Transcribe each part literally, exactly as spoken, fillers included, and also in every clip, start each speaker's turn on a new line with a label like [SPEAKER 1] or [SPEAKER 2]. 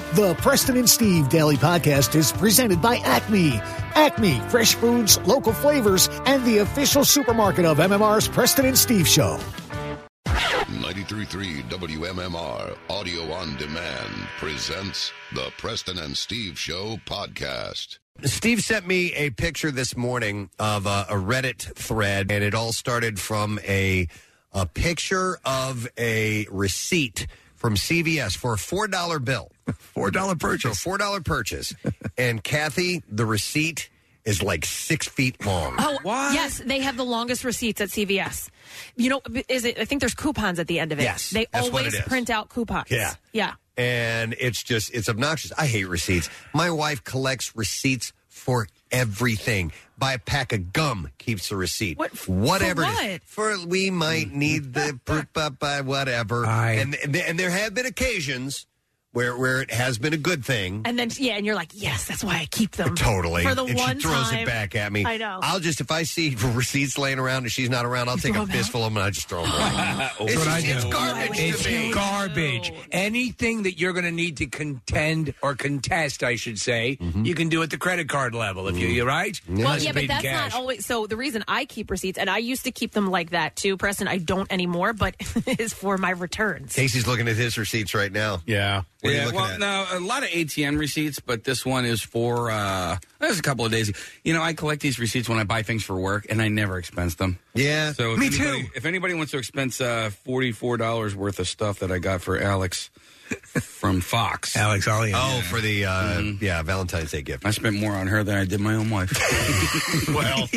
[SPEAKER 1] The Preston and Steve Daily Podcast is presented by Acme. Acme, fresh foods, local flavors, and the official supermarket of M M R's Preston and Steve Show.
[SPEAKER 2] ninety-three point three W M M R Audio on Demand presents the Preston and Steve Show podcast.
[SPEAKER 3] Steve sent me a picture this morning of a, a Reddit thread, and it all started from a a picture of a receipt from C V S for a four dollar bill.
[SPEAKER 4] four dollar purchase.
[SPEAKER 3] For a four dollar purchase. And, Kathy, the receipt is like six feet long.
[SPEAKER 5] Oh, what? Yes, they have the longest receipts at C V S. You know, is it? I think there's coupons at the end of it.
[SPEAKER 3] Yes,
[SPEAKER 5] they
[SPEAKER 3] that's what
[SPEAKER 5] always
[SPEAKER 3] it is.
[SPEAKER 5] print out coupons.
[SPEAKER 3] Yeah.
[SPEAKER 5] Yeah.
[SPEAKER 3] And it's just, it's obnoxious. I hate receipts. My wife collects receipts for everything. Buy a pack of gum, keeps a receipt.
[SPEAKER 5] What,
[SPEAKER 3] whatever
[SPEAKER 5] for what?
[SPEAKER 3] it is. For we might need the by whatever.
[SPEAKER 4] I,
[SPEAKER 3] and, and and there have been occasions where where it has been a good thing.
[SPEAKER 5] And then, yeah, and you're like, yes, that's why I keep them.
[SPEAKER 3] Totally.
[SPEAKER 5] For the
[SPEAKER 3] and
[SPEAKER 5] one
[SPEAKER 3] she throws
[SPEAKER 5] time.
[SPEAKER 3] it back at me.
[SPEAKER 5] I know.
[SPEAKER 3] I'll just, if I see receipts laying around and she's not around, I'll take a fistful of them and I just throw them away.
[SPEAKER 4] That's
[SPEAKER 3] it's,
[SPEAKER 4] what I
[SPEAKER 3] it's
[SPEAKER 4] do.
[SPEAKER 3] garbage
[SPEAKER 4] It's
[SPEAKER 3] to me.
[SPEAKER 4] garbage. Anything that you're going to need to contend or contest, I should say, you can do at the credit card level. If you, you're right.
[SPEAKER 5] Well,
[SPEAKER 4] Just
[SPEAKER 5] yeah,
[SPEAKER 4] paid
[SPEAKER 5] but that's
[SPEAKER 4] in
[SPEAKER 5] not
[SPEAKER 4] cash.
[SPEAKER 5] always. So the reason I keep receipts, and I used to keep them like that too, Preston, I don't anymore, but is for my returns.
[SPEAKER 3] Casey's looking at his receipts right now.
[SPEAKER 6] Yeah.
[SPEAKER 3] What are you
[SPEAKER 6] yeah,
[SPEAKER 3] looking
[SPEAKER 6] well,
[SPEAKER 3] at?
[SPEAKER 6] no, a lot of A T M receipts, but this one is for, uh, there's a couple of days. You know, I collect these receipts when I buy things for work, and I never expense them.
[SPEAKER 3] Yeah.
[SPEAKER 6] So if
[SPEAKER 4] Me
[SPEAKER 6] anybody,
[SPEAKER 4] too.
[SPEAKER 6] If anybody wants to expense uh, forty-four dollars worth of stuff that I got for Alex from Fox.
[SPEAKER 4] Alex Ollie.
[SPEAKER 3] Oh, for the, uh, yeah, Valentine's Day gift.
[SPEAKER 6] I spent more on her than I did my own wife. Well,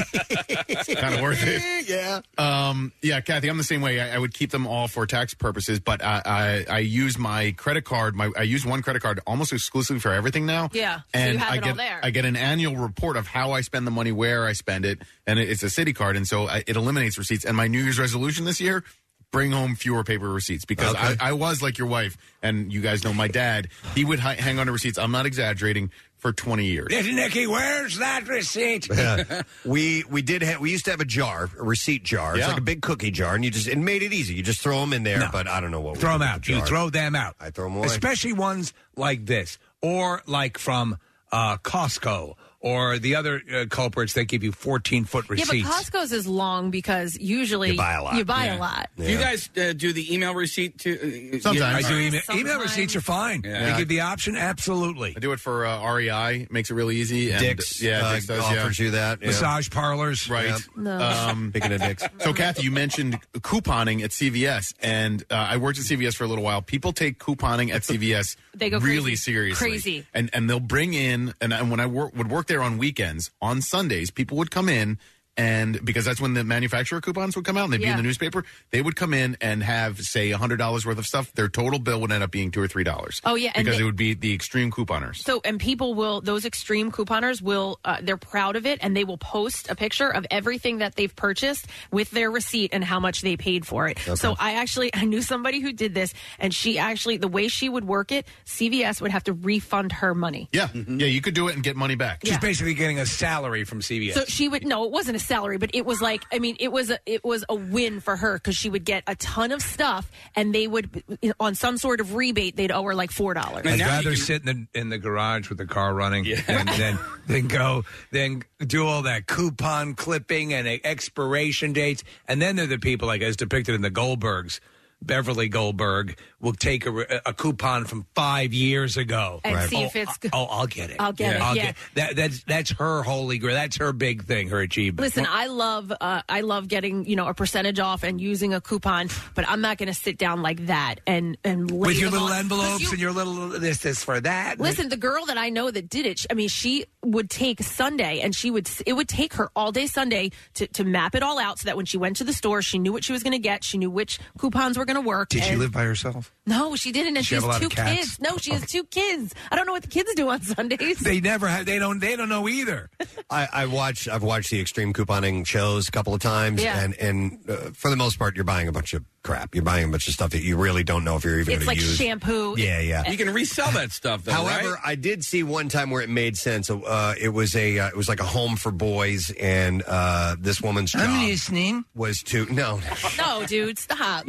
[SPEAKER 7] kind of worth it.
[SPEAKER 3] Yeah.
[SPEAKER 7] Um, yeah, Kathy, I'm the same way. I, I would keep them all for tax purposes, but I, I, I use my credit card. My I use one credit card almost exclusively for everything now.
[SPEAKER 5] Yeah, so
[SPEAKER 7] and
[SPEAKER 5] you have
[SPEAKER 7] I
[SPEAKER 5] it all
[SPEAKER 7] get
[SPEAKER 5] there.
[SPEAKER 7] I get an annual report of how I spend the money, where I spend it, and it, it's a city card, and so I, it eliminates receipts. And my New Year's resolution this year: bring home fewer paper receipts, because
[SPEAKER 3] Okay.
[SPEAKER 7] I, I was like your wife, and you guys know my dad. He would hi- hang on to receipts. I'm not exaggerating. For twenty years.
[SPEAKER 4] Little Nicky, where's that receipt?
[SPEAKER 3] Yeah. we we did have we used to have a jar, a receipt jar. It's
[SPEAKER 7] Yeah.
[SPEAKER 3] like a big cookie jar, and you just it made it easy. You just throw them in there,
[SPEAKER 4] No.
[SPEAKER 3] but I don't know what. we
[SPEAKER 4] Throw
[SPEAKER 3] do
[SPEAKER 4] them
[SPEAKER 3] with
[SPEAKER 4] out.
[SPEAKER 3] the
[SPEAKER 4] You
[SPEAKER 3] jar.
[SPEAKER 4] throw them out.
[SPEAKER 3] I throw them away.
[SPEAKER 4] Especially ones like this, or like from uh, Costco, or the other uh, culprits that give you fourteen foot
[SPEAKER 5] Yeah,
[SPEAKER 4] receipts.
[SPEAKER 5] but Costco's is long because usually
[SPEAKER 3] You buy a lot.
[SPEAKER 5] You buy
[SPEAKER 6] Yeah.
[SPEAKER 5] a lot.
[SPEAKER 6] Do you guys uh, do the email receipt too? Uh,
[SPEAKER 7] Sometimes.
[SPEAKER 4] I do email,
[SPEAKER 5] Sometimes.
[SPEAKER 4] email receipts are fine.
[SPEAKER 6] Yeah.
[SPEAKER 4] They give the option, absolutely.
[SPEAKER 7] I do it for uh, R E I. Makes it really easy. And,
[SPEAKER 3] Dick's,
[SPEAKER 7] yeah,
[SPEAKER 3] uh,
[SPEAKER 7] Dick's does,
[SPEAKER 3] offers
[SPEAKER 7] yeah.
[SPEAKER 3] you that. Yeah.
[SPEAKER 4] Massage parlors.
[SPEAKER 7] Right.
[SPEAKER 3] Yeah.
[SPEAKER 5] No.
[SPEAKER 7] Um,
[SPEAKER 3] Speaking of dicks.
[SPEAKER 7] So, Kathy, you mentioned couponing at C V S, and uh, I worked at C V S for a little while. People take couponing at C V S
[SPEAKER 5] They go
[SPEAKER 7] really
[SPEAKER 5] crazy.
[SPEAKER 7] seriously.
[SPEAKER 5] Crazy.
[SPEAKER 7] And and they'll bring in, and, and when I wor- would work there on weekends, on Sundays, people would come in, and because that's when the manufacturer coupons would come out and they'd be
[SPEAKER 5] Yeah.
[SPEAKER 7] in the newspaper, they would come in and have, say, one hundred dollars worth of stuff. Their total bill would end up being two or three dollars.
[SPEAKER 5] Oh, yeah, and
[SPEAKER 7] Because
[SPEAKER 5] they-
[SPEAKER 7] it would be the extreme couponers.
[SPEAKER 5] So, and people will, those extreme couponers will, uh, they're proud of it, and they will post a picture of everything that they've purchased with their receipt and how much they paid for it. So I actually, I knew somebody who did this, and she actually, the way she would work it, C V S would have to refund her money.
[SPEAKER 7] Yeah. Yeah, you could do it and get money back.
[SPEAKER 4] She's
[SPEAKER 5] Yeah.
[SPEAKER 4] basically getting a salary from C V S.
[SPEAKER 5] So she would, no, it wasn't a salary, but it was like, I mean, it was a, it was a win for her because she would get a ton of stuff, and they would, on some sort of rebate, they'd owe her like four dollars.
[SPEAKER 4] I'd
[SPEAKER 6] now you
[SPEAKER 4] rather
[SPEAKER 6] can-
[SPEAKER 4] sit in the in the garage with the car running than, than than go then do all that coupon clipping and expiration dates, and then they're the people like as depicted in the Goldbergs. Beverly Goldberg will take a, a coupon from five years ago
[SPEAKER 5] And see
[SPEAKER 4] oh,
[SPEAKER 5] if it's-
[SPEAKER 4] Oh, I'll get it.
[SPEAKER 5] I'll get it,
[SPEAKER 4] I'll
[SPEAKER 5] yeah.
[SPEAKER 4] that. That's that's her holy grail. That's her big thing. Her achievement.
[SPEAKER 5] Listen, I love uh, I love getting, you know, a percentage off and using a coupon, but I'm not going to sit down like that and and lay
[SPEAKER 4] with your
[SPEAKER 5] them
[SPEAKER 4] little
[SPEAKER 5] on- 'cause
[SPEAKER 4] envelopes
[SPEAKER 5] you-
[SPEAKER 4] and your little this this for that.
[SPEAKER 5] Listen, the girl that I know that did it, she- I mean, she would take Sunday, and she would it would take her all day Sunday to, to map it all out so that when she went to the store, she knew what she was going to get, she knew which coupons were going to work.
[SPEAKER 4] Did she
[SPEAKER 5] and-
[SPEAKER 4] live by herself?
[SPEAKER 5] No, she didn't, and
[SPEAKER 4] Does she
[SPEAKER 5] she
[SPEAKER 4] have
[SPEAKER 5] has
[SPEAKER 4] a lot
[SPEAKER 5] two
[SPEAKER 4] of cats?
[SPEAKER 5] kids. No, she has two kids. I don't know what the kids do on Sundays.
[SPEAKER 4] They never have. They don't. They don't know either.
[SPEAKER 3] I, I watch. I've watched the extreme couponing shows a couple of times,
[SPEAKER 5] Yeah.
[SPEAKER 3] and and uh, for the most part, you're buying a bunch of crap. You're buying a bunch of stuff that you really don't know if you're even
[SPEAKER 5] It's
[SPEAKER 3] going
[SPEAKER 5] like
[SPEAKER 3] to use.
[SPEAKER 5] shampoo.
[SPEAKER 3] Yeah, yeah.
[SPEAKER 6] You can resell that stuff, though,
[SPEAKER 3] However,
[SPEAKER 6] right?
[SPEAKER 3] I did see one time where it made sense. Uh, it was a uh, it was like a home for boys, and uh, this woman's job
[SPEAKER 4] I'm listening.
[SPEAKER 3] was to no.
[SPEAKER 5] No, dude, stop.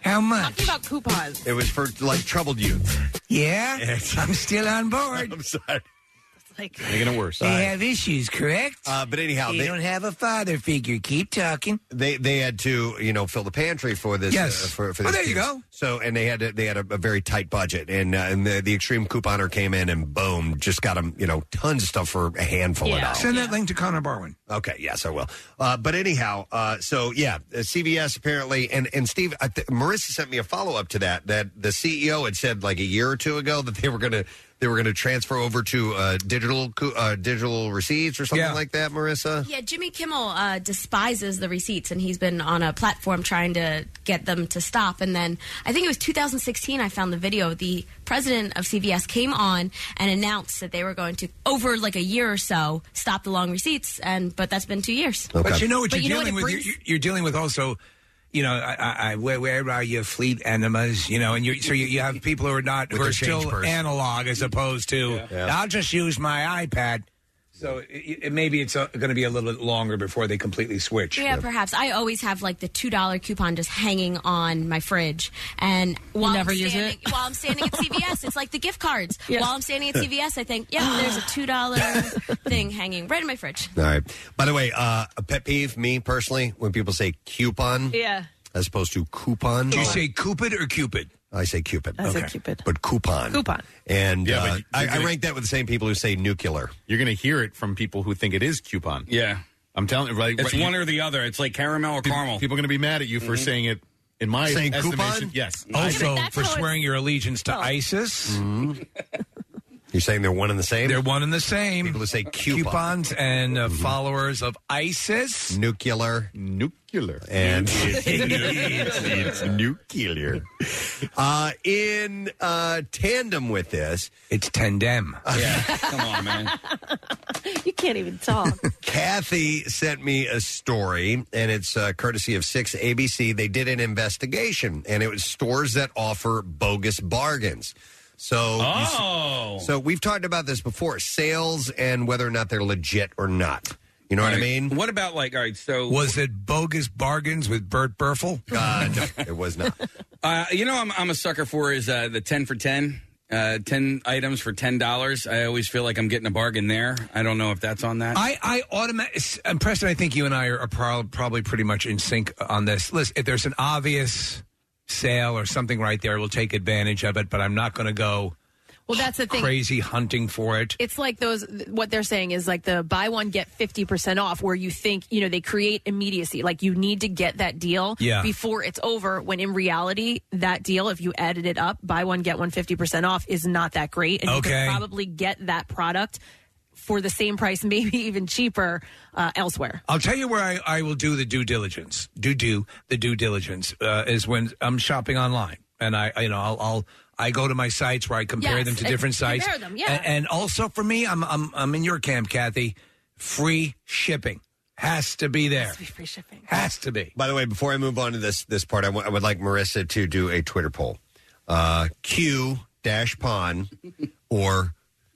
[SPEAKER 4] How much?
[SPEAKER 5] Talking about coupons.
[SPEAKER 3] It was for like troubled youth.
[SPEAKER 4] Yeah, I'm still on board.
[SPEAKER 3] I'm sorry.
[SPEAKER 5] Like,
[SPEAKER 7] Making it worse.
[SPEAKER 4] They have issues, correct?
[SPEAKER 3] Uh, but anyhow,
[SPEAKER 4] you
[SPEAKER 3] they
[SPEAKER 4] don't have a father figure. Keep talking.
[SPEAKER 3] they they had to you know fill the pantry for this.
[SPEAKER 4] Yes.
[SPEAKER 3] Uh, for, for
[SPEAKER 4] Well,
[SPEAKER 3] this
[SPEAKER 4] there you
[SPEAKER 3] kids.
[SPEAKER 4] go.
[SPEAKER 3] So and they had to, they had a, a very tight budget, and uh, and the, the extreme couponer came in and boom, just got them you know tons of stuff for a handful of
[SPEAKER 5] Yeah.
[SPEAKER 3] dollars.
[SPEAKER 4] Send that link to Connor Barwin.
[SPEAKER 3] Okay, yes, I will. Uh, but anyhow, uh, so yeah, uh, C V S apparently, and and Steve, I th- Marissa sent me a follow up to that. That the C E O had said like a year or two ago that they were going to they were going to transfer over to uh, digital co- uh, digital receipts or something
[SPEAKER 4] Yeah.
[SPEAKER 3] like that. Marissa,
[SPEAKER 8] Yeah, Jimmy Kimmel uh, despises the receipts, and he's been on a platform trying to get them to stop. And then I think it was two thousand sixteen, I found the video. The president of C V S came on and announced that they were going to, over like a year or so, stop the long receipts. And but that's been two years.
[SPEAKER 3] Okay.
[SPEAKER 4] But you know what
[SPEAKER 8] But
[SPEAKER 4] you're
[SPEAKER 8] you know what
[SPEAKER 4] dealing
[SPEAKER 8] it
[SPEAKER 4] with?
[SPEAKER 8] brings-
[SPEAKER 4] You're, you're dealing with also, you know, I, I, I, where, where are your fleet enemas? You know, and you so you, you have people who are not
[SPEAKER 3] With
[SPEAKER 4] who
[SPEAKER 3] their
[SPEAKER 4] are
[SPEAKER 3] change
[SPEAKER 4] still
[SPEAKER 3] purse.
[SPEAKER 4] analog as opposed to
[SPEAKER 3] Yeah.
[SPEAKER 4] I'll just use my iPad. So it, it, maybe it's uh, going to be a little bit longer before they completely switch.
[SPEAKER 8] Yeah, perhaps. I always have like the two dollar coupon just hanging on my fridge, and while
[SPEAKER 5] never
[SPEAKER 8] I'm
[SPEAKER 5] use
[SPEAKER 8] standing,
[SPEAKER 5] it?
[SPEAKER 8] while I'm standing at C V S, it's like the gift cards.
[SPEAKER 5] Yeah.
[SPEAKER 8] While I'm standing at C V S, I think, yeah, there's a two dollar thing hanging right in my fridge.
[SPEAKER 3] all right. By the way, uh, a pet peeve, me personally, when people say coupon
[SPEAKER 5] yeah.
[SPEAKER 3] as opposed to coupon.
[SPEAKER 4] Do you say Cupid or Cupid?
[SPEAKER 3] I say Cupid.
[SPEAKER 5] I say
[SPEAKER 4] Okay.
[SPEAKER 5] Cupid.
[SPEAKER 3] But coupon.
[SPEAKER 5] Coupon.
[SPEAKER 3] And
[SPEAKER 7] Yeah,
[SPEAKER 3] uh,
[SPEAKER 7] but you're
[SPEAKER 3] I, I
[SPEAKER 7] gonna-
[SPEAKER 3] rank that with the same people who say nuclear.
[SPEAKER 7] You're going to hear it from people who think it is coupon.
[SPEAKER 6] Yeah.
[SPEAKER 7] I'm telling you, like,
[SPEAKER 6] It's
[SPEAKER 7] right,
[SPEAKER 6] one
[SPEAKER 7] you-
[SPEAKER 6] or the other. It's like caramel or caramel.
[SPEAKER 7] People are going to be mad at you for saying it. In my
[SPEAKER 3] Saying
[SPEAKER 7] estimation,
[SPEAKER 3] coupon?
[SPEAKER 7] yes.
[SPEAKER 4] Also,
[SPEAKER 5] that's
[SPEAKER 4] for
[SPEAKER 5] how it's-
[SPEAKER 4] swearing your allegiance to
[SPEAKER 5] Oh.
[SPEAKER 4] ISIS,
[SPEAKER 3] You're saying they're one and the same?
[SPEAKER 4] they're one and the same.
[SPEAKER 3] People who say coupon.
[SPEAKER 4] Coupons and uh, followers of ISIS.
[SPEAKER 3] Nuclear.
[SPEAKER 7] Nuclear.
[SPEAKER 3] And it's, it's nuclear. Uh, in uh, tandem with this,
[SPEAKER 4] It's tandem.
[SPEAKER 6] Yeah. Come on, man.
[SPEAKER 5] You can't even talk.
[SPEAKER 3] Kathy sent me a story, and it's uh, courtesy of six A B C. They did an investigation, and it was stores that offer bogus bargains. So, you see-
[SPEAKER 6] Oh.
[SPEAKER 3] so we've talked about this before: sales and whether or not they're legit or not. You know what I
[SPEAKER 6] All right.
[SPEAKER 3] mean?
[SPEAKER 6] What about, like, all right, so.
[SPEAKER 4] Was it bogus bargains with Bert Burfel?
[SPEAKER 3] Uh, no, it was not.
[SPEAKER 6] Uh, you know, I'm, I'm a sucker for is uh, the ten for ten. Uh, ten items for ten dollars. I always feel like I'm getting a bargain there. I don't know if that's on that.
[SPEAKER 4] I, I automatically, and Preston, I think you and I are, are pro- probably pretty much in sync on this. Listen, if there's an obvious sale or something right there, we'll take advantage of it, but I'm not going to go
[SPEAKER 5] Well, that's the thing.
[SPEAKER 4] crazy hunting for it.
[SPEAKER 5] It's like those, what they're saying is like the buy one, get fifty percent off, where you think, you know, they create immediacy. Like you need to get that deal
[SPEAKER 4] Yeah.
[SPEAKER 5] before it's over, when in reality, that deal, if you added it up, buy one, get one fifty percent off, is not that great. And
[SPEAKER 4] Okay.
[SPEAKER 5] you could probably get that product for the same price, maybe even cheaper uh, elsewhere.
[SPEAKER 4] I'll tell you where I, I will do the due diligence. Do do the due diligence uh, is when I'm shopping online, and I, you know, I'll, I'll I go to my sites where I compare
[SPEAKER 5] Yes,
[SPEAKER 4] them to
[SPEAKER 5] and
[SPEAKER 4] different sites.
[SPEAKER 5] compare them, yeah.
[SPEAKER 4] and, and also for me, I'm I'm I'm in your camp, Kathy. Free shipping has to be there.
[SPEAKER 5] Be free shipping.
[SPEAKER 4] Has to be.
[SPEAKER 3] By the way, before I move on to this this part, I, w- I would like Marissa to do a Twitter poll. Uh, Q dash pon or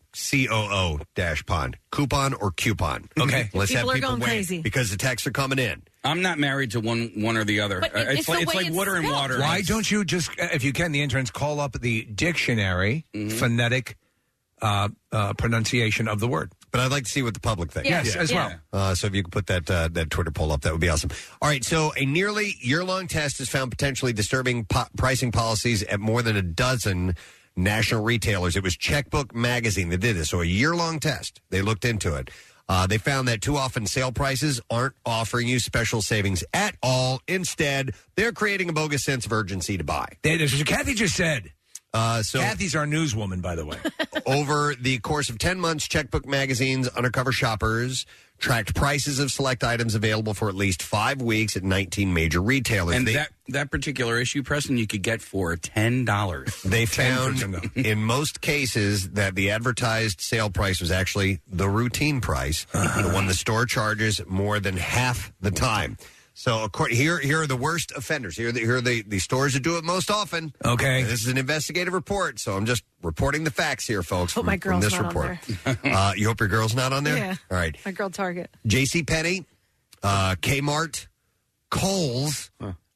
[SPEAKER 3] C O O dash pon. Coupon or coupon.
[SPEAKER 4] Okay.
[SPEAKER 3] Let's
[SPEAKER 5] People
[SPEAKER 3] have
[SPEAKER 5] are
[SPEAKER 3] people
[SPEAKER 5] going
[SPEAKER 3] weigh,
[SPEAKER 5] crazy.
[SPEAKER 3] because the texts are coming in.
[SPEAKER 6] I'm not married to one one or the other.
[SPEAKER 5] But
[SPEAKER 6] Uh,
[SPEAKER 5] it-
[SPEAKER 6] it's,
[SPEAKER 5] it's
[SPEAKER 6] like
[SPEAKER 5] the
[SPEAKER 6] it's
[SPEAKER 5] way
[SPEAKER 6] like
[SPEAKER 5] it's
[SPEAKER 6] water and
[SPEAKER 5] spelled.
[SPEAKER 6] water.
[SPEAKER 4] Why
[SPEAKER 6] It's-
[SPEAKER 4] don't you just, uh, if you can, the interns call up the dictionary phonetic uh, uh, pronunciation of the word?
[SPEAKER 3] But I'd like to see what the public thinks.
[SPEAKER 4] Yes, as
[SPEAKER 5] Yeah.
[SPEAKER 4] well.
[SPEAKER 3] Uh, so if you could put that uh, that Twitter poll up, that would be awesome. All right, so a nearly year-long test has found potentially disturbing po- pricing policies at more than a dozen national retailers. It was Checkbook Magazine that did this. So a year-long test. They looked into it. Uh, they found that too often sale prices aren't offering you special savings at all. Instead, they're creating a bogus sense of urgency to buy.
[SPEAKER 4] That is what Kathy just said.
[SPEAKER 3] Uh, so
[SPEAKER 4] Kathy's our newswoman, by the way.
[SPEAKER 3] over the course of ten months, Checkbook Magazine's undercover shoppers tracked prices of select items available for at least five weeks at nineteen major retailers.
[SPEAKER 6] And
[SPEAKER 3] they,
[SPEAKER 6] that that particular issue, Preston, you could get for ten dollars.
[SPEAKER 3] they
[SPEAKER 4] ten
[SPEAKER 3] found
[SPEAKER 4] percent.
[SPEAKER 3] in most cases that the advertised sale price was actually the routine price, the one the store charges more than half the time. So according, here, here are the worst offenders. Here, are the, here are the, the stores that do it most often.
[SPEAKER 4] Okay.
[SPEAKER 3] This is an investigative report, so I'm just reporting the facts here, folks.
[SPEAKER 5] Hope
[SPEAKER 3] from,
[SPEAKER 5] my
[SPEAKER 3] from
[SPEAKER 5] girl's
[SPEAKER 3] this
[SPEAKER 5] not on
[SPEAKER 3] report. uh, you hope your girl's not on there?
[SPEAKER 5] Yeah.
[SPEAKER 3] All right.
[SPEAKER 5] My girl Target.
[SPEAKER 3] JCPenney, uh, Kmart, Kohl's,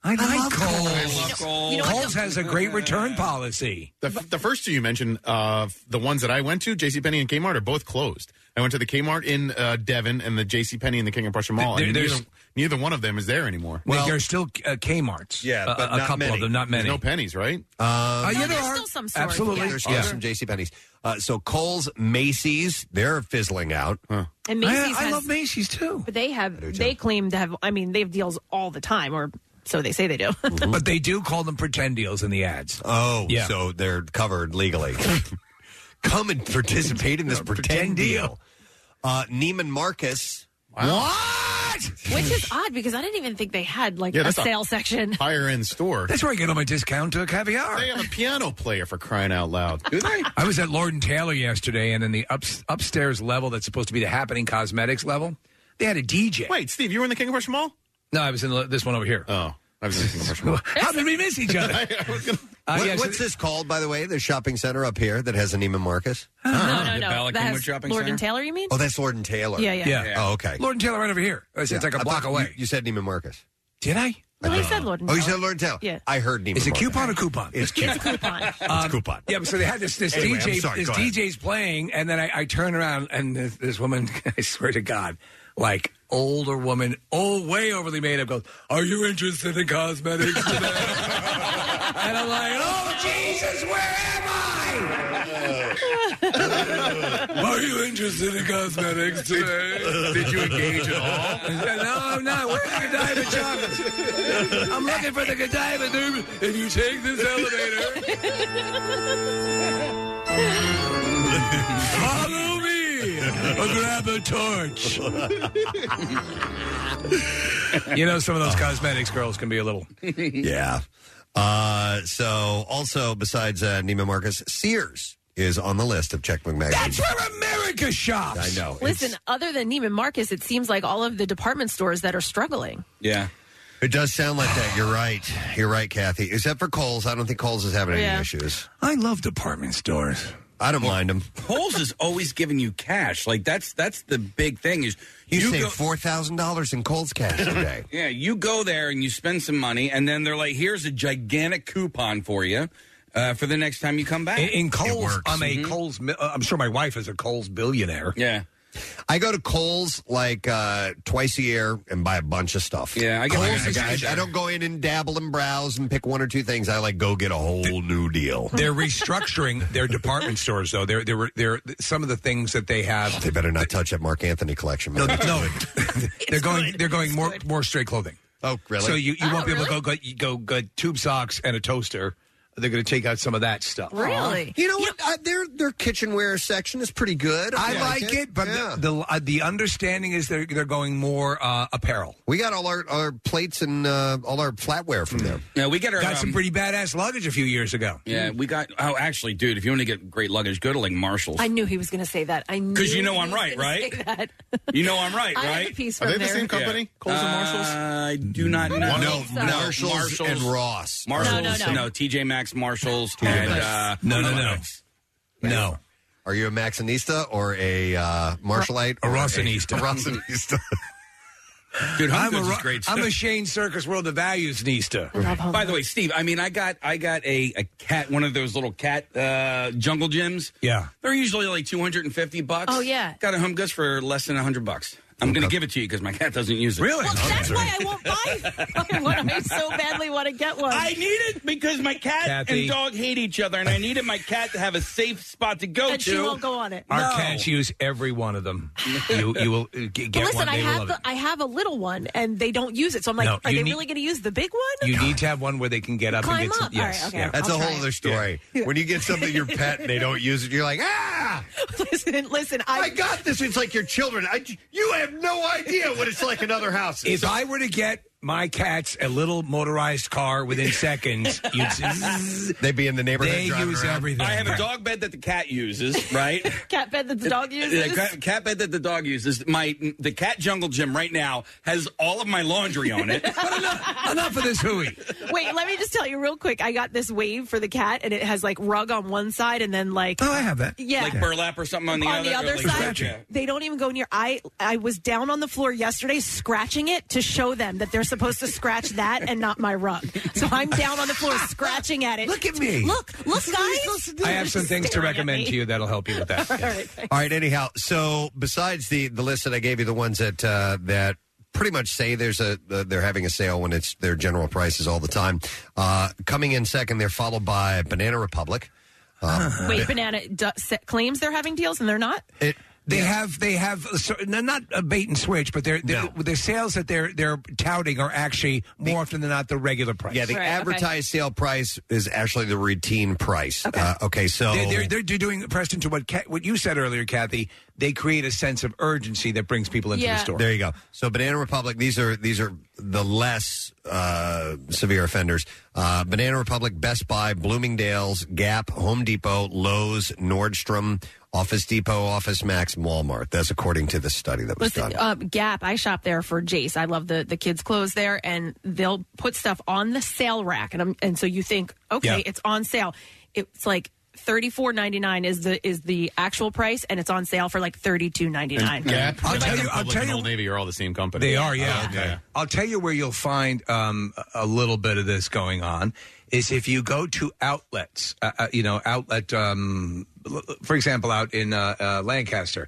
[SPEAKER 4] I like Kohl's.
[SPEAKER 7] I love
[SPEAKER 5] Kohl's. You know what
[SPEAKER 4] Kohl's
[SPEAKER 5] the-
[SPEAKER 4] has a great return policy.
[SPEAKER 7] The, the first two you mentioned, uh, the ones that I went to, JCPenney and Kmart, are both closed. I went to the Kmart in uh, Devon and the JCPenney in the King of Prussia Mall.
[SPEAKER 4] There-
[SPEAKER 7] and
[SPEAKER 4] there's-
[SPEAKER 7] neither, neither one of them is there anymore.
[SPEAKER 4] Well, there's still uh, Kmart's.
[SPEAKER 3] Yeah,
[SPEAKER 4] Uh,
[SPEAKER 3] but
[SPEAKER 4] a
[SPEAKER 3] not
[SPEAKER 4] couple
[SPEAKER 3] many.
[SPEAKER 4] of them, not many.
[SPEAKER 7] There's no pennies, right?
[SPEAKER 3] Uh,
[SPEAKER 4] Uh, yeah,
[SPEAKER 5] No,
[SPEAKER 4] there
[SPEAKER 5] there's
[SPEAKER 4] are.
[SPEAKER 5] still some stores,
[SPEAKER 4] Absolutely.
[SPEAKER 5] yeah.
[SPEAKER 3] There's still
[SPEAKER 4] Yeah.
[SPEAKER 3] some JCPenney's. Uh, so Kohl's, Macy's, they're fizzling out.
[SPEAKER 5] And
[SPEAKER 4] I,
[SPEAKER 5] Macy's
[SPEAKER 4] I
[SPEAKER 5] has,
[SPEAKER 4] love Macy's too.
[SPEAKER 5] but they have, they claim to have, I mean, they have deals all the time, or so they say they do.
[SPEAKER 4] But they do call them pretend deals in the ads.
[SPEAKER 3] Oh,
[SPEAKER 4] Yeah.
[SPEAKER 3] so they're covered legally. Come and participate in this pretend,
[SPEAKER 4] Pretend deal.
[SPEAKER 3] deal. Uh, Neiman Marcus.
[SPEAKER 4] What?
[SPEAKER 5] Which is odd because I didn't even think they had like
[SPEAKER 7] Yeah,
[SPEAKER 5] a
[SPEAKER 7] that's a-
[SPEAKER 5] sale section.
[SPEAKER 7] Higher end store.
[SPEAKER 4] That's where I get all my discount to caviar.
[SPEAKER 7] They have a piano player for crying out loud. Do they?
[SPEAKER 4] I was at Lord and Taylor yesterday, and in the up, upstairs level that's supposed to be the Happening Cosmetics level, they had a D J.
[SPEAKER 7] Wait, Steve, you were in the King of Prussia Mall?
[SPEAKER 4] No, I was in the, this one over here.
[SPEAKER 7] Oh, I was in the King of Prussia Mall.
[SPEAKER 4] How did we miss each other?
[SPEAKER 7] I was gonna-
[SPEAKER 4] Uh,
[SPEAKER 3] What-
[SPEAKER 4] yeah, so-
[SPEAKER 3] what's this called, by the way? The shopping center up here that has a Neiman Marcus?
[SPEAKER 5] no, no,
[SPEAKER 6] the
[SPEAKER 5] no.
[SPEAKER 6] Bala
[SPEAKER 5] That
[SPEAKER 6] Cynwyd
[SPEAKER 5] has
[SPEAKER 6] Shopping
[SPEAKER 5] Lord
[SPEAKER 6] Center?
[SPEAKER 5] and Taylor, you mean?
[SPEAKER 3] Oh, that's Lord and Taylor.
[SPEAKER 5] Yeah, yeah.
[SPEAKER 4] Yeah.
[SPEAKER 3] Oh, okay.
[SPEAKER 4] Lord and Taylor right over here. It's
[SPEAKER 3] Yeah.
[SPEAKER 4] like a
[SPEAKER 3] I
[SPEAKER 4] block
[SPEAKER 3] thought
[SPEAKER 4] away.
[SPEAKER 3] You, you said Neiman Marcus.
[SPEAKER 4] Did I?
[SPEAKER 5] Well, he said Lord and
[SPEAKER 3] Oh, you
[SPEAKER 5] Taylor.
[SPEAKER 3] said Lord and Taylor?
[SPEAKER 5] Yeah.
[SPEAKER 3] I heard Neiman
[SPEAKER 4] Is it
[SPEAKER 3] Marcus.
[SPEAKER 4] coupon or coupon?
[SPEAKER 3] It's coupon.
[SPEAKER 5] Coupon.
[SPEAKER 3] It's coupon.
[SPEAKER 4] Yeah, but so they had this this
[SPEAKER 3] Anyway,
[SPEAKER 4] D J
[SPEAKER 3] I'm sorry,
[SPEAKER 4] this
[SPEAKER 3] go ahead.
[SPEAKER 4] D J's playing, and then I, I turn around and this, this woman, I swear to God, like older woman, oh, way overly made up, goes, "Are you interested in cosmetics today?" And I'm like, "Oh Jesus, where am I? Are you interested in cosmetics today?"
[SPEAKER 7] Did you engage at all?
[SPEAKER 4] I said, "No, I'm not. Where's the Godiva chocolates? I'm looking for the Godiva, dude. If you take this elevator, follow me. Or grab a torch." You know, some of those cosmetics girls can be a little.
[SPEAKER 3] Yeah. Uh, so, also, besides uh, Neiman Marcus, Sears is on the list of Checkbook Magazine.
[SPEAKER 4] That's where America shops.
[SPEAKER 3] I know.
[SPEAKER 5] Listen,
[SPEAKER 3] It's-
[SPEAKER 5] other than Neiman Marcus, it seems like all of the department stores that are struggling.
[SPEAKER 6] Yeah.
[SPEAKER 3] It does sound like that. You're right. You're right, Kathy. Except for Kohl's. I don't think Kohl's is having any
[SPEAKER 5] Yeah.
[SPEAKER 3] issues.
[SPEAKER 4] I love department stores.
[SPEAKER 3] I don't mind them.
[SPEAKER 6] Kohl's is always giving you cash. Like that's that's the big thing is
[SPEAKER 3] You,
[SPEAKER 6] you
[SPEAKER 3] saved
[SPEAKER 6] go,
[SPEAKER 3] four thousand dollars in Kohl's cash today.
[SPEAKER 6] yeah, you go there and you spend some money, and then they're like, "Here's a gigantic coupon for you uh, for the next time you come back."
[SPEAKER 4] In, in Kohl's,
[SPEAKER 3] works.
[SPEAKER 4] I'm a Kohl's. mi- uh, I'm sure my wife is a Kohl's billionaire.
[SPEAKER 6] yeah,
[SPEAKER 3] I go to Kohl's like uh, twice a year and buy a bunch of stuff.
[SPEAKER 6] Yeah, I get- I
[SPEAKER 3] Kohl's
[SPEAKER 6] get-
[SPEAKER 3] is-
[SPEAKER 6] I get-
[SPEAKER 3] I don't go in and dabble and browse and pick one or two things. I like go get a whole new deal.
[SPEAKER 4] They're restructuring their department stores, though. They're they're they're some of the things that they have.
[SPEAKER 3] They better not touch that Mark Anthony collection.
[SPEAKER 4] No,
[SPEAKER 3] man.
[SPEAKER 4] no, they're going.
[SPEAKER 5] good.
[SPEAKER 4] They're going
[SPEAKER 5] It's
[SPEAKER 4] more
[SPEAKER 5] good.
[SPEAKER 4] more straight clothing.
[SPEAKER 3] Oh, really?
[SPEAKER 4] So you, you
[SPEAKER 5] Oh,
[SPEAKER 4] won't be able
[SPEAKER 5] really?
[SPEAKER 4] to go go, go go tube socks and a toaster. They're going to take out some of that stuff.
[SPEAKER 5] Really?
[SPEAKER 3] You know what? Uh, their their kitchenware section is pretty good.
[SPEAKER 4] I like it, but
[SPEAKER 3] Yeah.
[SPEAKER 4] the the, uh, the understanding is they're they're going more uh, apparel.
[SPEAKER 3] we got all our, our plates and uh, all our flatware from there.
[SPEAKER 6] yeah. We get our
[SPEAKER 4] Got some
[SPEAKER 6] um,
[SPEAKER 4] pretty badass luggage a few years ago.
[SPEAKER 6] yeah. We got. Oh, actually, dude, if you want to get great luggage, go to like Marshalls.
[SPEAKER 5] I knew he was going to say that. I knew
[SPEAKER 6] 'Cause you know
[SPEAKER 5] he
[SPEAKER 6] I'm
[SPEAKER 5] was
[SPEAKER 6] right,
[SPEAKER 5] gonna
[SPEAKER 6] right?
[SPEAKER 5] say that.
[SPEAKER 6] You know I'm right,
[SPEAKER 5] I have a
[SPEAKER 6] right?
[SPEAKER 5] piece
[SPEAKER 7] Are
[SPEAKER 5] from
[SPEAKER 7] they the
[SPEAKER 5] there.
[SPEAKER 7] same company? Kohl's and Marshalls?
[SPEAKER 6] Uh, I do not know.
[SPEAKER 5] don't
[SPEAKER 3] No,
[SPEAKER 5] think so.
[SPEAKER 3] Marshalls, and Ross.
[SPEAKER 6] Marshalls.
[SPEAKER 5] No, no, no.
[SPEAKER 6] T J Maxx, Marshalls, and uh,
[SPEAKER 4] No, no, no, no.
[SPEAKER 3] Are you a Maxinista or a uh, Marshallite?
[SPEAKER 4] A
[SPEAKER 3] or
[SPEAKER 4] Rossinista.
[SPEAKER 3] A Rossinista.
[SPEAKER 6] Dude, Home
[SPEAKER 4] I'm a,
[SPEAKER 6] Goods
[SPEAKER 4] Ro-
[SPEAKER 6] is great
[SPEAKER 4] I'm
[SPEAKER 6] stuff.
[SPEAKER 4] a Shane Circus World of Values nista.
[SPEAKER 5] I love Home
[SPEAKER 6] By the
[SPEAKER 5] Goods.
[SPEAKER 6] way, Steve, I mean, I got I got a, a cat, one of those little cat uh, jungle gyms.
[SPEAKER 4] Yeah.
[SPEAKER 6] They're usually like two hundred fifty bucks.
[SPEAKER 5] Oh, yeah.
[SPEAKER 6] Got a Home Goods for less than one hundred bucks. I'm going to give it to you because my cat doesn't use it.
[SPEAKER 4] Really?
[SPEAKER 5] Well, that's why I won't buy one. I so badly want to get one.
[SPEAKER 6] I need it because my cat
[SPEAKER 4] Kathy.
[SPEAKER 6] and dog hate each other, and I needed my cat to have a safe spot to go
[SPEAKER 5] and
[SPEAKER 6] to.
[SPEAKER 5] she won't go on it.
[SPEAKER 4] Our
[SPEAKER 6] No.
[SPEAKER 4] cats use every one of them. You you will uh, g- get
[SPEAKER 5] But listen,
[SPEAKER 4] one.
[SPEAKER 5] I
[SPEAKER 4] They will
[SPEAKER 5] have
[SPEAKER 4] love
[SPEAKER 5] the,
[SPEAKER 4] it.
[SPEAKER 5] I have a little one, and they don't use it. So I'm like,
[SPEAKER 4] No,
[SPEAKER 5] are
[SPEAKER 4] you
[SPEAKER 5] they
[SPEAKER 4] need-
[SPEAKER 5] really going to use the big one?
[SPEAKER 4] You need to have one where they can get up
[SPEAKER 5] Climb
[SPEAKER 4] and get some.
[SPEAKER 5] up. All
[SPEAKER 4] Yes,
[SPEAKER 5] right, okay.
[SPEAKER 4] yeah.
[SPEAKER 3] That's
[SPEAKER 5] I'll
[SPEAKER 3] a whole
[SPEAKER 5] try
[SPEAKER 3] other
[SPEAKER 5] it.
[SPEAKER 3] story. When you get something your pet and they don't use it, you're like, ah!
[SPEAKER 5] listen, listen. I,
[SPEAKER 3] I got this. It's like your children. I, you have no idea what it's like in other houses.
[SPEAKER 4] If I were to get my cats a little motorized car within seconds, you'd zzz,
[SPEAKER 3] They'd be in the neighborhood.
[SPEAKER 4] they
[SPEAKER 3] driving
[SPEAKER 4] use
[SPEAKER 3] around.
[SPEAKER 4] everything.
[SPEAKER 6] I have a dog bed that the cat uses, right?
[SPEAKER 5] cat bed that the dog uses.
[SPEAKER 6] The cat, cat bed that the dog uses. My the cat jungle gym right now has all of my laundry on it.
[SPEAKER 4] Enough of this hooey.
[SPEAKER 5] Wait, let me just tell you real quick. I got this wave for the cat, and it has like rug on one side, and then like
[SPEAKER 4] Oh, I have that.
[SPEAKER 5] yeah,
[SPEAKER 6] Like burlap or something on the
[SPEAKER 5] on
[SPEAKER 6] other.
[SPEAKER 5] the
[SPEAKER 6] or
[SPEAKER 5] other
[SPEAKER 6] like-
[SPEAKER 5] side.
[SPEAKER 6] Yeah.
[SPEAKER 5] They don't even go near. I I was down on the floor yesterday scratching it to show them that they're supposed to scratch that and not my rug. So I'm down on the floor scratching at it.
[SPEAKER 3] Look at me.
[SPEAKER 5] Look, look, guys.
[SPEAKER 4] I have some things to recommend to you that'll help you with that.
[SPEAKER 5] All right,
[SPEAKER 3] All right. Anyhow, so besides the the list that I gave you, the ones that uh, that pretty much say there's a uh, they're having a sale when it's their general prices all the time. Uh, coming in second, they're followed by Banana Republic. Um,
[SPEAKER 5] Wait, Banana d- claims they're having deals and they're not?
[SPEAKER 3] It,
[SPEAKER 4] They have, they have, so, not a bait and switch, but they're, they're,
[SPEAKER 3] No.
[SPEAKER 4] the sales that they're they're touting are actually more often than not the regular price.
[SPEAKER 3] Yeah, the
[SPEAKER 5] Right,
[SPEAKER 3] advertised sale price is actually the routine price.
[SPEAKER 5] Okay.
[SPEAKER 3] Uh, okay, so
[SPEAKER 4] They're, they're, they're doing, Preston, to what Ca- what you said earlier, Kathy. They create a sense of urgency that brings people into
[SPEAKER 5] Yeah.
[SPEAKER 4] the store.
[SPEAKER 3] there you go. So Banana Republic, these are these are the less uh, severe offenders. Uh, Banana Republic, Best Buy, Bloomingdale's, Gap, Home Depot, Lowe's, Nordstrom, Office Depot, Office Max, and Walmart. That's according to the study that was
[SPEAKER 5] Listen,
[SPEAKER 3] done.
[SPEAKER 5] uh, Gap, I shop there for Jace. I love the, the kids' clothes there, and they'll put stuff on the sale rack. And, I'm, and so you think, okay,
[SPEAKER 4] Yeah.
[SPEAKER 5] it's on sale. It's like thirty-four ninety-nine is the is the actual price, and it's on sale for like thirty-two ninety-nine.
[SPEAKER 7] Gap,
[SPEAKER 4] I'll
[SPEAKER 7] Banana
[SPEAKER 4] tell you- I'll
[SPEAKER 7] Republic,
[SPEAKER 4] tell
[SPEAKER 7] and
[SPEAKER 4] you-
[SPEAKER 7] Old Navy are all the same company.
[SPEAKER 4] They are, yeah.
[SPEAKER 7] Oh, okay.
[SPEAKER 4] I'll tell you where you'll find um, a little bit of this going on is if you go to outlets, uh, uh, you know, outlet, um, l- for example, out in uh, uh, Lancaster.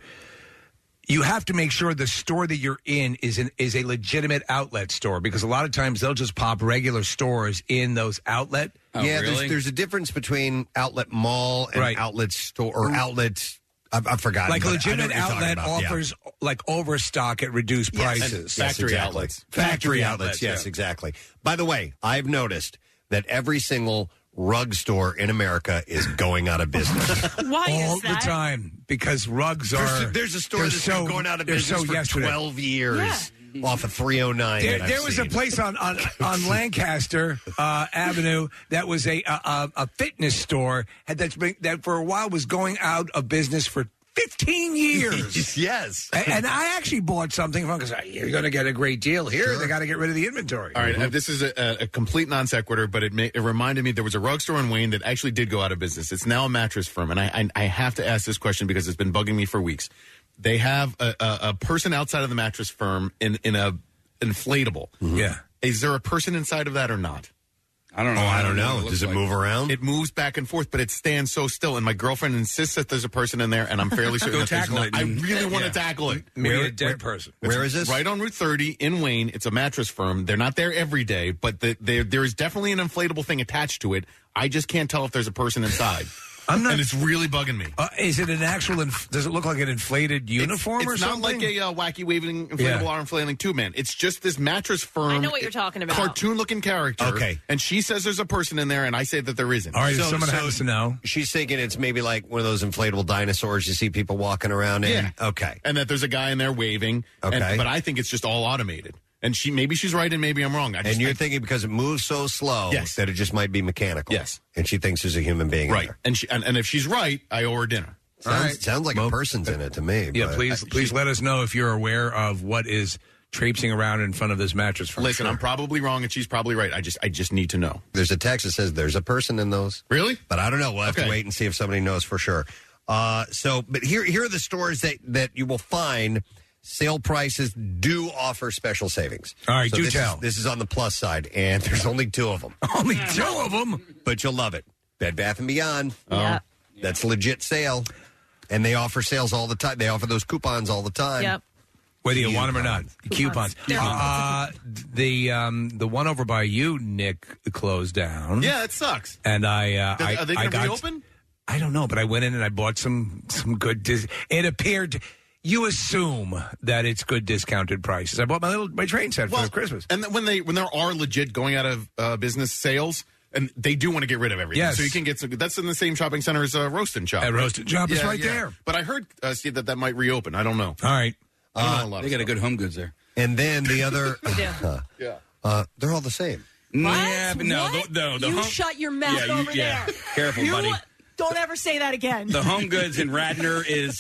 [SPEAKER 4] You have to make sure the store that you're in is an, is a legitimate outlet store because a lot of times they'll just pop regular stores in those outlet.
[SPEAKER 6] Oh,
[SPEAKER 3] yeah,
[SPEAKER 6] really?
[SPEAKER 3] there's, there's a difference between outlet mall and
[SPEAKER 4] Right.
[SPEAKER 3] outlet store or outlet. I've, I've forgotten.
[SPEAKER 4] Like a
[SPEAKER 3] but I know
[SPEAKER 4] legitimate
[SPEAKER 3] what you're talking
[SPEAKER 4] outlet
[SPEAKER 3] about, yeah.
[SPEAKER 4] offers like overstock at reduced
[SPEAKER 3] Yes.
[SPEAKER 4] prices.
[SPEAKER 3] Yes,
[SPEAKER 7] Factory
[SPEAKER 3] exactly.
[SPEAKER 7] outlets.
[SPEAKER 3] Factory outlets,
[SPEAKER 4] yeah.
[SPEAKER 3] yes, exactly. By the way, I've noticed that every single rug store in America is going out of business.
[SPEAKER 5] Why
[SPEAKER 4] all
[SPEAKER 5] is
[SPEAKER 4] the
[SPEAKER 5] that?
[SPEAKER 4] time because rugs are.
[SPEAKER 3] there's, there's a store
[SPEAKER 4] they're
[SPEAKER 3] that's
[SPEAKER 4] so,
[SPEAKER 3] been going out of
[SPEAKER 4] they're
[SPEAKER 3] business
[SPEAKER 4] so
[SPEAKER 3] for
[SPEAKER 4] yesterday.
[SPEAKER 3] twelve years off of three oh nine.
[SPEAKER 4] There,
[SPEAKER 3] that I've
[SPEAKER 4] there was a
[SPEAKER 3] seen.
[SPEAKER 4] place on on, on Lancaster uh, Avenue that was a, a a fitness store had that's been, that for a while was going out of business for fifteen years.
[SPEAKER 3] Yes.
[SPEAKER 4] A- and I actually bought something from because you're going to get a great deal here. They got to get rid of the inventory.
[SPEAKER 7] All right, uh, this is a, a complete non sequitur, but it, ma- it reminded me there was a rug store in Wayne that actually did go out of business. It's now a mattress firm, and I, I, I have to ask this question because it's been bugging me for weeks. They have a, a, a person outside of the mattress firm in, in a inflatable.
[SPEAKER 4] Yeah.
[SPEAKER 7] Is there a person inside of that or not?
[SPEAKER 6] I don't know.
[SPEAKER 3] Oh, I don't
[SPEAKER 6] what
[SPEAKER 3] know.
[SPEAKER 6] looks
[SPEAKER 3] Does it
[SPEAKER 6] like.
[SPEAKER 3] move around?
[SPEAKER 7] It moves back and forth, but it stands so still. And my girlfriend insists that there's a person in there, and I'm fairly certain
[SPEAKER 6] Go
[SPEAKER 7] that there's
[SPEAKER 6] tackle
[SPEAKER 7] not.
[SPEAKER 6] it
[SPEAKER 7] I
[SPEAKER 6] and-
[SPEAKER 7] really want to
[SPEAKER 6] Yeah.
[SPEAKER 7] tackle it.
[SPEAKER 4] Maybe
[SPEAKER 3] Where-
[SPEAKER 4] a dead
[SPEAKER 3] where-
[SPEAKER 4] person.
[SPEAKER 3] Where is this?
[SPEAKER 7] Right on Route thirty in Wayne. It's a mattress firm. They're not there every day, but the, there there is definitely an inflatable thing attached to it. I just can't tell if there's a person inside.
[SPEAKER 4] I'm not-
[SPEAKER 7] and it's really bugging me.
[SPEAKER 4] Uh, is it an actual? Inf- does it look like an inflated uniform
[SPEAKER 7] it's,
[SPEAKER 4] or
[SPEAKER 7] it's
[SPEAKER 4] something?
[SPEAKER 7] not like a uh, wacky waving inflatable
[SPEAKER 4] Yeah.
[SPEAKER 7] arm flailing tube man. It's just this mattress firm.
[SPEAKER 5] I know what you're talking about.
[SPEAKER 7] Cartoon looking character.
[SPEAKER 3] Okay.
[SPEAKER 7] And she says there's a person in there, and I say that there isn't.
[SPEAKER 4] All right, if
[SPEAKER 3] So-
[SPEAKER 4] someone
[SPEAKER 3] so-
[SPEAKER 4] happens to know.
[SPEAKER 3] She's thinking it's maybe like one of those inflatable dinosaurs you see people walking around in.
[SPEAKER 7] Yeah.
[SPEAKER 3] Okay.
[SPEAKER 7] And that there's a guy in there waving. and-
[SPEAKER 3] Okay.
[SPEAKER 7] but I think it's just all automated. And she maybe she's right and maybe I'm wrong. I just,
[SPEAKER 3] And you're
[SPEAKER 7] I-
[SPEAKER 3] thinking because it moves so slow
[SPEAKER 7] Yes.
[SPEAKER 3] that it just might be mechanical.
[SPEAKER 7] Yes.
[SPEAKER 3] And she thinks there's a human being in
[SPEAKER 7] right.
[SPEAKER 3] there.
[SPEAKER 7] And, she, and and if she's right, I owe her dinner.
[SPEAKER 3] Sounds,
[SPEAKER 4] All right.
[SPEAKER 3] sounds like
[SPEAKER 4] Well,
[SPEAKER 3] a person's in it to me.
[SPEAKER 4] Yeah,
[SPEAKER 3] but-
[SPEAKER 4] please, please let us know if you're aware of what is traipsing around in front of this mattress firm.
[SPEAKER 7] Listen,
[SPEAKER 4] Sure.
[SPEAKER 7] I'm probably wrong and she's probably right. I just I just need to know.
[SPEAKER 3] There's a text that says there's a person in those.
[SPEAKER 7] Really?
[SPEAKER 3] But I don't know. We'll have
[SPEAKER 7] Okay.
[SPEAKER 3] to wait and see if somebody knows for sure. Uh, so, but here, here are the stores that, that you will find sale prices do offer special savings.
[SPEAKER 4] All right,
[SPEAKER 3] So
[SPEAKER 4] do
[SPEAKER 3] this
[SPEAKER 4] tell.
[SPEAKER 3] Is, this is on the plus side, and there's only two of them.
[SPEAKER 4] Only two of them.
[SPEAKER 3] But you'll love it. Bed Bath and Beyond.
[SPEAKER 5] Yeah.
[SPEAKER 3] That's legit sale. And they offer sales all the time. They offer those coupons all the time.
[SPEAKER 5] Yep.
[SPEAKER 4] Whether you want them or not, coupons.
[SPEAKER 5] They're-
[SPEAKER 4] Uh, the um, the one over by you, Nick, closed down.
[SPEAKER 7] Yeah, it sucks.
[SPEAKER 4] and I, uh,
[SPEAKER 7] Are
[SPEAKER 4] I,
[SPEAKER 7] they
[SPEAKER 4] I
[SPEAKER 7] going to
[SPEAKER 4] got.
[SPEAKER 7] reopen?
[SPEAKER 4] I don't know, but I went in and I bought some some good. Dis- it appeared. You assume that it's good discounted prices. I bought my little my train set for Christmas.
[SPEAKER 7] And then when they when there are legit going out of uh, business sales, and they do want to get rid of everything,
[SPEAKER 4] Yes.
[SPEAKER 7] so you can get some. That's in the same shopping center as uh, Roast and Shop.
[SPEAKER 4] At
[SPEAKER 7] right?
[SPEAKER 4] Roast and Shop is
[SPEAKER 7] Yeah,
[SPEAKER 4] right
[SPEAKER 7] yeah.
[SPEAKER 4] there.
[SPEAKER 7] But I heard uh, Steve that that might reopen. I don't know.
[SPEAKER 4] All right.
[SPEAKER 7] I don't
[SPEAKER 3] Uh,
[SPEAKER 7] know a lot
[SPEAKER 6] They
[SPEAKER 7] of
[SPEAKER 6] got a
[SPEAKER 7] stuff.
[SPEAKER 6] good home goods there.
[SPEAKER 3] And then the other,
[SPEAKER 5] do.
[SPEAKER 7] Yeah.
[SPEAKER 3] uh, they're all the same.
[SPEAKER 6] Yeah, but no,
[SPEAKER 5] What?
[SPEAKER 6] the, no, the
[SPEAKER 5] you
[SPEAKER 6] home,
[SPEAKER 5] shut your mouth
[SPEAKER 6] Yeah, you-
[SPEAKER 5] over
[SPEAKER 6] yeah.
[SPEAKER 5] there.
[SPEAKER 6] Careful,
[SPEAKER 5] you
[SPEAKER 6] buddy.
[SPEAKER 5] Don't ever say that again.
[SPEAKER 6] the home goods in Radnor is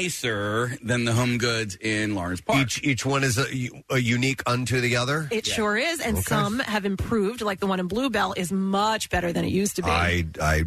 [SPEAKER 6] nicer than the home goods in Lawrence Park.
[SPEAKER 3] Each each one is a, a unique unto the other.
[SPEAKER 5] It sure is, and some have improved. Like the one in Bluebell is much better than it used to be.
[SPEAKER 3] I I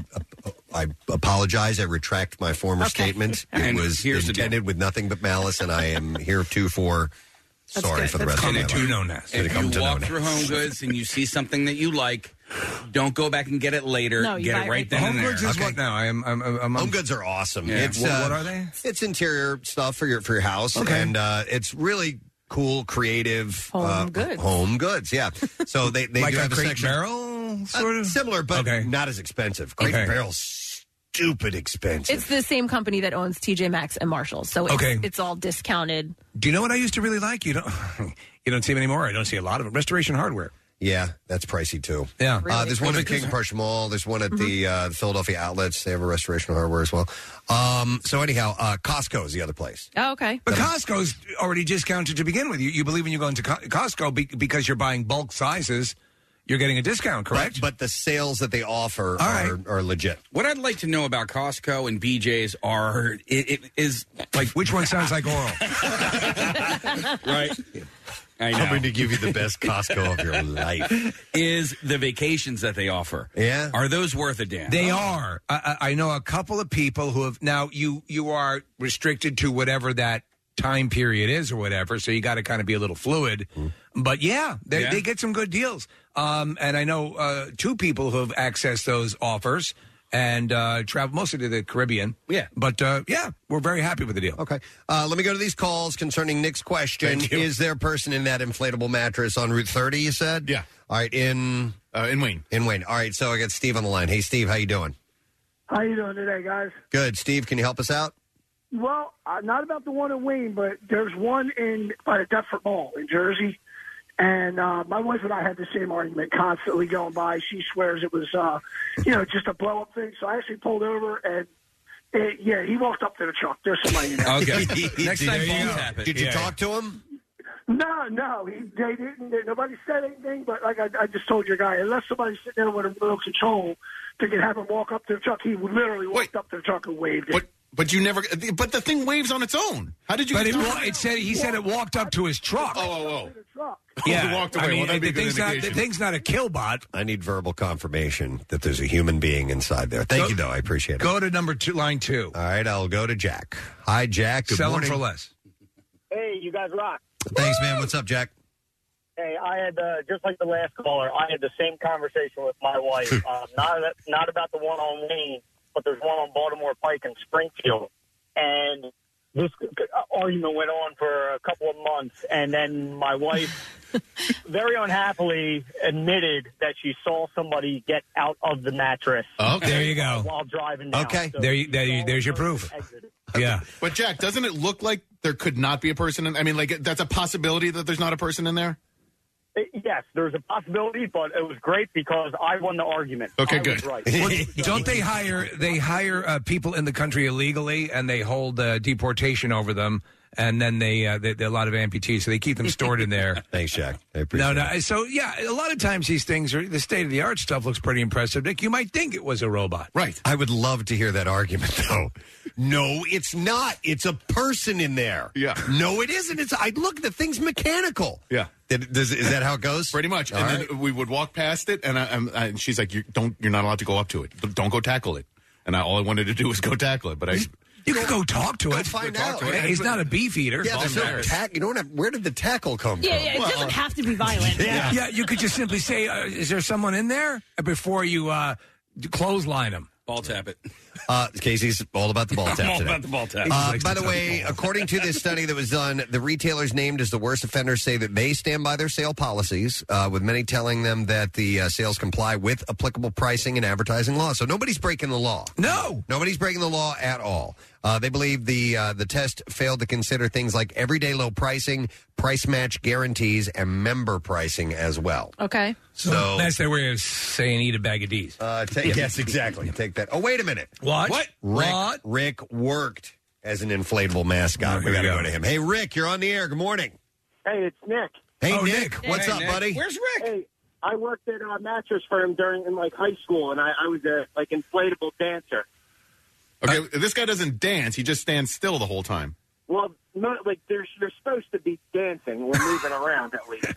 [SPEAKER 3] I apologize. I retract my former
[SPEAKER 5] Okay.
[SPEAKER 3] statement. It
[SPEAKER 6] And
[SPEAKER 3] was
[SPEAKER 6] here's the
[SPEAKER 3] intended with nothing but malice, and I am here too for Sorry
[SPEAKER 6] good.
[SPEAKER 3] for the
[SPEAKER 6] That's
[SPEAKER 3] rest of
[SPEAKER 6] good.
[SPEAKER 3] my
[SPEAKER 6] Come
[SPEAKER 3] life.
[SPEAKER 6] to No Nest. If
[SPEAKER 3] Come
[SPEAKER 6] you
[SPEAKER 3] to
[SPEAKER 6] walk
[SPEAKER 3] No
[SPEAKER 6] through
[SPEAKER 3] Nest.
[SPEAKER 6] Home Goods and you see something that you like, don't go back and get it later.
[SPEAKER 5] No, you
[SPEAKER 6] get
[SPEAKER 5] buy
[SPEAKER 6] it
[SPEAKER 5] it
[SPEAKER 6] right
[SPEAKER 5] right
[SPEAKER 6] then
[SPEAKER 5] there.
[SPEAKER 6] and
[SPEAKER 4] Home
[SPEAKER 6] there.
[SPEAKER 4] Goods is what now? I am. I'm, I'm, I'm,
[SPEAKER 3] Home Goods are awesome.
[SPEAKER 6] Yeah.
[SPEAKER 3] It's
[SPEAKER 4] What-
[SPEAKER 3] uh,
[SPEAKER 4] what are they?
[SPEAKER 3] It's interior stuff for your for your house,
[SPEAKER 4] Okay.
[SPEAKER 3] and uh, it's really cool, creative
[SPEAKER 5] Home
[SPEAKER 3] uh,
[SPEAKER 5] goods.
[SPEAKER 3] Home goods, yeah. So they they
[SPEAKER 4] like
[SPEAKER 3] do
[SPEAKER 4] a
[SPEAKER 3] have a
[SPEAKER 4] Crate
[SPEAKER 3] section
[SPEAKER 4] Barrel,
[SPEAKER 3] uh,
[SPEAKER 4] sort of
[SPEAKER 3] similar, but
[SPEAKER 4] Okay.
[SPEAKER 3] not as expensive. Crate
[SPEAKER 4] Okay.
[SPEAKER 3] Barrel's stupid expensive.
[SPEAKER 5] It's the same company that owns T J Maxx and Marshalls, so it's,
[SPEAKER 4] Okay.
[SPEAKER 5] it's all discounted.
[SPEAKER 4] Do you know what I used to really like? You don't. You don't see them anymore. I don't see a lot of it. Restoration Hardware.
[SPEAKER 3] Yeah, that's pricey too.
[SPEAKER 4] Yeah.
[SPEAKER 3] Uh, there's one
[SPEAKER 4] Well,
[SPEAKER 3] at King
[SPEAKER 4] because-
[SPEAKER 3] Prussia Mall. There's one at
[SPEAKER 5] Mm-hmm.
[SPEAKER 3] the, uh, the Philadelphia outlets. They have a Restoration Hardware as well. Um, so anyhow, uh, Costco is the other place.
[SPEAKER 5] Oh, okay.
[SPEAKER 4] But Costco's already discounted to begin with. You, you believe when you go into Co- Costco be, because you're buying bulk sizes, you're getting a discount, correct?
[SPEAKER 3] But, but the sales that they offer
[SPEAKER 4] All
[SPEAKER 3] are,
[SPEAKER 4] right.
[SPEAKER 3] are legit.
[SPEAKER 6] What I'd like to know about Costco and B J's are it, it is like
[SPEAKER 4] which one sounds like oral?
[SPEAKER 6] right. I know.
[SPEAKER 3] I'm going to give you the best Costco of your life.
[SPEAKER 6] Is the vacations that they offer?
[SPEAKER 3] Yeah.
[SPEAKER 6] Are those worth a damn?
[SPEAKER 4] They are. I, I I know a couple of people who have now. You you are restricted to whatever that time period is or whatever, so you got to kind of be a little fluid. But yeah, they,
[SPEAKER 6] Yeah.
[SPEAKER 4] they get some good deals. Um, and I know uh, two people who have accessed those offers and uh, travel mostly to the Caribbean.
[SPEAKER 6] Yeah.
[SPEAKER 4] But uh, yeah, we're very happy with the deal.
[SPEAKER 3] Okay. Uh, let me go to these calls concerning Nick's question.
[SPEAKER 7] Thank you.
[SPEAKER 3] Is there a person in that inflatable mattress on Route thirty, you said?
[SPEAKER 7] Yeah.
[SPEAKER 3] All right, in
[SPEAKER 7] Uh, in Wayne.
[SPEAKER 3] in Wayne. All right, so I got Steve on the line. Hey, Steve, how you doing?
[SPEAKER 9] How you doing today, guys?
[SPEAKER 3] Good. Steve, can you help us out?
[SPEAKER 9] Well, uh, not about the one in Wayne, but there's one in by the Deptford Mall in Jersey. And uh, my wife and I had the same argument constantly going by. She swears it was, uh, you know, just a blow-up thing. So I actually pulled over, and it, yeah, he walked up to the truck. There's somebody in there.
[SPEAKER 6] Okay. Next time,
[SPEAKER 3] There you
[SPEAKER 6] phone
[SPEAKER 3] go.
[SPEAKER 6] tap it.
[SPEAKER 3] Did you
[SPEAKER 4] Yeah.
[SPEAKER 3] talk to him?
[SPEAKER 9] No, no, he, they didn't. They, nobody said anything. But like I, I just told your guy, unless somebody's sitting there with a remote control, they can have him walk up to the truck. He literally walked
[SPEAKER 7] Wait.
[SPEAKER 9] up to the truck and waved it.
[SPEAKER 7] But but you never. But the thing waves on its own. How did you?
[SPEAKER 4] But
[SPEAKER 7] get
[SPEAKER 4] it,
[SPEAKER 7] to-
[SPEAKER 4] wa- it said he said it walked up to his truck.
[SPEAKER 7] Oh oh oh.
[SPEAKER 9] the truck.
[SPEAKER 4] Yeah,
[SPEAKER 7] He walked away.
[SPEAKER 4] I mean,
[SPEAKER 7] Well, that'd be
[SPEAKER 4] the
[SPEAKER 7] a good
[SPEAKER 4] thing's not the
[SPEAKER 7] indication.
[SPEAKER 4] thing's not a killbot.
[SPEAKER 3] I need verbal confirmation that there's a human being inside there. Thank
[SPEAKER 4] Go-
[SPEAKER 3] you, though. I appreciate it.
[SPEAKER 4] Go to number two, line two.
[SPEAKER 3] All right, I'll go to Jack. Hi, Jack. Good
[SPEAKER 4] Sell
[SPEAKER 3] morning.
[SPEAKER 4] them for less.
[SPEAKER 10] Hey, you guys rock.
[SPEAKER 3] Thanks, man. What's up, Jack?
[SPEAKER 10] Hey, I had uh, just like the last caller. I had the same conversation with my wife. uh, not not about the one on Maine, but there's one on Baltimore Pike in Springfield, and this argument went on for a couple of months, and then my wife very unhappily admitted that she saw somebody get out of the mattress.
[SPEAKER 7] Okay.
[SPEAKER 4] There you go.
[SPEAKER 10] While driving down.
[SPEAKER 3] Okay.
[SPEAKER 10] So
[SPEAKER 4] There you-
[SPEAKER 10] she
[SPEAKER 4] there you-
[SPEAKER 10] saw
[SPEAKER 4] there's your
[SPEAKER 10] the person
[SPEAKER 4] proof.
[SPEAKER 10] exit.
[SPEAKER 4] Yeah.
[SPEAKER 7] But Jack, doesn't it look like there could not be a person in? I mean, like that's a possibility that there's not a person in there.
[SPEAKER 10] Yes, there's a possibility, but it was great because I won the argument.
[SPEAKER 7] Okay,
[SPEAKER 10] I
[SPEAKER 7] good.
[SPEAKER 10] Was right.
[SPEAKER 4] Well, don't they hire they hire uh, people in the country illegally and they hold uh, deportation over them and then they, uh, they, they a lot of amputees so they keep them stored in there.
[SPEAKER 3] Thanks, Jack. I appreciate
[SPEAKER 4] No,
[SPEAKER 3] it.
[SPEAKER 4] no. So yeah, a lot of times these things are the state of the art stuff looks pretty impressive. Nick, you might think it was a robot.
[SPEAKER 7] Right.
[SPEAKER 3] I would love to hear that argument, though. No, it's not. It's a person in there.
[SPEAKER 7] Yeah.
[SPEAKER 3] No, it isn't. It's. I look. The thing's mechanical.
[SPEAKER 7] Yeah.
[SPEAKER 3] Did, does, is that how it goes?
[SPEAKER 7] Pretty much.
[SPEAKER 3] All
[SPEAKER 7] and
[SPEAKER 3] right.
[SPEAKER 7] then we would walk past it, and, I, I'm- I, and she's like, "You don't. You're not allowed to go up to it. Don't go tackle it." And I, all I wanted to do was go tackle it. But I.
[SPEAKER 4] You can go talk to
[SPEAKER 3] Go
[SPEAKER 4] it.
[SPEAKER 3] find
[SPEAKER 7] Go talk
[SPEAKER 3] out.
[SPEAKER 7] to it.
[SPEAKER 4] He's not a beef eater.
[SPEAKER 3] Yeah, there's no
[SPEAKER 7] embarrassed.
[SPEAKER 3] tack. You don't have. Where did the tackle come
[SPEAKER 5] Yeah,
[SPEAKER 3] from?
[SPEAKER 5] yeah, it doesn't have to be violent.
[SPEAKER 3] Yeah.
[SPEAKER 4] Yeah, you could just simply say, uh, "Is there someone in there?" before you uh, clothesline him.
[SPEAKER 6] Ball tap it.
[SPEAKER 3] Uh, Casey's all about the ball tap
[SPEAKER 6] I'm all
[SPEAKER 3] today.
[SPEAKER 6] about the ball tap.
[SPEAKER 3] Uh,
[SPEAKER 4] likes
[SPEAKER 3] by
[SPEAKER 4] to
[SPEAKER 3] the
[SPEAKER 4] touch
[SPEAKER 3] way,
[SPEAKER 4] the ball.
[SPEAKER 3] according to this study that was done, the retailers named as the worst offenders say that they stand by their sale policies, uh, with many telling them that the uh, sales comply with applicable pricing and advertising laws. So nobody's breaking the law.
[SPEAKER 4] No.
[SPEAKER 3] Nobody's breaking the law at all. Uh, they believe the uh, the test failed to consider things like everyday low pricing, price match guarantees, and member pricing as well.
[SPEAKER 5] Okay.
[SPEAKER 3] So,
[SPEAKER 4] That's their way of saying eat a bag of D's.
[SPEAKER 3] uh, ta- yes, exactly. Take that. Oh, wait a minute.
[SPEAKER 4] What?
[SPEAKER 6] What?
[SPEAKER 3] Rick,
[SPEAKER 4] What?
[SPEAKER 3] Rick worked as an inflatable mascot.
[SPEAKER 4] Oh,
[SPEAKER 3] we
[SPEAKER 4] here
[SPEAKER 3] got to
[SPEAKER 4] we
[SPEAKER 3] go
[SPEAKER 4] go.
[SPEAKER 3] to him. Hey, Rick, you're on the air. Good morning.
[SPEAKER 10] Hey, it's Nick.
[SPEAKER 3] Hey,
[SPEAKER 4] Oh,
[SPEAKER 3] Nick,
[SPEAKER 4] Nick.
[SPEAKER 3] what's
[SPEAKER 6] Hey,
[SPEAKER 3] up,
[SPEAKER 6] Nick.
[SPEAKER 3] buddy?
[SPEAKER 6] Where's Rick?
[SPEAKER 10] Hey, I worked at a mattress firm during in like high school, and I, I was a like inflatable dancer.
[SPEAKER 7] Okay, this guy doesn't dance. He just stands still the whole time.
[SPEAKER 10] Well, no, like there's you're supposed to be dancing or moving around at least.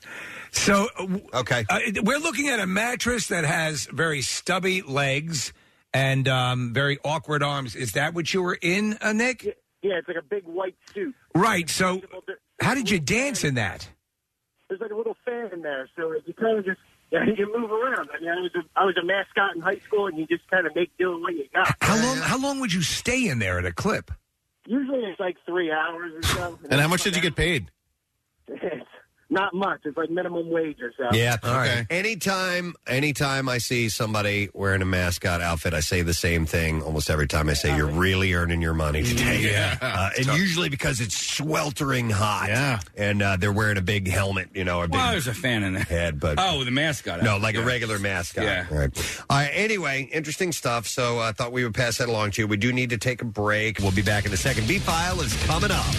[SPEAKER 4] So, uh, w-
[SPEAKER 3] Okay.
[SPEAKER 4] uh, we're looking at a mattress that has very stubby legs and um, very awkward arms. Is that what you were in, uh, Nick?
[SPEAKER 10] Yeah, it's like a big white suit.
[SPEAKER 4] Right. So, How did you dance in that?
[SPEAKER 10] There's like a little fan in there, so you kind of just yeah, you move around. I mean, I was a, I was a mascot in high school, and you just kind of make do what you got.
[SPEAKER 4] How long? How long would you stay in there at a clip?
[SPEAKER 10] Usually it's like three hours or so.
[SPEAKER 7] And how much did you get paid?
[SPEAKER 10] It's not much. It's like minimum wage or so.
[SPEAKER 3] Yeah.
[SPEAKER 7] All right.
[SPEAKER 3] Anytime, anytime I see somebody wearing a mascot outfit, I say the same thing almost every time. I say, "You're really earning your money today."
[SPEAKER 7] Yeah.
[SPEAKER 3] Uh, and usually because it's sweltering hot.
[SPEAKER 7] Yeah.
[SPEAKER 3] And uh, they're wearing a big helmet, you know, a big
[SPEAKER 6] Well, there's a fan in there.
[SPEAKER 3] head, but
[SPEAKER 6] Oh, the mascot.
[SPEAKER 3] no, like
[SPEAKER 6] Yeah.
[SPEAKER 3] a regular mascot.
[SPEAKER 6] Yeah.
[SPEAKER 3] All right. All right. Anyway, interesting stuff. So I thought we would pass that along to you. We do need to take a break. We'll be back in a second. B-File is coming up.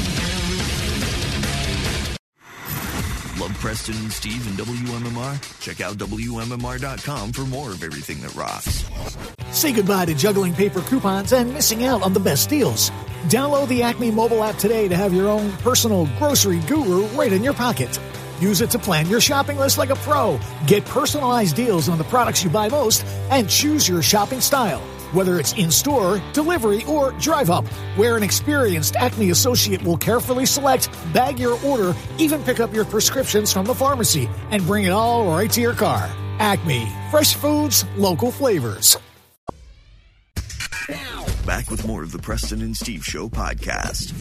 [SPEAKER 11] Love Preston and Steve and W M M R? Check out W M M R dot com for more of everything that rocks.
[SPEAKER 1] Say goodbye to juggling paper coupons and missing out on the best deals. Download the Acme mobile app today to have your own personal grocery guru right in your pocket. Use it to plan your shopping list like a pro. Get personalized deals on the products you buy most and choose your shopping style. Whether it's in-store, delivery, or drive-up, where an experienced Acme associate will carefully select, bag your order, even pick up your prescriptions from the pharmacy, and bring it all right to your car. Acme. Fresh foods, local flavors.
[SPEAKER 11] Back with more of the Preston and Steve Show podcast.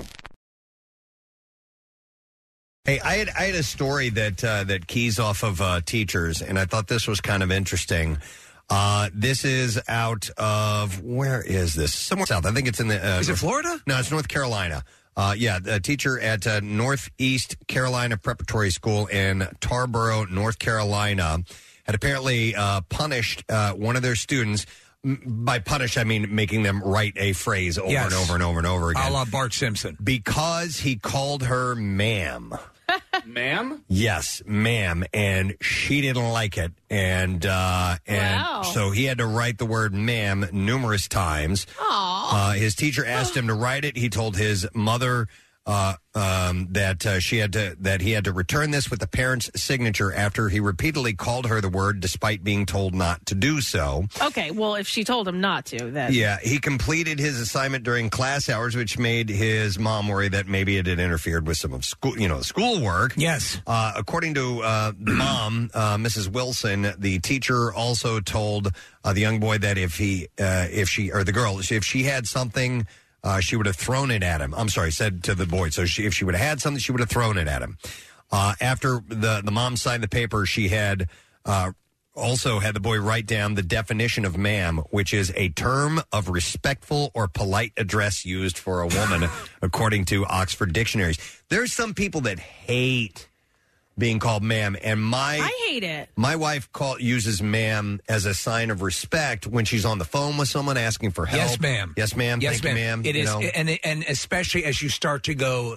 [SPEAKER 3] Hey, I had I had a story that uh, that keys off of uh, teachers, and I thought this was kind of interesting. Uh, this is out of, where is this? Somewhere south. I think it's in the... Uh,
[SPEAKER 4] Is it Florida?
[SPEAKER 3] No, it's North Carolina. Uh, yeah, a teacher at uh, Northeast Carolina Preparatory School in Tarboro, North Carolina, had apparently uh, punished uh, one of their students. By punish, I mean making them write a phrase over
[SPEAKER 4] Yes.
[SPEAKER 3] and over and over and over again.
[SPEAKER 4] A la Bart Simpson.
[SPEAKER 3] Because he called her ma'am.
[SPEAKER 6] Ma'am?
[SPEAKER 3] Yes, ma'am, and she didn't like it, and uh, and
[SPEAKER 5] Wow.
[SPEAKER 3] so he had to write the word "ma'am" numerous times. Uh, his teacher asked him to write it. He told his mother uh, um, that uh, she had to that he had to return this with the parent's signature after he repeatedly called her the word, despite being told not to do so.
[SPEAKER 5] Okay, well, if she told him not to, then
[SPEAKER 3] Yeah, he completed his assignment during class hours, which made his mom worry that maybe it had interfered with some of school, you know, schoolwork.
[SPEAKER 4] Yes.
[SPEAKER 3] Uh, according to uh, the mom, uh, Missus Wilson, the teacher also told uh, the young boy that if he, uh, if she, or the girl, if she had something, uh, she would have thrown it at him. I'm sorry, said to the boy. So she, if she would have had something, she would have thrown it at him. Uh, after the the mom signed the paper, she had. Uh, Also had the boy write down the definition of ma'am, which is a term of respectful or polite address used for a woman, according to Oxford dictionaries. There's some people that hate being called ma'am, and my
[SPEAKER 5] I hate it.
[SPEAKER 3] my wife call, uses ma'am as a sign of respect when she's on the phone with someone asking for help.
[SPEAKER 4] Yes, ma'am.
[SPEAKER 3] Yes, ma'am.
[SPEAKER 4] Yes,
[SPEAKER 3] Thank you, ma'am.
[SPEAKER 4] It
[SPEAKER 3] You
[SPEAKER 4] is,
[SPEAKER 3] know?
[SPEAKER 4] and and especially as you start to go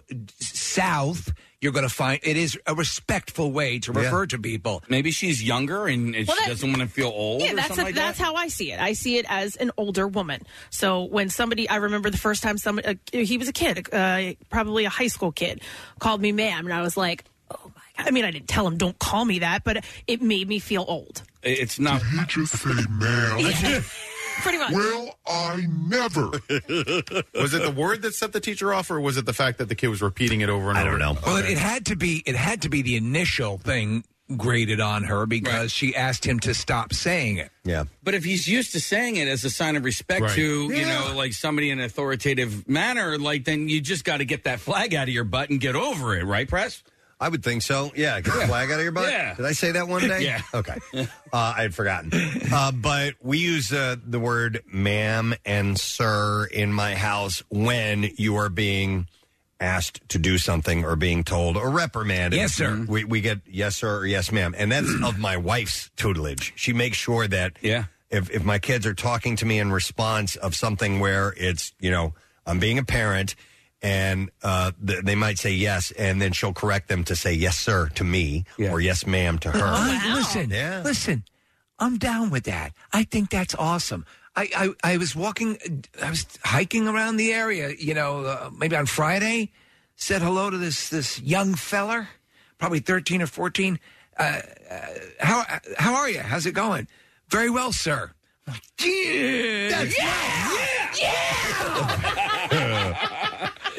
[SPEAKER 4] south, you're going to find it is a respectful way to refer
[SPEAKER 6] Yeah.
[SPEAKER 4] to people.
[SPEAKER 6] Maybe she's younger and, and
[SPEAKER 5] Well,
[SPEAKER 6] she
[SPEAKER 5] that-
[SPEAKER 6] doesn't want to feel old
[SPEAKER 5] Yeah,
[SPEAKER 6] or
[SPEAKER 5] that's
[SPEAKER 6] something
[SPEAKER 5] a,
[SPEAKER 6] like
[SPEAKER 5] that's
[SPEAKER 6] that.
[SPEAKER 5] how I see it. I see it as an older woman. So when somebody, I remember the first time somebody, uh, he was a kid, uh, probably a high school kid, called me ma'am, and I was like, oh my god. I mean, I didn't tell him don't call me that, but it made me feel old.
[SPEAKER 6] It's not.
[SPEAKER 12] Did he just say ma'am?
[SPEAKER 5] Pretty much.
[SPEAKER 12] Well, I never.
[SPEAKER 7] Was it the word that set the teacher off, or was it the fact that the kid was repeating it over and over? I don't know.
[SPEAKER 4] Well, it, it had to be. It had to be the initial thing graded on her because she asked him to stop saying it.
[SPEAKER 3] Yeah.
[SPEAKER 6] But if he's used to saying it as a sign of respect
[SPEAKER 4] Right.
[SPEAKER 6] to, you
[SPEAKER 4] Yeah.
[SPEAKER 6] know, like somebody in an authoritative manner, like then you just got to get that flag out of your butt and get over it, right, Press?
[SPEAKER 3] I would think so. Yeah, get the
[SPEAKER 6] Yeah.
[SPEAKER 3] flag out of your butt.
[SPEAKER 6] Yeah.
[SPEAKER 3] Did I say that one day?
[SPEAKER 6] Yeah.
[SPEAKER 3] Okay. Uh, I had forgotten. Uh, but we use uh, the word ma'am and sir in my house when you are being asked to do something or being told or reprimanded.
[SPEAKER 4] Yes, sir.
[SPEAKER 3] We, we get yes, sir, or yes, ma'am. And that's of my wife's tutelage. She makes sure that
[SPEAKER 6] yeah.
[SPEAKER 3] if, if my kids are talking to me in response of something where it's, you know, I'm being a parent, and uh, th- they might say yes, and then she'll correct them to say yes, sir, to me, or yes, ma'am, to her.
[SPEAKER 4] Oh, Listen, listen, I'm down with that. I think that's awesome. I, I, I was walking, I was hiking around the area, you know, uh, maybe on Friday, said hello to this this young feller, probably thirteen or fourteen. Uh, uh, how how are you? How's it going? Very well, sir. I'm like, yeah,
[SPEAKER 3] That's
[SPEAKER 4] yeah, yeah, yeah.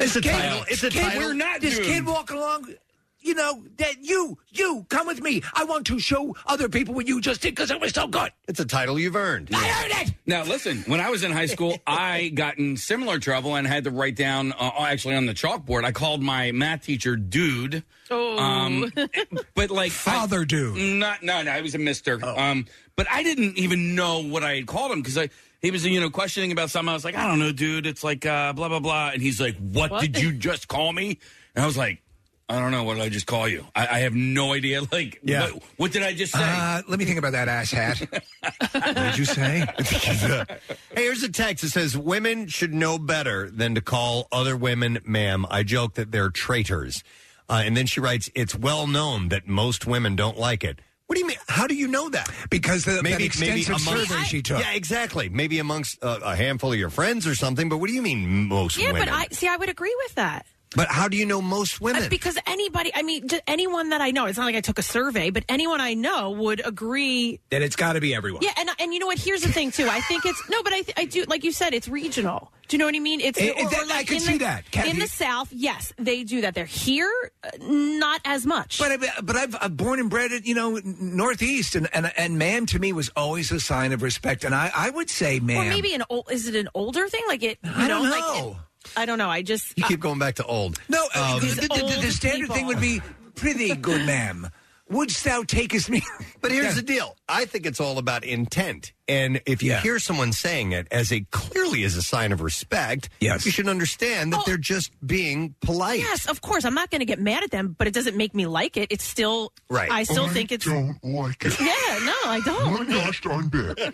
[SPEAKER 3] It's a
[SPEAKER 4] kid,
[SPEAKER 3] title. It's a
[SPEAKER 4] kid,
[SPEAKER 3] title.
[SPEAKER 4] We're not this
[SPEAKER 6] doing-
[SPEAKER 4] kid walking along. You know, that you, you, come with me. I want to show other people what you just did because it was so good.
[SPEAKER 3] It's a title you've earned.
[SPEAKER 4] I earned it.
[SPEAKER 6] Now, listen, when I was in high school, I got in similar trouble and had to write down, uh, actually on the chalkboard, I called my math teacher Dude.
[SPEAKER 5] Oh.
[SPEAKER 6] Um, but like.
[SPEAKER 4] Father
[SPEAKER 6] I,
[SPEAKER 4] Dude.
[SPEAKER 6] Not, no, no, he was a mister.
[SPEAKER 4] Oh.
[SPEAKER 6] Um, but I didn't even know what I had called him because I. He was, you know, questioning about something. I was like, I don't know, dude. It's like uh, blah, blah, blah. And he's like, what, what did you just call me? And I was like, I don't know. What did I just call you? I, I have no idea. Like,
[SPEAKER 4] Yeah.
[SPEAKER 6] what, what did I just say?
[SPEAKER 4] Uh, let me think about that ass hat. What did you say?
[SPEAKER 3] Hey, here's a text that says, women should know better than to call other women ma'am. I joke that they're traitors. Uh, and then she writes, it's well known that most women don't like it. What do you mean? How do you know that?
[SPEAKER 4] Because the, that extensive survey she took.
[SPEAKER 3] Yeah, exactly. Maybe amongst uh, a handful of your friends or something. But what do you mean most
[SPEAKER 5] Yeah,
[SPEAKER 3] women?
[SPEAKER 5] but I see. I would agree with that.
[SPEAKER 3] But how do you know most women?
[SPEAKER 5] Uh, because anybody, I mean, just anyone that I know, it's not like I took a survey, but anyone I know would agree.
[SPEAKER 4] That it's got to be everyone.
[SPEAKER 5] Yeah, and and you know what? Here's the thing too. I think it's no, but I I do like you said, it's regional. Do you know what I mean? It's
[SPEAKER 4] It- it-
[SPEAKER 5] or- or
[SPEAKER 4] that- I
[SPEAKER 5] like
[SPEAKER 4] can
[SPEAKER 5] in
[SPEAKER 4] see
[SPEAKER 5] the,
[SPEAKER 4] that. Kathy-
[SPEAKER 5] in the South. Yes, they do that. They're here, uh, not as much.
[SPEAKER 4] But I, but I've, I'm born and bred, you know, Northeast, and, and and ma'am to me was always a sign of respect, and I, I would say ma'am.
[SPEAKER 5] Or maybe an old. Is it an older thing? Like it? You
[SPEAKER 4] I don't
[SPEAKER 5] know, like
[SPEAKER 4] know.
[SPEAKER 5] it- I don't know. I just
[SPEAKER 3] you keep going back to old.
[SPEAKER 4] No, uh,
[SPEAKER 3] Um,
[SPEAKER 4] the, the, the, the
[SPEAKER 5] old
[SPEAKER 4] standard
[SPEAKER 5] people.
[SPEAKER 4] thing would be pretty good, ma'am. Wouldst thou takest me?
[SPEAKER 3] But here's
[SPEAKER 4] Yeah.
[SPEAKER 3] the deal. I think it's all about intent. And if you
[SPEAKER 4] Yeah.
[SPEAKER 3] hear someone saying it as a clearly as a sign of respect,
[SPEAKER 4] Yes.
[SPEAKER 3] you should understand that
[SPEAKER 5] Oh.
[SPEAKER 3] they're just being polite.
[SPEAKER 5] yes, of course. I'm not going to get mad at them, but it doesn't make me like it. It's still
[SPEAKER 3] Right.
[SPEAKER 5] I still
[SPEAKER 12] I
[SPEAKER 5] think it's.
[SPEAKER 12] don't like it.
[SPEAKER 5] Yeah, no, I
[SPEAKER 12] Oh
[SPEAKER 5] don't.
[SPEAKER 12] my gosh darn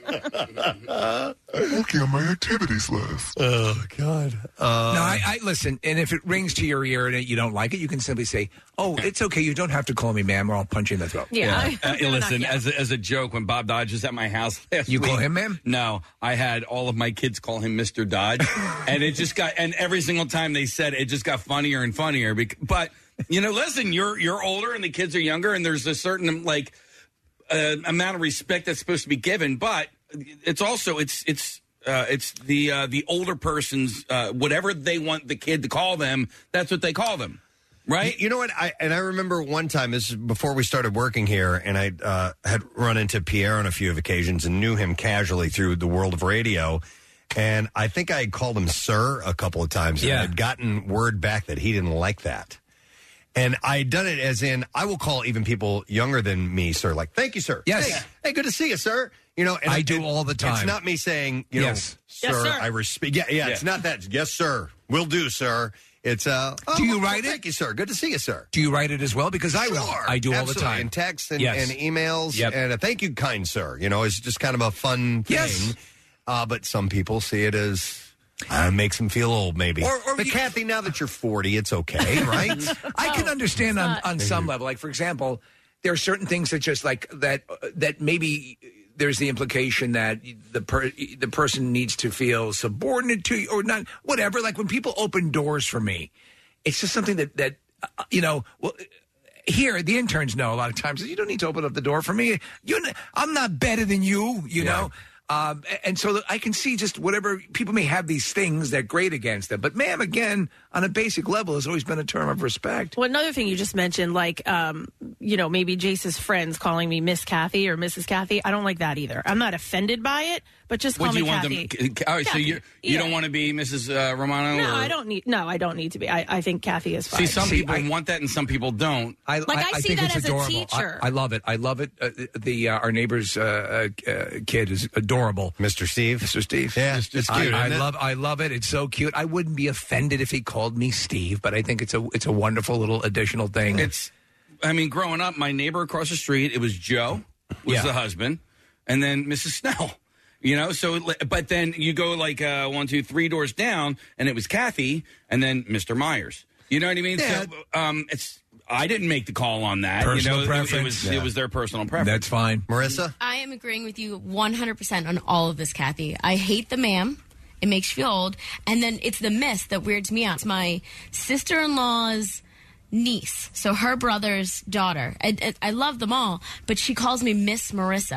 [SPEAKER 12] bit. Looking at my activities list.
[SPEAKER 3] Oh, God. Uh,
[SPEAKER 4] No, I, I listen, and if it rings to your ear and you don't like it, you can simply say, "Oh, it's okay. You don't have to call me ma'am, or I'll punch you in the throat."
[SPEAKER 5] Yeah. I-
[SPEAKER 6] Uh,
[SPEAKER 5] I'm gonna
[SPEAKER 6] listen,
[SPEAKER 5] knock you
[SPEAKER 6] as a, as a joke, when Bob Dodge was at my house last
[SPEAKER 4] You
[SPEAKER 6] week,
[SPEAKER 4] call him ma'am?
[SPEAKER 6] No, I had all of my kids call him Mister Dodge, and it just got. And every single time they said it, it just got funnier and funnier. bec- But you know, listen, you're you're older and the kids are younger, and there's a certain like uh, amount of respect that's supposed to be given. But it's also it's it's. Uh, it's the uh, the older person's uh, whatever they want the kid to call them. That's what they call them, right?
[SPEAKER 3] You know what? I and I remember one time, this is before we started working here, and I uh, had run into Pierre on a few of occasions and knew him casually through the world of radio. And I think I had called him sir a couple of times, and
[SPEAKER 4] Yeah.
[SPEAKER 3] I had gotten word back that he didn't like that. And I'd done it as in, I will call even people younger than me, sir, like, thank you, sir.
[SPEAKER 4] Yes.
[SPEAKER 3] Hey, hey, good to see you, sir. You know, and
[SPEAKER 4] I do
[SPEAKER 3] and
[SPEAKER 4] all the
[SPEAKER 3] It's
[SPEAKER 4] time.
[SPEAKER 3] not me saying, you
[SPEAKER 4] Yes.
[SPEAKER 3] know, sir,
[SPEAKER 5] Yes, sir.
[SPEAKER 3] I respect. Yeah, yeah, it's not that. Yes, sir. Will do, sir. It's, uh, oh,
[SPEAKER 4] Do you
[SPEAKER 3] well,
[SPEAKER 4] write it?
[SPEAKER 3] Thank you, sir. Good to see you, sir.
[SPEAKER 4] Do you write it as well? Because I will.
[SPEAKER 3] Sure.
[SPEAKER 4] I do all
[SPEAKER 3] Absolutely.
[SPEAKER 4] the time.
[SPEAKER 3] In texts and,
[SPEAKER 4] Yes.
[SPEAKER 3] and emails.
[SPEAKER 4] Yep.
[SPEAKER 3] And a thank you, kind sir. You know, it's just kind of a fun thing.
[SPEAKER 4] Yes.
[SPEAKER 3] Uh, but some people see it as. Uh, makes them feel old, maybe.
[SPEAKER 4] Or- or
[SPEAKER 3] but
[SPEAKER 4] you-
[SPEAKER 3] Kathy, now that you're forty, it's okay, right?
[SPEAKER 4] I can understand on,
[SPEAKER 5] not.
[SPEAKER 4] on some level. Like, for example, there are certain things that just like that uh, that maybe there's the implication that the per, the person needs to feel subordinate to you or not, whatever. Like when people open doors for me, it's just something that that uh, you know. Well, here the interns know a lot of times you don't need to open up the door for me. You, I'm not better than you. You know. Um, and so I can see just whatever people may have these things that grate against them. But ma'am, again, on a basic level, has always been a term of respect.
[SPEAKER 5] Well, another thing you just mentioned, like, um, you know, maybe Jace's friends calling me Miss Kathy or Missus Kathy. I don't like that either. I'm not offended by it, but just call
[SPEAKER 6] Would you
[SPEAKER 5] me
[SPEAKER 6] want
[SPEAKER 5] Kathy.
[SPEAKER 6] them? All right, so
[SPEAKER 5] Kathy.
[SPEAKER 6] you you
[SPEAKER 5] Yeah.
[SPEAKER 6] don't want to be Missus Uh, Romano?
[SPEAKER 5] No,
[SPEAKER 6] or,
[SPEAKER 5] I don't need. No, I don't need to be. I, I think Kathy is fine.
[SPEAKER 6] See, some
[SPEAKER 4] See,
[SPEAKER 6] people
[SPEAKER 4] I-
[SPEAKER 6] want that and some people don't.
[SPEAKER 4] I,
[SPEAKER 5] Like, I see
[SPEAKER 4] think
[SPEAKER 5] that
[SPEAKER 4] it's
[SPEAKER 5] as a
[SPEAKER 4] adorable.
[SPEAKER 5] teacher.
[SPEAKER 4] I, I love it. I love it. Uh, the uh, our neighbor's uh, uh, kid is adorable.
[SPEAKER 3] Mister Steve.
[SPEAKER 4] Mister Steve.
[SPEAKER 3] Yeah, it's cute,
[SPEAKER 4] I,
[SPEAKER 3] isn't
[SPEAKER 4] I
[SPEAKER 3] it?
[SPEAKER 4] love. I love it. It's so cute. I wouldn't be offended if he called me Steve, but I think it's a it's a wonderful little additional thing.
[SPEAKER 6] It's, I mean, growing up, my neighbor across the street, it was Joe, was
[SPEAKER 4] Yeah.
[SPEAKER 6] the husband, and then Missus Snell. You know, so but then you go like uh, one, two, three doors down, and it was Kathy, and then Mister Myers. You know what I mean?
[SPEAKER 3] Yeah.
[SPEAKER 6] So um, it's I didn't make the call on that.
[SPEAKER 4] Personal
[SPEAKER 6] you know, It- It,
[SPEAKER 4] preference.
[SPEAKER 6] was
[SPEAKER 3] Yeah.
[SPEAKER 6] it was their personal preference.
[SPEAKER 4] That's fine.
[SPEAKER 3] Marissa?
[SPEAKER 8] I am agreeing with you one hundred percent on all of this, Kathy. I hate the ma'am. It makes you feel old. And then it's the miss that weirds me out. It's my sister-in-law's niece, so her brother's daughter. I, I, I love them all, but she calls me Miss Marissa.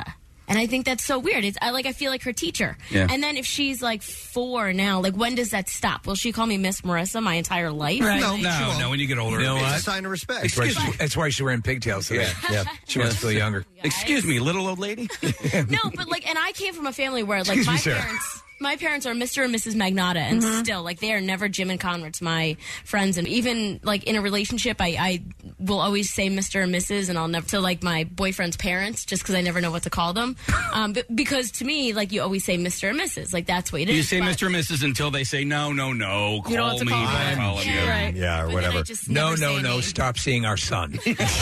[SPEAKER 8] And I think that's so weird. It's I like I feel like her teacher.
[SPEAKER 6] Yeah.
[SPEAKER 8] And then if she's like four now, like when does that stop? Will she call me Miss Marissa my entire life?
[SPEAKER 6] Right.
[SPEAKER 3] No,
[SPEAKER 6] No, no, when you get older.
[SPEAKER 4] You know
[SPEAKER 3] It's
[SPEAKER 4] what?
[SPEAKER 3] a sign of respect.
[SPEAKER 4] That's why, she, that's why she's wearing pigtails today.
[SPEAKER 3] Yeah.
[SPEAKER 4] She wants to feel younger.
[SPEAKER 6] Excuse me, little old lady.
[SPEAKER 8] No, but like, and I came from a family where like
[SPEAKER 4] Excuse
[SPEAKER 8] my
[SPEAKER 4] me, sir.
[SPEAKER 8] parents. My parents are Mister and Missus Magnotta, and
[SPEAKER 5] Mm-hmm.
[SPEAKER 8] still, like, they are never Jim and Conrad's my friends. And even, like, in a relationship, I, I will always say Mister and Missus, and I'll never to, like, my boyfriend's parents, just because I never know what to call them. Um, but because to me, like, you always say Mister and Missus Like, that's what it is.
[SPEAKER 6] You say
[SPEAKER 8] But-
[SPEAKER 6] Mister and Missus until they say, no, no, no, call
[SPEAKER 5] You don't have to
[SPEAKER 6] me.
[SPEAKER 5] call
[SPEAKER 6] by
[SPEAKER 5] him.
[SPEAKER 6] all of you.
[SPEAKER 8] Yeah,
[SPEAKER 5] right.
[SPEAKER 3] Yeah, or
[SPEAKER 8] But then I
[SPEAKER 3] whatever.
[SPEAKER 8] just
[SPEAKER 4] No,
[SPEAKER 8] never
[SPEAKER 4] no,
[SPEAKER 8] say a
[SPEAKER 4] no.
[SPEAKER 8] name.
[SPEAKER 4] Stop seeing our son.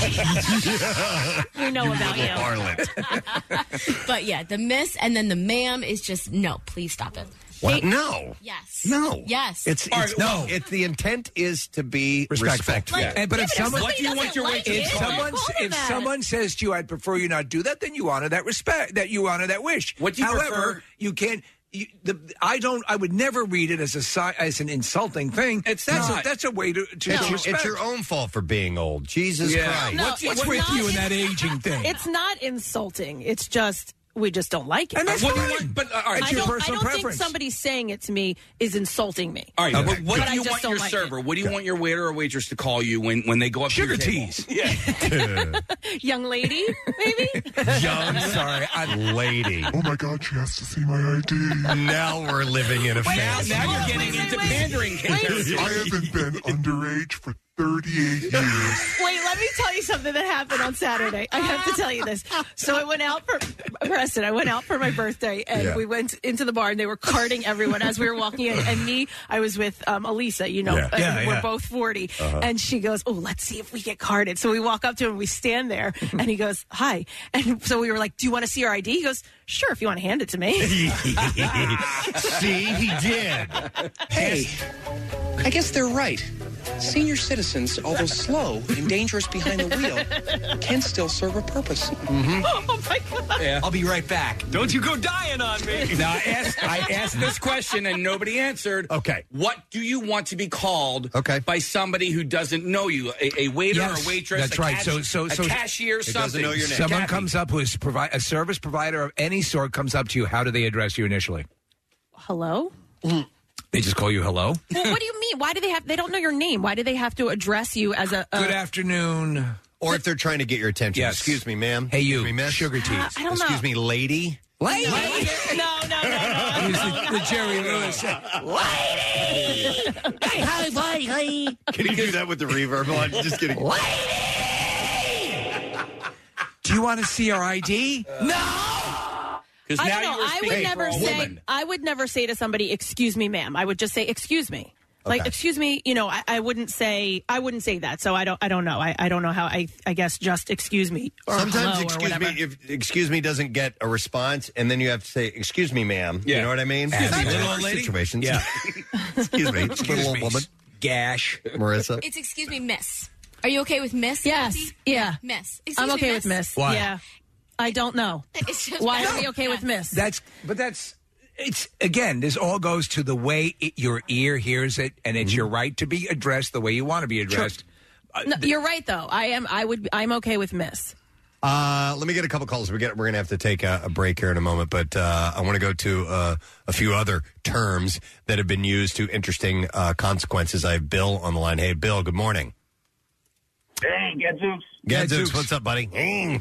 [SPEAKER 5] We know about you.
[SPEAKER 3] Harlot.
[SPEAKER 8] But yeah, the Miss and then the ma'am is just, no, please stop it.
[SPEAKER 3] What? No.
[SPEAKER 8] Yes.
[SPEAKER 3] No.
[SPEAKER 8] Yes.
[SPEAKER 3] It's,
[SPEAKER 4] All
[SPEAKER 3] it's
[SPEAKER 4] right,
[SPEAKER 3] no.
[SPEAKER 4] well-
[SPEAKER 3] It's the intent is to be
[SPEAKER 4] Respectful.
[SPEAKER 3] respectful.
[SPEAKER 8] Like,
[SPEAKER 4] And- but
[SPEAKER 8] yeah,
[SPEAKER 4] if
[SPEAKER 8] but
[SPEAKER 4] someone,
[SPEAKER 8] if
[SPEAKER 6] What do you want your
[SPEAKER 8] like
[SPEAKER 6] waitress
[SPEAKER 8] it,
[SPEAKER 4] if
[SPEAKER 6] to call you?
[SPEAKER 4] someone,
[SPEAKER 8] call
[SPEAKER 4] if
[SPEAKER 8] that.
[SPEAKER 4] someone says to you, "I'd prefer you not do that," then you honor that respect, that you honor that wish.
[SPEAKER 6] What do you
[SPEAKER 4] However,
[SPEAKER 6] prefer?
[SPEAKER 4] you can't. You, the, I don't. I would never read it as a si- as an insulting thing.
[SPEAKER 6] It's
[SPEAKER 4] that's
[SPEAKER 6] not.
[SPEAKER 4] A, that's a way to. to
[SPEAKER 3] It's, your,
[SPEAKER 4] respect.
[SPEAKER 3] it's your own fault for being old. Jesus
[SPEAKER 6] Yeah.
[SPEAKER 3] Christ.
[SPEAKER 5] No,
[SPEAKER 4] What's, what's
[SPEAKER 5] it's
[SPEAKER 4] with
[SPEAKER 5] not-
[SPEAKER 4] you and that aging thing?
[SPEAKER 5] It's not insulting. It's just we just don't like it.
[SPEAKER 4] And that's
[SPEAKER 6] What do you
[SPEAKER 4] fine.
[SPEAKER 6] want? But, uh, all right,
[SPEAKER 4] It's
[SPEAKER 5] I
[SPEAKER 4] your
[SPEAKER 5] don't, I
[SPEAKER 4] personal
[SPEAKER 5] don't
[SPEAKER 4] preference.
[SPEAKER 5] think somebody saying it to me is insulting me.
[SPEAKER 6] All right,
[SPEAKER 4] Okay.
[SPEAKER 6] but what
[SPEAKER 5] But
[SPEAKER 6] do
[SPEAKER 5] I
[SPEAKER 6] you
[SPEAKER 5] just
[SPEAKER 6] want
[SPEAKER 5] don't
[SPEAKER 6] your
[SPEAKER 5] like
[SPEAKER 6] server? What do you want your waiter or waitress to call you when, when they go up
[SPEAKER 4] Sugar
[SPEAKER 6] to your table?
[SPEAKER 4] teas.
[SPEAKER 6] Yeah.
[SPEAKER 5] Young lady, maybe?
[SPEAKER 4] Young, sorry, I'm
[SPEAKER 3] Lady.
[SPEAKER 12] Oh my God, she has to see my I D.
[SPEAKER 3] Now we're living in a
[SPEAKER 6] now,
[SPEAKER 3] fantasy.
[SPEAKER 6] now
[SPEAKER 5] Oh,
[SPEAKER 6] you're getting
[SPEAKER 5] wait,
[SPEAKER 6] into
[SPEAKER 5] wait, wait.
[SPEAKER 6] pandering. Kate.
[SPEAKER 12] I haven't been underage for thirty-eight years.
[SPEAKER 5] Wait, let me tell you something that happened on Saturday. I have to tell you this. So I went out for Preston. I went out for my birthday, and
[SPEAKER 3] Yeah.
[SPEAKER 5] we went into the bar, and they were carding everyone as we were walking in. And me, I was with um, Elisa. You know,
[SPEAKER 3] Yeah.
[SPEAKER 5] and
[SPEAKER 4] Yeah,
[SPEAKER 5] we're
[SPEAKER 4] yeah.
[SPEAKER 5] both forty. And she goes, "Oh, let's see if we get carded." So we walk up to him, we stand there, and he goes, "Hi." And so we were like, "Do you want to see our I D?" He goes, "Sure, if you want to hand it to me."
[SPEAKER 3] See, he did.
[SPEAKER 13] Hey, I guess they're right. Senior citizens, although slow and dangerous behind the wheel, can still serve a purpose.
[SPEAKER 5] Oh my God.
[SPEAKER 6] Yeah.
[SPEAKER 13] I'll be right back. Don't you go dying on me.
[SPEAKER 6] Now, I asked, I asked this question and nobody answered.
[SPEAKER 3] Okay.
[SPEAKER 6] What do you want to be called
[SPEAKER 3] Okay.
[SPEAKER 6] by somebody who doesn't know you? A, a waiter
[SPEAKER 4] Yes,
[SPEAKER 6] or a waitress?
[SPEAKER 4] that's
[SPEAKER 6] a
[SPEAKER 4] right.
[SPEAKER 6] cash-
[SPEAKER 4] So- so- so-
[SPEAKER 6] a cashier,
[SPEAKER 3] It doesn't
[SPEAKER 6] something.
[SPEAKER 3] know your name.
[SPEAKER 4] Someone
[SPEAKER 6] Kathy.
[SPEAKER 4] comes up who is provi- a service provider of any sort comes up to you. How do they address you initially?
[SPEAKER 5] Hello?
[SPEAKER 4] They just call you hello.
[SPEAKER 5] Well, what do you mean? Why do they have? They don't know your name. Why do they have to address you as a? a
[SPEAKER 4] Good afternoon.
[SPEAKER 3] Or if they're trying to get your attention.
[SPEAKER 4] Yes.
[SPEAKER 3] Excuse me, ma'am.
[SPEAKER 4] Hey, you.
[SPEAKER 3] Excuse me, miss.
[SPEAKER 4] Sugar teas.
[SPEAKER 5] I don't know.
[SPEAKER 3] Excuse me, lady.
[SPEAKER 4] Lady.
[SPEAKER 5] No, no, no, no.
[SPEAKER 4] Use the, the Jerry Lewis.
[SPEAKER 3] Hey, hi, hi, hi. Can you do that with the reverb on? Just kidding.
[SPEAKER 4] Do you want to see our I D? No.
[SPEAKER 6] Because
[SPEAKER 5] I
[SPEAKER 6] now
[SPEAKER 5] don't know.
[SPEAKER 6] you're
[SPEAKER 5] I would
[SPEAKER 6] speaking
[SPEAKER 5] never
[SPEAKER 6] for a
[SPEAKER 5] say.
[SPEAKER 6] woman.
[SPEAKER 5] I would never say to somebody, "Excuse me, ma'am." I would just say, "Excuse me." Like,
[SPEAKER 3] Okay.
[SPEAKER 5] excuse me. You know, I, I wouldn't say. I wouldn't say that. So I don't. I don't know. I, I don't know how. I. I guess just excuse me or
[SPEAKER 3] Sometimes
[SPEAKER 5] hello or
[SPEAKER 3] excuse me
[SPEAKER 5] whatever.
[SPEAKER 3] if excuse me doesn't get a response, and then you have to say excuse me, ma'am.
[SPEAKER 6] Yeah.
[SPEAKER 3] You know what I mean?
[SPEAKER 6] Excuse me,
[SPEAKER 3] There
[SPEAKER 6] little
[SPEAKER 3] are
[SPEAKER 6] old lady.
[SPEAKER 3] situations.
[SPEAKER 4] Yeah.
[SPEAKER 3] excuse me,
[SPEAKER 4] Excuse
[SPEAKER 3] little old
[SPEAKER 4] me.
[SPEAKER 3] woman,
[SPEAKER 4] Gash.
[SPEAKER 3] Marissa.
[SPEAKER 8] It's excuse me, Miss. Are you okay with Miss?
[SPEAKER 5] Yes.
[SPEAKER 8] Kathy?
[SPEAKER 5] Yeah.
[SPEAKER 8] Miss. Excuse
[SPEAKER 5] I'm
[SPEAKER 8] me,
[SPEAKER 5] okay with Miss.
[SPEAKER 4] Why?
[SPEAKER 5] Yeah. I don't know.
[SPEAKER 8] It's just
[SPEAKER 5] Why
[SPEAKER 8] better.
[SPEAKER 5] are we okay with Miss?
[SPEAKER 4] That's. But that's. It's again. This all goes to the way it, your ear hears it, and it's your right to be addressed the way you want to be addressed.
[SPEAKER 5] No, you're right though. I am. I would. I'm okay with Miss.
[SPEAKER 3] Uh, let me get a couple calls. We get we're gonna have to take a, a break here in a moment, but uh, I want to go to uh, a few other terms that have been used to interesting uh, consequences. I have Bill on the line. Hey, Bill. Good morning.
[SPEAKER 10] Hey, Gadzooks.
[SPEAKER 3] Gadzooks, what's up, buddy?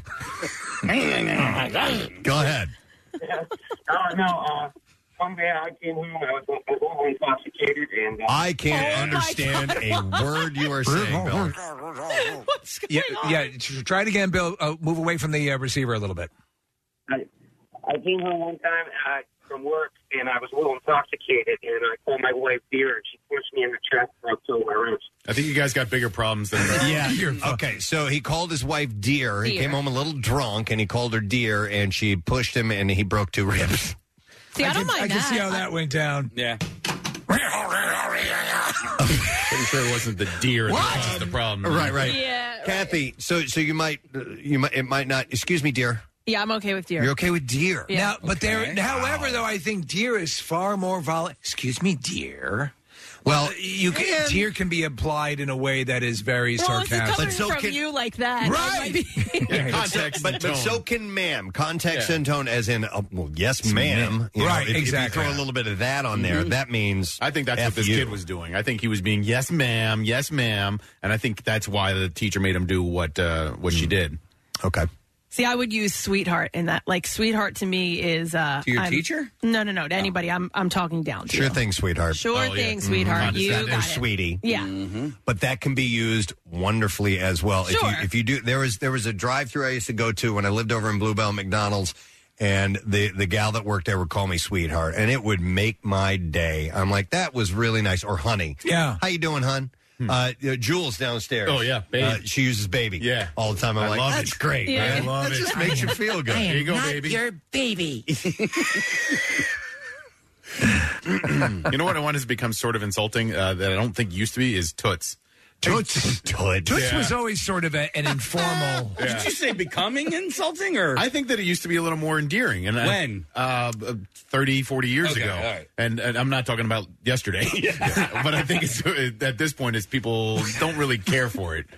[SPEAKER 3] Go ahead.
[SPEAKER 10] Uh, no, uh, one day I came home, I was a little intoxicated, and uh,
[SPEAKER 3] I can't
[SPEAKER 5] Oh, my
[SPEAKER 3] understand
[SPEAKER 5] God.
[SPEAKER 3] a word you are saying, Bill.
[SPEAKER 5] What's going
[SPEAKER 4] Yeah.
[SPEAKER 5] on?
[SPEAKER 4] Yeah. Try it again, Bill. Uh, move away from the uh, receiver a little bit.
[SPEAKER 10] I, I came home one time uh, from work, and I was a little intoxicated, and I called my wife Dear, and she pushed me in the chest for up to my ribs.
[SPEAKER 7] I think you guys got bigger problems than that.
[SPEAKER 3] Yeah. Okay, so he called his wife Dear. He
[SPEAKER 5] Dear.
[SPEAKER 3] came home a little drunk, and he called her Dear, and she pushed him, and he broke two ribs.
[SPEAKER 5] See, I, don't
[SPEAKER 4] can,
[SPEAKER 5] mind
[SPEAKER 4] I can
[SPEAKER 5] that.
[SPEAKER 4] see how that went down.
[SPEAKER 6] Yeah.
[SPEAKER 7] Pretty sure it wasn't the deer that was the problem.
[SPEAKER 3] Right, right.
[SPEAKER 5] Yeah. right.
[SPEAKER 3] Kathy, so so you might uh, you might it might not. Excuse me, Dear.
[SPEAKER 5] Yeah, I'm okay with Dear.
[SPEAKER 3] You're okay with Dear.
[SPEAKER 5] Yeah.
[SPEAKER 4] Now, but there. However, though, I think dear is far more vol. Excuse me, dear.
[SPEAKER 3] Well,
[SPEAKER 4] you can, tear can be applied in a way that is very
[SPEAKER 5] Well, if it's
[SPEAKER 4] sarcastic.
[SPEAKER 5] coming from
[SPEAKER 3] can-
[SPEAKER 5] you like that,
[SPEAKER 4] Right.
[SPEAKER 5] it might be-
[SPEAKER 3] Yeah,
[SPEAKER 7] context
[SPEAKER 3] but,
[SPEAKER 7] and
[SPEAKER 3] but
[SPEAKER 7] tone.
[SPEAKER 3] so can ma'am. Context
[SPEAKER 7] Yeah.
[SPEAKER 3] and tone, as in, uh, well, yes, ma'am. You know,
[SPEAKER 4] Right,
[SPEAKER 3] if,
[SPEAKER 4] exactly.
[SPEAKER 3] If you throw a little bit of that on there, that means
[SPEAKER 7] I think that's
[SPEAKER 3] F
[SPEAKER 7] what this
[SPEAKER 3] you.
[SPEAKER 7] kid was doing. I think he was being yes, ma'am, yes, ma'am, and I think that's why the teacher made him do what uh, what she did.
[SPEAKER 3] Okay.
[SPEAKER 5] See, I would use sweetheart in that. Like, sweetheart to me is uh,
[SPEAKER 6] To your
[SPEAKER 5] I'm-
[SPEAKER 6] teacher?
[SPEAKER 5] No, no, no. To anybody, I'm I'm talking down to.
[SPEAKER 3] Sure thing, sweetheart.
[SPEAKER 5] Sure
[SPEAKER 7] Oh,
[SPEAKER 5] thing,
[SPEAKER 7] yeah.
[SPEAKER 5] sweetheart.
[SPEAKER 3] Mhm.
[SPEAKER 5] You
[SPEAKER 3] That
[SPEAKER 5] got
[SPEAKER 3] is
[SPEAKER 5] it.
[SPEAKER 3] sweetie.
[SPEAKER 5] Yeah.
[SPEAKER 3] But that can be used wonderfully as well. If
[SPEAKER 5] Sure.
[SPEAKER 3] you if you do there was there was a drive-through I used to go to when I lived over in Bluebell McDonald's, and the the gal that worked there would call me sweetheart, and it would make my day. I'm like, that was really nice. Or honey.
[SPEAKER 4] Yeah.
[SPEAKER 3] How you doing, hun? Uh, you know, Jules downstairs.
[SPEAKER 7] Oh, yeah, baby.
[SPEAKER 3] Uh, she uses baby.
[SPEAKER 7] Yeah.
[SPEAKER 3] all the time. I'm
[SPEAKER 7] I
[SPEAKER 3] like,
[SPEAKER 7] love
[SPEAKER 3] that's
[SPEAKER 7] it.
[SPEAKER 3] great.
[SPEAKER 5] Yeah.
[SPEAKER 3] Man.
[SPEAKER 7] I love
[SPEAKER 3] that
[SPEAKER 7] it.
[SPEAKER 3] just makes you feel good.
[SPEAKER 7] Here you go, baby.
[SPEAKER 14] Your baby.
[SPEAKER 7] You know what I want has become sort of insulting uh, that I don't think used to be is toots.
[SPEAKER 4] Toots.
[SPEAKER 3] Toots.
[SPEAKER 4] Toots
[SPEAKER 7] Yeah.
[SPEAKER 4] was always sort of a, an informal.
[SPEAKER 7] Yeah.
[SPEAKER 6] Did you say becoming insulting or?
[SPEAKER 7] I think that it used to be a little more endearing. And
[SPEAKER 6] When?
[SPEAKER 7] I, uh, thirty, forty years
[SPEAKER 6] Okay,
[SPEAKER 7] ago.
[SPEAKER 6] all right.
[SPEAKER 7] And, and I'm not talking about yesterday. But I think it's, at this point, is people don't really care for it.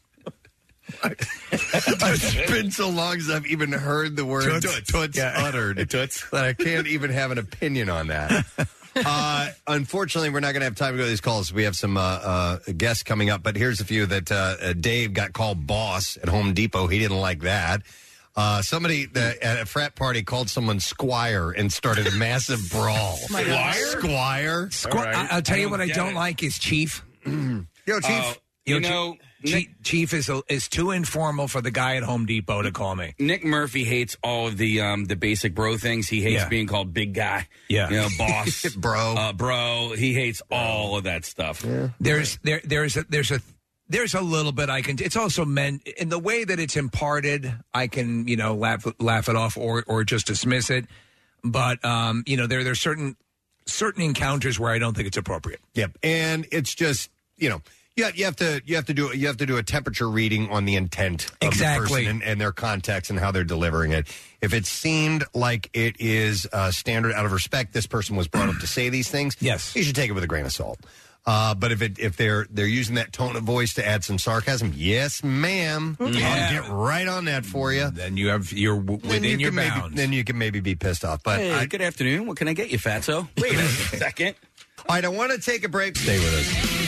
[SPEAKER 3] It's been so long since I've even heard the word
[SPEAKER 7] Toots.
[SPEAKER 3] toots
[SPEAKER 7] Yeah.
[SPEAKER 3] uttered
[SPEAKER 7] Toots.
[SPEAKER 3] that I can't even have an opinion on that. Uh, unfortunately, we're not going to have time to go to these calls. We have some uh, uh, guests coming up, but here's a few that uh, uh, Dave got called boss at Home Depot. He didn't like that. Uh, somebody that, at a frat party called someone Squire and started a massive brawl.
[SPEAKER 6] Squire?
[SPEAKER 3] Squire?
[SPEAKER 4] Squ-
[SPEAKER 7] All right.
[SPEAKER 4] I, will tell
[SPEAKER 6] I
[SPEAKER 4] you
[SPEAKER 6] don't
[SPEAKER 4] what I
[SPEAKER 6] get
[SPEAKER 4] don't
[SPEAKER 6] it.
[SPEAKER 4] like is Chief.
[SPEAKER 3] Yo, Chief.
[SPEAKER 6] Uh, you
[SPEAKER 4] Yo,
[SPEAKER 6] know,
[SPEAKER 4] Chief,
[SPEAKER 6] Nick,
[SPEAKER 4] Chief is a, is too informal for the guy at Home Depot to call me.
[SPEAKER 6] Nick Murphy hates all of the um, the basic bro things. He hates
[SPEAKER 4] Yeah.
[SPEAKER 6] being called big guy.
[SPEAKER 4] Yeah.
[SPEAKER 6] You know, boss,
[SPEAKER 3] Bro.
[SPEAKER 6] uh, bro. He hates all of that stuff.
[SPEAKER 4] There's there there's a there's a there's a little bit I can. It's also meant in the way that it's imparted. I can you know laugh laugh it off or or just dismiss it. But um, you know there there's certain certain encounters where I don't think it's appropriate.
[SPEAKER 3] Yep, and it's just you know you have, you have to you have to do you have to do a temperature reading on the intent of
[SPEAKER 4] Exactly.
[SPEAKER 3] the person and, and their context and how they're delivering it. If it seemed like it is uh, standard out of respect, this person was brought up to say these things.
[SPEAKER 4] Yes,
[SPEAKER 3] you should take it with a grain of salt. Uh, but if it if they're they're using that tone of voice to add some sarcasm, yes, ma'am,
[SPEAKER 4] Yeah.
[SPEAKER 3] I'll get right on that for you.
[SPEAKER 4] Then you have you're w-
[SPEAKER 3] Then
[SPEAKER 4] within
[SPEAKER 3] you
[SPEAKER 4] your
[SPEAKER 3] can
[SPEAKER 4] bounds.
[SPEAKER 3] maybe then you can maybe be pissed off. But
[SPEAKER 6] Hey,
[SPEAKER 3] I,
[SPEAKER 6] good afternoon. What can I get you, Fatso? Wait a second.
[SPEAKER 3] all right, I want to take a break. Stay with us.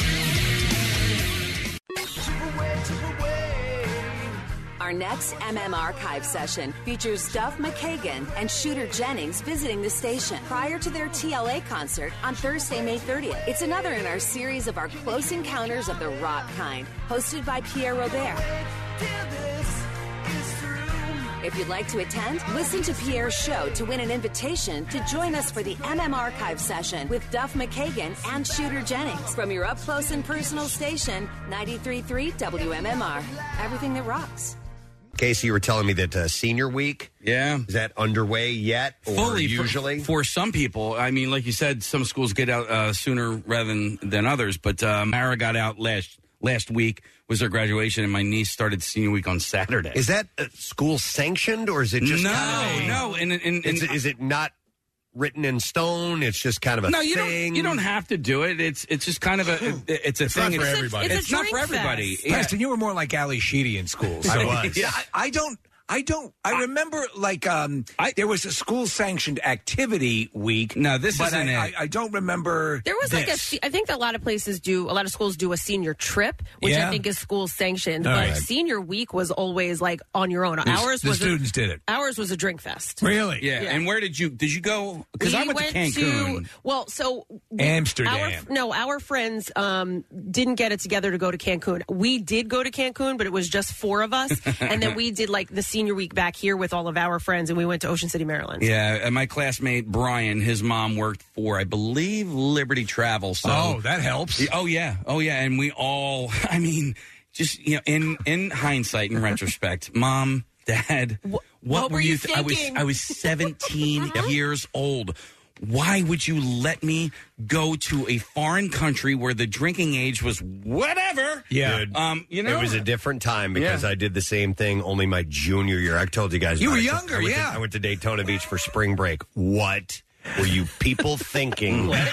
[SPEAKER 15] Our next M M Archive session features Duff McKagan and Shooter Jennings visiting the station prior to their T L A concert on Thursday, May thirtieth. It's another in our series of our close encounters of the rock kind, hosted by Pierre Robert. If you'd like to attend, listen to Pierre's show to win an invitation to join us for the M M Archive session with Duff McKagan and Shooter Jennings from your up-close and personal station, ninety-three point three W M M R. Everything that rocks.
[SPEAKER 3] Casey, you were telling me that uh, senior week,
[SPEAKER 6] Yeah.
[SPEAKER 3] is that underway yet? Or
[SPEAKER 6] Fully for-
[SPEAKER 3] usually?
[SPEAKER 6] for, some people. I mean, like you said, some schools get out uh, sooner rather than, than others. But um, Mara got out last last week was her graduation, and my niece started senior week on Saturday.
[SPEAKER 3] Is that uh, school sanctioned, or is it just
[SPEAKER 6] no,
[SPEAKER 3] kind of a,
[SPEAKER 6] no? And, and, and
[SPEAKER 3] is, it, is it not written in stone? It's just kind of a
[SPEAKER 6] no, you
[SPEAKER 3] thing.
[SPEAKER 6] don't. You don't have to do it. It's it's just kind of a. It, it's a
[SPEAKER 7] It's
[SPEAKER 6] thing.
[SPEAKER 7] not for
[SPEAKER 6] It's-
[SPEAKER 7] everybody.
[SPEAKER 5] It's a
[SPEAKER 6] It's not for
[SPEAKER 5] drink
[SPEAKER 6] everybody.
[SPEAKER 5] fest.
[SPEAKER 6] Yeah.
[SPEAKER 4] Preston, you were more like Ali Sheedy in school. So.
[SPEAKER 3] I was.
[SPEAKER 4] Yeah, I, I don't. I don't. I remember like um, I, there was a school sanctioned activity week.
[SPEAKER 6] No, this
[SPEAKER 4] but
[SPEAKER 6] isn't
[SPEAKER 4] I,
[SPEAKER 6] it.
[SPEAKER 4] I, I don't remember.
[SPEAKER 5] There was like a.
[SPEAKER 4] this.
[SPEAKER 5] se- I think a lot of places do. A lot of schools do a senior trip, which
[SPEAKER 4] Yeah.
[SPEAKER 5] I think is school sanctioned.
[SPEAKER 4] All
[SPEAKER 5] but
[SPEAKER 4] right.
[SPEAKER 5] senior week was always like on your own. Ours
[SPEAKER 4] the
[SPEAKER 5] was
[SPEAKER 4] students
[SPEAKER 5] a,
[SPEAKER 4] did it.
[SPEAKER 5] Ours was a drink fest.
[SPEAKER 4] Really?
[SPEAKER 6] Yeah.
[SPEAKER 5] Yeah.
[SPEAKER 6] And where did you did you go? Because
[SPEAKER 5] We
[SPEAKER 6] I went, to Cancun.
[SPEAKER 5] to- well, so
[SPEAKER 4] Amsterdam.
[SPEAKER 5] Our, no, our friends um, didn't get it together to go to Cancun. We did go to Cancun, but it was just four of us, and then we did like the senior week back here with all of our friends, and we went to Ocean City, Maryland.
[SPEAKER 6] Yeah, and my classmate Brian, his mom worked for, I believe, Liberty Travel. So,
[SPEAKER 4] Oh, that helps.
[SPEAKER 6] oh yeah, oh yeah, and we all, I mean, just you know, in in hindsight, in retrospect, mom, dad, what,
[SPEAKER 5] what were you
[SPEAKER 6] th- I was
[SPEAKER 5] thinking?
[SPEAKER 6] I was seventeen years old. Why would you let me go to a foreign country where the drinking age was whatever?
[SPEAKER 4] Yeah.
[SPEAKER 3] Dude,
[SPEAKER 6] Um, you know,
[SPEAKER 3] it was a different time because
[SPEAKER 6] Yeah.
[SPEAKER 3] I did the same thing only my junior year. I told you guys.
[SPEAKER 4] You
[SPEAKER 3] about
[SPEAKER 4] were
[SPEAKER 3] it.
[SPEAKER 4] younger,
[SPEAKER 3] I went
[SPEAKER 4] yeah.
[SPEAKER 3] To, I went to Daytona Beach for spring break. What were you people thinking?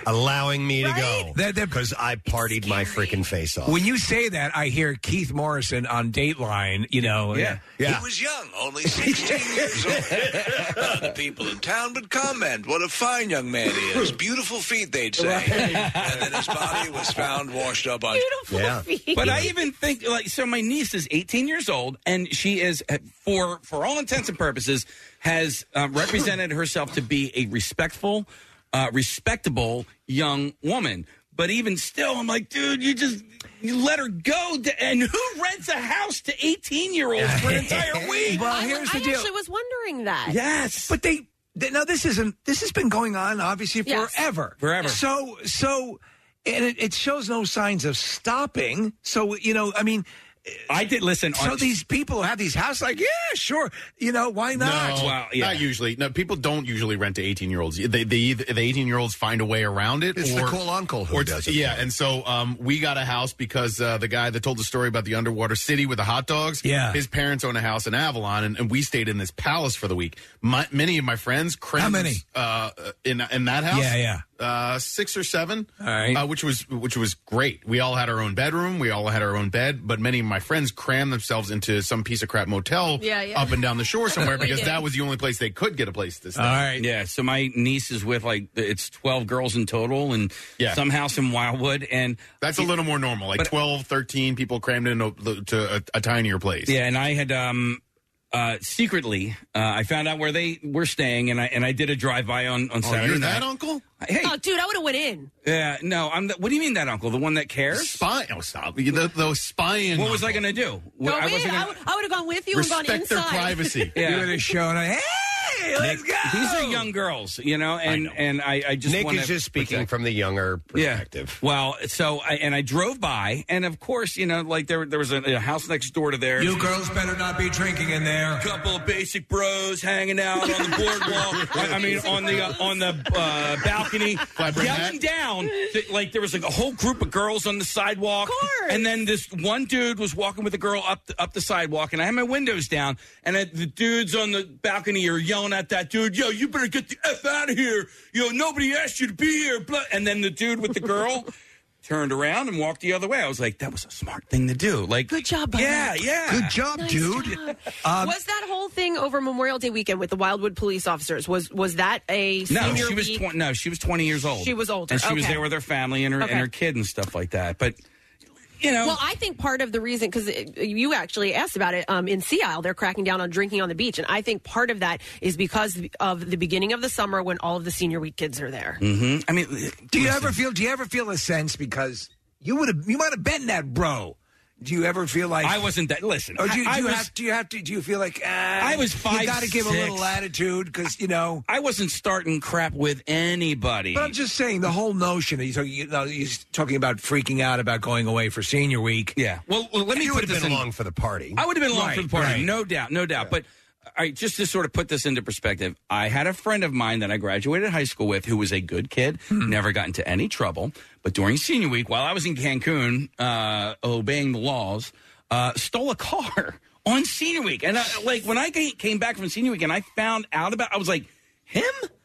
[SPEAKER 3] allowing me to
[SPEAKER 4] Right?
[SPEAKER 3] go because I partied my freaking face off.
[SPEAKER 4] When you say that, I hear Keith Morrison on Dateline, you know.
[SPEAKER 3] Yeah. Yeah.
[SPEAKER 14] He was young, only sixteen years old. Uh, the people in town would comment, what a fine young man he is. Beautiful feet, they'd say.
[SPEAKER 6] Right.
[SPEAKER 14] And then his body was found washed up on...
[SPEAKER 5] Beautiful
[SPEAKER 3] Yeah.
[SPEAKER 5] feet.
[SPEAKER 6] But I even think, like, so my niece is eighteen years old, and she is, for for all intents and purposes, has uh, represented herself to be a respectful, uh, respectable young woman. But even still, I'm like, dude, you just you let her go. To, and who rents a house to eighteen-year-olds for an entire week?
[SPEAKER 4] Well,
[SPEAKER 5] I,
[SPEAKER 4] here's the
[SPEAKER 5] I
[SPEAKER 4] deal.
[SPEAKER 5] actually was wondering that.
[SPEAKER 6] Yes.
[SPEAKER 4] But they, they now this isn't this has been going on obviously
[SPEAKER 5] Yes.
[SPEAKER 4] forever.
[SPEAKER 6] Forever.
[SPEAKER 4] So so and it, it shows no signs of stopping. So you know, I mean,
[SPEAKER 6] I did listen.
[SPEAKER 4] so
[SPEAKER 6] on,
[SPEAKER 4] these people who have these houses, like, yeah, sure, you know, why not?
[SPEAKER 7] No,
[SPEAKER 6] Well, yeah.
[SPEAKER 7] not usually. No, people don't usually rent to eighteen-year-olds. They, they either, the eighteen-year-olds find a way around it.
[SPEAKER 3] It's
[SPEAKER 7] or,
[SPEAKER 3] the cool uncle who
[SPEAKER 7] or,
[SPEAKER 3] does it.
[SPEAKER 7] Yeah, and so um, we got a house because uh, the guy that told the story about the underwater city with the hot dogs,
[SPEAKER 4] Yeah.
[SPEAKER 7] his parents own a house in Avalon, and, and we stayed in this palace for the week. My, many of my friends crammed
[SPEAKER 4] How many?
[SPEAKER 7] Uh, in in that house.
[SPEAKER 4] Yeah, yeah.
[SPEAKER 7] Uh, six or seven,
[SPEAKER 4] All right.
[SPEAKER 7] uh, which was which was great. We all had our own bedroom, we all had our own bed, but many of my friends crammed themselves into some piece of crap motel
[SPEAKER 5] Yeah, yeah.
[SPEAKER 7] up and down the shore somewhere
[SPEAKER 5] We
[SPEAKER 7] because
[SPEAKER 5] did.
[SPEAKER 7] that was the only place they could get a place to stay.
[SPEAKER 4] All right.
[SPEAKER 6] Yeah, so my niece is with, like, it's twelve girls in total, and
[SPEAKER 7] Yeah.
[SPEAKER 6] some house in Wildwood, and
[SPEAKER 7] That's a little more normal, like
[SPEAKER 6] But-
[SPEAKER 7] twelve, thirteen people crammed into to a, a tinier place.
[SPEAKER 6] yeah, and I had um uh secretly uh, I found out where they were staying, and I and I did a drive by on on
[SPEAKER 7] Oh,
[SPEAKER 6] Saturday
[SPEAKER 7] you're
[SPEAKER 6] night.
[SPEAKER 7] that uncle?
[SPEAKER 6] Hey,
[SPEAKER 5] Oh, dude, I would have went in.
[SPEAKER 6] yeah, no, I'm. The, what do you mean that uncle? The one that cares?
[SPEAKER 7] Spy? Oh, stop! The, the spying.
[SPEAKER 6] What was I
[SPEAKER 7] uncle.
[SPEAKER 6] going to do?
[SPEAKER 5] Go
[SPEAKER 6] I
[SPEAKER 5] in.
[SPEAKER 6] wasn't
[SPEAKER 5] I
[SPEAKER 6] gonna-
[SPEAKER 5] would, I would have gone with you and gone
[SPEAKER 7] Respect
[SPEAKER 5] inside.
[SPEAKER 7] their privacy.
[SPEAKER 6] Yeah.
[SPEAKER 4] You would have shown, hey, let's go.
[SPEAKER 6] These are young girls, you know, and
[SPEAKER 7] know.
[SPEAKER 6] and I, I just
[SPEAKER 3] Nick
[SPEAKER 6] wanna
[SPEAKER 3] is just speaking
[SPEAKER 6] protect-
[SPEAKER 3] from the younger perspective.
[SPEAKER 6] Yeah. Well, so I, and I drove by, and of course, you know, like there there was a, a house next door to there.
[SPEAKER 4] You girls better not be drinking in there.
[SPEAKER 6] Couple of basic bros hanging out on the boardwalk. I I mean, on the uh, on the uh, balcony,
[SPEAKER 7] Flatbread
[SPEAKER 6] yelling
[SPEAKER 7] hat?
[SPEAKER 6] down. To, like there was like a whole group of girls on the sidewalk,
[SPEAKER 5] Of course.
[SPEAKER 6] and then this one dude was walking with a girl up the, up the sidewalk, and I had my windows down, and uh, the dudes on the balcony are yelling at that dude, "Yo, you better get the f out of here! Yo, nobody asked you to be here!" Blah. And then the dude with the girl turned around and walked the other way. I was like, that was a smart thing to do. Like,
[SPEAKER 5] Good job, buddy.
[SPEAKER 6] yeah, yeah,
[SPEAKER 3] Good job,
[SPEAKER 5] Nice
[SPEAKER 3] dude.
[SPEAKER 5] job.
[SPEAKER 4] Um,
[SPEAKER 5] was that whole thing over Memorial Day weekend with the Wildwood police officers? Was was that a
[SPEAKER 6] No,
[SPEAKER 5] senior
[SPEAKER 6] she was
[SPEAKER 5] week?
[SPEAKER 6] tw- no, she was twenty years old.
[SPEAKER 5] She was older,
[SPEAKER 6] and she was
[SPEAKER 5] okay.
[SPEAKER 6] there with her family and her
[SPEAKER 5] Okay.
[SPEAKER 6] and her kid and stuff like that. But you know,
[SPEAKER 5] Well, I think part of the reason, because you actually asked about it, um, in Sea Isle, they're cracking down on drinking on the beach. And I think part of that is because of the beginning of the summer when all of the senior week kids are there.
[SPEAKER 6] mm-hmm. I mean,
[SPEAKER 4] Do you ever feel? Do you ever feel a sense because you would have? You might have been that bro. Do you ever feel like
[SPEAKER 6] I wasn't that? Listen,
[SPEAKER 4] Or do you,
[SPEAKER 6] I,
[SPEAKER 4] do you
[SPEAKER 6] I was,
[SPEAKER 4] have? Do you have to? Do you feel like uh,
[SPEAKER 6] I was five,
[SPEAKER 4] You got to give a little
[SPEAKER 6] six.
[SPEAKER 4] attitude because you know.
[SPEAKER 6] I wasn't starting crap with anybody.
[SPEAKER 4] But I'm just saying the whole notion. He's you know, he's talking about freaking out about going away for senior week.
[SPEAKER 6] Yeah. Well, well let me
[SPEAKER 3] You
[SPEAKER 6] put
[SPEAKER 3] would have
[SPEAKER 6] this
[SPEAKER 3] been
[SPEAKER 6] in.
[SPEAKER 3] along for the party.
[SPEAKER 6] I would have been along
[SPEAKER 4] Right,
[SPEAKER 6] for the party,
[SPEAKER 4] right.
[SPEAKER 6] no doubt, no doubt. But all right, just to sort of put this into perspective, I had a friend of mine that I graduated high school with who was a good kid,
[SPEAKER 4] Hmm.
[SPEAKER 6] never got into any trouble. But during senior week, while I was in Cancun, uh, obeying the laws, uh, stole a car on senior week. And I, like when I ca- came back from senior week and I found out about, I was like, him?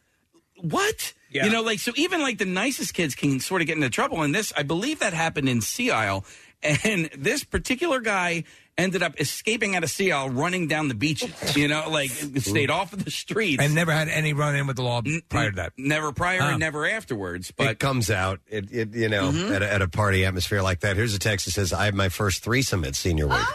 [SPEAKER 6] What?
[SPEAKER 4] Yeah.
[SPEAKER 6] You know, like, so even like the nicest kids can sort of get into trouble. And this, I believe that happened in Sea Isle. And this particular guy ended up escaping out of Sea Isle, running down the beaches, you know, like stayed off of the streets.
[SPEAKER 4] And never had any run in with the law prior to that.
[SPEAKER 6] Never prior
[SPEAKER 4] Huh.
[SPEAKER 6] and never afterwards.
[SPEAKER 3] It
[SPEAKER 6] But
[SPEAKER 3] comes out, it, it you know,
[SPEAKER 6] Mhm.
[SPEAKER 3] at, a, at a party atmosphere like that. Here's a text that says, I had my first threesome at senior week.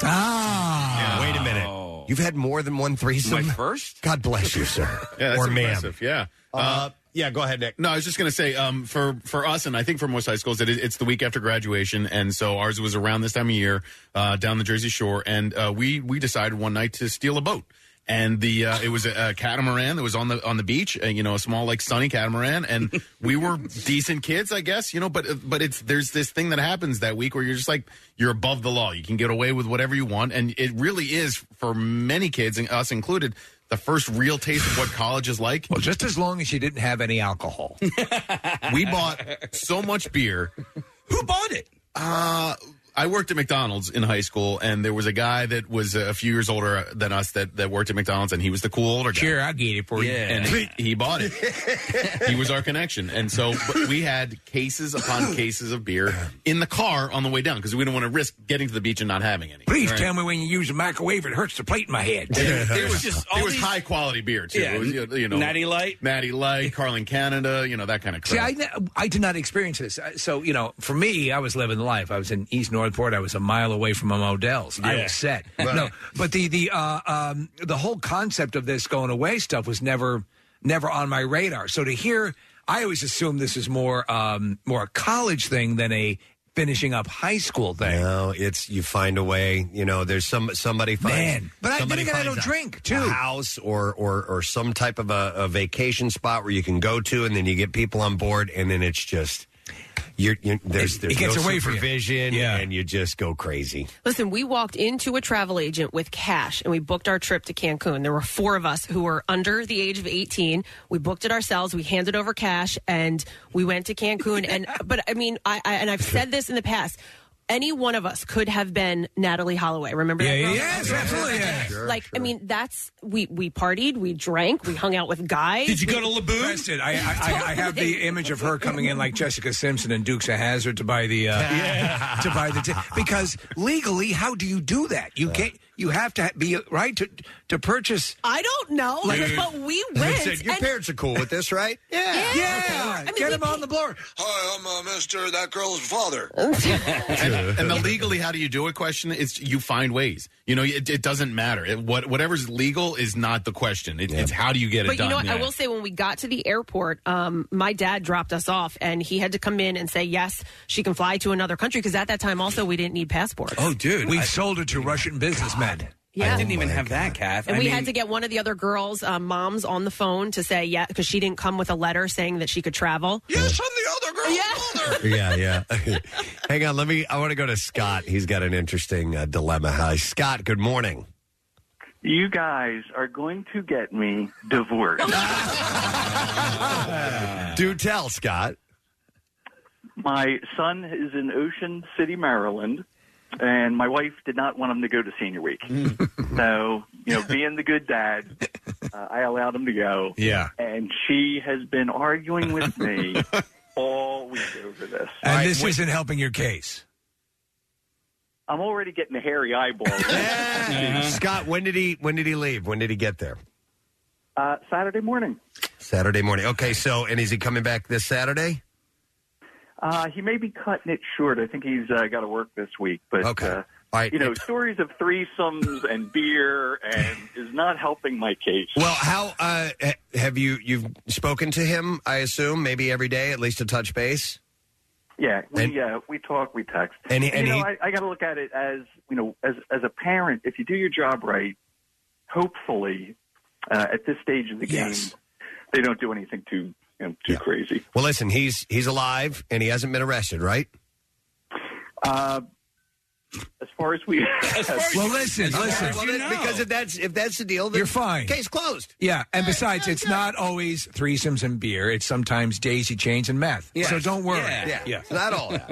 [SPEAKER 4] Ah.
[SPEAKER 3] Wait a minute. You've had more than one threesome?
[SPEAKER 6] My first?
[SPEAKER 3] God bless you, sir.
[SPEAKER 7] Yeah, that's
[SPEAKER 3] or ma'am.
[SPEAKER 7] impressive. Yeah.
[SPEAKER 3] Uh, yeah, go ahead, Nick.
[SPEAKER 7] No, I was just going to say, um, for for us, and I think for most high schools, it, it's the week after graduation, and so ours was around this time of year uh, down the Jersey Shore, and uh, we we decided one night to steal a boat, and the uh, it was a, a catamaran that was on the on the beach, and, you know, a small like sunny catamaran, and we were decent kids, I guess, you know, but but it's there's this thing that happens that week where you're just like you're above the law, you can get away with whatever you want, and it really is for many kids, and us included, the first real taste of what college is like.
[SPEAKER 4] Well, just as long as you didn't have any alcohol.
[SPEAKER 7] We bought so much beer.
[SPEAKER 6] who bought it?
[SPEAKER 7] Uh, I worked at McDonald's in high school, and there was a guy that was a few years older than us that, that worked at McDonald's, and he was the cool older guy.
[SPEAKER 4] Sure, I'll get it for you.
[SPEAKER 7] And he, he bought it. He was our connection. And so but we had cases upon cases of beer in the car on the way down because we didn't want to risk getting to the beach and not having any.
[SPEAKER 4] Please
[SPEAKER 7] Right?
[SPEAKER 4] tell me when you use a microwave, it hurts the plate in my head.
[SPEAKER 7] It, it was
[SPEAKER 6] just
[SPEAKER 7] just
[SPEAKER 6] all
[SPEAKER 7] it was
[SPEAKER 6] these-
[SPEAKER 7] high quality beer too.
[SPEAKER 6] Yeah,
[SPEAKER 7] It was, you know,
[SPEAKER 6] Natty Light,
[SPEAKER 7] Natty Light, Carling Canada, you know that kind of crap.
[SPEAKER 4] See, I, I did not experience this. So, you know, for me, I was living the life. I was in East Northport. I was a mile away from a Modell's. I
[SPEAKER 6] Yeah.
[SPEAKER 4] was set.
[SPEAKER 6] Right.
[SPEAKER 4] No, but the the uh, um, the whole concept of this going away stuff was never never on my radar. So to hear, I always assumed this is more um, more a college thing than a finishing up high school thing.
[SPEAKER 3] No, it's you find a way. You know, there's some somebody finds.
[SPEAKER 4] Man, but I-
[SPEAKER 3] somebody
[SPEAKER 4] then again, I
[SPEAKER 3] finds
[SPEAKER 4] don't
[SPEAKER 3] a-
[SPEAKER 4] drink, too.
[SPEAKER 3] A house or or or some type of a, a vacation spot where you can go to, and then you get people on board, and then it's just you're, you're there's
[SPEAKER 4] It-
[SPEAKER 3] there's
[SPEAKER 4] it gets
[SPEAKER 3] no
[SPEAKER 4] away from you.
[SPEAKER 3] supervision,
[SPEAKER 4] Yeah.
[SPEAKER 3] and you just go crazy.
[SPEAKER 5] Listen, we walked into a travel agent with cash and we booked our trip to Cancun. There were four of us who were under the age of eighteen. We booked it ourselves. We handed over cash and we went to Cancun. And but I mean, I, I and I've said this in the past. Any one of us could have been Natalie Holloway. Remember that?
[SPEAKER 4] Yeah,
[SPEAKER 5] girl?
[SPEAKER 4] yeah, yes, absolutely. Yeah. Sure,
[SPEAKER 5] like, I mean, that's we we partied, we drank, we hung out with guys.
[SPEAKER 6] Did you go to
[SPEAKER 5] We-
[SPEAKER 6] Laboon?
[SPEAKER 4] Preston, I, I, I, I have the image of her coming in like Jessica Simpson and Dukes of Hazzard to buy the uh, to buy the t- because legally, how do you do that? You can't. You have to be right to to purchase.
[SPEAKER 5] I don't know,
[SPEAKER 4] Like-
[SPEAKER 5] but we
[SPEAKER 3] They
[SPEAKER 5] went.
[SPEAKER 3] said, your
[SPEAKER 5] and-
[SPEAKER 3] parents are cool with this, right?
[SPEAKER 4] Yeah, yeah.
[SPEAKER 5] mean,
[SPEAKER 4] Get
[SPEAKER 5] we
[SPEAKER 4] him on the blower.
[SPEAKER 14] Hi, I'm uh, Mister That Girl's father.
[SPEAKER 7] and, and the legally how do you do it question is you find ways. You know, it, it doesn't matter. It, what whatever's legal is not the question. It, It's how do you get it
[SPEAKER 5] But
[SPEAKER 7] done.
[SPEAKER 5] you know what? I
[SPEAKER 7] Yeah.
[SPEAKER 5] will say when we got to the airport, um, my dad dropped us off, and he had to come in and say, yes, she can fly to another country, because at that time also we didn't need passports.
[SPEAKER 6] Oh, dude,
[SPEAKER 4] We've
[SPEAKER 6] I,
[SPEAKER 4] sold it to Russian businessmen.
[SPEAKER 5] Yeah.
[SPEAKER 6] I didn't even have that, Kath.
[SPEAKER 5] And
[SPEAKER 6] I
[SPEAKER 5] we
[SPEAKER 6] mean,
[SPEAKER 5] had to get one of the other girls' um, moms on the phone to say, yeah, because she didn't come with a letter saying that she could travel.
[SPEAKER 14] Yes, I'm the other girl's mother.
[SPEAKER 3] Yeah, yeah. Hang on, let me. I want to go to Scott. He's got an interesting uh, dilemma. Hi, Scott. Good morning.
[SPEAKER 16] You guys are going to get me divorced.
[SPEAKER 3] Do tell, Scott.
[SPEAKER 16] My son is in Ocean City, Maryland, and my wife did not want him to go to senior week. So, you know, being the good dad, uh, I allowed him to go.
[SPEAKER 4] Yeah.
[SPEAKER 16] And she has been arguing with me all week over this.
[SPEAKER 4] And this isn't helping your case.
[SPEAKER 16] I'm already getting the hairy eyeballs.
[SPEAKER 3] Scott, when did he when did he leave? When did he get there?
[SPEAKER 16] Uh, Saturday morning.
[SPEAKER 3] Saturday morning. Okay, so and is he coming back this Saturday?
[SPEAKER 16] Uh, he may be cutting it short. I think he's uh, got to work this week. But,
[SPEAKER 3] Okay.
[SPEAKER 16] uh,
[SPEAKER 3] All right.
[SPEAKER 16] you know, stories of threesomes and beer and is not helping my case.
[SPEAKER 3] Well, how uh, ha- have you you've spoken to him? I assume maybe every day, at least to touch base.
[SPEAKER 16] Yeah, we
[SPEAKER 3] And-
[SPEAKER 16] uh, we talk, we text,
[SPEAKER 3] And he-
[SPEAKER 16] you
[SPEAKER 3] and
[SPEAKER 16] know,
[SPEAKER 3] he-
[SPEAKER 16] I, I got to look at it as you know, as as a parent, if you do your job right, hopefully, uh, at this stage of the
[SPEAKER 3] Yes.
[SPEAKER 16] game, they don't do anything too you know, too crazy.
[SPEAKER 3] Well, listen, he's he's alive and he hasn't been arrested, right?
[SPEAKER 16] Uh, as far as we,
[SPEAKER 4] Well, listen, listen.
[SPEAKER 3] Well, then, because if that's if that's the deal, then
[SPEAKER 4] You're fine.
[SPEAKER 3] Case closed.
[SPEAKER 4] Yeah, and besides, it's not always threesomes and beer. It's sometimes daisy chains and meth.
[SPEAKER 3] Yes.
[SPEAKER 4] So don't worry.
[SPEAKER 3] Yeah,
[SPEAKER 4] yeah.
[SPEAKER 3] not all that.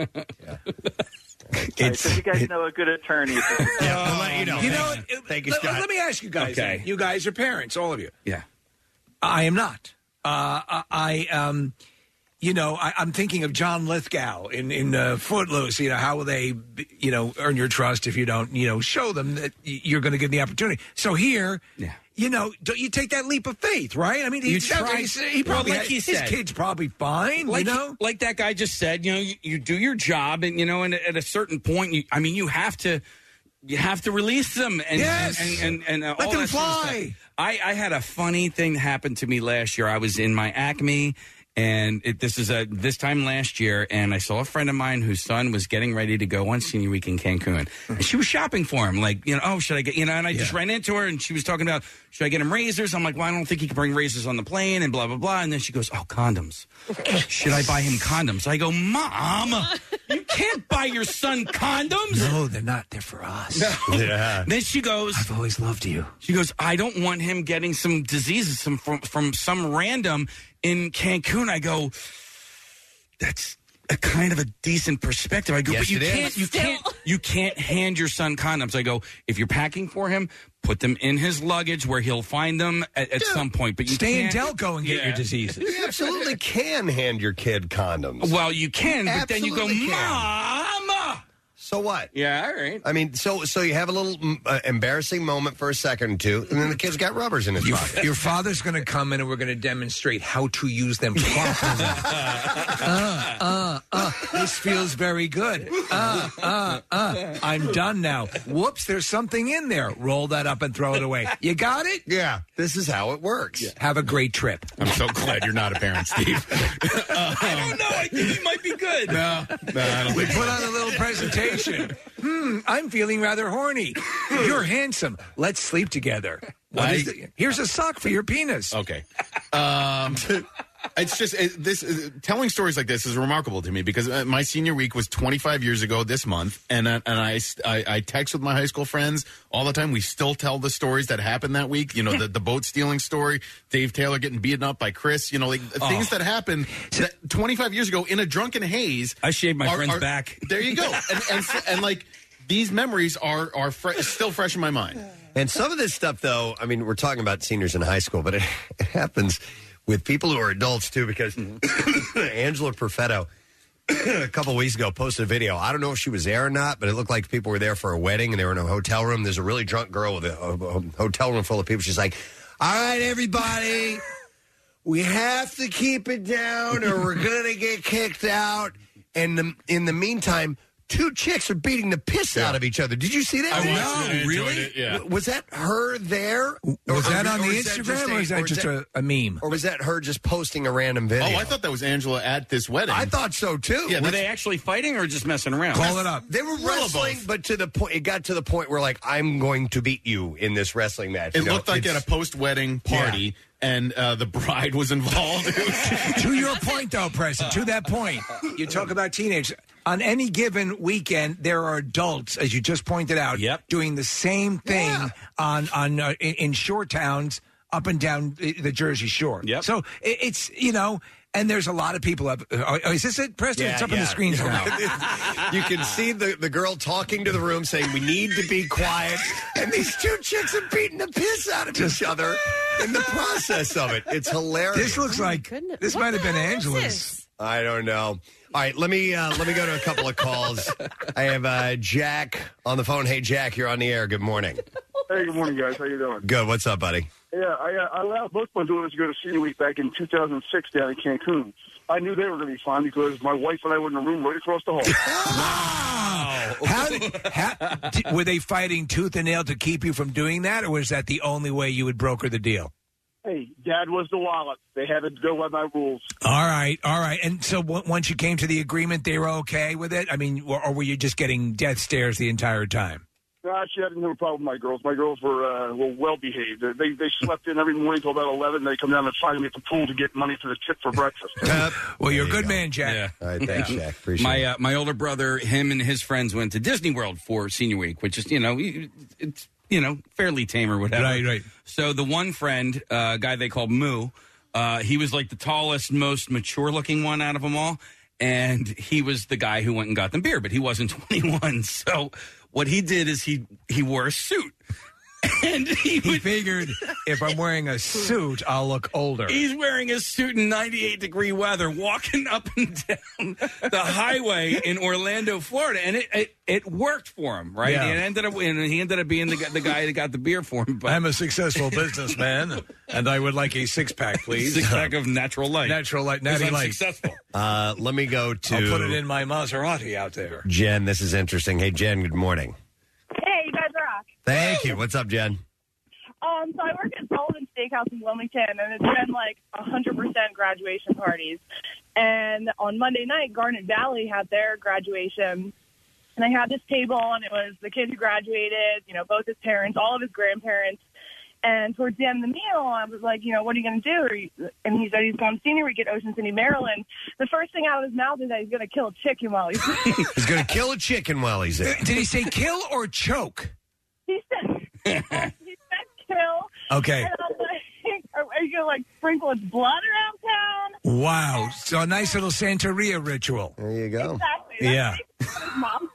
[SPEAKER 16] All right, so you guys know a good attorney.
[SPEAKER 3] Yeah, we'll let you know.
[SPEAKER 4] You know,
[SPEAKER 3] Thank you.
[SPEAKER 4] what?
[SPEAKER 3] Thank you,
[SPEAKER 4] let,
[SPEAKER 3] Scott.
[SPEAKER 4] let me ask you guys.
[SPEAKER 6] Okay.
[SPEAKER 4] then. You guys are parents, all of you.
[SPEAKER 6] yeah.
[SPEAKER 4] I am not. Uh, I um, you know, I, I'm thinking of John Lithgow in in uh, Footloose. You know, how will they, you know, earn your trust if you don't, you know, show them that y- you're going to give them the opportunity? So here,
[SPEAKER 6] Yeah.
[SPEAKER 4] you know, don't you take that leap of faith, right? I mean,
[SPEAKER 6] You
[SPEAKER 4] he, sounds like
[SPEAKER 6] try-
[SPEAKER 4] he's- he
[SPEAKER 6] Well,
[SPEAKER 4] probably
[SPEAKER 6] like
[SPEAKER 4] had-
[SPEAKER 6] he
[SPEAKER 4] his
[SPEAKER 6] said.
[SPEAKER 4] kid's probably fine.
[SPEAKER 6] Like,
[SPEAKER 4] you know,
[SPEAKER 6] like that guy just said, you know, you, you do your job, and you know, and at a certain point, you, I mean, you have to, you have to release them, and
[SPEAKER 4] Yes.
[SPEAKER 6] and and, and, uh,
[SPEAKER 4] Let
[SPEAKER 6] all
[SPEAKER 4] them
[SPEAKER 6] that sort of
[SPEAKER 4] fly.
[SPEAKER 6] stuff. I, I had a funny thing happen to me last year. I was in my Acme, and it, this is a this time last year, and I saw a friend of mine whose son was getting ready to go on senior week in Cancun, and she was shopping for him, like, you know, oh, should I get, you know, and I just ran into her, and she was talking about, should I get him razors? I'm like, well, I don't think he can bring razors on the plane, and blah blah blah, and then she goes, oh, condoms. Should I buy him condoms? I go, Mom, you can't buy your son condoms.
[SPEAKER 4] no, they're not. They're for us.
[SPEAKER 3] Yeah.
[SPEAKER 6] Then she goes,
[SPEAKER 4] I've always loved you.
[SPEAKER 6] she goes, I don't want him getting some diseases some, from, from some random in Cancun. I go, that's a kind of a decent perspective. I go,
[SPEAKER 3] Yes,
[SPEAKER 6] but you
[SPEAKER 3] it
[SPEAKER 6] can't,
[SPEAKER 3] is.
[SPEAKER 6] you can't, you can't hand your son condoms. I go, if you're packing for him, put them in his luggage where he'll find them at, at some point. But you
[SPEAKER 4] Stay in
[SPEAKER 6] can't,
[SPEAKER 4] Delco and get
[SPEAKER 6] Yeah.
[SPEAKER 4] your diseases.
[SPEAKER 3] You absolutely can hand your kid condoms.
[SPEAKER 6] Well, you can, but then you go,
[SPEAKER 3] Absolutely can.
[SPEAKER 6] Mama.
[SPEAKER 3] So what?
[SPEAKER 6] Yeah, all right.
[SPEAKER 3] I mean, so so you have a little mm, uh, embarrassing moment for a second or two, and then the kid's got rubbers in his
[SPEAKER 4] Your,
[SPEAKER 3] pocket.
[SPEAKER 4] your father's going to come in and we're going to demonstrate how to use them properly. uh, uh, uh, this feels very good. Uh, uh, uh. I'm done now. Whoops, there's something in there. Roll that up and throw it away. You got it?
[SPEAKER 3] Yeah, this is how it works.
[SPEAKER 4] Have a great trip.
[SPEAKER 7] I'm so glad you're not a parent, Steve.
[SPEAKER 6] I don't know. I think he might be good.
[SPEAKER 7] No, no, I don't
[SPEAKER 4] We
[SPEAKER 7] think
[SPEAKER 4] put
[SPEAKER 7] so.
[SPEAKER 4] on a little presentation. Hmm, I'm feeling rather horny. You're handsome. Let's sleep together. What is
[SPEAKER 7] I-
[SPEAKER 4] it? Here's a sock for your penis.
[SPEAKER 7] Okay. Um, it's just it, this uh, telling stories like this is remarkable to me because uh, my senior week was twenty-five years ago this month, and uh, and I, I I text with my high school friends all the time. We still tell the stories that happened that week. You know, the, the boat stealing story, Dave Taylor getting beaten up by Chris. You know, like
[SPEAKER 6] Oh.
[SPEAKER 7] things that happened that twenty-five years ago in a drunken haze.
[SPEAKER 6] I shaved my
[SPEAKER 7] are-
[SPEAKER 6] friend's
[SPEAKER 7] are-
[SPEAKER 6] back.
[SPEAKER 7] There you go, and and, so- and like these memories are are fre- still fresh in my mind.
[SPEAKER 3] And some of this stuff, though, I mean, we're talking about seniors in high school, but it, it happens with people who are adults, too, because Angela Perfetto, a couple weeks ago, posted a video. I don't know if she was there or not, but it looked like people were there for a wedding, and they were in a hotel room. There's a really drunk girl with a, a, a hotel room full of people. She's like, all right, everybody, we have to keep it down or we're going to get kicked out. And the, in the meantime, two chicks are beating the piss out of each other. Did you see that?
[SPEAKER 7] I watched
[SPEAKER 3] video?
[SPEAKER 7] it and I enjoyed
[SPEAKER 3] really?
[SPEAKER 7] it, yeah.
[SPEAKER 3] W- Was that her there?
[SPEAKER 4] Was that on the
[SPEAKER 3] is that
[SPEAKER 4] Instagram, or is that just a, a meme?
[SPEAKER 3] Or was that her just posting a random video?
[SPEAKER 7] Oh, I thought that was Angela at this wedding.
[SPEAKER 3] I thought so too.
[SPEAKER 7] Yeah,
[SPEAKER 6] Were
[SPEAKER 7] that's-
[SPEAKER 6] they actually fighting or just messing around?
[SPEAKER 4] Call it up.
[SPEAKER 3] They were
[SPEAKER 7] Little
[SPEAKER 3] wrestling,
[SPEAKER 7] both.
[SPEAKER 3] but to the point, it got to the point where like I'm going to beat you in this wrestling match.
[SPEAKER 7] It
[SPEAKER 3] You know,
[SPEAKER 7] looked like
[SPEAKER 3] it's-
[SPEAKER 7] at a post-wedding party, and uh, the bride was involved. It was-
[SPEAKER 4] To your point, though, Preston, to that point, you talk about teenagers. On any given weekend, there are adults, as you just pointed out,
[SPEAKER 6] Yep.
[SPEAKER 4] doing the same thing on on uh, in, in shore towns up and down the, the Jersey Shore.
[SPEAKER 6] Yep.
[SPEAKER 4] So it, it's you know, and there's a lot of people up. Oh, is this it, Preston?
[SPEAKER 3] Yeah,
[SPEAKER 4] it's up on
[SPEAKER 3] yeah.
[SPEAKER 4] the screens now.
[SPEAKER 3] You can see the, the girl talking to the room saying, we need to be quiet. And these two chicks are beating the piss out of each other in the process of it. It's hilarious.
[SPEAKER 4] This looks like
[SPEAKER 5] goodness.
[SPEAKER 4] this
[SPEAKER 5] What
[SPEAKER 4] might have
[SPEAKER 5] the
[SPEAKER 4] been
[SPEAKER 5] hell is
[SPEAKER 4] Angela's.
[SPEAKER 5] this?
[SPEAKER 3] I don't know. All right, let me uh, let me go to a couple of calls. I have uh, Jack on the phone. Hey, Jack, you're on the air. Good morning.
[SPEAKER 17] Hey, good morning, guys. How you doing?
[SPEAKER 3] Good. What's up, buddy?
[SPEAKER 17] Yeah, I, uh, I allowed both my daughters to go to Senior Week back in two thousand six down in Cancun. I knew they were going to be fine because my wife and I were in a room right across the hall.
[SPEAKER 4] How, did, how did- were they fighting tooth and nail to keep you from doing that, or was that the only way you would broker the deal?
[SPEAKER 17] Hey, Dad was the wallet. They had to go by my rules.
[SPEAKER 4] All right, all right. And so w- once you came to the agreement, they were okay with it? I mean, or, or were you just getting death stares the entire time?
[SPEAKER 17] No, actually, I didn't have a problem with my girls. My girls were uh, were well behaved. They they slept in every morning till about eleven. They come down and find me at the pool to get money for the tip for breakfast.
[SPEAKER 4] Well, you're a good man, Jack.
[SPEAKER 6] Yeah.
[SPEAKER 3] All right, thanks, Jack. Appreciate
[SPEAKER 6] my
[SPEAKER 3] it.
[SPEAKER 6] uh, my older brother, him and his friends went to Disney World for Senior Week, which is you know it's you know fairly tame or whatever.
[SPEAKER 4] Right, right.
[SPEAKER 6] So the one friend, a uh, guy they called Moo, uh, he was like the tallest, most mature looking one out of them all, and he was the guy who went and got them beer, but he wasn't twenty-one. So what he did is he he wore a suit. And he,
[SPEAKER 4] he figured if I'm wearing a suit, I'll look older.
[SPEAKER 6] He's wearing a suit in ninety-eight degree weather, walking up and down the highway in Orlando, Florida, and it it, it worked for him, right?
[SPEAKER 4] Yeah.
[SPEAKER 6] And it ended up and he ended up being the guy- the guy that got the beer for him. But
[SPEAKER 4] I'm a successful businessman, and I would like a six pack, please.
[SPEAKER 6] Six pack of Natural Light.
[SPEAKER 4] Natural Light,
[SPEAKER 6] Because
[SPEAKER 4] Natty
[SPEAKER 6] I'm
[SPEAKER 4] Light.
[SPEAKER 6] successful.
[SPEAKER 3] Uh, let me go to
[SPEAKER 4] I'll put it in my Maserati out there.
[SPEAKER 3] Jen. This is interesting. Hey, Jen, good morning.
[SPEAKER 18] Hey, you guys rock.
[SPEAKER 3] Thank you. What's up, Jen?
[SPEAKER 18] Um, so I work at Sullivan Steakhouse in Wilmington, and it's been like one hundred percent graduation parties. And on Monday night, Garnet Valley had their graduation. And I had this table, and it was the kid who graduated, you know, both his parents, all of his grandparents. And towards the end of the meal, I was like, you know, what are you going to do? Are you, and he said he's going Senior Week at Ocean City, Maryland. The first thing out of his mouth is that he's going to kill a chicken while he's
[SPEAKER 3] He's going to kill a chicken while he's there.
[SPEAKER 4] Did he say kill or choke?
[SPEAKER 18] He said, he said kill.
[SPEAKER 4] Okay.
[SPEAKER 18] And I'm like, are, are you going to, like, sprinkle its blood around town?
[SPEAKER 4] Wow. So a nice little Santeria ritual.
[SPEAKER 3] There you go.
[SPEAKER 18] Exactly.
[SPEAKER 4] Yeah.
[SPEAKER 18] Mom.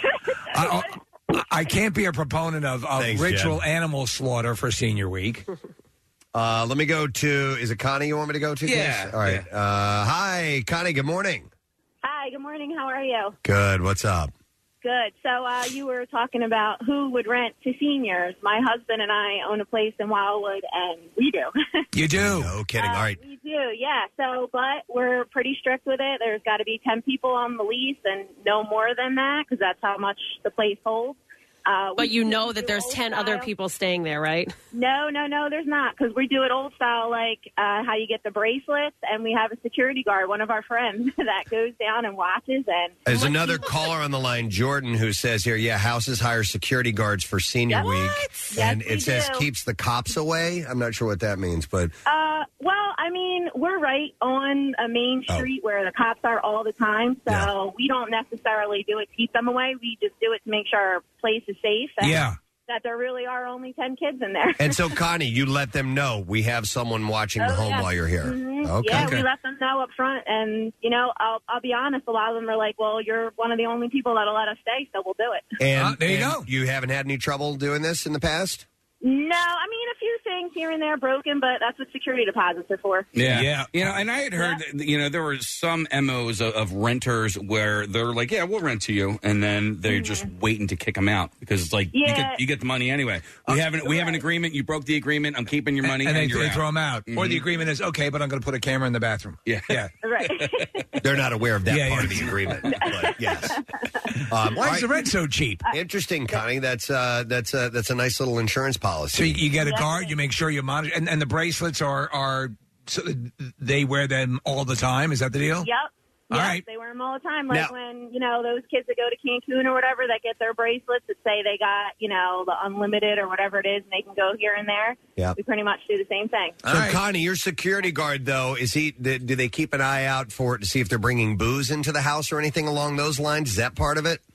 [SPEAKER 4] I, I, I can't be a proponent of, of
[SPEAKER 3] Thanks,
[SPEAKER 4] ritual
[SPEAKER 3] Jen.
[SPEAKER 4] animal slaughter for Senior Week.
[SPEAKER 3] Uh, let me go to, is it Connie you want me to go to?
[SPEAKER 4] Yeah.
[SPEAKER 3] Chris? All right. Uh, hi, Connie. Good morning.
[SPEAKER 19] Hi, good morning. How are you?
[SPEAKER 3] Good. What's up?
[SPEAKER 19] Good. So uh, you were talking about who would rent to seniors. My husband and I own a place in Wildwood, and we do.
[SPEAKER 4] You do?
[SPEAKER 3] No kidding.
[SPEAKER 19] Uh,
[SPEAKER 3] All right.
[SPEAKER 19] We do, yeah. So, but we're pretty strict with it. There's got to be ten people on the lease and no more than that because that's how much the place holds. Uh,
[SPEAKER 20] But
[SPEAKER 19] we
[SPEAKER 20] you
[SPEAKER 19] do-
[SPEAKER 20] know
[SPEAKER 19] we
[SPEAKER 20] that
[SPEAKER 19] do
[SPEAKER 20] there's
[SPEAKER 19] old
[SPEAKER 20] ten
[SPEAKER 19] style.
[SPEAKER 20] other people staying there, right?
[SPEAKER 19] No, no, no, there's not because we do it old style, like uh, how you get the bracelets, and we have a security guard, one of our friends, that goes down and watches. And
[SPEAKER 3] There's another caller on the line, Jordan, who says here, yeah, houses hire security guards for Senior
[SPEAKER 19] What?
[SPEAKER 3] Week.
[SPEAKER 19] Yes,
[SPEAKER 3] and
[SPEAKER 19] we
[SPEAKER 3] it says
[SPEAKER 19] do.
[SPEAKER 3] keeps the cops away. I'm not sure what that means, but
[SPEAKER 19] Uh, well, I mean, we're right on a main street where the cops are all the time, so we don't necessarily do it to keep them away. We just do it to make sure our place is safe. And
[SPEAKER 3] Yeah.
[SPEAKER 19] That there really are only ten kids in there.
[SPEAKER 3] and so, Connie, you let them know we have someone watching the
[SPEAKER 19] Oh,
[SPEAKER 3] home
[SPEAKER 19] yeah.
[SPEAKER 3] while you're here.
[SPEAKER 19] Mhm.
[SPEAKER 3] Okay.
[SPEAKER 19] Yeah, we let them know up front, and you know, I'll I'll be honest. A lot of them are like, "Well, you're one of the only people that'll let us stay, so we'll do it."
[SPEAKER 3] And
[SPEAKER 4] there you
[SPEAKER 3] and
[SPEAKER 4] go.
[SPEAKER 3] You haven't had any trouble doing this in the past?
[SPEAKER 19] No, I mean a few things here and there broken, but that's what security deposits are for.
[SPEAKER 6] Yeah.
[SPEAKER 4] Yeah.
[SPEAKER 6] You know, and I had heard, that, you know, there were some M Os of, of renters where they're like, yeah, we'll rent to you. And then they're just waiting to kick them out because it's like, you,
[SPEAKER 19] Yeah.
[SPEAKER 6] get, you get the money anyway. We have an, we have an agreement. You broke the agreement. I'm keeping your money.
[SPEAKER 4] and
[SPEAKER 6] And,
[SPEAKER 4] they,
[SPEAKER 6] you're
[SPEAKER 4] they
[SPEAKER 6] out.
[SPEAKER 4] throw them out. Or the
[SPEAKER 6] Mhm.
[SPEAKER 4] agreement is, okay, but I'm going to put a camera in the bathroom.
[SPEAKER 6] Yeah.
[SPEAKER 4] Yeah.
[SPEAKER 19] Right.
[SPEAKER 3] They're not aware of that
[SPEAKER 4] Yeah,
[SPEAKER 3] part
[SPEAKER 4] yeah.
[SPEAKER 3] of the agreement, but yes. Um,
[SPEAKER 4] Why
[SPEAKER 3] all
[SPEAKER 4] is the
[SPEAKER 3] right.
[SPEAKER 4] rent so cheap?
[SPEAKER 3] Interesting, Connie. That's uh, that's uh, that's a nice little insurance policy.
[SPEAKER 4] So you, you get a guard, you make sure you monitor, and, and the bracelets are, are so they wear them all the time. Is that the deal?
[SPEAKER 19] Yep.
[SPEAKER 4] All
[SPEAKER 19] Yep,
[SPEAKER 4] right.
[SPEAKER 19] they wear them all the time. Like
[SPEAKER 3] Now-
[SPEAKER 19] when, you know, those kids that go to Cancun or whatever that get their bracelets that say they got, you know, the unlimited or whatever it is, and they can go here and there.
[SPEAKER 3] Yeah.
[SPEAKER 19] We pretty much do the same thing.
[SPEAKER 3] So, Connie, your security guard, though, is he? Do do they keep an eye out for it to see if they're bringing booze into the house or anything along those lines? Is that part of it?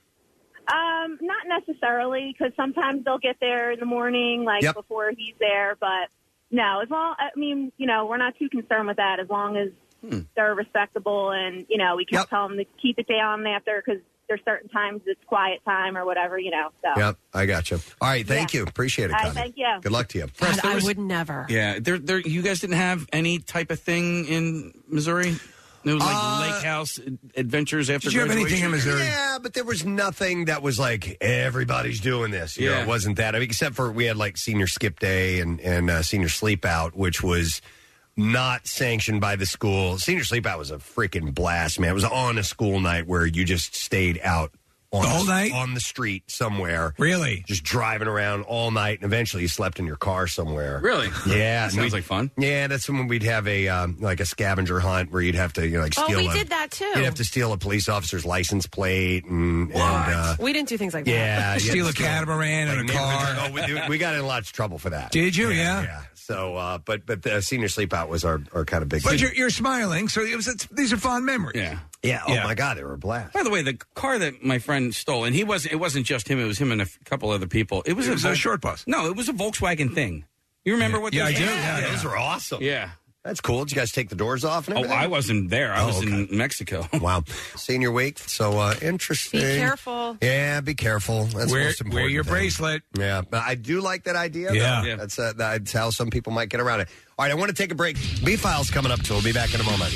[SPEAKER 19] Um, not necessarily, because sometimes they'll get there in the morning, like
[SPEAKER 3] Yep.
[SPEAKER 19] before he's there. But no, as long, I mean, you know, we're not too concerned with that as long as
[SPEAKER 3] Hmm.
[SPEAKER 19] they're respectable, and you know, we can tell them to keep it down after because there's certain times it's quiet time or whatever, you know. So
[SPEAKER 3] Yep, I got you. All right, thank
[SPEAKER 19] Yeah.
[SPEAKER 3] you. Appreciate it,
[SPEAKER 19] All right,
[SPEAKER 3] Connie.
[SPEAKER 19] thank you.
[SPEAKER 3] Good luck to you.
[SPEAKER 6] God,
[SPEAKER 20] I would never.
[SPEAKER 6] Yeah. There, there, you guys didn't have any type of thing in Missouri? It was like
[SPEAKER 3] Uh,
[SPEAKER 6] lake house adventures after
[SPEAKER 4] Did you have anything in
[SPEAKER 6] graduation?
[SPEAKER 4] Missouri?
[SPEAKER 3] Yeah, but there was nothing that was like everybody's doing this. You know,
[SPEAKER 6] Yeah.
[SPEAKER 3] it wasn't that. I mean, except for we had like senior skip day and and uh, senior sleep out, which was not sanctioned by the school. Senior sleep out was a freaking blast, man. It was on a school night where you just stayed out on
[SPEAKER 4] The whole night?
[SPEAKER 3] on the street somewhere.
[SPEAKER 4] Really?
[SPEAKER 3] Just driving around all night, and eventually you slept in your car somewhere.
[SPEAKER 6] Really?
[SPEAKER 3] Yeah,
[SPEAKER 6] That
[SPEAKER 3] and
[SPEAKER 6] sounds
[SPEAKER 3] we-
[SPEAKER 6] like fun.
[SPEAKER 3] Yeah, that's when we'd have a um, like a scavenger hunt where you'd have to you know like
[SPEAKER 20] Oh,
[SPEAKER 3] steal.
[SPEAKER 20] we
[SPEAKER 3] a,
[SPEAKER 20] did that too.
[SPEAKER 3] You'd have to steal a police officer's license plate and, and uh,
[SPEAKER 20] We didn't do things like
[SPEAKER 3] yeah,
[SPEAKER 20] that.
[SPEAKER 3] you had
[SPEAKER 4] Steal
[SPEAKER 3] to
[SPEAKER 4] a catamaran
[SPEAKER 3] like,
[SPEAKER 4] and a
[SPEAKER 3] neighborhood-
[SPEAKER 4] car.
[SPEAKER 3] Oh, we, we got in lots of trouble for that.
[SPEAKER 4] Did you? Yeah.
[SPEAKER 3] yeah. So, uh, but but the senior sleep out was our, our kind of big.
[SPEAKER 4] But
[SPEAKER 3] thing.
[SPEAKER 4] you're, you're smiling, so it was, it's, these are fond memories.
[SPEAKER 6] Yeah.
[SPEAKER 3] Yeah. Oh
[SPEAKER 4] Yeah.
[SPEAKER 3] my God, they were a blast.
[SPEAKER 6] By the way, the car that my friend stole, and he was it wasn't just him; it was him and a f- couple other people. It was,
[SPEAKER 4] It was a
[SPEAKER 6] Vol-
[SPEAKER 4] short bus.
[SPEAKER 6] No, it was a Volkswagen thing. You remember what?
[SPEAKER 4] Yeah,
[SPEAKER 6] those
[SPEAKER 4] I do.
[SPEAKER 6] were?
[SPEAKER 4] Yeah,
[SPEAKER 3] Those were awesome.
[SPEAKER 6] Yeah.
[SPEAKER 3] That's cool. Did you guys take the doors off? And
[SPEAKER 6] Oh,
[SPEAKER 3] everything?
[SPEAKER 6] I wasn't there. I
[SPEAKER 3] Oh,
[SPEAKER 6] was
[SPEAKER 3] okay.
[SPEAKER 6] in Mexico.
[SPEAKER 3] Wow. Senior week. So uh, interesting.
[SPEAKER 20] Be careful.
[SPEAKER 3] Yeah, be careful. That's
[SPEAKER 4] Wear-
[SPEAKER 3] most important.
[SPEAKER 4] wear your
[SPEAKER 3] thing.
[SPEAKER 4] bracelet.
[SPEAKER 3] Yeah, but I do like that idea. though.
[SPEAKER 4] Yeah.
[SPEAKER 6] Yeah.
[SPEAKER 3] That's uh, that's how some people might get around it. All right, I want to take a break. B-File's coming up, so we'll be back in a moment.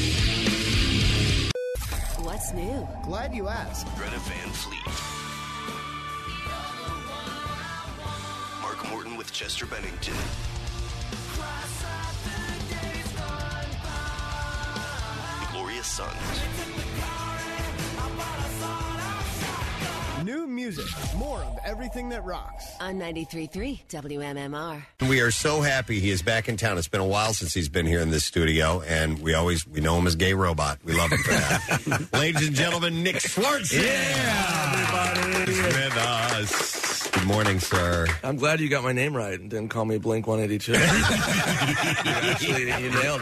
[SPEAKER 15] What's new?
[SPEAKER 21] Glad you asked.
[SPEAKER 11] Greta Van Fleet. Mark Morton with Chester Bennington. Gloria Sons.
[SPEAKER 21] New music. More of everything that rocks.
[SPEAKER 15] On ninety-three point three W M M R.
[SPEAKER 3] We are so happy he is back in town. It's been a while since he's been here in this studio, and we always we know him as Gay Robot. We love him for that. Ladies and gentlemen, Nick Swartz.
[SPEAKER 22] Yeah,
[SPEAKER 3] everybody is with us. Good morning, sir.
[SPEAKER 2] I'm glad you got my name right and didn't call me Blink one eighty-two. you actually, you nailed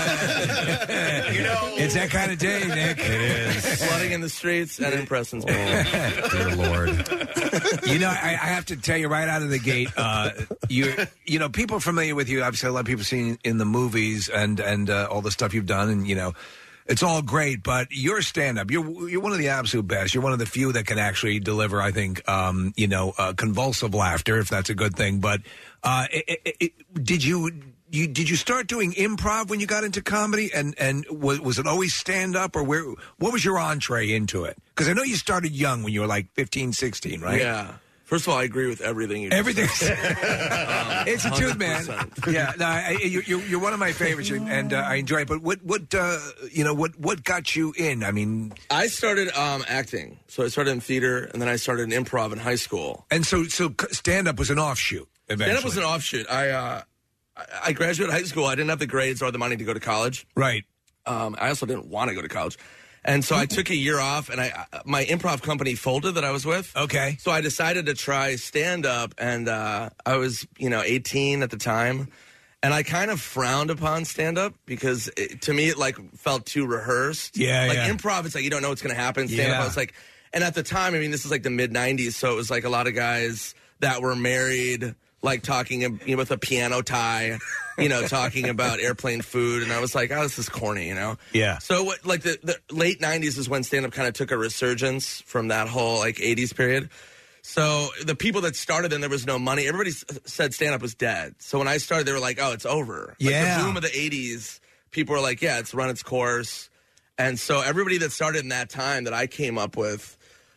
[SPEAKER 2] it.
[SPEAKER 4] you know, it's that kind of day, Nick.
[SPEAKER 3] It is.
[SPEAKER 2] Flooding in the streets and in Preston's.
[SPEAKER 3] Oh, dear Lord.
[SPEAKER 4] You know, I, I have to tell you right out of the gate, uh, you you know, people familiar with you, obviously a lot of people seen in the movies and, and uh, all the stuff you've done, and, you know, it's all great, but your stand-up, you're you're one of the absolute best. You're one of the few that can actually deliver, I think, um, you know, uh, convulsive laughter, if that's a good thing. But uh, it, it, it, did you you did you start doing improv when you got into comedy, and and was, was it always stand-up, or where? What was your entree into it? Because I know you started young when you were like fifteen, sixteen, right?
[SPEAKER 2] Yeah. First of all, I agree with everything you just
[SPEAKER 4] Everything.
[SPEAKER 2] said.
[SPEAKER 4] It's a truth, man. Yeah, no, I, you, you're, you're one of my favorites, and uh, I enjoy it. But what, what, uh, you know, what, what got you in? I mean,
[SPEAKER 2] I started um, acting, so I started in theater, and then I started in improv in high school.
[SPEAKER 4] And so, so stand up was an offshoot. Eventually,
[SPEAKER 2] Stand up was an offshoot. I uh, I graduated high school. I didn't have the grades or the money to go to college.
[SPEAKER 4] Right.
[SPEAKER 2] Um, I also didn't want to go to college. And so I took a year off, and I my improv company folded that I was with.
[SPEAKER 4] Okay.
[SPEAKER 2] So I decided to try stand-up, and uh, I was, you know, eighteen at the time. And I kind of frowned upon stand-up because it, to me it, like, felt too rehearsed.
[SPEAKER 4] Yeah,
[SPEAKER 2] Like,
[SPEAKER 4] yeah.
[SPEAKER 2] improv, it's like you don't know what's going to happen. Stand-up,
[SPEAKER 4] Yeah.
[SPEAKER 2] I was like... And at the time, I mean, this is like the mid-nineties, so it was like a lot of guys that were married... like talking you know, with a piano tie, you know, talking about airplane food. And I was like, oh, this is corny, you know?
[SPEAKER 4] Yeah.
[SPEAKER 2] So, what, like, the, the late nineties is when stand-up kind of took a resurgence from that whole, like, eighties period. So, the people that started then, there was no money. Everybody s- said stand-up was dead. So, when I started, they were like, oh, it's over. Like,
[SPEAKER 4] Yeah.
[SPEAKER 2] the boom of the eighties, people were like, yeah, it's run its course. And so, everybody that started in that time that I came up with,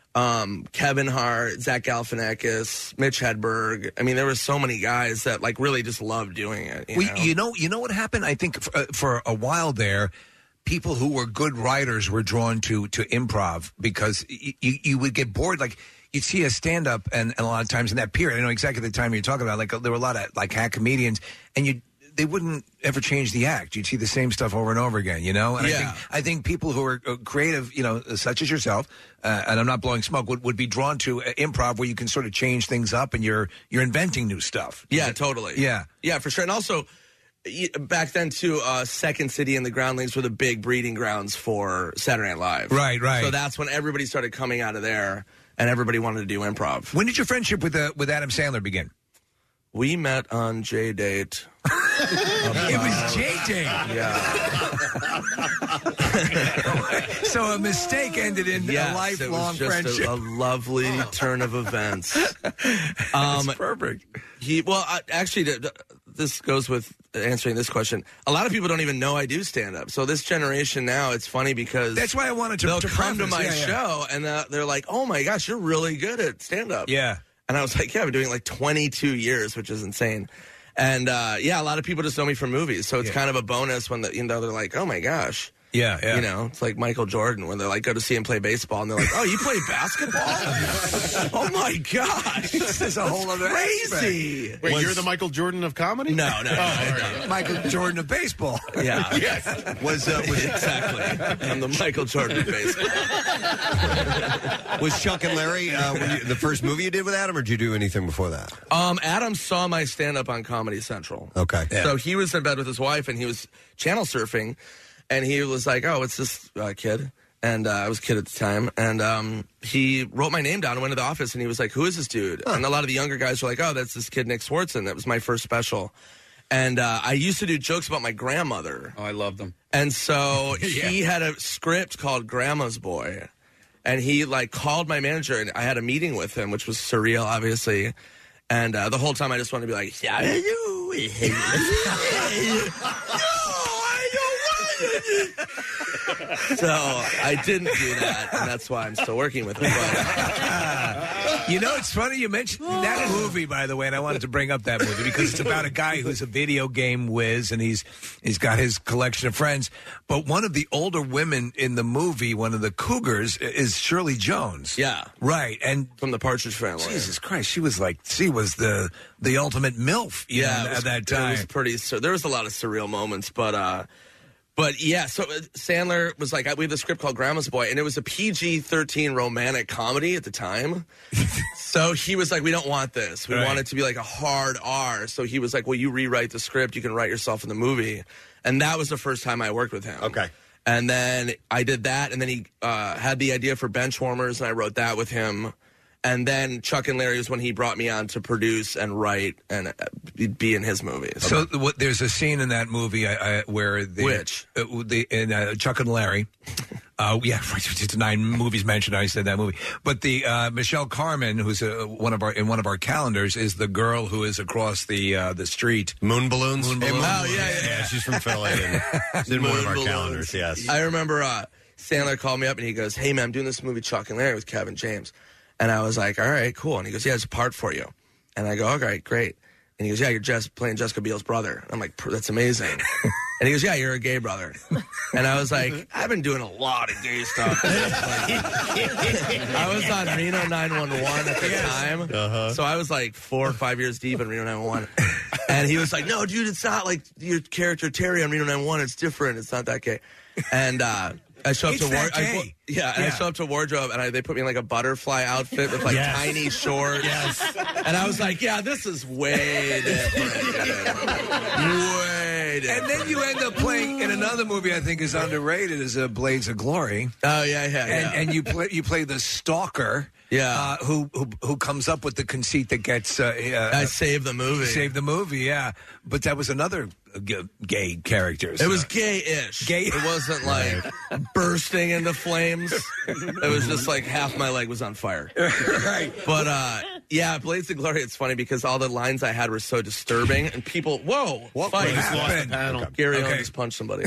[SPEAKER 2] Um, Kevin Hart, Zach Galifianakis, Mitch Hedberg. I mean, there were so many guys that like really just loved doing it. You
[SPEAKER 4] we,
[SPEAKER 2] know?
[SPEAKER 4] you know, you know what happened? I think for, uh, for a while there, people who were good writers were drawn to to improv because y- you you would get bored. Like you'd see a stand up, and, and a lot of times in that period, I know exactly the time you're talking about. Like there were a lot of like hack comedians, and you. They wouldn't ever change the act. You'd see the same stuff over and over again, you know? And I
[SPEAKER 2] Yeah.
[SPEAKER 4] think I think people who are uh, creative, you know, such as yourself, uh, and I'm not blowing smoke, would, would be drawn to uh, improv where you can sort of change things up and you're you're inventing new stuff.
[SPEAKER 2] Yeah, totally.
[SPEAKER 4] Yeah.
[SPEAKER 2] Yeah, for sure. And also, y- back then, too, uh, Second City and the Groundlings were the big breeding grounds for Saturday Night Live.
[SPEAKER 4] Right, right.
[SPEAKER 2] So that's when everybody started coming out of there, and everybody wanted to do improv.
[SPEAKER 4] When did your friendship with uh, with Adam Sandler begin?
[SPEAKER 2] We met on J-Date.
[SPEAKER 4] It was J-Date.
[SPEAKER 2] Yeah.
[SPEAKER 4] So a mistake ended in
[SPEAKER 2] Yes,
[SPEAKER 4] a lifelong
[SPEAKER 2] it was just
[SPEAKER 4] friendship.
[SPEAKER 2] A, a lovely turn of events. Um,
[SPEAKER 4] That's perfect.
[SPEAKER 2] He well, I, actually, th- th- this goes with answering this question. A lot of people don't even know I do stand up. So this generation now, it's funny because
[SPEAKER 4] That's why I wanted to-
[SPEAKER 2] They'll
[SPEAKER 4] to
[SPEAKER 2] come to
[SPEAKER 4] preface,
[SPEAKER 2] my
[SPEAKER 4] yeah, yeah.
[SPEAKER 2] show and uh, they're like, "Oh my gosh, you're really good at stand up."
[SPEAKER 4] Yeah.
[SPEAKER 2] And I was like, "Yeah, I've been doing it like twenty-two years, which is insane." And uh, yeah, a lot of people just know me from movies, so it's
[SPEAKER 4] Yeah.
[SPEAKER 2] kind of a bonus when the, you know they're like, "Oh my gosh."
[SPEAKER 4] Yeah, yeah.
[SPEAKER 2] You know, it's like Michael Jordan when they're like, go to see him play baseball, and they're like, "Oh, you play basketball? Oh my gosh,
[SPEAKER 4] This is a whole other
[SPEAKER 2] crazy!"
[SPEAKER 7] Wait,
[SPEAKER 3] Was-
[SPEAKER 7] you're the Michael Jordan of comedy?
[SPEAKER 2] No, no, no,
[SPEAKER 7] Oh,
[SPEAKER 2] no.
[SPEAKER 4] Michael Jordan of baseball.
[SPEAKER 2] Yeah,
[SPEAKER 7] Yes.
[SPEAKER 3] Was, uh, was,
[SPEAKER 2] exactly. I'm the Michael Jordan of baseball.
[SPEAKER 3] was Chuck and Larry uh, were you, the first movie you did with Adam, or did you do anything before that?
[SPEAKER 2] Um, Adam saw my stand up on Comedy Central.
[SPEAKER 3] Okay.
[SPEAKER 2] So he was in bed with his wife and he was channel surfing and he was like, "Oh, it's this uh, kid." And uh, I was a kid at the time. And um, he wrote my name down and went to the office and he was like, "Who is this dude?" And a lot of the younger guys were like, "Oh, that's this kid, Nick Swartzen. That was my first special." And uh, I used to do jokes about my grandmother.
[SPEAKER 6] Oh, I love them.
[SPEAKER 2] And so he had a script called Grandma's Boy. And he, like, called my manager, and I had a meeting with him, which was surreal, obviously. And uh, the whole time I just wanted to be like, "Yeah, you." So I didn't do that, and that's why I'm still working with him. But
[SPEAKER 4] You know, it's funny you mentioned that movie, by the way, and I wanted to bring up that movie because it's about a guy who's a video game whiz, and he's he's got his collection of friends. But one of the older women in the movie, one of the cougars, is Shirley Jones.
[SPEAKER 2] yeah,
[SPEAKER 4] Right, and
[SPEAKER 2] from the Partridge Family.
[SPEAKER 4] Jesus Christ, she was like, she was the the ultimate MILF. You
[SPEAKER 2] Yeah,
[SPEAKER 4] know,
[SPEAKER 2] it was,
[SPEAKER 4] at that time.
[SPEAKER 2] it was pretty. Sur- there was a lot of surreal moments, but uh, But yeah, so uh, Sandler was like, we have a script called Grandma's Boy, and it was a P G thirteen romantic comedy at the time. So he was like, we don't want this. We
[SPEAKER 4] Right.
[SPEAKER 2] want it to be like a hard R. So he was like, well, you rewrite the script. You can write yourself in the movie. And that was the first time I worked with him.
[SPEAKER 3] Okay.
[SPEAKER 2] And then I did that, and then he uh, had the idea for Benchwarmers, and I wrote that with him. And then Chuck and Larry was when he brought me on to produce and write and uh, be in his movies.
[SPEAKER 4] So what, there's a scene in that movie I, I, where the,
[SPEAKER 2] Which?
[SPEAKER 4] uh, the in uh, Chuck and Larry. Uh, yeah, it's nine movies mentioned. I said that movie, but the uh, Michelle Carmen, who's a, one of our in one of our calendars, is the girl who is across the uh, the street.
[SPEAKER 3] Moon balloons.
[SPEAKER 4] Moon
[SPEAKER 3] Hey,
[SPEAKER 4] balloons.
[SPEAKER 2] Oh, yeah, yeah,
[SPEAKER 3] yeah. She's from Philly. And she's in one of our
[SPEAKER 2] Moon
[SPEAKER 3] calendars.
[SPEAKER 2] balloons.
[SPEAKER 3] Yes.
[SPEAKER 2] I remember uh, Sandler called me up and he goes, hey, man, I'm doing this movie Chuck and Larry with Kevin James. And I was like, all right, cool. And he goes, yeah, it's a part for you. And I go, all right, great. And he goes, yeah, you're just playing Jessica Biel's brother. I'm like, that's amazing. And he goes, yeah, you're a gay brother. And I was like, I've been doing a lot of gay stuff. I was on Reno nine one one at the time.
[SPEAKER 3] Uh-huh.
[SPEAKER 2] So I was like four or five years deep in Reno nine one one. And he was like, no, dude, it's not like your character Terry on Reno nine one one. It's different. It's not that gay. And uh, I show up
[SPEAKER 4] It's
[SPEAKER 2] to war-
[SPEAKER 4] that
[SPEAKER 2] I,
[SPEAKER 4] gay.
[SPEAKER 2] yeah, and I
[SPEAKER 4] Yeah.
[SPEAKER 2] show up to wardrobe, and I, they put me in like a butterfly outfit with like
[SPEAKER 4] Yes.
[SPEAKER 2] tiny shorts.
[SPEAKER 4] Yes.
[SPEAKER 2] And I was like, yeah, this is way different. Way different.
[SPEAKER 4] And then you end up playing in another movie I think is underrated, is uh, Blades of Glory.
[SPEAKER 2] Oh yeah, yeah,
[SPEAKER 4] And,
[SPEAKER 2] yeah.
[SPEAKER 4] and you play you play the stalker.
[SPEAKER 2] Yeah.
[SPEAKER 4] Uh, who, who who comes up with the conceit that gets uh, uh,
[SPEAKER 2] I saved the movie.
[SPEAKER 4] Saved the movie, yeah. But that was another g- gay character.
[SPEAKER 2] It was gay-ish.
[SPEAKER 4] Gay.
[SPEAKER 2] It wasn't like bursting into flames. It was just like half my leg was on fire.
[SPEAKER 4] Right.
[SPEAKER 2] But uh, yeah, Blades of Glory. It's funny because all the lines I had were so disturbing, and people, whoa,
[SPEAKER 3] What
[SPEAKER 2] fight.
[SPEAKER 3] just
[SPEAKER 7] lost the panel.
[SPEAKER 2] Gary
[SPEAKER 4] Okay.
[SPEAKER 2] Owen just punched somebody.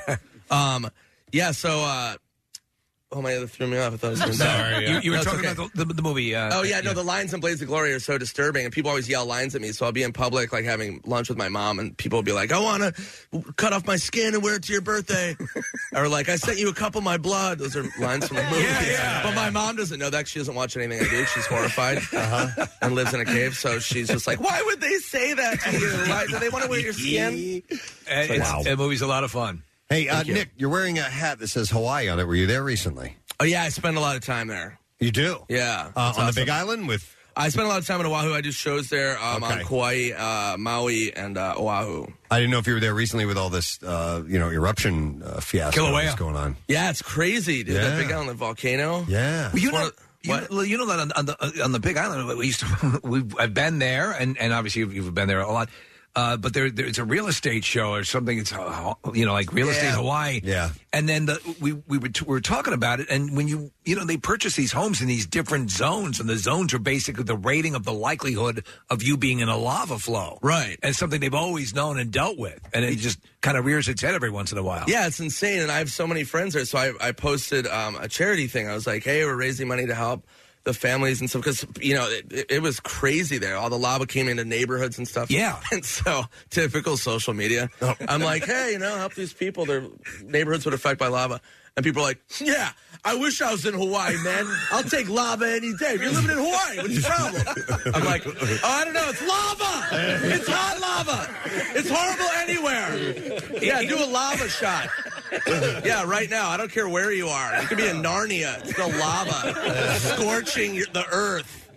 [SPEAKER 2] um, yeah. So, uh, oh my, that threw me off. I thought I was going to
[SPEAKER 7] Sorry,
[SPEAKER 4] You,
[SPEAKER 7] yeah.
[SPEAKER 4] you were
[SPEAKER 2] No, it's
[SPEAKER 4] talking
[SPEAKER 2] okay.
[SPEAKER 4] about the, the, the movie. Uh,
[SPEAKER 2] Oh yeah, no, the lines in Blades of Glory are so disturbing, and people always yell lines at me. So I'll be in public, like having lunch with my mom, and people will be like, "I want to cut off my skin and wear it to your birthday," or like, "I sent you a cup of my blood." Those are lines from the movie.
[SPEAKER 4] Yeah, yeah.
[SPEAKER 2] But my mom doesn't know that. 'Cause she doesn't watch anything I do. She's horrified uh-huh. and lives in a cave. So she's just like, "Why would they say that to you? Why, do they want to wear your skin?"
[SPEAKER 4] And it's,
[SPEAKER 3] Wow.
[SPEAKER 4] that movie's a lot of fun.
[SPEAKER 3] Hey, uh,
[SPEAKER 2] you.
[SPEAKER 3] Nick, you're wearing a hat that says Hawaii on it. Were you there recently?
[SPEAKER 2] Oh yeah, I spend a lot of time there.
[SPEAKER 3] You do?
[SPEAKER 2] Yeah,
[SPEAKER 3] Uh,
[SPEAKER 2] it's
[SPEAKER 3] on the
[SPEAKER 2] awesome.
[SPEAKER 3] Big Island with.
[SPEAKER 2] I spend a lot of time in Oahu. I do shows there um,
[SPEAKER 3] Okay.
[SPEAKER 2] on Kauai, uh, Maui, and uh, Oahu.
[SPEAKER 3] I didn't know if you were there recently with all this, uh, you know, eruption uh, fiasco
[SPEAKER 4] Kilauea.
[SPEAKER 3] that's going on.
[SPEAKER 2] Yeah, it's crazy, dude.
[SPEAKER 3] Yeah.
[SPEAKER 2] That Big Island volcano.
[SPEAKER 3] Yeah.
[SPEAKER 4] Well, you
[SPEAKER 2] It's one
[SPEAKER 4] know,
[SPEAKER 2] of-
[SPEAKER 4] you,
[SPEAKER 2] what?
[SPEAKER 4] well, you know that on, on the on the Big Island, we used to. We've I've been there, and, and obviously you've, you've been there a lot. Uh, but there, there's a real estate show or something. It's uh, you know like real estate
[SPEAKER 2] Yeah.
[SPEAKER 4] Hawaii.
[SPEAKER 3] Yeah.
[SPEAKER 4] And then the, we we were, t- we were talking about it, and when you you know they purchase these homes in these different zones, and the zones are basically the rating of the likelihood of you being in a lava flow,
[SPEAKER 2] Right.
[SPEAKER 4] And something they've always known and dealt with, and it just kind of rears its head every once in a while.
[SPEAKER 2] Yeah, it's insane. And I have so many friends there. So I, I posted um, a charity thing. I was like, hey, we're raising money to help the families and stuff. Because, you know, it, it was crazy there. All the lava came into neighborhoods and stuff.
[SPEAKER 4] Yeah.
[SPEAKER 2] And so, typical social media. I'm like, hey, you know, help these people. Their neighborhoods would affect by lava. And people are like, yeah, I wish I was in Hawaii, man. I'll take lava any day. If you're living in Hawaii, what's your problem? I'm like, oh, I don't know. It's lava. It's hot lava. It's horrible anywhere. Yeah, do a lava shot. Yeah, right now. I don't care where you are. You could be in Narnia. It's still lava. Scorching your- the earth.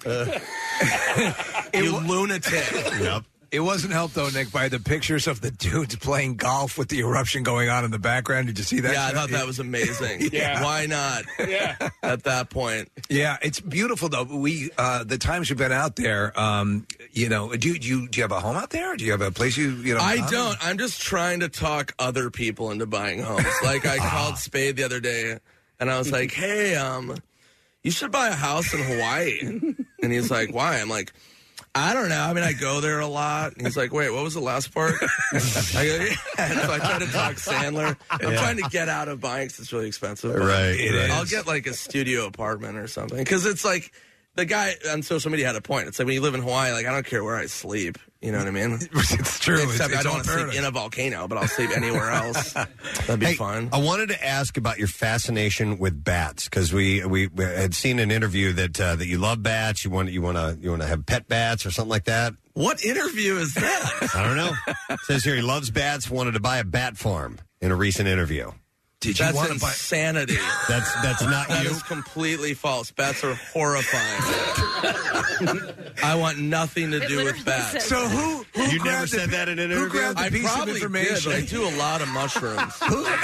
[SPEAKER 2] You lunatic.
[SPEAKER 3] Yep.
[SPEAKER 4] It wasn't helped though, Nick, by the pictures of the dudes playing golf with the eruption going on in the background. Did you see that?
[SPEAKER 2] Yeah, I thought that was amazing.
[SPEAKER 4] Yeah.
[SPEAKER 2] Why not?
[SPEAKER 4] Yeah.
[SPEAKER 2] At that point.
[SPEAKER 4] Yeah, it's beautiful though. We uh, the times we've been out there, um, you know, do you, do you do you have a home out there? Do you have a place you you know?
[SPEAKER 2] I
[SPEAKER 4] um,
[SPEAKER 2] don't. I'm just trying to talk other people into buying homes. Like I called Spade the other day, and I was like, "Hey, um, you should buy a house in Hawaii." And he's like, "Why?" I'm like, "I don't know. I mean, I go there a lot." And he's like, "Wait, what was the last part?" I go, "Yeah." And so I try to talk Sandler. I'm
[SPEAKER 3] Yeah.
[SPEAKER 2] trying to get out of buying because it's really expensive. But
[SPEAKER 3] Right, It right.
[SPEAKER 2] I'll
[SPEAKER 3] is.
[SPEAKER 2] get like a studio apartment or something because it's like. The guy on social media had a point. It's like when you live in Hawaii, like I don't care where I sleep. You know what I mean?
[SPEAKER 4] It's true.
[SPEAKER 2] Except
[SPEAKER 4] It's-
[SPEAKER 2] I
[SPEAKER 4] it's
[SPEAKER 2] don't
[SPEAKER 4] all
[SPEAKER 2] want to sleep
[SPEAKER 4] paradise.
[SPEAKER 2] in a volcano, but I'll sleep anywhere else. That'd be
[SPEAKER 3] Hey,
[SPEAKER 2] fun.
[SPEAKER 3] I wanted to ask about your fascination with bats because we, we we had seen an interview that uh, that you love bats. You want you want to you want to have pet bats or something like that.
[SPEAKER 2] What interview is that?
[SPEAKER 3] I don't know. It says here he loves bats. Wanted to buy a bat farm. in a recent interview.
[SPEAKER 4] Did
[SPEAKER 2] That's insanity.
[SPEAKER 3] That's that's not
[SPEAKER 2] That
[SPEAKER 3] you.
[SPEAKER 2] is completely false. Bats are horrifying. I want nothing to do with bats.
[SPEAKER 4] So who, who
[SPEAKER 3] You
[SPEAKER 4] grabbed
[SPEAKER 3] never
[SPEAKER 4] the-
[SPEAKER 3] said that in an
[SPEAKER 4] who
[SPEAKER 3] interview?
[SPEAKER 4] grabbed the
[SPEAKER 2] I
[SPEAKER 4] piece of
[SPEAKER 2] probably
[SPEAKER 4] information?
[SPEAKER 2] did, but I do a lot of mushrooms.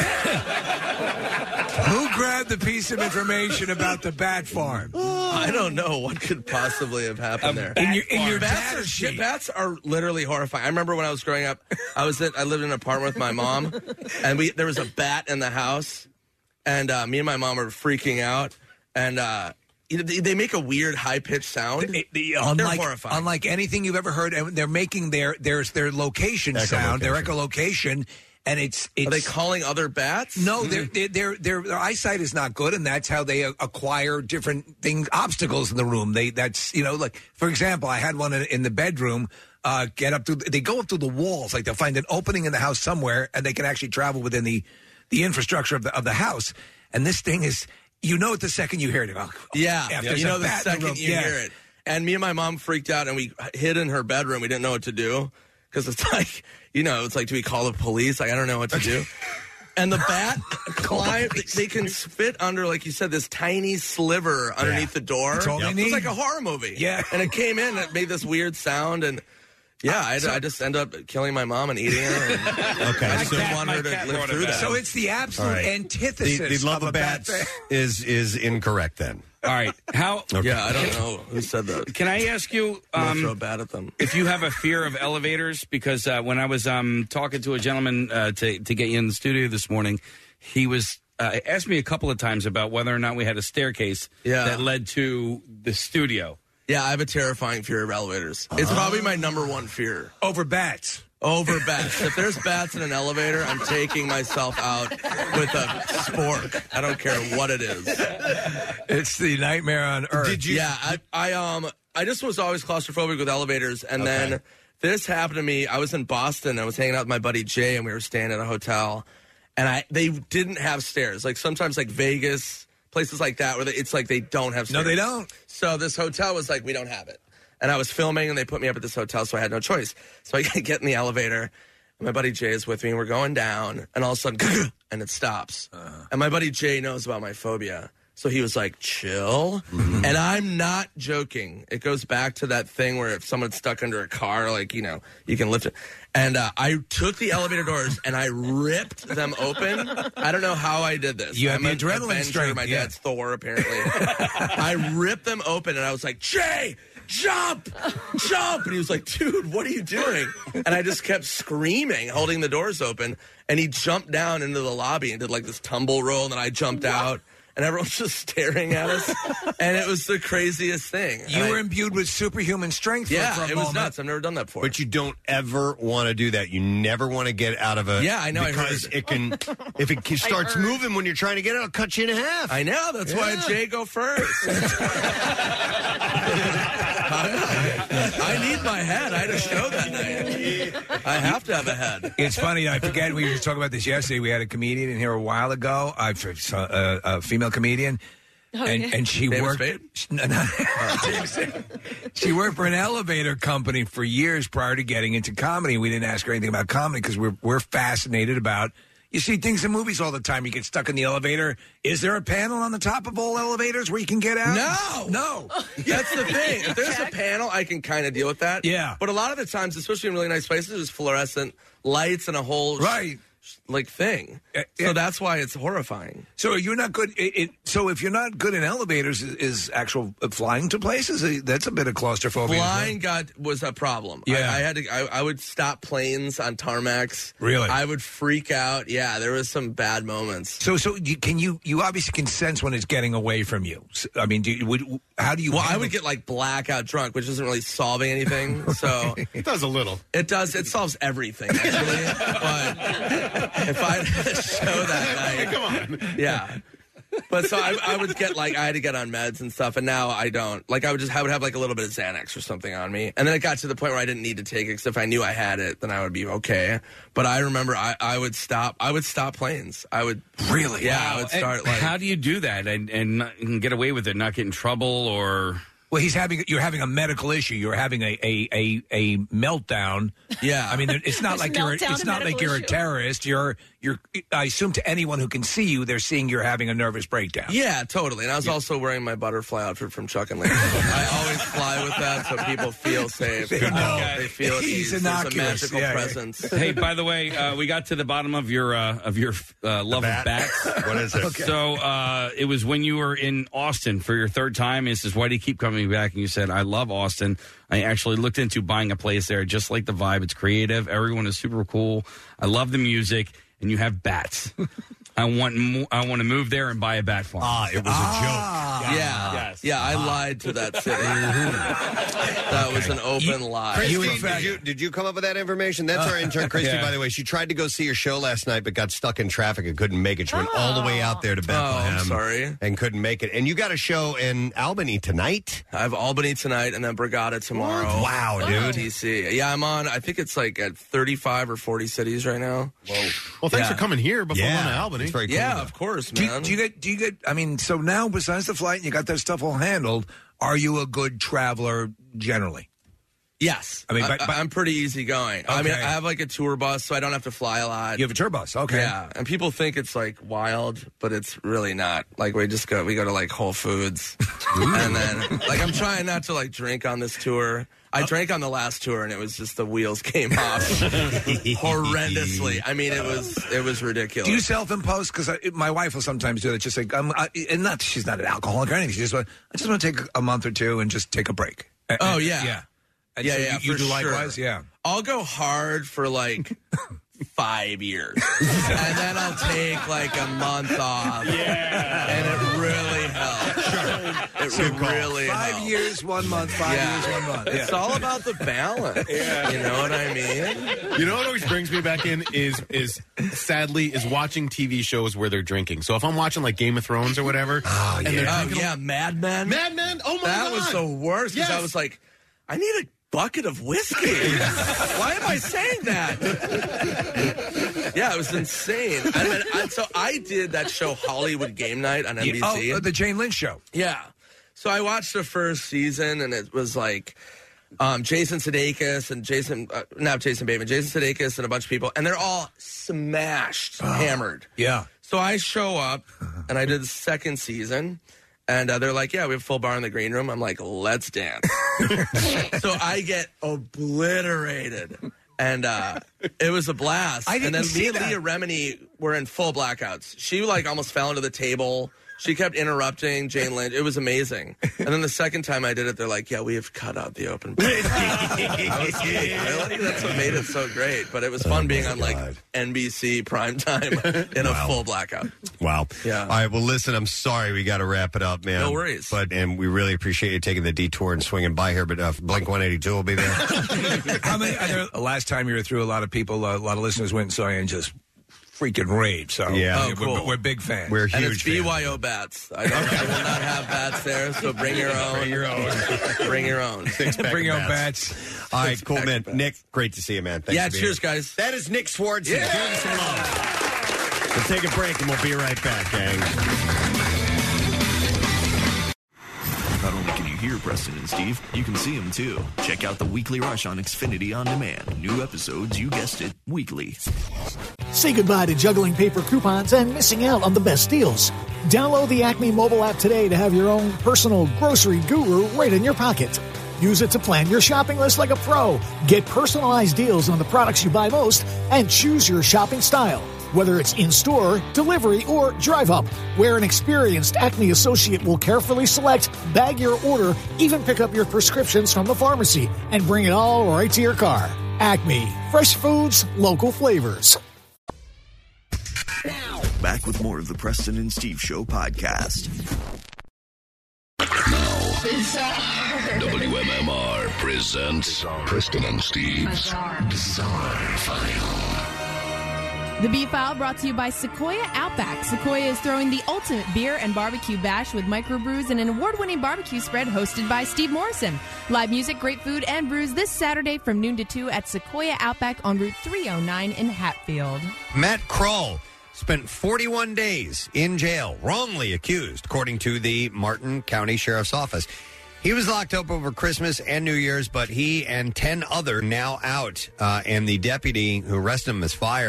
[SPEAKER 4] Who grabbed the piece of information about the bat farm?
[SPEAKER 2] I don't know what could possibly have happened there.
[SPEAKER 4] In your, in your
[SPEAKER 2] bats,
[SPEAKER 4] data
[SPEAKER 2] are,
[SPEAKER 4] sheet.
[SPEAKER 2] bats are literally horrifying. I remember when I was growing up, I was in, I lived in an apartment with my mom, and we there was a bat in the house, and uh, me and my mom were freaking out, and uh, you know, they, they make a weird high pitched sound.
[SPEAKER 4] It- the-
[SPEAKER 2] They're
[SPEAKER 4] unlike,
[SPEAKER 2] horrifying.
[SPEAKER 4] unlike anything you've ever heard, and they're making their their their location sound, their echolocation, and it's it's.
[SPEAKER 2] Are they calling other bats?
[SPEAKER 4] No, their their their their their eyesight is not good, and that's how they acquire different things, obstacles in the room. They that's you know like for example, I had one in, in the bedroom. Uh, get up through. They go up through the walls. Like they'll find an opening in the house somewhere, and they can actually travel within the the infrastructure of the of the house. And this thing is, you know, it the second you hear it. Oh,
[SPEAKER 2] Yeah,
[SPEAKER 4] if
[SPEAKER 2] yeah,
[SPEAKER 4] there's
[SPEAKER 2] you
[SPEAKER 4] a
[SPEAKER 2] know the
[SPEAKER 4] bat in
[SPEAKER 2] second
[SPEAKER 4] room,
[SPEAKER 2] you
[SPEAKER 4] yeah.
[SPEAKER 2] hear it. And me and my mom freaked out, and we hid in her bedroom. We didn't know what to do because it's like, you know, it's like, do we call the police? Like, I don't know what to do. And the bat climbed. They can fit under, like you said, this tiny sliver underneath the door.
[SPEAKER 4] That's all they
[SPEAKER 2] It
[SPEAKER 4] need.
[SPEAKER 2] was like a horror movie.
[SPEAKER 4] Yeah.
[SPEAKER 2] And it came in, and it made this weird sound, and yeah, I,
[SPEAKER 4] So-
[SPEAKER 2] I just end up killing my mom and eating her. And
[SPEAKER 3] Okay,
[SPEAKER 2] I
[SPEAKER 3] so-
[SPEAKER 2] just want her to live through that.
[SPEAKER 4] So it's the absolute
[SPEAKER 3] All right.
[SPEAKER 4] antithesis
[SPEAKER 3] The, the love
[SPEAKER 4] of
[SPEAKER 3] of
[SPEAKER 4] a bat
[SPEAKER 3] bats
[SPEAKER 4] fan.
[SPEAKER 3] is is incorrect then.
[SPEAKER 6] All right. How?
[SPEAKER 3] Okay.
[SPEAKER 2] Yeah, I don't know who said that.
[SPEAKER 6] Can I ask you
[SPEAKER 2] I'm gonna
[SPEAKER 6] um,
[SPEAKER 2] throw bad at them.
[SPEAKER 6] if you have a fear of elevators? Because uh, when I was um, talking to a gentleman uh, to to get you in the studio this morning, he was uh, asked me a couple of times about whether or not we had a staircase
[SPEAKER 2] Yeah.
[SPEAKER 6] that led to the studio.
[SPEAKER 2] Yeah, I have a terrifying fear of elevators. It's probably my number one fear.
[SPEAKER 4] Over bats.
[SPEAKER 2] Over bats. If there's bats in an elevator, I'm taking myself out with a spork. I don't care what it is.
[SPEAKER 4] It's the nightmare on earth.
[SPEAKER 2] Did you? Yeah, I, I um, I just was always claustrophobic with elevators, and
[SPEAKER 3] Okay.
[SPEAKER 2] then this happened to me. I was in Boston. I was hanging out with my buddy Jay, and we were staying at a hotel, and I they didn't have stairs. Like sometimes, like Vegas, places like that, where they, it's like they don't have
[SPEAKER 4] No,
[SPEAKER 2] stairs.
[SPEAKER 4] they don't.
[SPEAKER 2] So this hotel was like, we don't have it. And I was filming, and they put me up at this hotel, so I had no choice. So I get in the elevator, and my buddy Jay is with me, and we're going down, and all of a sudden, and it stops.
[SPEAKER 4] Uh-huh.
[SPEAKER 2] And my buddy Jay knows about my phobia. So he was like, chill.
[SPEAKER 4] Mm-hmm.
[SPEAKER 2] And I'm not joking. It goes back to that thing where if someone's stuck under a car, like, you know, you can lift it. And uh, I took the elevator doors and I ripped them open. I don't know how I did this.
[SPEAKER 4] You have
[SPEAKER 2] I'm
[SPEAKER 4] the
[SPEAKER 2] an
[SPEAKER 4] adrenaline
[SPEAKER 2] Avenger.
[SPEAKER 4] strength,
[SPEAKER 2] My
[SPEAKER 4] yeah.
[SPEAKER 2] dad's Thor, apparently. I ripped them open and I was like, Jay, jump, jump. And he was like, dude, what are you doing? And I just kept screaming, holding the doors open. And he jumped down into the lobby and did like this tumble roll. And then I jumped out. And everyone's just staring at us. And it was the craziest thing.
[SPEAKER 3] You
[SPEAKER 2] And
[SPEAKER 3] were
[SPEAKER 2] I-
[SPEAKER 3] imbued with superhuman strength.
[SPEAKER 2] Yeah,
[SPEAKER 3] for, for a
[SPEAKER 2] it was
[SPEAKER 3] moment.
[SPEAKER 2] nuts. I've never done that before.
[SPEAKER 3] But you don't ever want to do that. You never want to get out of a.
[SPEAKER 2] Yeah, I know, I
[SPEAKER 3] Because
[SPEAKER 2] heard.
[SPEAKER 3] it can, if it starts moving when you're trying to get out, it'll cut you in half.
[SPEAKER 2] I know. That's why
[SPEAKER 3] Yeah.
[SPEAKER 2] Jay go first. I need my head. I had a show that night. I have to have a head.
[SPEAKER 4] It's funny. I forget. We were just talking about this yesterday. We had a comedian in here a while ago. I saw a, a female comedian,
[SPEAKER 2] Oh,
[SPEAKER 4] and
[SPEAKER 2] yeah.
[SPEAKER 4] and she
[SPEAKER 2] David
[SPEAKER 4] worked.
[SPEAKER 2] Spade?
[SPEAKER 4] She, no, no. She worked for an elevator company for years prior to getting into comedy. We didn't ask her anything about comedy because we're we're fascinated about. You see things in movies all the time. You get stuck in the elevator. Is there a panel on the top of all elevators where you can get out?
[SPEAKER 2] No.
[SPEAKER 4] No.
[SPEAKER 2] That's the thing. If there's a panel, I can kind of deal with that.
[SPEAKER 4] Yeah.
[SPEAKER 2] But a lot of the times, especially in really nice places, there's fluorescent lights and a whole
[SPEAKER 4] right
[SPEAKER 2] like thing. So that's why it's horrifying.
[SPEAKER 4] So you're not good. It, it, so if you're not good in elevators, is, is actual uh, flying to places? Uh, That's a bit of claustrophobia.
[SPEAKER 2] Flying got was a problem.
[SPEAKER 4] Yeah.
[SPEAKER 2] I, I had to. I, I would stop planes on tarmacs.
[SPEAKER 4] Really?
[SPEAKER 2] I would freak out. Yeah, there was some bad moments.
[SPEAKER 4] So, so you, can you? You obviously can sense when it's getting away from you. S- I mean, do you, would, how do you?
[SPEAKER 2] Well, I
[SPEAKER 4] handle-
[SPEAKER 2] would get like blackout drunk, which isn't really solving anything. So
[SPEAKER 7] it does a little.
[SPEAKER 2] It does. It solves everything actually. But if I had a show that night,
[SPEAKER 7] come on,
[SPEAKER 2] yeah. But so I, I would get like I had to get on meds and stuff, and now I don't. Like I would just I would have like a little bit of Xanax or something on me, and then it got to the point where I didn't need to take it because if I knew I had it, then I would be okay. But I remember I, I would stop. I would stop planes. I would
[SPEAKER 6] Really?
[SPEAKER 2] yeah.
[SPEAKER 6] Wow.
[SPEAKER 2] I would start
[SPEAKER 6] And
[SPEAKER 2] like
[SPEAKER 6] how do you do that and and, not, and get away with it, not get in trouble or?
[SPEAKER 4] Well, he's having. You're having a medical issue. You're having a a a, a meltdown.
[SPEAKER 2] Yeah.
[SPEAKER 4] I mean, it's not
[SPEAKER 5] There's
[SPEAKER 4] like you're.
[SPEAKER 5] meltdown
[SPEAKER 4] It's
[SPEAKER 5] and
[SPEAKER 4] not like
[SPEAKER 5] medical
[SPEAKER 4] you're a
[SPEAKER 5] issue.
[SPEAKER 4] terrorist. You're you're. I assume to anyone who can see you, they're seeing you're having a nervous breakdown.
[SPEAKER 2] Yeah, totally. And I was also wearing my butterfly outfit from Chuck and Larry. I always fly with that so people feel safe.
[SPEAKER 4] They know.
[SPEAKER 2] They feel at
[SPEAKER 4] He's
[SPEAKER 2] ease. There's a
[SPEAKER 4] innocuous.
[SPEAKER 2] magical
[SPEAKER 4] Yeah, yeah.
[SPEAKER 2] presence.
[SPEAKER 6] Hey, by the way, uh, we got to the bottom of your uh, of your uh, love of bats.
[SPEAKER 3] What is it? Okay.
[SPEAKER 6] So uh, it was when you were in Austin for your third time. It says, "Why do you keep coming back?" And you said, "I love Austin. I actually looked into buying a place there. Just like the vibe. It's creative. Everyone is super cool. I love the music, and you have bats." I want mo- I want to move there and buy a bat farm.
[SPEAKER 3] Ah, it was
[SPEAKER 2] Ah.
[SPEAKER 3] a joke.
[SPEAKER 2] Yeah.
[SPEAKER 6] Yes.
[SPEAKER 2] Yeah, I lied to that city. That was an open lie.
[SPEAKER 3] Christy, did you did you come up with that information? That's our intern, Christy,
[SPEAKER 2] Yeah.
[SPEAKER 3] by the way. She tried to go see your show last night, but got stuck in traffic and couldn't make it. She went all the way out there to Bethlehem.
[SPEAKER 2] Oh, I'm sorry.
[SPEAKER 3] And couldn't make it. And you got a show in Albany tonight?
[SPEAKER 2] I have Albany tonight and then Brigada tomorrow.
[SPEAKER 3] What? Wow, dude.
[SPEAKER 2] D C. Yeah, I'm on, I think it's like at thirty-five or forty cities right now.
[SPEAKER 3] Whoa.
[SPEAKER 7] Well, thanks
[SPEAKER 2] Yeah.
[SPEAKER 7] for coming here before
[SPEAKER 2] Yeah.
[SPEAKER 7] going to Albany.
[SPEAKER 3] It's very cool.
[SPEAKER 2] Yeah, of course,
[SPEAKER 4] Do you,
[SPEAKER 2] man.
[SPEAKER 4] do you get? Do you get? I mean, so now besides the flight, and you got that stuff all handled. Are you a good traveler generally?
[SPEAKER 2] Yes.
[SPEAKER 4] I mean,
[SPEAKER 2] I,
[SPEAKER 4] but- but-
[SPEAKER 2] I'm pretty easygoing. I mean,
[SPEAKER 4] Okay.
[SPEAKER 2] I have like a tour bus, so I don't have to fly a lot.
[SPEAKER 4] You have a tour bus, okay?
[SPEAKER 2] Yeah, and people think it's like wild, but it's really not. Like we just go, we go to like Whole Foods, and then like I'm trying not to like drink on this tour. I drank on the last tour, and it was just the wheels came off horrendously. I mean, it was it was ridiculous.
[SPEAKER 4] Do you self-impose? Because my wife will sometimes do that. Just like, I'm, I, and not she's not an alcoholic or anything. She just want, I just want to take a month or two and just take a break. And-
[SPEAKER 2] Oh
[SPEAKER 4] and-
[SPEAKER 2] yeah,
[SPEAKER 4] yeah, And
[SPEAKER 2] yeah,
[SPEAKER 4] so
[SPEAKER 2] yeah.
[SPEAKER 4] You, you
[SPEAKER 2] for
[SPEAKER 4] do
[SPEAKER 2] sure.
[SPEAKER 4] likewise, yeah.
[SPEAKER 2] I'll go hard for like five years, and then I'll take like a month off. Yeah, and it really helps. Sure, it
[SPEAKER 4] Good call.
[SPEAKER 2] really
[SPEAKER 4] Five
[SPEAKER 2] helps.
[SPEAKER 4] years, one month. Five
[SPEAKER 2] Yeah.
[SPEAKER 4] years, one month.
[SPEAKER 2] It's
[SPEAKER 4] Yeah.
[SPEAKER 2] all about the balance.
[SPEAKER 7] Yeah.
[SPEAKER 2] You know what I mean?
[SPEAKER 7] You know what always brings me back in is is sadly is watching T V shows where they're drinking. So if I'm watching like Game of Thrones or whatever,
[SPEAKER 2] Oh
[SPEAKER 7] and they're
[SPEAKER 2] yeah, oh,
[SPEAKER 7] drinking,
[SPEAKER 2] yeah, Mad Men.
[SPEAKER 7] Mad Men. Oh my
[SPEAKER 2] that
[SPEAKER 7] god,
[SPEAKER 2] was the worst because
[SPEAKER 7] Yes.
[SPEAKER 2] I was like, I need a bucket of whiskey. Why am I saying that? Yeah, it was insane. And then, I, so I did that show Hollywood Game Night on N B C.
[SPEAKER 4] Oh, the Jane Lynch show.
[SPEAKER 2] Yeah. So I watched the first season, and it was like um, Jason Sudeikis and Jason, uh, not Jason Bateman, Jason Sudeikis and a bunch of people, and they're all smashed, hammered.
[SPEAKER 4] Yeah.
[SPEAKER 2] So I show up, and I did the second season, and uh, they're like, yeah, we have a full bar in the green room. I'm like, let's dance. So I get obliterated. And uh, it was a blast.
[SPEAKER 4] I didn't
[SPEAKER 2] and then
[SPEAKER 4] see
[SPEAKER 2] me and
[SPEAKER 4] that.
[SPEAKER 2] Leah Remini were in full blackouts. She like almost fell into the table. She kept interrupting Jane Lynch. It was amazing. And then the second time I did it, they're like, yeah, we have cut out the open bar. I was like, really? That's what made it so great. But it was fun
[SPEAKER 3] Oh,
[SPEAKER 2] being
[SPEAKER 3] my
[SPEAKER 2] on like
[SPEAKER 3] God.
[SPEAKER 2] N B C primetime in a full blackout.
[SPEAKER 3] Wow.
[SPEAKER 2] Yeah.
[SPEAKER 3] All right. Well, listen, I'm sorry we got to wrap it up, man.
[SPEAKER 2] No worries.
[SPEAKER 3] But and we really appreciate you taking the detour and swinging by here. But uh, Blink one eighty-two will be there.
[SPEAKER 4] How many? Are there, last time you were through, a lot of people, uh, a lot of listeners went and saw you and just freaking rage. So
[SPEAKER 3] Yeah.
[SPEAKER 2] Oh,
[SPEAKER 4] we're,
[SPEAKER 2] cool.
[SPEAKER 4] we're big fans.
[SPEAKER 3] We're
[SPEAKER 2] And
[SPEAKER 3] huge.
[SPEAKER 2] it's B Y O bats. I, don't, I will not have bats there, so bring your own. Bring your own. Bring your own.
[SPEAKER 4] Bring your own bats.
[SPEAKER 3] All right, cool, man. Nick, great to see you, man. Thanks
[SPEAKER 2] Yeah,
[SPEAKER 3] for being
[SPEAKER 2] cheers,
[SPEAKER 3] here.
[SPEAKER 2] guys.
[SPEAKER 3] That is Nick Swartz.
[SPEAKER 2] Yeah.
[SPEAKER 3] Give him some love. We'll take a break and we'll be right back, gang.
[SPEAKER 11] Not only can you hear Preston and Steve, you can see them too. Check out the Weekly Rush on Xfinity On Demand. New episodes, you guessed it, weekly.
[SPEAKER 1] Say goodbye to juggling paper coupons and missing out on the best deals. Download the Acme mobile app today to have your own personal grocery guru right in your pocket. Use it to plan your shopping list like a pro. Get personalized deals on the products you buy most and choose your shopping style. Whether it's in-store, delivery, or drive-up, where an experienced Acme associate will carefully select, bag your order, even pick up your prescriptions from the pharmacy, and bring it all right to your car. Acme. Fresh foods, local flavors.
[SPEAKER 11] Back with more of the Preston and Steve Show podcast.
[SPEAKER 9] W M M R presents Preston and Steve's Bizarre File.
[SPEAKER 22] The B-File brought to you by Sequoia Outback. Sequoia is throwing the ultimate beer and barbecue bash with microbrews and an award-winning barbecue spread hosted by Steve Morrison. Live music, great food, and brews this Saturday from noon to two at Sequoia Outback on Route three oh nine in Hatfield.
[SPEAKER 3] Matt Kroll spent forty-one days in jail, wrongly accused, according to the Martin County Sheriff's Office. He was locked up over Christmas and New Year's, but he and ten other now out, uh, and the deputy who arrested him is fired.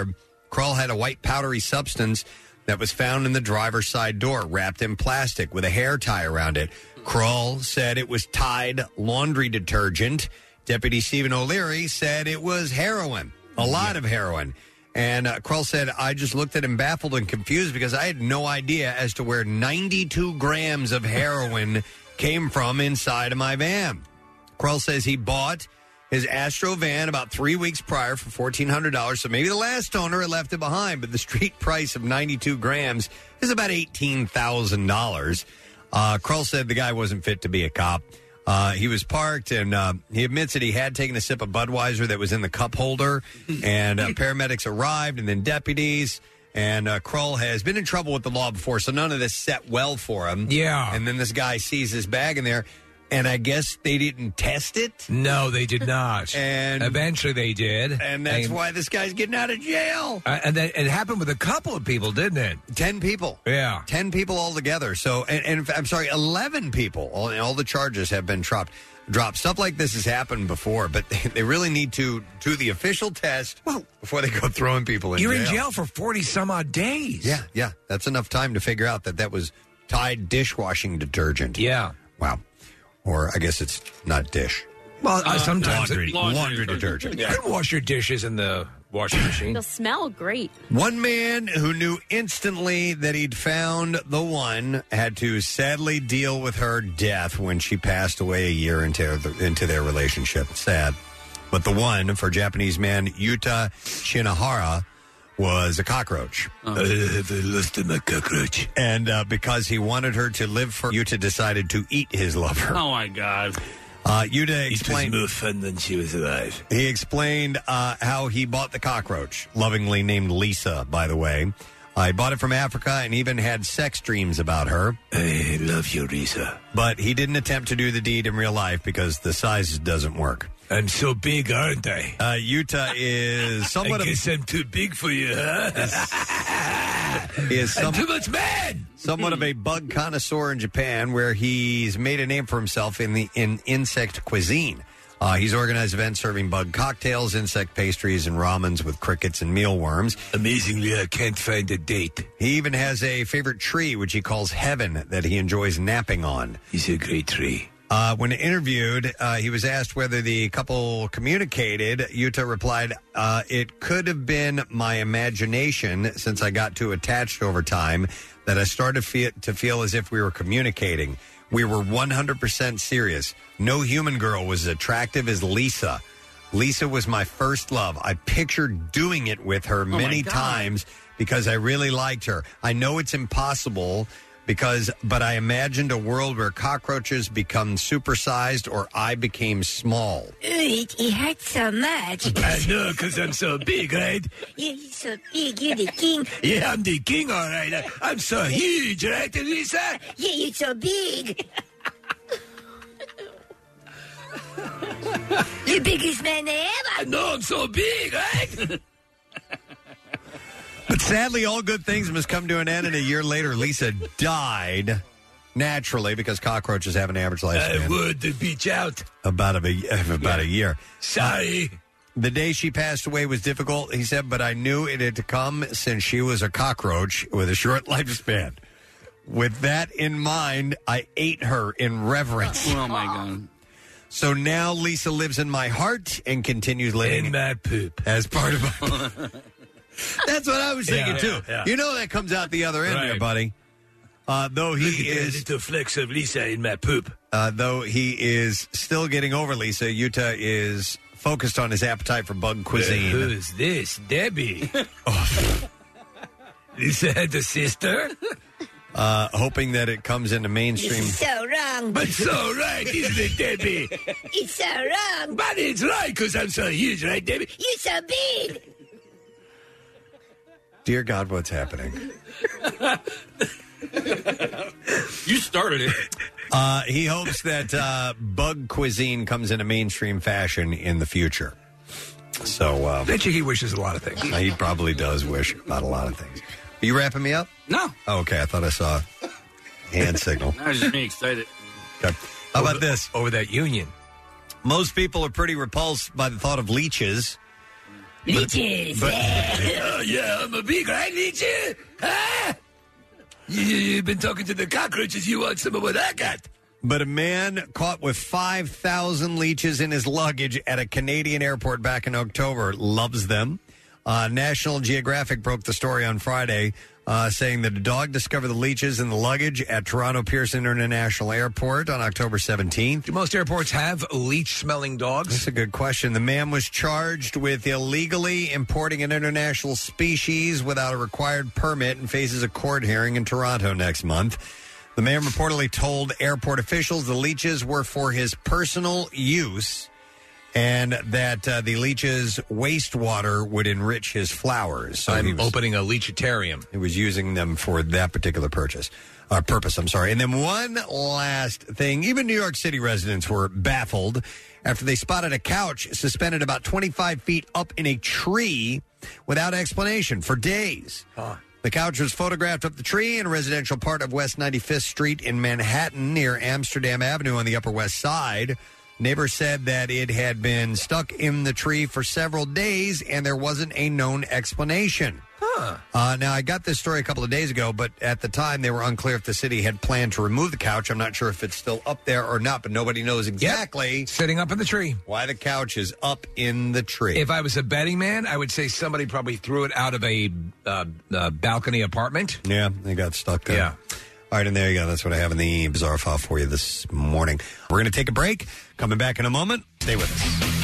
[SPEAKER 3] Kroll had a white powdery substance that was found in the driver's side door, wrapped in plastic with a hair tie around it. Kroll said it was Tide laundry detergent. Deputy Stephen O'Leary said it was heroin, a lot yeah. of heroin. And uh, Kroll said, I just looked at him baffled and confused because I had no idea as to where ninety-two grams of heroin came from inside of my van. Kroll says he bought his Astro van about three weeks prior for fourteen hundred dollars, so maybe the last owner had left it behind, but the street price of ninety-two grams is about eighteen thousand dollars. Uh, Kroll said the guy wasn't fit to be a cop. Uh, he was parked, and uh, he admits that he had taken a sip of Budweiser that was in the cup holder, and uh, paramedics arrived, and then deputies, and uh, Kroll has been in trouble with the law before, so none of this set well for him.
[SPEAKER 4] Yeah.
[SPEAKER 3] And then this guy sees his bag in there, and I guess they didn't test it?
[SPEAKER 4] No, they did not.
[SPEAKER 3] And
[SPEAKER 4] eventually they did.
[SPEAKER 3] And that's
[SPEAKER 4] and,
[SPEAKER 3] why this guy's getting out of jail.
[SPEAKER 4] Uh, and that, it happened with a couple of people, didn't it?
[SPEAKER 3] Ten people.
[SPEAKER 4] Yeah.
[SPEAKER 3] Ten people altogether. So, and, and I'm sorry, eleven people. All, all the charges have been dropped. Dropped. Stuff like this has happened before, but they, they really need to do the official test before they go throwing people in
[SPEAKER 4] You're
[SPEAKER 3] jail.
[SPEAKER 4] in jail for forty some odd days.
[SPEAKER 3] Yeah, yeah. That's enough time to figure out that that was Tide dishwashing detergent.
[SPEAKER 4] Yeah.
[SPEAKER 3] Wow. Or I guess it's not dish.
[SPEAKER 4] Well, uh, sometimes
[SPEAKER 3] laundry,
[SPEAKER 4] it-
[SPEAKER 3] laundry, detergent.
[SPEAKER 4] You can wash your dishes in the washing machine.
[SPEAKER 20] They'll smell great.
[SPEAKER 3] One man who knew instantly that he'd found the one had to sadly deal with her death when she passed away a year into, the, into their relationship. Sad. But the one, for Japanese man Yuta Shinohara, was a cockroach.
[SPEAKER 4] Oh. I have lost my cockroach.
[SPEAKER 3] And uh, because he wanted her to live for Yuta decided to eat his lover.
[SPEAKER 6] Oh, my God.
[SPEAKER 3] Uh, Yuta explained.
[SPEAKER 4] It was more fun than she was alive.
[SPEAKER 3] He explained uh, how he bought the cockroach, lovingly named Lisa, by the way. Uh, he bought it from Africa and even had sex dreams about her.
[SPEAKER 4] I love you, Lisa.
[SPEAKER 3] But he didn't attempt to do the deed in real life because the size doesn't work.
[SPEAKER 4] I'm so big, aren't I?
[SPEAKER 3] Uh, Yuta is somewhat
[SPEAKER 4] I guess
[SPEAKER 3] of,
[SPEAKER 4] I'm too big for you, huh?
[SPEAKER 3] is some,
[SPEAKER 4] I'm too much man.
[SPEAKER 3] somewhat of a bug connoisseur in Japan, where he's made a name for himself in the in insect cuisine. Uh, he's organized events serving bug cocktails, insect pastries, and ramens with crickets and mealworms.
[SPEAKER 4] Amazingly, I can't find a date.
[SPEAKER 3] He even has a favorite tree, which he calls Heaven, that he enjoys napping on.
[SPEAKER 4] He's a great tree.
[SPEAKER 3] Uh, when interviewed, uh, he was asked whether the couple communicated. Yuta replied, uh, it could have been my imagination since I got too attached over time that I started feel, to feel as if we were communicating. We were one hundred percent serious. No human girl was as attractive as Lisa. Lisa was my first love. I pictured doing it with her many times because I really liked her. I know it's impossible because, but I imagined a world where cockroaches become supersized or I became small.
[SPEAKER 12] It, it hurts so much.
[SPEAKER 4] I know, because I'm so big, right?
[SPEAKER 12] You're so big, you're the king.
[SPEAKER 4] Yeah, I'm the king, all right. I'm so huge, right, Lisa?
[SPEAKER 12] Yeah, you're so big. The biggest man ever.
[SPEAKER 4] I know, I'm so big, right?
[SPEAKER 3] But sadly, all good things must come to an end, and a year later, Lisa died naturally because cockroaches have an average lifespan.
[SPEAKER 4] I would to beach out.
[SPEAKER 3] About a, about a year.
[SPEAKER 4] Sorry.
[SPEAKER 3] Uh, the day she passed away was difficult, he said, but I knew it had to come since she was a cockroach with a short lifespan. With that in mind, I ate her in reverence.
[SPEAKER 6] Oh, my God.
[SPEAKER 3] So now Lisa lives in my heart and continues living
[SPEAKER 4] in my poop
[SPEAKER 3] as part of my... That's what I was thinking,
[SPEAKER 4] Yeah,
[SPEAKER 3] too.
[SPEAKER 4] yeah, yeah.
[SPEAKER 3] You know that comes out the other end
[SPEAKER 4] Right.
[SPEAKER 3] there, buddy. Uh, though he
[SPEAKER 4] Look at that
[SPEAKER 3] is...
[SPEAKER 4] little flecks of Lisa in my poop.
[SPEAKER 3] Uh, though he is still getting over Lisa, Yuta is focused on his appetite for bug cuisine.
[SPEAKER 4] Uh, who is this? Debbie. oh. Lisa had a sister?
[SPEAKER 3] Uh, hoping that it comes into mainstream.
[SPEAKER 12] This is so wrong.
[SPEAKER 4] But so right, isn't it, Debbie?
[SPEAKER 12] It's so wrong.
[SPEAKER 4] But it's right, because I'm so huge, right, Debbie?
[SPEAKER 12] You're so big.
[SPEAKER 3] Dear God, what's happening?
[SPEAKER 6] You started it.
[SPEAKER 3] Uh, he hopes that uh, bug cuisine comes into mainstream fashion in the future. So, uh,
[SPEAKER 4] Bet you he wishes a lot of things.
[SPEAKER 3] He probably does wish about a lot of things. Are you wrapping me up?
[SPEAKER 6] No.
[SPEAKER 3] Oh, okay, I thought I saw a hand signal.
[SPEAKER 6] That was just me excited.
[SPEAKER 3] Okay. How about this?
[SPEAKER 4] Over that union.
[SPEAKER 3] Most people are pretty repulsed by the thought of leeches.
[SPEAKER 12] Leeches.
[SPEAKER 8] Oh, yeah, I'm a big right, Leech. Ah! You, you've been talking to the cockroaches. You want some of what I got?
[SPEAKER 3] But a man caught with five thousand leeches in his luggage at a Canadian airport back in October loves them. Uh, National Geographic broke the story on Friday, uh, saying that a dog discovered the leeches in the luggage at Toronto Pearson International Airport on October seventeenth.
[SPEAKER 4] Do most airports have leech-smelling dogs?
[SPEAKER 3] That's a good question. The man was charged with illegally importing an international species without a required permit and faces a court hearing in Toronto next month. The man reportedly told airport officials the leeches were for his personal use and that uh, the leech's wastewater would enrich his flowers. So
[SPEAKER 4] I'm
[SPEAKER 3] he was,
[SPEAKER 4] opening a leechitarium.
[SPEAKER 3] He was using them for that particular purchase. Uh, purpose, I'm sorry. And then one last thing. Even New York City residents were baffled after they spotted a couch suspended about twenty-five feet up in a tree without explanation for days.
[SPEAKER 4] Huh.
[SPEAKER 3] The couch was photographed up the tree in a residential part of West ninety-fifth Street in Manhattan near Amsterdam Avenue on the Upper West Side. Neighbors said that it had been stuck in the tree for several days and there wasn't a known explanation. Huh. Uh, now, I got this story a couple of days ago, but at the time they were unclear if the city had planned to remove the couch. I'm not sure if it's still up there or not, but nobody knows exactly.
[SPEAKER 4] Yep. Sitting up in the tree.
[SPEAKER 3] Why the couch is up in the tree.
[SPEAKER 4] If I was a betting man, I would say somebody probably threw it out of a uh, uh, balcony apartment.
[SPEAKER 3] Yeah, they got stuck there.
[SPEAKER 4] Yeah.
[SPEAKER 3] All right, and there you go. That's what I have in the Bizarre File for you this morning. We're going to take a break. Coming back in a moment. Stay with us.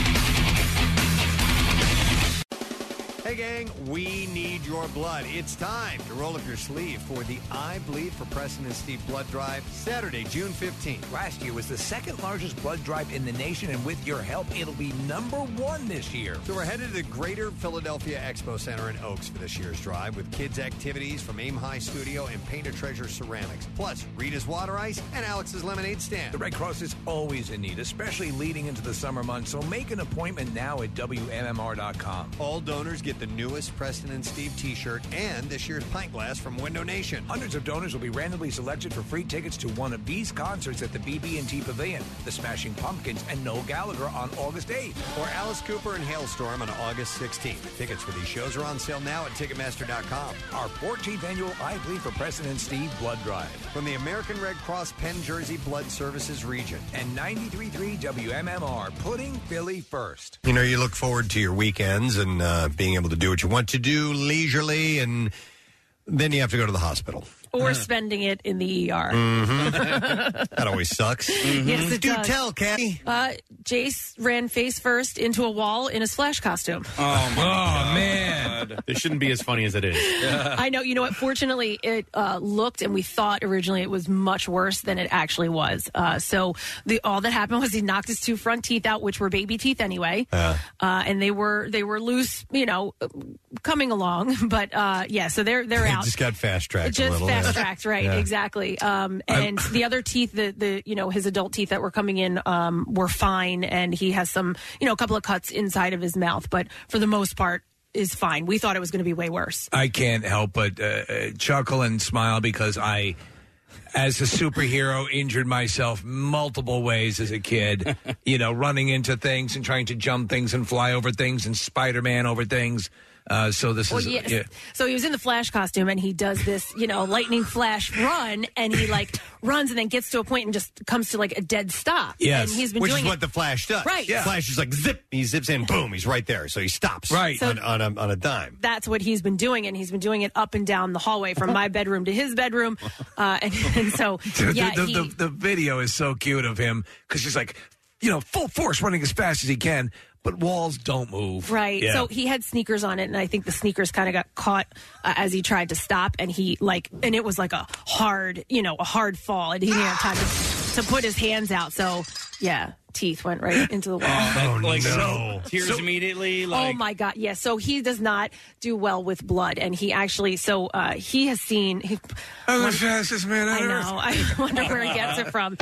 [SPEAKER 3] Hey, gang, we need your blood. It's time to roll up your sleeve for the I Bleed for Preston and Steve blood drive, Saturday, June fifteenth.
[SPEAKER 4] Last year was the second largest blood drive in the nation, and with your help, it'll be number one this year.
[SPEAKER 3] So we're headed to the Greater Philadelphia Expo Center in Oaks for this year's drive with kids' activities from Aim High Studio and Paint a Treasure Ceramics, plus Rita's Water Ice and Alex's Lemonade Stand.
[SPEAKER 4] The Red Cross is always in need, especially leading into the summer months, so make an appointment now at W M M R dot com.
[SPEAKER 3] All donors get the newest Preston and Steve t-shirt and this year's pint glass from Window Nation.
[SPEAKER 4] Hundreds of donors will be randomly selected for free tickets to one of these concerts at the B B and T Pavilion, the Smashing Pumpkins, and Noel Gallagher on August eighth.
[SPEAKER 3] Or Alice Cooper and Hailstorm on August sixteenth. Tickets for these shows are on sale now at Ticketmaster dot com.
[SPEAKER 4] Our fourteenth annual I Bleed for Preston and Steve blood drive.
[SPEAKER 3] From the American Red Cross Penn Jersey Blood Services region.
[SPEAKER 4] And ninety-three point three W M M R, putting Philly first.
[SPEAKER 3] You know, you look forward to your weekends and uh, being able to do what you want to do leisurely, and then you have to go to the hospital.
[SPEAKER 5] Or spending it in the E R.
[SPEAKER 3] Mm-hmm. That always sucks.
[SPEAKER 5] Mm-hmm. Yes, it
[SPEAKER 3] Do
[SPEAKER 5] does.
[SPEAKER 3] tell, Kathy.
[SPEAKER 5] Uh, Jace ran face first into a wall in his Flash costume.
[SPEAKER 7] Oh, my
[SPEAKER 4] God. man.
[SPEAKER 7] This shouldn't be as funny as it is.
[SPEAKER 5] I know. You know what? Fortunately, it uh, looked, and we thought originally it was much worse than it actually was. Uh, so the all that happened was he knocked his two front teeth out, which were baby teeth anyway,
[SPEAKER 3] uh.
[SPEAKER 5] Uh, and they were they were loose. You know, coming along. But uh, yeah, so they're they're
[SPEAKER 3] It
[SPEAKER 5] out.
[SPEAKER 3] just got fast tracked a
[SPEAKER 5] Just
[SPEAKER 3] little.
[SPEAKER 5] fast
[SPEAKER 3] yeah.
[SPEAKER 5] tracked, right?
[SPEAKER 3] Yeah.
[SPEAKER 5] Exactly. Um, and the other teeth, the the you know his adult teeth that were coming in um, were fine, and he has some you know a couple of cuts inside of his mouth, but for the most part is fine. We thought it was going to be way worse.
[SPEAKER 4] I can't help but uh, uh, chuckle and smile because I, as a superhero, injured myself multiple ways as a kid. You know, running into things and trying to jump things and fly over things and Spider-Man over things. Uh, so this
[SPEAKER 5] Well,
[SPEAKER 4] is
[SPEAKER 5] yes.
[SPEAKER 4] yeah.
[SPEAKER 5] So he was in the Flash costume, and he does this, you know, lightning flash run, and he like runs and then gets to a point and just comes to like a dead stop.
[SPEAKER 3] Yes,
[SPEAKER 5] and he's been
[SPEAKER 3] which
[SPEAKER 5] doing
[SPEAKER 3] is
[SPEAKER 5] it.
[SPEAKER 3] what the Flash does.
[SPEAKER 5] Right. Yeah.
[SPEAKER 3] Flash is like zip. He zips in, boom, he's right there. So he stops.
[SPEAKER 4] Right.
[SPEAKER 5] So-
[SPEAKER 3] on, on, a, on a dime.
[SPEAKER 5] That's what he's been doing, and he's been doing it up and down the hallway from my bedroom to his bedroom, uh, and, and so
[SPEAKER 4] The,
[SPEAKER 5] yeah,
[SPEAKER 4] the,
[SPEAKER 5] he,
[SPEAKER 4] the, the video is so cute of him because he's like, you know, full force running as fast as he can, but walls don't move.
[SPEAKER 5] Right.
[SPEAKER 4] Yeah.
[SPEAKER 5] So he had sneakers on it, and I think the sneakers kind of got caught uh, as he tried to stop, and he like, and it was like a hard, you know, a hard fall, and he didn't have time to, to put his hands out. So yeah, teeth went right into the wall.
[SPEAKER 6] Oh, like
[SPEAKER 3] no.
[SPEAKER 6] so, tears
[SPEAKER 4] So-
[SPEAKER 6] immediately. Like,
[SPEAKER 5] Oh my God! Yeah, so he does not do well with blood, and he actually, so uh, he has seen. He,
[SPEAKER 4] I'm the fastest man on
[SPEAKER 5] I
[SPEAKER 4] earth.
[SPEAKER 5] know. I wonder where he gets it from.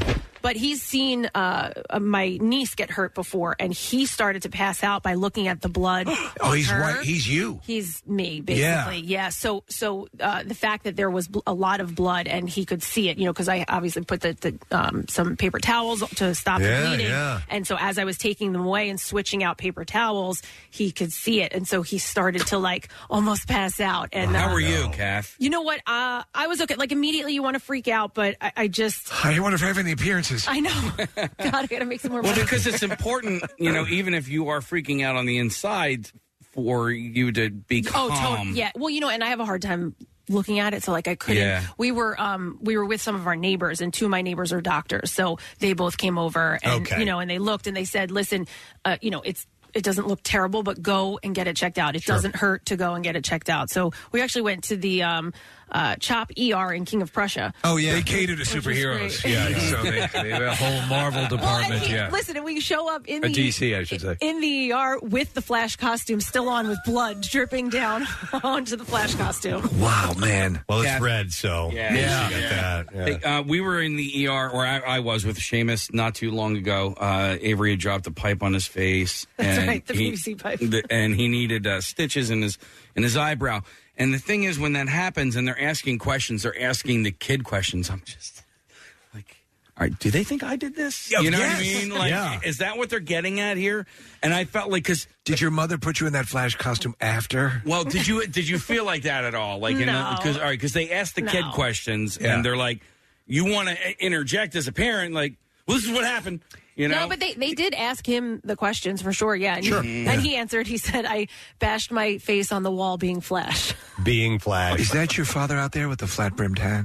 [SPEAKER 5] But he's seen uh, my niece get hurt before, and he started to pass out by looking at the blood.
[SPEAKER 4] Oh, he's
[SPEAKER 5] her.
[SPEAKER 4] right. He's you.
[SPEAKER 5] He's me, basically. Yeah. yeah. So, so uh, the fact that there was bl- a lot of blood and he could see it, you know, because I obviously put the, the um, some paper towels to stop
[SPEAKER 3] Yeah,
[SPEAKER 5] the bleeding,
[SPEAKER 3] yeah.
[SPEAKER 5] and so as I was taking them away and switching out paper towels, he could see it, and so he started to like almost pass out. And
[SPEAKER 6] How
[SPEAKER 5] uh,
[SPEAKER 6] were you, Kath?
[SPEAKER 5] You know what? Uh, I was okay. Like immediately, you want to freak out, but I, I just.
[SPEAKER 4] I wonder if I have any appearances.
[SPEAKER 5] I know. God, I gotta make some more.
[SPEAKER 6] Well,
[SPEAKER 5] money.
[SPEAKER 6] because it's important, you know, even if you are freaking out on the inside, for you to be calm.
[SPEAKER 5] Oh, totally. Yeah. Well, you know, and I have a hard time looking at it, so like I couldn't.
[SPEAKER 6] Yeah.
[SPEAKER 5] We were um we were with some of our neighbors, and two of my neighbors are doctors, so they both came over, and
[SPEAKER 3] Okay.
[SPEAKER 5] you know, and they looked and they said, "Listen, uh, you know, it's." It doesn't look terrible, but go and get it checked out. It
[SPEAKER 3] Sure.
[SPEAKER 5] doesn't hurt to go and get it checked out. So we actually went to the um, uh, CHOP E R in King of Prussia.
[SPEAKER 4] Oh, yeah. They cater to
[SPEAKER 5] Which was
[SPEAKER 4] superheroes.
[SPEAKER 5] great.
[SPEAKER 4] Yeah, so they, they have a whole Marvel
[SPEAKER 5] Well,
[SPEAKER 4] department.
[SPEAKER 5] and he,
[SPEAKER 4] yeah.
[SPEAKER 5] listen, and we show up in
[SPEAKER 4] A
[SPEAKER 5] the
[SPEAKER 4] D C, I should say.
[SPEAKER 5] in the E R with the Flash costume still on, with blood dripping down onto the Flash costume.
[SPEAKER 4] Wow, man.
[SPEAKER 3] Well, it's
[SPEAKER 6] Kath-
[SPEAKER 3] red, so
[SPEAKER 6] Yeah.
[SPEAKER 3] yeah, you got that. Yeah.
[SPEAKER 6] Hey, uh, we were in the E R, or I, I was with Seamus not too long ago. Uh, Avery had dropped a pipe on his face.
[SPEAKER 5] That's
[SPEAKER 6] and
[SPEAKER 5] right, the
[SPEAKER 6] he-
[SPEAKER 5] P V C pipe.
[SPEAKER 6] the- and he needed uh, stitches in his in his eyebrow. And the thing is, when that happens and they're asking questions, they're asking the kid questions. I'm just like, all right, do they think I did this?
[SPEAKER 4] Yeah,
[SPEAKER 6] You know
[SPEAKER 4] yes.
[SPEAKER 6] what I mean? Like,
[SPEAKER 4] Yeah.
[SPEAKER 6] is that what they're getting at here? And I felt like, because
[SPEAKER 4] Did your mother put you in that Flash costume after?
[SPEAKER 6] well, did you did you feel like that at all? Like,
[SPEAKER 5] No.
[SPEAKER 6] because all right, because they asked the kid
[SPEAKER 5] No.
[SPEAKER 6] questions,
[SPEAKER 4] Yeah.
[SPEAKER 6] and they're like, you want to interject as a parent, like, well, this is what happened. You know,
[SPEAKER 5] No, but they, they did ask him the questions for sure, yeah. And,
[SPEAKER 3] Sure.
[SPEAKER 5] He,
[SPEAKER 3] Yeah.
[SPEAKER 5] and he answered, he said, I bashed my face on the wall being Flash.
[SPEAKER 3] Being Flash.
[SPEAKER 4] Is that your father out there with the flat brimmed hat?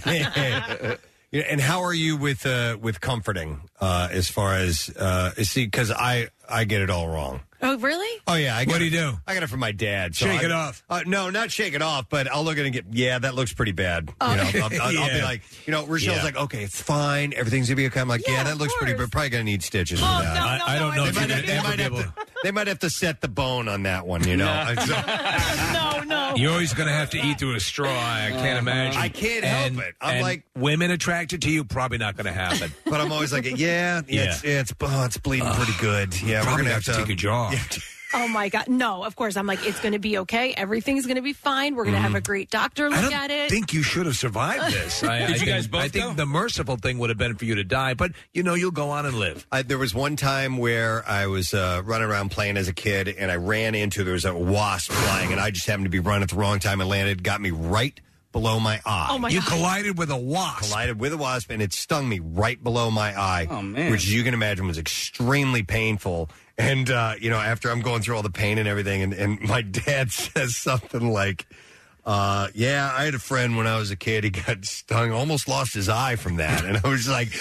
[SPEAKER 3] Yeah, and how are you with uh, with comforting uh, as far as uh, see? Because I I get it all wrong.
[SPEAKER 5] Oh, really?
[SPEAKER 3] Oh yeah, I got
[SPEAKER 4] What do
[SPEAKER 3] it-
[SPEAKER 4] you do?
[SPEAKER 3] I got it from my dad. So
[SPEAKER 4] Shake
[SPEAKER 3] I-
[SPEAKER 4] it off.
[SPEAKER 3] Uh, no, not shake it off, but I'll look at it and get, yeah, that looks pretty bad.
[SPEAKER 5] Oh.
[SPEAKER 3] You know, I'll, I'll, I'll be
[SPEAKER 4] Yeah.
[SPEAKER 3] like, you know, Rochelle's
[SPEAKER 4] Yeah.
[SPEAKER 3] like, okay, it's fine, everything's gonna be okay. I'm like, yeah,
[SPEAKER 5] Yeah,
[SPEAKER 3] that
[SPEAKER 5] of
[SPEAKER 3] looks pretty,
[SPEAKER 5] course.
[SPEAKER 3] but probably gonna need stitches.
[SPEAKER 5] Oh,
[SPEAKER 3] for that.
[SPEAKER 5] no,
[SPEAKER 4] I,
[SPEAKER 5] no,
[SPEAKER 4] I don't
[SPEAKER 5] no,
[SPEAKER 4] know
[SPEAKER 5] I
[SPEAKER 4] if
[SPEAKER 3] They
[SPEAKER 4] you're
[SPEAKER 3] might,
[SPEAKER 4] going
[SPEAKER 3] have, they, might
[SPEAKER 4] to
[SPEAKER 3] have
[SPEAKER 4] able
[SPEAKER 3] to, they might have to set the bone on that one, you know. It's-
[SPEAKER 5] no, no.
[SPEAKER 4] You're always going to have to eat through a straw. I can't imagine.
[SPEAKER 3] I can't help
[SPEAKER 4] And-
[SPEAKER 3] it. I'm
[SPEAKER 4] and
[SPEAKER 3] like-
[SPEAKER 4] women attracted to you, probably not going to happen.
[SPEAKER 3] but I'm always like, yeah, yeah,
[SPEAKER 4] Yeah.
[SPEAKER 3] It's, yeah, it's, oh, it's bleeding pretty good. Yeah, we're
[SPEAKER 4] Probably
[SPEAKER 3] gonna
[SPEAKER 4] have
[SPEAKER 3] have
[SPEAKER 4] to take a jaw.
[SPEAKER 5] Oh, my God. No, of course. I'm like, it's going to be okay. Everything's going to be fine. We're going to have a great doctor look
[SPEAKER 4] I don't
[SPEAKER 5] at it.
[SPEAKER 4] think you should have survived this. I,
[SPEAKER 6] Did
[SPEAKER 4] I
[SPEAKER 6] you
[SPEAKER 4] think,
[SPEAKER 6] guys both
[SPEAKER 4] I think
[SPEAKER 6] go?
[SPEAKER 4] the merciful thing would have been for you to die, but you know you'll go on and live.
[SPEAKER 3] I, there was one time where I was uh, running around playing as a kid, and I ran into there was a wasp flying, and I just happened to be running at the wrong time and landed, got me right below my eye.
[SPEAKER 5] Oh, my
[SPEAKER 4] You
[SPEAKER 5] God.
[SPEAKER 4] collided with a wasp.
[SPEAKER 3] Collided with a wasp, and it stung me right below my eye,
[SPEAKER 6] Oh, man.
[SPEAKER 3] which you can imagine was extremely painful. And uh, you know, after I'm going through all the pain and everything, and, and my dad says something like, uh, "Yeah, I had a friend when I was a kid. He got stung, almost lost his eye from that." And I was like,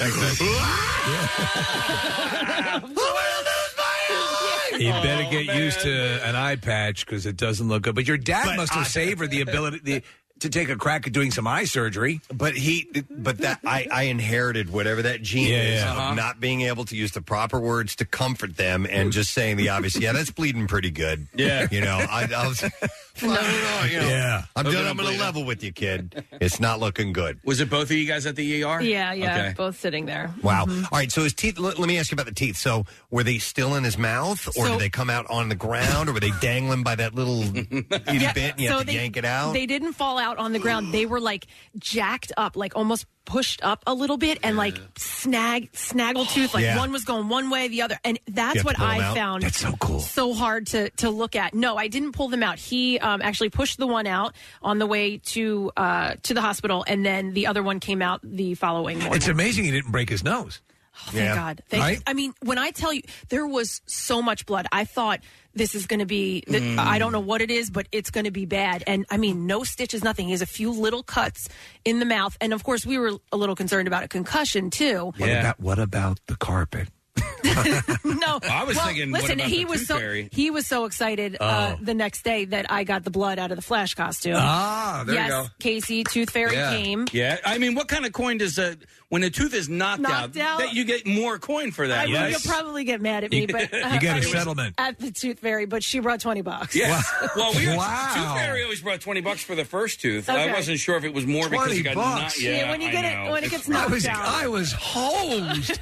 [SPEAKER 4] You better get used to an eye patch because it doesn't look good. But your dad
[SPEAKER 3] But
[SPEAKER 4] must have
[SPEAKER 3] I-
[SPEAKER 4] savored the ability the, to take a crack at doing some eye surgery.
[SPEAKER 3] But he, but that I, I inherited whatever that gene
[SPEAKER 4] Yeah,
[SPEAKER 3] is
[SPEAKER 4] yeah.
[SPEAKER 3] of
[SPEAKER 6] Uh-huh.
[SPEAKER 3] not being able to use the proper words to comfort them and just saying the obvious. Yeah, that's bleeding pretty good.
[SPEAKER 6] Yeah.
[SPEAKER 3] you know, I, I was. No, no, no, you know,
[SPEAKER 4] Yeah.
[SPEAKER 3] I'm
[SPEAKER 6] Okay,
[SPEAKER 3] done.
[SPEAKER 6] I'm
[SPEAKER 3] I'm going to
[SPEAKER 6] bleeding.
[SPEAKER 3] level with you, kid. It's not looking good.
[SPEAKER 6] was it both of you guys at the E R?
[SPEAKER 5] Yeah, yeah.
[SPEAKER 6] Okay.
[SPEAKER 5] Both sitting there.
[SPEAKER 3] Wow.
[SPEAKER 5] Mhm.
[SPEAKER 3] All right. So his teeth. Let, let me ask you about the teeth. So were they still in his mouth, or
[SPEAKER 5] So-
[SPEAKER 3] did they come out on the ground, or were they dangling by that little itty
[SPEAKER 5] Yeah,
[SPEAKER 3] bit, and you
[SPEAKER 5] so
[SPEAKER 3] have to
[SPEAKER 5] they,
[SPEAKER 3] yank it out?
[SPEAKER 5] They didn't fall out on the ground. They were like jacked up, like almost pushed up a little bit, and like snag snaggletooth. Like
[SPEAKER 3] Yeah.
[SPEAKER 5] one was going one way, the other, and that's
[SPEAKER 3] You have
[SPEAKER 5] what
[SPEAKER 3] to pull 'em
[SPEAKER 5] I
[SPEAKER 3] out?
[SPEAKER 5] found.
[SPEAKER 4] That's so cool.
[SPEAKER 5] So hard to to look at. No, I didn't pull them out. He um, actually pushed the one out on the way to uh, to the hospital, and then the other one came out the following morning.
[SPEAKER 4] It's amazing he didn't break his nose.
[SPEAKER 5] Oh, thank God. Thank
[SPEAKER 4] Right?
[SPEAKER 5] I mean, when I tell you there was so much blood, I thought this is going to be, th-
[SPEAKER 4] Mm.
[SPEAKER 5] I don't know what it is, but it's going to be bad. And I mean, no stitches, nothing. He has a few little cuts in the mouth. And of course, we were a little concerned about a concussion too.
[SPEAKER 4] What about what about the carpet?
[SPEAKER 5] No,
[SPEAKER 6] I was
[SPEAKER 5] well,
[SPEAKER 6] thinking, what
[SPEAKER 5] listen,
[SPEAKER 6] about
[SPEAKER 5] he
[SPEAKER 6] the
[SPEAKER 5] was
[SPEAKER 6] tooth
[SPEAKER 5] so
[SPEAKER 6] fairy?
[SPEAKER 5] he was so excited uh,
[SPEAKER 4] Oh.
[SPEAKER 5] the next day that I got the blood out of the Flash costume.
[SPEAKER 4] Ah, there
[SPEAKER 5] yes,
[SPEAKER 4] you go.
[SPEAKER 5] Casey, Tooth Fairy
[SPEAKER 6] Yeah.
[SPEAKER 5] came.
[SPEAKER 6] Yeah. I mean, what kind of coin does a when the tooth is knocked,
[SPEAKER 5] Knocked out?
[SPEAKER 6] that you get more coin for that.
[SPEAKER 5] I
[SPEAKER 6] right?
[SPEAKER 5] You'll probably get mad at me, but uh,
[SPEAKER 6] You get a
[SPEAKER 5] I was
[SPEAKER 6] settlement.
[SPEAKER 5] at the Tooth Fairy. But she brought twenty bucks.
[SPEAKER 6] Yes. Well, we were,
[SPEAKER 5] Wow.
[SPEAKER 6] Tooth Fairy always brought twenty bucks for the first tooth. I
[SPEAKER 5] Okay.
[SPEAKER 6] wasn't sure if it was more because
[SPEAKER 4] twenty
[SPEAKER 6] it got
[SPEAKER 4] bucks.
[SPEAKER 6] knocked.
[SPEAKER 5] Yeah,
[SPEAKER 6] Yeah,
[SPEAKER 5] when you
[SPEAKER 6] I
[SPEAKER 5] get it-
[SPEAKER 6] know.
[SPEAKER 5] when it gets
[SPEAKER 4] I
[SPEAKER 5] knocked
[SPEAKER 4] was,
[SPEAKER 5] out.
[SPEAKER 4] I was hosed.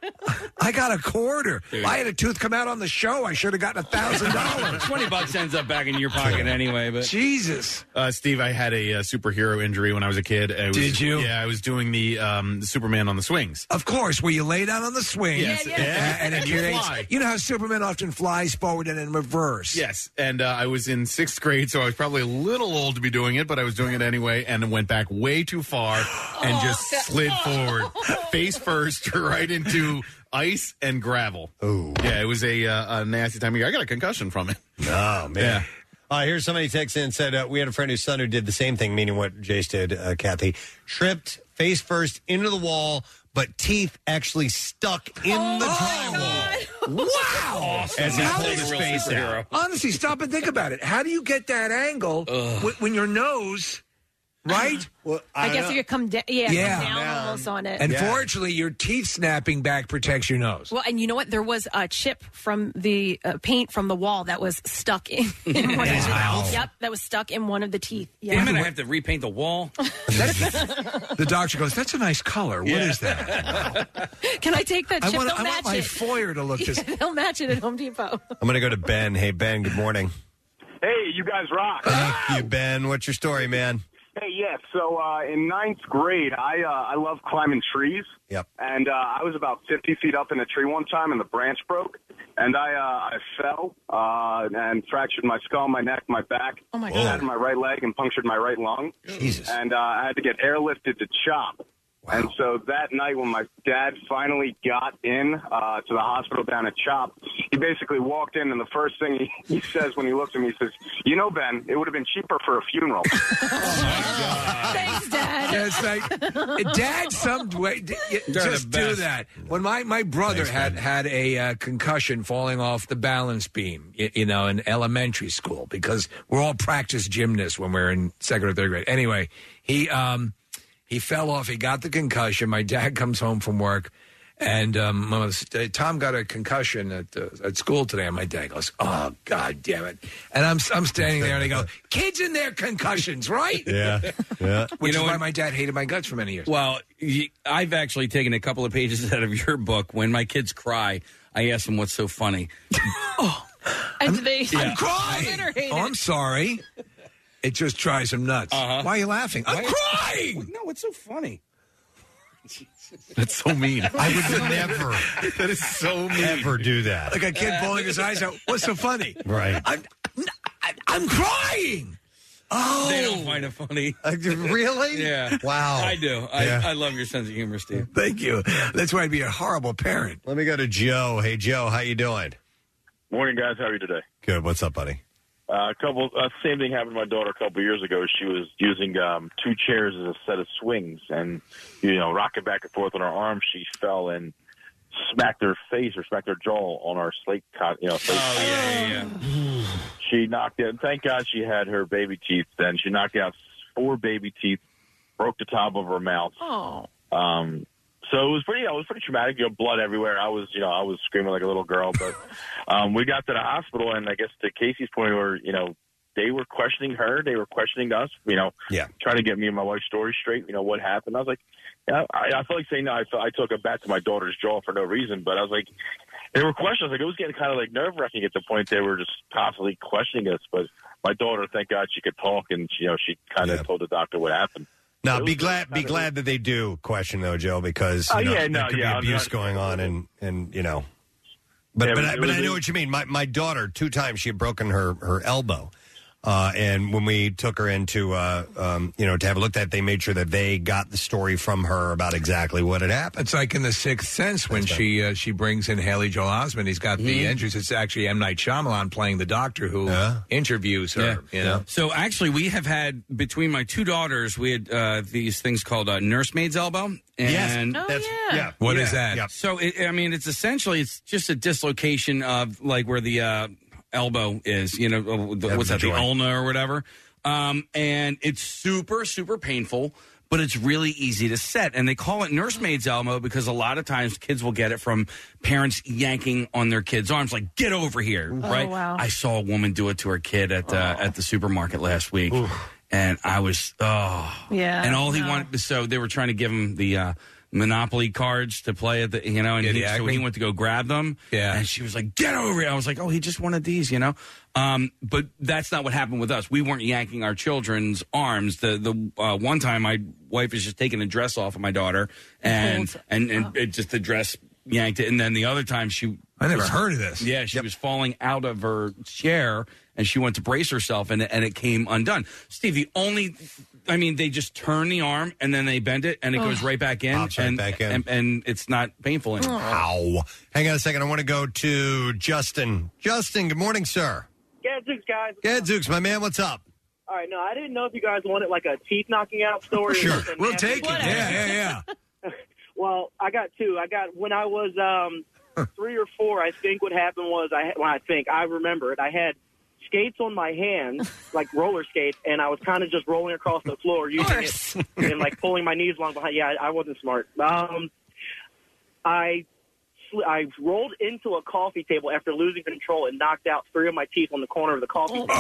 [SPEAKER 4] I got a quarter.
[SPEAKER 6] Dude.
[SPEAKER 4] I had a tooth come out on the show. I should have gotten a thousand dollars.
[SPEAKER 6] Twenty bucks ends up back in your pocket anyway. But
[SPEAKER 4] Jesus,
[SPEAKER 7] uh, Steve, I had a, uh superhero injury when I was a kid. I was,
[SPEAKER 4] Did you?
[SPEAKER 7] Yeah, I was doing the, um, the Superman on the swings.
[SPEAKER 4] Of course, where you lay down on the swing,
[SPEAKER 7] Yes. Yeah, yeah.
[SPEAKER 4] and,
[SPEAKER 7] And
[SPEAKER 4] it
[SPEAKER 7] you
[SPEAKER 4] creates-
[SPEAKER 7] fly.
[SPEAKER 4] You know how Superman often flies forward and in reverse.
[SPEAKER 7] Yes, and uh, I was in sixth grade, so I was probably a little old to be doing it, but I was doing it anyway, and went back way too far and just slid forward, face first, right into ice and gravel.
[SPEAKER 3] Oh,
[SPEAKER 7] yeah, it was a, uh, a nasty time of year. I got a concussion from it.
[SPEAKER 3] Oh, man.
[SPEAKER 7] Yeah.
[SPEAKER 3] Uh, here's somebody texted in and said, uh, we had a friend whose son who did the same thing, meaning what Jace did, uh, Kathy. Tripped face first into the wall, but teeth actually stuck in the drywall.
[SPEAKER 4] Wow!
[SPEAKER 3] As he
[SPEAKER 4] How
[SPEAKER 3] pulled
[SPEAKER 4] did-
[SPEAKER 3] his face out.
[SPEAKER 4] Honestly, stop and think about it. How do you get that angle when, when your nose, right?
[SPEAKER 3] Well,
[SPEAKER 5] I, guess you could come da- yeah,
[SPEAKER 4] Yeah.
[SPEAKER 5] come down
[SPEAKER 4] Down.
[SPEAKER 5] almost on it.
[SPEAKER 4] And fortunately, your teeth snapping back protects your nose.
[SPEAKER 5] Well, and you know what? There was a chip from the uh, paint from the wall that was stuck in, in one of
[SPEAKER 6] his
[SPEAKER 5] the
[SPEAKER 6] mouth?
[SPEAKER 5] Yep, that was stuck in one of the teeth.
[SPEAKER 6] Wait a
[SPEAKER 5] Yeah.
[SPEAKER 6] minute, I have to repaint the wall.
[SPEAKER 4] The doctor goes, "That's a nice color. What is that?"
[SPEAKER 5] Can I take that
[SPEAKER 4] I
[SPEAKER 5] chip?
[SPEAKER 4] want,
[SPEAKER 5] They'll
[SPEAKER 4] I
[SPEAKER 5] match
[SPEAKER 4] want my
[SPEAKER 5] it.
[SPEAKER 4] foyer to look this.
[SPEAKER 5] They'll match it at Home Depot.
[SPEAKER 3] I'm going to go to Ben. Hey, Ben, good morning.
[SPEAKER 17] Hey, you guys rock.
[SPEAKER 3] Thank you, Ben. What's your story, man?
[SPEAKER 17] Hey, yes. So uh, in ninth grade, I uh, I love climbing trees.
[SPEAKER 3] Yep.
[SPEAKER 17] And uh, I was about fifty feet up in a tree one time, and the branch broke, and I uh, I fell uh, and fractured my skull, my neck, my back,
[SPEAKER 5] oh my
[SPEAKER 17] God, shattered my right leg, and punctured my right lung.
[SPEAKER 3] Jesus.
[SPEAKER 17] And uh, I had to get airlifted to CHOP. And so that night when my dad finally got in uh, to the hospital down at CHOP, he basically walked in, and the first thing he, he says when he looks at me, he says, "You know, Ben, it would have been cheaper for a funeral."
[SPEAKER 5] Thanks, Dad.
[SPEAKER 4] Yeah, it's like, Dad, some way, d- y-
[SPEAKER 6] They're
[SPEAKER 4] just
[SPEAKER 6] the
[SPEAKER 4] do
[SPEAKER 6] best.
[SPEAKER 4] that. When my, my brother had had a uh, concussion falling off the balance beam, you, you know, in elementary school, because we're all practice gymnasts when we're in second or third grade. Anyway, he um he fell off. He got the concussion. My dad comes home from work. And um, my mother said, Tom got a concussion at uh, at school today. And my dad goes, "Oh, God damn it!" And I'm I'm standing there, and I go, "Kids in their concussions, right?"
[SPEAKER 3] Yeah, yeah.
[SPEAKER 4] Which
[SPEAKER 6] You know
[SPEAKER 4] is why
[SPEAKER 6] what?
[SPEAKER 4] my dad hated my guts for many years.
[SPEAKER 6] Well, y- I've actually taken a couple of pages out of your book. When my kids cry, I ask them what's so funny.
[SPEAKER 5] And they
[SPEAKER 4] I'm crying. Oh, I'm sorry. It just drives him nuts.
[SPEAKER 6] Uh-huh.
[SPEAKER 4] Why are you laughing? I'm
[SPEAKER 6] Why-
[SPEAKER 4] crying.
[SPEAKER 6] No, it's so funny.
[SPEAKER 7] That's so mean.
[SPEAKER 3] I would never,
[SPEAKER 7] That is so mean.
[SPEAKER 3] ever do that.
[SPEAKER 4] Like a kid pulling his eyes out. What's so funny?
[SPEAKER 3] Right.
[SPEAKER 4] I'm, I, I'm crying. Oh,
[SPEAKER 6] They don't find it funny.
[SPEAKER 3] Uh, really?
[SPEAKER 6] Yeah.
[SPEAKER 3] Wow.
[SPEAKER 6] I do. I,
[SPEAKER 3] Yeah.
[SPEAKER 6] I love your sense of humor, Steve.
[SPEAKER 4] Thank you. That's why I'd be a horrible parent.
[SPEAKER 3] Let me go to Joe. Hey, Joe, how you doing?
[SPEAKER 10] Morning, guys. How are you today?
[SPEAKER 3] Good. What's up, buddy?
[SPEAKER 10] Uh, a couple. Uh, same thing happened to my daughter a couple of years ago. She was using um, two chairs as a set of swings, and you know, rocking back and forth on her arm. She fell and smacked her face or smacked her jaw on our slate cot. You know, slate
[SPEAKER 6] Oh, yeah, yeah, yeah.
[SPEAKER 10] She knocked out. Thank God she had her baby teeth. Then she knocked out four baby teeth, broke the top of her mouth.
[SPEAKER 5] Oh.
[SPEAKER 10] Um, so it was pretty, you know, it was pretty traumatic. You know, blood everywhere. I was, you know, I was screaming like a little girl. But um, we got to the hospital, and I guess to Casey's point, where you know they were questioning her, they were questioning us. You know,
[SPEAKER 3] Yeah.
[SPEAKER 10] trying to get me and my wife's story straight. You know what happened. I was like, yeah, I, I felt like saying no. I, felt, I took it back to my daughter's jaw for no reason. But I was like, there were questions. Like it was getting kind of like nerve wracking at the point they were just constantly questioning us. But my daughter, thank God, she could talk, and you know, she kind of told the doctor what happened.
[SPEAKER 3] Now,
[SPEAKER 10] It
[SPEAKER 3] be
[SPEAKER 10] was
[SPEAKER 3] glad be
[SPEAKER 10] kind of-
[SPEAKER 3] glad that they do question though, Joe, because you
[SPEAKER 10] Oh,
[SPEAKER 3] know,
[SPEAKER 10] yeah,
[SPEAKER 3] there
[SPEAKER 10] no,
[SPEAKER 3] could
[SPEAKER 10] yeah,
[SPEAKER 3] be
[SPEAKER 10] I'm
[SPEAKER 3] abuse
[SPEAKER 10] not-
[SPEAKER 3] going on, and and you know. But
[SPEAKER 10] Yeah,
[SPEAKER 3] but
[SPEAKER 10] it
[SPEAKER 3] I,
[SPEAKER 10] was-
[SPEAKER 3] but
[SPEAKER 10] it
[SPEAKER 3] I
[SPEAKER 10] was-
[SPEAKER 3] know what you mean. My my daughter two times she had broken her her elbow. Uh, and when we took her into, uh, um, you know, to have a look at it, they made sure that they got the story from her about exactly what had happened.
[SPEAKER 4] It's like in The Sixth Sense when
[SPEAKER 3] That's right.
[SPEAKER 4] she uh, she brings in Haley Joel Osment. He's got the
[SPEAKER 6] Mhm.
[SPEAKER 4] injuries. It's actually M. Night Shyamalan playing the doctor who interviews her. You know,
[SPEAKER 6] So actually, we have had between my two daughters, we had uh, these things called uh, nursemaid's elbow. And
[SPEAKER 4] Yes. Oh, That's- yeah. yeah. What is that? Yep.
[SPEAKER 6] So it, I mean, it's essentially it's just a dislocation of like where the uh, elbow is. You know, uh, the,
[SPEAKER 3] Yeah,
[SPEAKER 6] what's
[SPEAKER 3] the
[SPEAKER 6] that? The
[SPEAKER 3] joint.
[SPEAKER 6] ulna or whatever. Um, and it's super super painful. but it's really easy to set. And they call it nursemaid's elbow because a lot of times kids will get it from parents yanking on their kids' arms, like, get over here,
[SPEAKER 5] Oh,
[SPEAKER 6] right?
[SPEAKER 5] wow.
[SPEAKER 6] I saw a woman do it to her kid at, uh, at the supermarket last week. And I was, oh.
[SPEAKER 5] Yeah,
[SPEAKER 6] And all he
[SPEAKER 5] no.
[SPEAKER 6] wanted, so they were trying to give him the uh, Monopoly cards to play at the, you know, and
[SPEAKER 4] Yeah,
[SPEAKER 6] he,
[SPEAKER 4] the
[SPEAKER 6] so
[SPEAKER 4] Acme.
[SPEAKER 6] he went to go grab them.
[SPEAKER 4] Yeah.
[SPEAKER 6] And she was like, get over here. I was like, oh, he just wanted these, you know? Um, but that's not what happened with us. We weren't yanking our children's arms. The the uh, one time my wife was just taking a dress off of my daughter, and and, and it just the dress yanked it. And then the other time she...
[SPEAKER 4] I never
[SPEAKER 6] was-
[SPEAKER 4] heard of this.
[SPEAKER 6] Yeah, she was falling out of her chair, and she went to brace herself, and, and it came undone. Steve, the only... I mean, they just turn the arm, and then they bend it, and it goes
[SPEAKER 3] Oh.
[SPEAKER 6] right back in.
[SPEAKER 3] Pops right
[SPEAKER 6] and,
[SPEAKER 3] back in.
[SPEAKER 6] And, and it's not painful anymore.
[SPEAKER 3] Ow. Hang on a second. I want to go to Justin. Justin, good morning, sir.
[SPEAKER 13] Gadzooks, guys.
[SPEAKER 3] Gadzooks, my man, what's up?
[SPEAKER 13] All right, no, I didn't know if you guys wanted like a teeth knocking out story.
[SPEAKER 3] Sure.
[SPEAKER 13] or something.
[SPEAKER 3] We'll take it. Yeah,
[SPEAKER 4] yeah,
[SPEAKER 13] yeah. Well, I got two. I got when I was um, three or four. I think what happened was I had, well, I think I remember it. I had skates on my hands, like roller skates, and I was kind of just rolling across the floor using it and like pulling my knees along behind. Yeah, I, I wasn't smart. Um, I sl- I rolled into a coffee table after losing control and knocked out three of my teeth on the corner of the coffee table.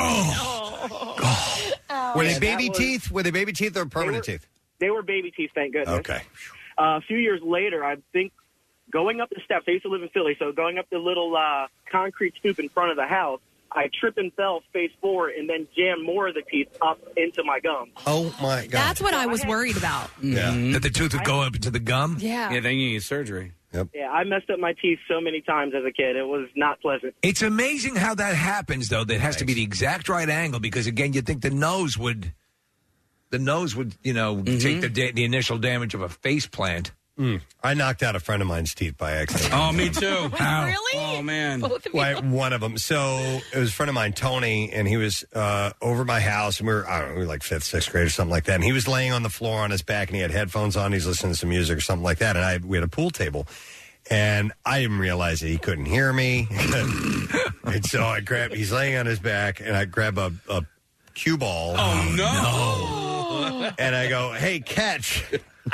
[SPEAKER 3] Were they
[SPEAKER 13] Yeah,
[SPEAKER 3] baby
[SPEAKER 13] that was-
[SPEAKER 3] teeth? Were they baby teeth or permanent
[SPEAKER 13] They were-
[SPEAKER 3] teeth?
[SPEAKER 13] They were baby teeth, thank goodness.
[SPEAKER 3] Okay.
[SPEAKER 13] Uh, a few years later, I think going up the steps, I used to live in Philly, so going up the little uh, concrete stoop in front of the house, I tripped and fell face forward and then jammed more of the teeth up into my gum.
[SPEAKER 3] Oh, my God.
[SPEAKER 5] That's what I was worried about.
[SPEAKER 4] Yeah. That the tooth would go up into the gum?
[SPEAKER 5] Yeah.
[SPEAKER 6] Yeah, then you need surgery.
[SPEAKER 3] Yep.
[SPEAKER 13] Yeah, I messed up my teeth so many times as a kid. It was not pleasant.
[SPEAKER 4] It's amazing how that happens, though. That has to be the exact right angle because, again, you'd think the nose would, the nose would, you know, take the da- the initial damage of a face plant.
[SPEAKER 3] Mm. I knocked out a friend of mine's teeth by accident.
[SPEAKER 6] Oh, me too.
[SPEAKER 3] How?
[SPEAKER 5] Really?
[SPEAKER 6] Oh, man.
[SPEAKER 5] Both of you?
[SPEAKER 3] Why, one of them. So it was a friend of mine, Tony, and he was uh, over my house, and we were, I don't know, we were like fifth, sixth grade or something like that. And he was laying on the floor on his back, and he had headphones on. He's listening to some music or something like that. And I we had a pool table, and I didn't realize that he couldn't hear me. And so I grabbed, he's laying on his back, and I grab a, a cue ball.
[SPEAKER 6] Oh, no.
[SPEAKER 3] And I go, hey, catch.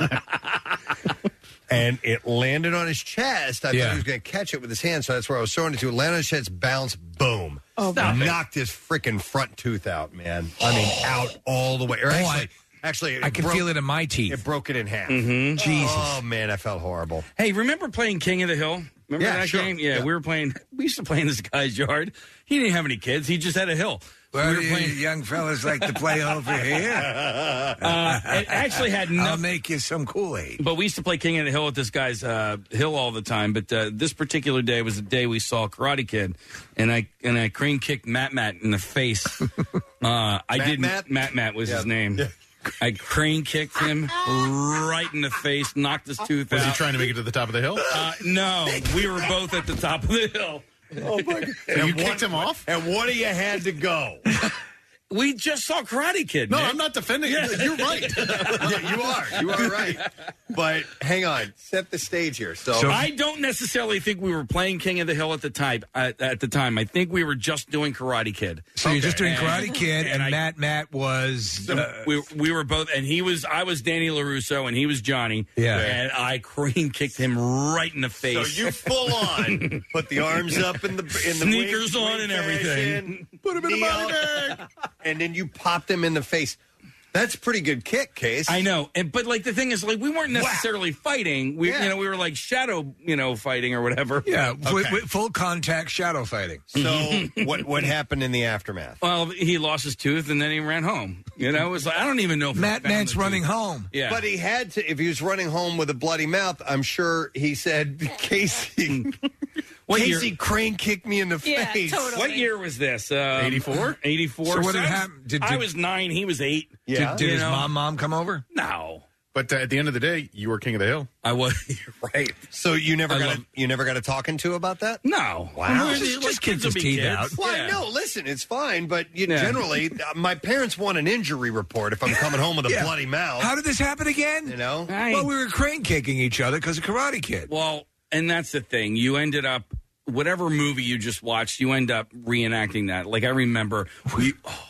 [SPEAKER 3] And it landed on his chest. I
[SPEAKER 4] Yeah.
[SPEAKER 3] thought he was going to catch it with his hand, so that's where I was throwing it to. It landed on his chest, bounce, boom.
[SPEAKER 5] Oh,
[SPEAKER 6] Stop it.
[SPEAKER 3] Knocked his freaking front tooth out, man. I mean, out all the way. Or
[SPEAKER 4] Oh,
[SPEAKER 3] actually,
[SPEAKER 4] I-
[SPEAKER 3] actually it
[SPEAKER 4] I can
[SPEAKER 3] broke-
[SPEAKER 4] feel it in my teeth.
[SPEAKER 3] It broke it in half.
[SPEAKER 6] Mhm.
[SPEAKER 4] Jesus.
[SPEAKER 3] Oh, man, I felt horrible.
[SPEAKER 6] Hey, remember playing King of the Hill? Remember
[SPEAKER 3] Yeah,
[SPEAKER 6] that
[SPEAKER 3] sure.
[SPEAKER 6] game? Yeah,
[SPEAKER 3] Yeah.
[SPEAKER 6] we were playing. We used to play in this guy's yard. He didn't have any kids. He just had a hill. So
[SPEAKER 4] Well,
[SPEAKER 6] we were
[SPEAKER 4] you
[SPEAKER 6] playing.
[SPEAKER 4] young fellas like to play over here.
[SPEAKER 6] Uh, it actually had
[SPEAKER 4] I'll
[SPEAKER 6] nothing.
[SPEAKER 4] make you some Kool-Aid.
[SPEAKER 6] But we used to play King of the Hill at this guy's uh, hill all the time. But uh, this particular day was the day we saw Karate Kid, and I and I crane kicked Matt Matt in the face. uh, I
[SPEAKER 3] Matt
[SPEAKER 6] didn't.
[SPEAKER 3] Matt?
[SPEAKER 6] Matt Matt was
[SPEAKER 3] Yeah.
[SPEAKER 6] his name. I crane kicked him right in the face, knocked his tooth
[SPEAKER 7] Was
[SPEAKER 6] out.
[SPEAKER 7] he trying to make it to the top of the hill?
[SPEAKER 6] Uh, no, we were both at the top of the hill.
[SPEAKER 3] Oh, my God.
[SPEAKER 7] So you kicked him off?
[SPEAKER 3] And one of you had to go.
[SPEAKER 6] We just saw Karate Kid.
[SPEAKER 7] No,
[SPEAKER 6] Nick.
[SPEAKER 7] I'm not defending it. You're right.
[SPEAKER 3] Yeah, you are. You are right. But hang on. Set the stage here. So,
[SPEAKER 6] I don't necessarily think we were playing King of the Hill at the time. At, at the time, I think we were just doing Karate Kid.
[SPEAKER 4] So you're just doing
[SPEAKER 6] And-
[SPEAKER 4] Karate Kid, and,
[SPEAKER 6] I-
[SPEAKER 4] Matt Matt was.
[SPEAKER 6] So
[SPEAKER 4] uh,
[SPEAKER 6] we we were both, and he was I was Danny LaRusso, and he was Johnny.
[SPEAKER 4] Yeah.
[SPEAKER 6] and I crane kicked him right in the
[SPEAKER 3] so
[SPEAKER 6] face.
[SPEAKER 3] you full on put the arms up in the in the
[SPEAKER 6] Sneakers
[SPEAKER 3] wing-
[SPEAKER 6] on
[SPEAKER 3] wing
[SPEAKER 6] and everything.
[SPEAKER 3] fashion,
[SPEAKER 7] Put him in a
[SPEAKER 3] knee
[SPEAKER 7] body
[SPEAKER 3] up,
[SPEAKER 7] bag.
[SPEAKER 3] and then you popped him in the face. That's a pretty good kick, Case.
[SPEAKER 6] I know, and but like the thing is, like we weren't necessarily fighting. We
[SPEAKER 3] Yeah.
[SPEAKER 6] you know we were like shadow you know fighting or whatever.
[SPEAKER 4] yeah, wi-
[SPEAKER 3] Okay.
[SPEAKER 4] wi- full contact shadow fighting.
[SPEAKER 3] So what what happened in the aftermath?
[SPEAKER 6] Well, he lost his tooth and then he ran home. You know, it was like I don't even know. If
[SPEAKER 4] Matt
[SPEAKER 6] I found
[SPEAKER 4] Matt's
[SPEAKER 6] the
[SPEAKER 4] running
[SPEAKER 6] tooth.
[SPEAKER 4] home.
[SPEAKER 6] Yeah,
[SPEAKER 3] But he had to. If he was running home with a bloody mouth, I'm sure he said, "Casey,
[SPEAKER 6] What
[SPEAKER 3] Casey
[SPEAKER 6] year?
[SPEAKER 3] crane kicked me in the
[SPEAKER 5] Yeah,
[SPEAKER 3] face."
[SPEAKER 5] totally.
[SPEAKER 6] What year was this? Um,
[SPEAKER 7] eighty-four?
[SPEAKER 6] eighty-four.
[SPEAKER 4] So what
[SPEAKER 6] I
[SPEAKER 4] had
[SPEAKER 6] was-
[SPEAKER 4] happened? Did-
[SPEAKER 6] I
[SPEAKER 4] did-
[SPEAKER 6] was nine. He was eight.
[SPEAKER 3] Yeah.
[SPEAKER 4] Did, did
[SPEAKER 6] You
[SPEAKER 4] his
[SPEAKER 6] know?
[SPEAKER 4] mom mom come over?
[SPEAKER 6] No,
[SPEAKER 7] But uh, at the end of the day, you were king of the hill.
[SPEAKER 6] I was. You're right.
[SPEAKER 3] So you never
[SPEAKER 6] I
[SPEAKER 3] got
[SPEAKER 6] love-
[SPEAKER 3] a, you never got a talking to about that?
[SPEAKER 6] No.
[SPEAKER 3] Wow.
[SPEAKER 6] Like,
[SPEAKER 4] Just- just
[SPEAKER 6] kids
[SPEAKER 4] kick his
[SPEAKER 6] will be
[SPEAKER 4] teeth
[SPEAKER 6] kids.
[SPEAKER 4] out.
[SPEAKER 3] Well,
[SPEAKER 6] Yeah.
[SPEAKER 3] no, listen, it's fine, but you,
[SPEAKER 6] Yeah.
[SPEAKER 3] generally, uh, my parents want an injury report if I'm coming home with a
[SPEAKER 4] Yeah.
[SPEAKER 3] bloody mouth.
[SPEAKER 4] How did this happen again?
[SPEAKER 3] you know?
[SPEAKER 6] I-
[SPEAKER 4] Well, we were crane kicking each other because of Karate Kid.
[SPEAKER 6] Well, and that's the thing. You ended up, whatever movie you just watched, you end up reenacting that. Like, I remember we. Oh,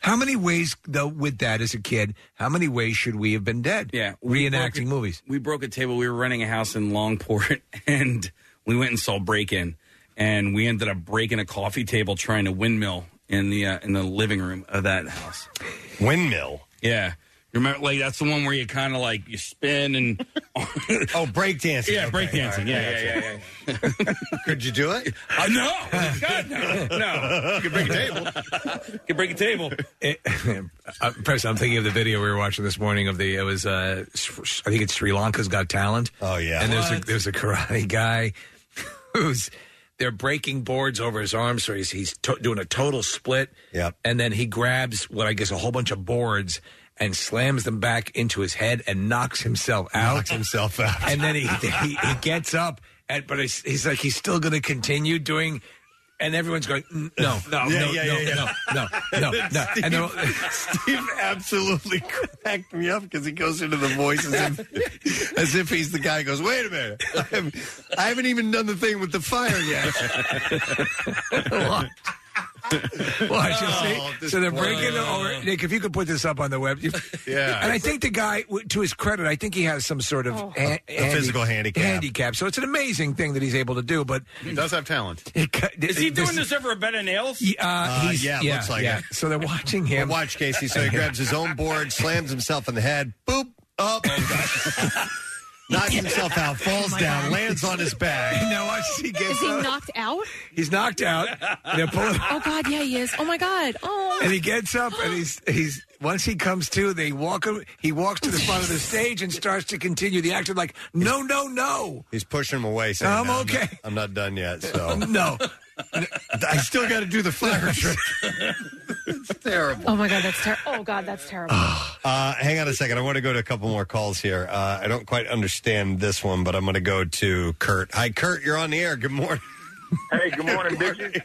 [SPEAKER 4] How many ways, though, with that as a kid, how many ways should we have been dead?
[SPEAKER 6] Yeah. we broke
[SPEAKER 4] Reenacting
[SPEAKER 6] a-
[SPEAKER 4] movies.
[SPEAKER 6] We broke a table. We were renting a house in Longport, and we went and saw Break-In, and we ended up breaking a coffee table trying to windmill in the uh, in the living room of that house.
[SPEAKER 3] Windmill?
[SPEAKER 6] Yeah. You remember, like, that's the one where you kind of, like, you spin and...
[SPEAKER 3] oh, breakdancing.
[SPEAKER 6] Yeah,
[SPEAKER 3] Okay,
[SPEAKER 6] breakdancing.
[SPEAKER 3] all right,
[SPEAKER 6] Yeah,
[SPEAKER 3] I
[SPEAKER 6] yeah, yeah, yeah.
[SPEAKER 3] Could you do it?
[SPEAKER 6] Uh, no. God, no. No. You can break a table. You can break a table.
[SPEAKER 4] It, uh, Preston, I'm thinking of the video we were watching this morning of the, it was, uh, I think it's Sri Lanka's Got Talent.
[SPEAKER 3] Oh, yeah.
[SPEAKER 4] And there's a,
[SPEAKER 3] What?
[SPEAKER 4] there's a karate guy who's, they're breaking boards over his arms, so he's, he's to- doing a total split.
[SPEAKER 3] Yep.
[SPEAKER 4] And then he grabs what I guess a whole bunch of boards and slams them back into his head and knocks himself out.
[SPEAKER 3] Knocks himself out.
[SPEAKER 4] And then he he, he gets up, and but he's, he's like he's still going to continue doing. And everyone's going, "Mm, no, no,
[SPEAKER 3] Yeah,
[SPEAKER 4] no,
[SPEAKER 3] yeah,
[SPEAKER 4] no,
[SPEAKER 3] yeah,
[SPEAKER 4] no,
[SPEAKER 3] yeah.
[SPEAKER 4] no, no, no,
[SPEAKER 3] Steve,
[SPEAKER 4] And they're-
[SPEAKER 3] Steve absolutely cracked me up because he goes into the voice as if, as if he's the guy who goes, wait a minute, I haven't, I haven't even done the thing with the fire yet.
[SPEAKER 4] Watch, you see?
[SPEAKER 3] Oh, this
[SPEAKER 4] So they're
[SPEAKER 3] poor-
[SPEAKER 4] breaking over. Nick, if you could put this up on the web. you-
[SPEAKER 3] Yeah.
[SPEAKER 4] And I think the guy, w- to his credit, I think he has some sort of
[SPEAKER 3] Oh.
[SPEAKER 4] ha-
[SPEAKER 3] A physical handicap.
[SPEAKER 4] handicap. So it's an amazing thing that he's able to do. But
[SPEAKER 7] he does have talent.
[SPEAKER 6] Is he doing this over a bed of nails?
[SPEAKER 4] Uh,
[SPEAKER 3] Uh,
[SPEAKER 4] he's,
[SPEAKER 3] yeah,
[SPEAKER 4] yeah,
[SPEAKER 3] looks like
[SPEAKER 4] yeah.
[SPEAKER 3] it.
[SPEAKER 4] So they're watching him.
[SPEAKER 3] Well, watch, Casey. So he grabs his own board, slams himself in the head, boop, up, knocks himself out, falls
[SPEAKER 5] my
[SPEAKER 3] down,
[SPEAKER 5] God.
[SPEAKER 3] lands on his back.
[SPEAKER 4] Now watch, he gets
[SPEAKER 5] Is he
[SPEAKER 4] up.
[SPEAKER 5] knocked out?
[SPEAKER 4] He's knocked out. And they're pulling-
[SPEAKER 5] Oh God, yeah, he is. Oh my God. Oh.
[SPEAKER 4] And he gets up, and he's he's once he comes to, they walk him. He walks to the front of the stage and starts to continue the action. Like, no, no, no.
[SPEAKER 3] He's pushing him away, saying,
[SPEAKER 4] I'm
[SPEAKER 3] "No,
[SPEAKER 4] okay."
[SPEAKER 3] not, I'm not done yet, so.
[SPEAKER 4] No.
[SPEAKER 3] I still got to do the fire trick. It's terrible.
[SPEAKER 5] Oh my God, that's terrible. Oh God, that's terrible.
[SPEAKER 3] Uh, hang on a second. I want to go to a couple more calls here. Uh, I don't quite understand this one, but I'm going to go to Kurt. Hi, Kurt. You're on the air. Good morning.
[SPEAKER 10] Hey, good morning, bitches.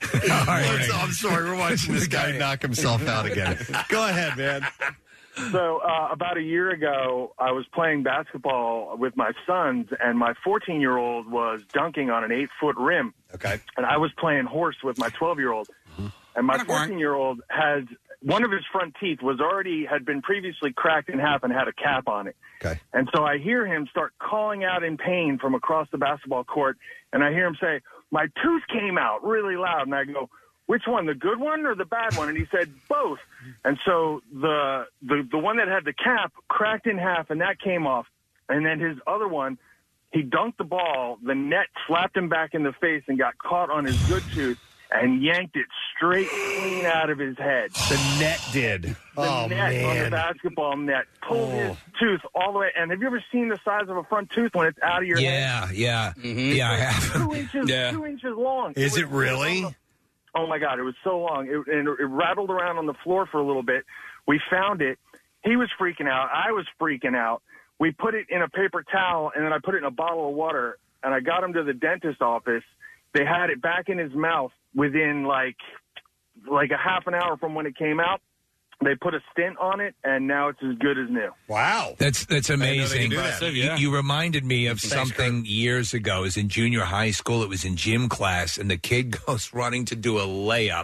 [SPEAKER 3] I'm, I'm sorry. We're watching this guy knock himself out again. Go ahead, man.
[SPEAKER 10] So, uh, about a year ago, I was playing basketball with my sons, and my fourteen-year-old was dunking on an eight-foot rim.
[SPEAKER 3] Okay.
[SPEAKER 10] And I was playing horse with my twelve-year-old. And my fourteen-year-old had one of his front teeth was already had been previously cracked in half and had a cap on it.
[SPEAKER 3] Okay.
[SPEAKER 10] And so I hear him start calling out in pain from across the basketball court, and I hear him say, "My tooth came out," really loud. And I go, "Which one, the good one or the bad one?" And he said, "Both." And so the the the one that had the cap cracked in half, and that came off. And then his other one, he dunked the ball, the net slapped him back in the face and got caught on his good tooth and yanked it straight clean out of his head.
[SPEAKER 3] The net did.
[SPEAKER 10] The
[SPEAKER 3] Oh,
[SPEAKER 10] net on the
[SPEAKER 3] man.
[SPEAKER 10] basketball net pulled
[SPEAKER 3] Oh.
[SPEAKER 10] his tooth all the way. And have you ever seen the size of a front tooth when it's out of your head?
[SPEAKER 4] Yeah, yeah, yeah. I have.
[SPEAKER 10] Two inches,
[SPEAKER 4] Yeah.
[SPEAKER 10] two inches long.
[SPEAKER 3] Is
[SPEAKER 10] was-
[SPEAKER 3] it really?
[SPEAKER 10] Oh my God, it was so long. It, and it rattled around on the floor for a little bit. We found it. He was freaking out. I was freaking out. We put it in a paper towel, and then I put it in a bottle of water, and I got him to the dentist office. They had it back in his mouth within like like a half an hour from when it came out. They put a stent on it, and now it's as good as new.
[SPEAKER 3] Wow.
[SPEAKER 4] That's that's
[SPEAKER 10] I didn't know they
[SPEAKER 4] amazing.
[SPEAKER 10] could do that.
[SPEAKER 4] You-
[SPEAKER 10] Yeah.
[SPEAKER 4] You reminded me of
[SPEAKER 10] Thanks,
[SPEAKER 4] something years ago. It was in junior high school. It was in gym class, and the kid goes running to do a layup,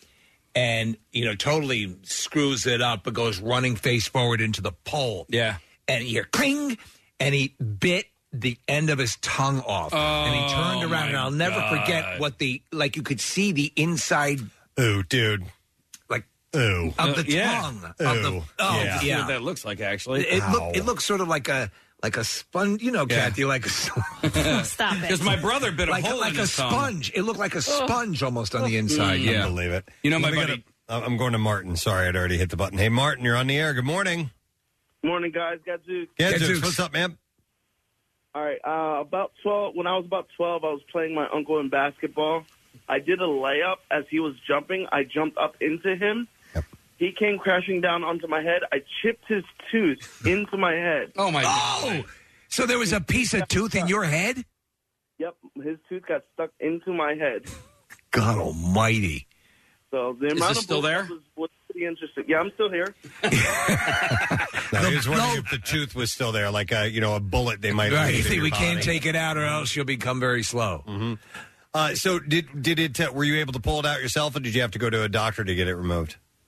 [SPEAKER 4] and you know totally screws it up, but goes running face forward into the pole.
[SPEAKER 6] Yeah,
[SPEAKER 4] and you hear cling, and he bit the end of his tongue off, and he turned
[SPEAKER 6] Oh,
[SPEAKER 4] around, and
[SPEAKER 6] my
[SPEAKER 4] I'll never
[SPEAKER 6] God.
[SPEAKER 4] forget what the like. You could see the inside.
[SPEAKER 3] Ooh, dude.
[SPEAKER 4] Like
[SPEAKER 3] Ooh.
[SPEAKER 4] of the
[SPEAKER 6] Uh, yeah.
[SPEAKER 4] tongue. Of the,
[SPEAKER 3] Ooh.
[SPEAKER 4] oh,
[SPEAKER 6] Yeah.
[SPEAKER 4] yeah.
[SPEAKER 6] See what that looks like, actually.
[SPEAKER 4] It, it
[SPEAKER 6] Ow.
[SPEAKER 4] looked it looks sort of like a like a sponge, you know,
[SPEAKER 6] Yeah.
[SPEAKER 4] Kathy, like a
[SPEAKER 5] Stop it.
[SPEAKER 6] Because my brother bit a
[SPEAKER 4] like,
[SPEAKER 6] hole
[SPEAKER 4] like
[SPEAKER 6] in
[SPEAKER 4] a
[SPEAKER 6] his tongue.
[SPEAKER 4] sponge. It looked like a sponge almost on the inside.
[SPEAKER 3] Mm,
[SPEAKER 4] Yeah,
[SPEAKER 3] I believe it.
[SPEAKER 6] You know, my
[SPEAKER 3] Let me
[SPEAKER 6] buddy-
[SPEAKER 3] get a- I'm going to Martin. Sorry, I'd already hit the button. Hey, Martin, you're on the air. Good morning.
[SPEAKER 13] Morning, guys. Gadzooks.
[SPEAKER 3] Gadzooks, what's up, man?
[SPEAKER 13] All right. Uh, about twelve. When I was about twelve, I was playing my uncle in basketball. I did a layup as he was jumping. I jumped up into him. He came crashing down onto my head. I chipped his tooth into my head.
[SPEAKER 6] Oh my
[SPEAKER 4] God! So there was a piece of tooth in your head?
[SPEAKER 13] Yep, his tooth got stuck into my head.
[SPEAKER 4] God Almighty!
[SPEAKER 13] So the
[SPEAKER 6] Is
[SPEAKER 13] amount
[SPEAKER 6] this
[SPEAKER 13] of
[SPEAKER 6] still
[SPEAKER 13] blood
[SPEAKER 6] there?
[SPEAKER 13] was, was pretty interesting. Yeah, I'm still here.
[SPEAKER 3] No, he was wondering if the tooth was still there, like a you know a bullet they might.
[SPEAKER 4] Right,
[SPEAKER 3] leave
[SPEAKER 4] you
[SPEAKER 3] in
[SPEAKER 4] think
[SPEAKER 3] your
[SPEAKER 4] we can't
[SPEAKER 3] body.
[SPEAKER 4] take it out, or else you'll become very slow.
[SPEAKER 3] Mm-hmm. Uh, so did did it? Uh, were you able to pull it out yourself, or did you have to go to a doctor to get it removed?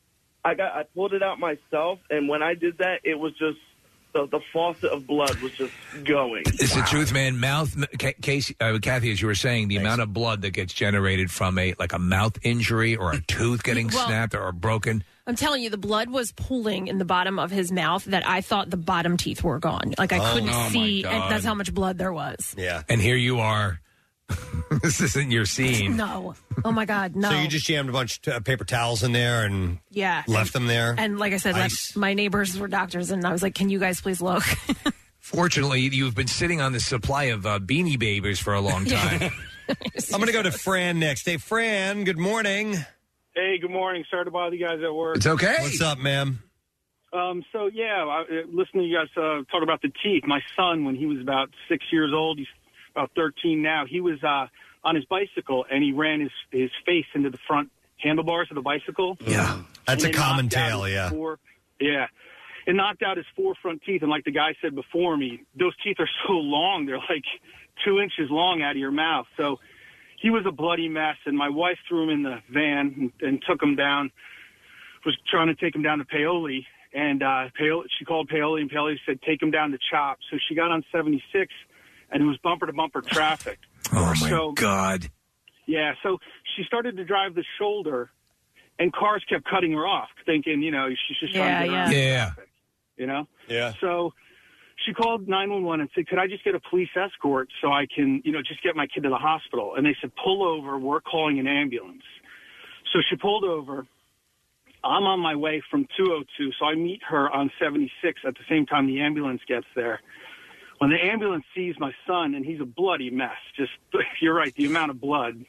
[SPEAKER 13] I got I pulled it out myself, and when I did that, it was just the, the faucet of blood was just going.
[SPEAKER 4] It's the truth, man. Mouth, Casey, uh, Kathy, as you were saying, the amount of blood that gets generated from a like a mouth injury or a tooth getting
[SPEAKER 5] Well-
[SPEAKER 4] snapped or broken.
[SPEAKER 5] I'm telling you, the blood was pooling in the bottom of his mouth that I thought the bottom teeth were gone. Like I
[SPEAKER 4] Oh.
[SPEAKER 5] couldn't
[SPEAKER 4] Oh, my
[SPEAKER 5] see, and
[SPEAKER 4] God.
[SPEAKER 5] that's how much blood there was.
[SPEAKER 3] Yeah.
[SPEAKER 4] And here you are. This isn't your scene.
[SPEAKER 5] No. Oh my God, no.
[SPEAKER 3] So you just jammed a bunch of uh, paper towels in there and
[SPEAKER 5] yeah,
[SPEAKER 3] left them there?
[SPEAKER 5] And like I said, like,
[SPEAKER 3] Ice.
[SPEAKER 5] my neighbors were doctors, and I was like, "Can you guys please look?"
[SPEAKER 4] Fortunately, you've been sitting on the supply of uh, Beanie Babies for a long time.
[SPEAKER 3] I'm going to go to Fran next. Hey, Fran, good morning.
[SPEAKER 14] Hey, good morning. Sorry to bother you guys at work.
[SPEAKER 4] It's okay.
[SPEAKER 3] What's up, ma'am?
[SPEAKER 14] Um, so, yeah, I, uh, listening to you guys uh, talk about the teeth. My son, when he was about six years old, he's about thirteen now, he was uh, on his bicycle, and he ran his, his face into the front handlebars of the bicycle.
[SPEAKER 3] Yeah. That's a
[SPEAKER 14] And it
[SPEAKER 3] common
[SPEAKER 14] knocked out
[SPEAKER 3] tale,
[SPEAKER 14] his
[SPEAKER 3] yeah.
[SPEAKER 14] Four, yeah. It knocked out his four front teeth, and like the guy said before me, those teeth are so long, they're like two inches long out of your mouth. So he was a bloody mess, and my wife threw him in the van and, and took him down, was trying to take him down to Paoli, and uh, Paoli, she called Paoli, and Paoli said, take him down to CHOP. So she got on seventy-six, and it was bumper-to-bumper traffic.
[SPEAKER 4] Oh, my
[SPEAKER 14] So-
[SPEAKER 4] God.
[SPEAKER 14] Yeah, so she started to drive the shoulder, and cars kept cutting her off, thinking, you know, she's just trying to get around
[SPEAKER 4] Yeah.
[SPEAKER 14] traffic, you know?
[SPEAKER 3] Yeah.
[SPEAKER 14] So she called nine one one and said, could I just get a police escort so I can, you know, just get my kid to the hospital? And they said, pull over, we're calling an ambulance. So she pulled over. I'm on my way from two oh two, so I meet her on seventy-six at the same time the ambulance gets there. When the ambulance sees my son, and he's a bloody mess, just, you're right, the amount of blood.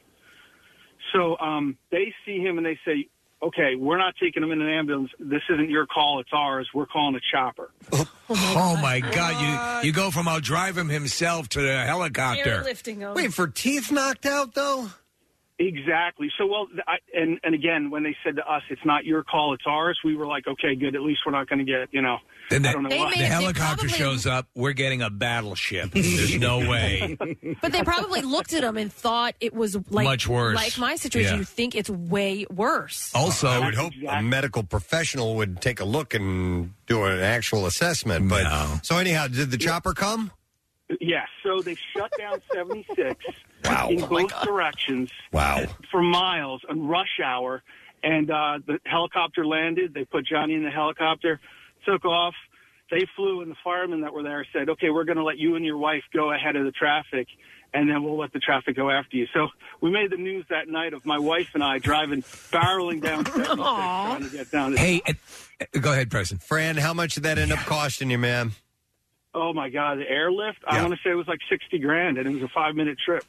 [SPEAKER 14] So um, they see him and they say, okay, we're not taking him in an ambulance. This isn't your call, it's ours. We're calling a chopper.
[SPEAKER 4] Oh, my God. You you go from I'll drive him himself to the helicopter.
[SPEAKER 5] Airlifting him.
[SPEAKER 3] Wait, for teeth knocked out, though?
[SPEAKER 14] Exactly. So, well, I, and, and again, when they said to us, it's not your call, it's ours, we were like, okay, good. At least we're not going to get, you know,
[SPEAKER 4] Then
[SPEAKER 14] I
[SPEAKER 4] the,
[SPEAKER 14] don't know
[SPEAKER 4] the
[SPEAKER 14] why.
[SPEAKER 4] helicopter shows up. We're getting a battleship. There's no way.
[SPEAKER 5] But they probably looked at him and thought it was like
[SPEAKER 4] Much worse.
[SPEAKER 5] Like my situation,
[SPEAKER 3] Yeah.
[SPEAKER 5] you think it's way worse.
[SPEAKER 3] Also, I would hope a medical professional would take a look and do an actual assessment. But so anyhow, did the chopper come?
[SPEAKER 14] Yes. So they shut down seventy-six
[SPEAKER 3] Wow.
[SPEAKER 14] in
[SPEAKER 3] Oh, my
[SPEAKER 14] both directions.
[SPEAKER 3] Wow.
[SPEAKER 14] For miles on rush hour. And uh, the helicopter landed. They put Johnny in the helicopter, took off. They flew, and the firemen that were there said, okay, we're going to let you and your wife go ahead of the traffic, and then we'll let the traffic go after you. So we made the news that night of my wife and I driving, barreling down seventy-six, trying to get down to
[SPEAKER 4] Hey, uh, go ahead, Preston.
[SPEAKER 3] Fran, how much did that end up costing you, ma'am?
[SPEAKER 14] Oh, my God, the airlift? I want to say it was like sixty grand, and it was a five-minute trip.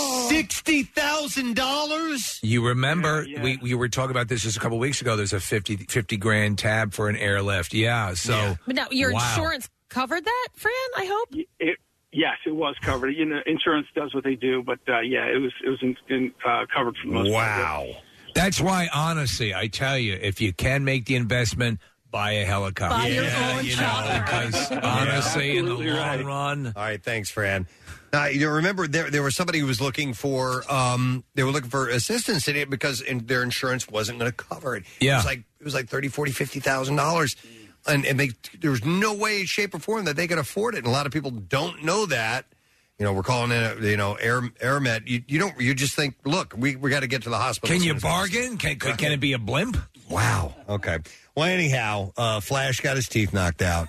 [SPEAKER 3] Sixty thousand dollars.
[SPEAKER 4] You remember we, we were talking about this just a couple weeks ago. There's a fifty, fifty grand tab for an airlift. Yeah. So
[SPEAKER 5] But now your
[SPEAKER 4] wow.
[SPEAKER 5] insurance covered that, Fran, I hope?
[SPEAKER 14] It, yes, it was covered. You know, insurance does what they do, but uh, yeah, it was it was in, in, uh, covered for the most part.
[SPEAKER 4] That's why, honestly, I tell you, if you can make the investment, buy a helicopter.
[SPEAKER 3] Buy your Yeah, own
[SPEAKER 4] you know, because honestly, in the long run.
[SPEAKER 3] All right, thanks, Fran. Now, you remember there there was somebody who was looking for um they were looking for assistance in it because in, their insurance wasn't going to cover it. It
[SPEAKER 4] Yeah.
[SPEAKER 3] was like it was like thirty, forty, fifty thousand dollars. And and they there was no way, shape, or form that they could afford it. And a lot of people don't know that. You know, we're calling in, a, you know, Air AirMet. You, you don't. You just think, look, we we got to get to the hospital.
[SPEAKER 4] Can
[SPEAKER 3] as
[SPEAKER 4] you
[SPEAKER 3] soon as possible.
[SPEAKER 4] bargain? Can, can, can it be a blimp?
[SPEAKER 3] Wow. Okay. Well, anyhow, uh, Flash got his teeth knocked out.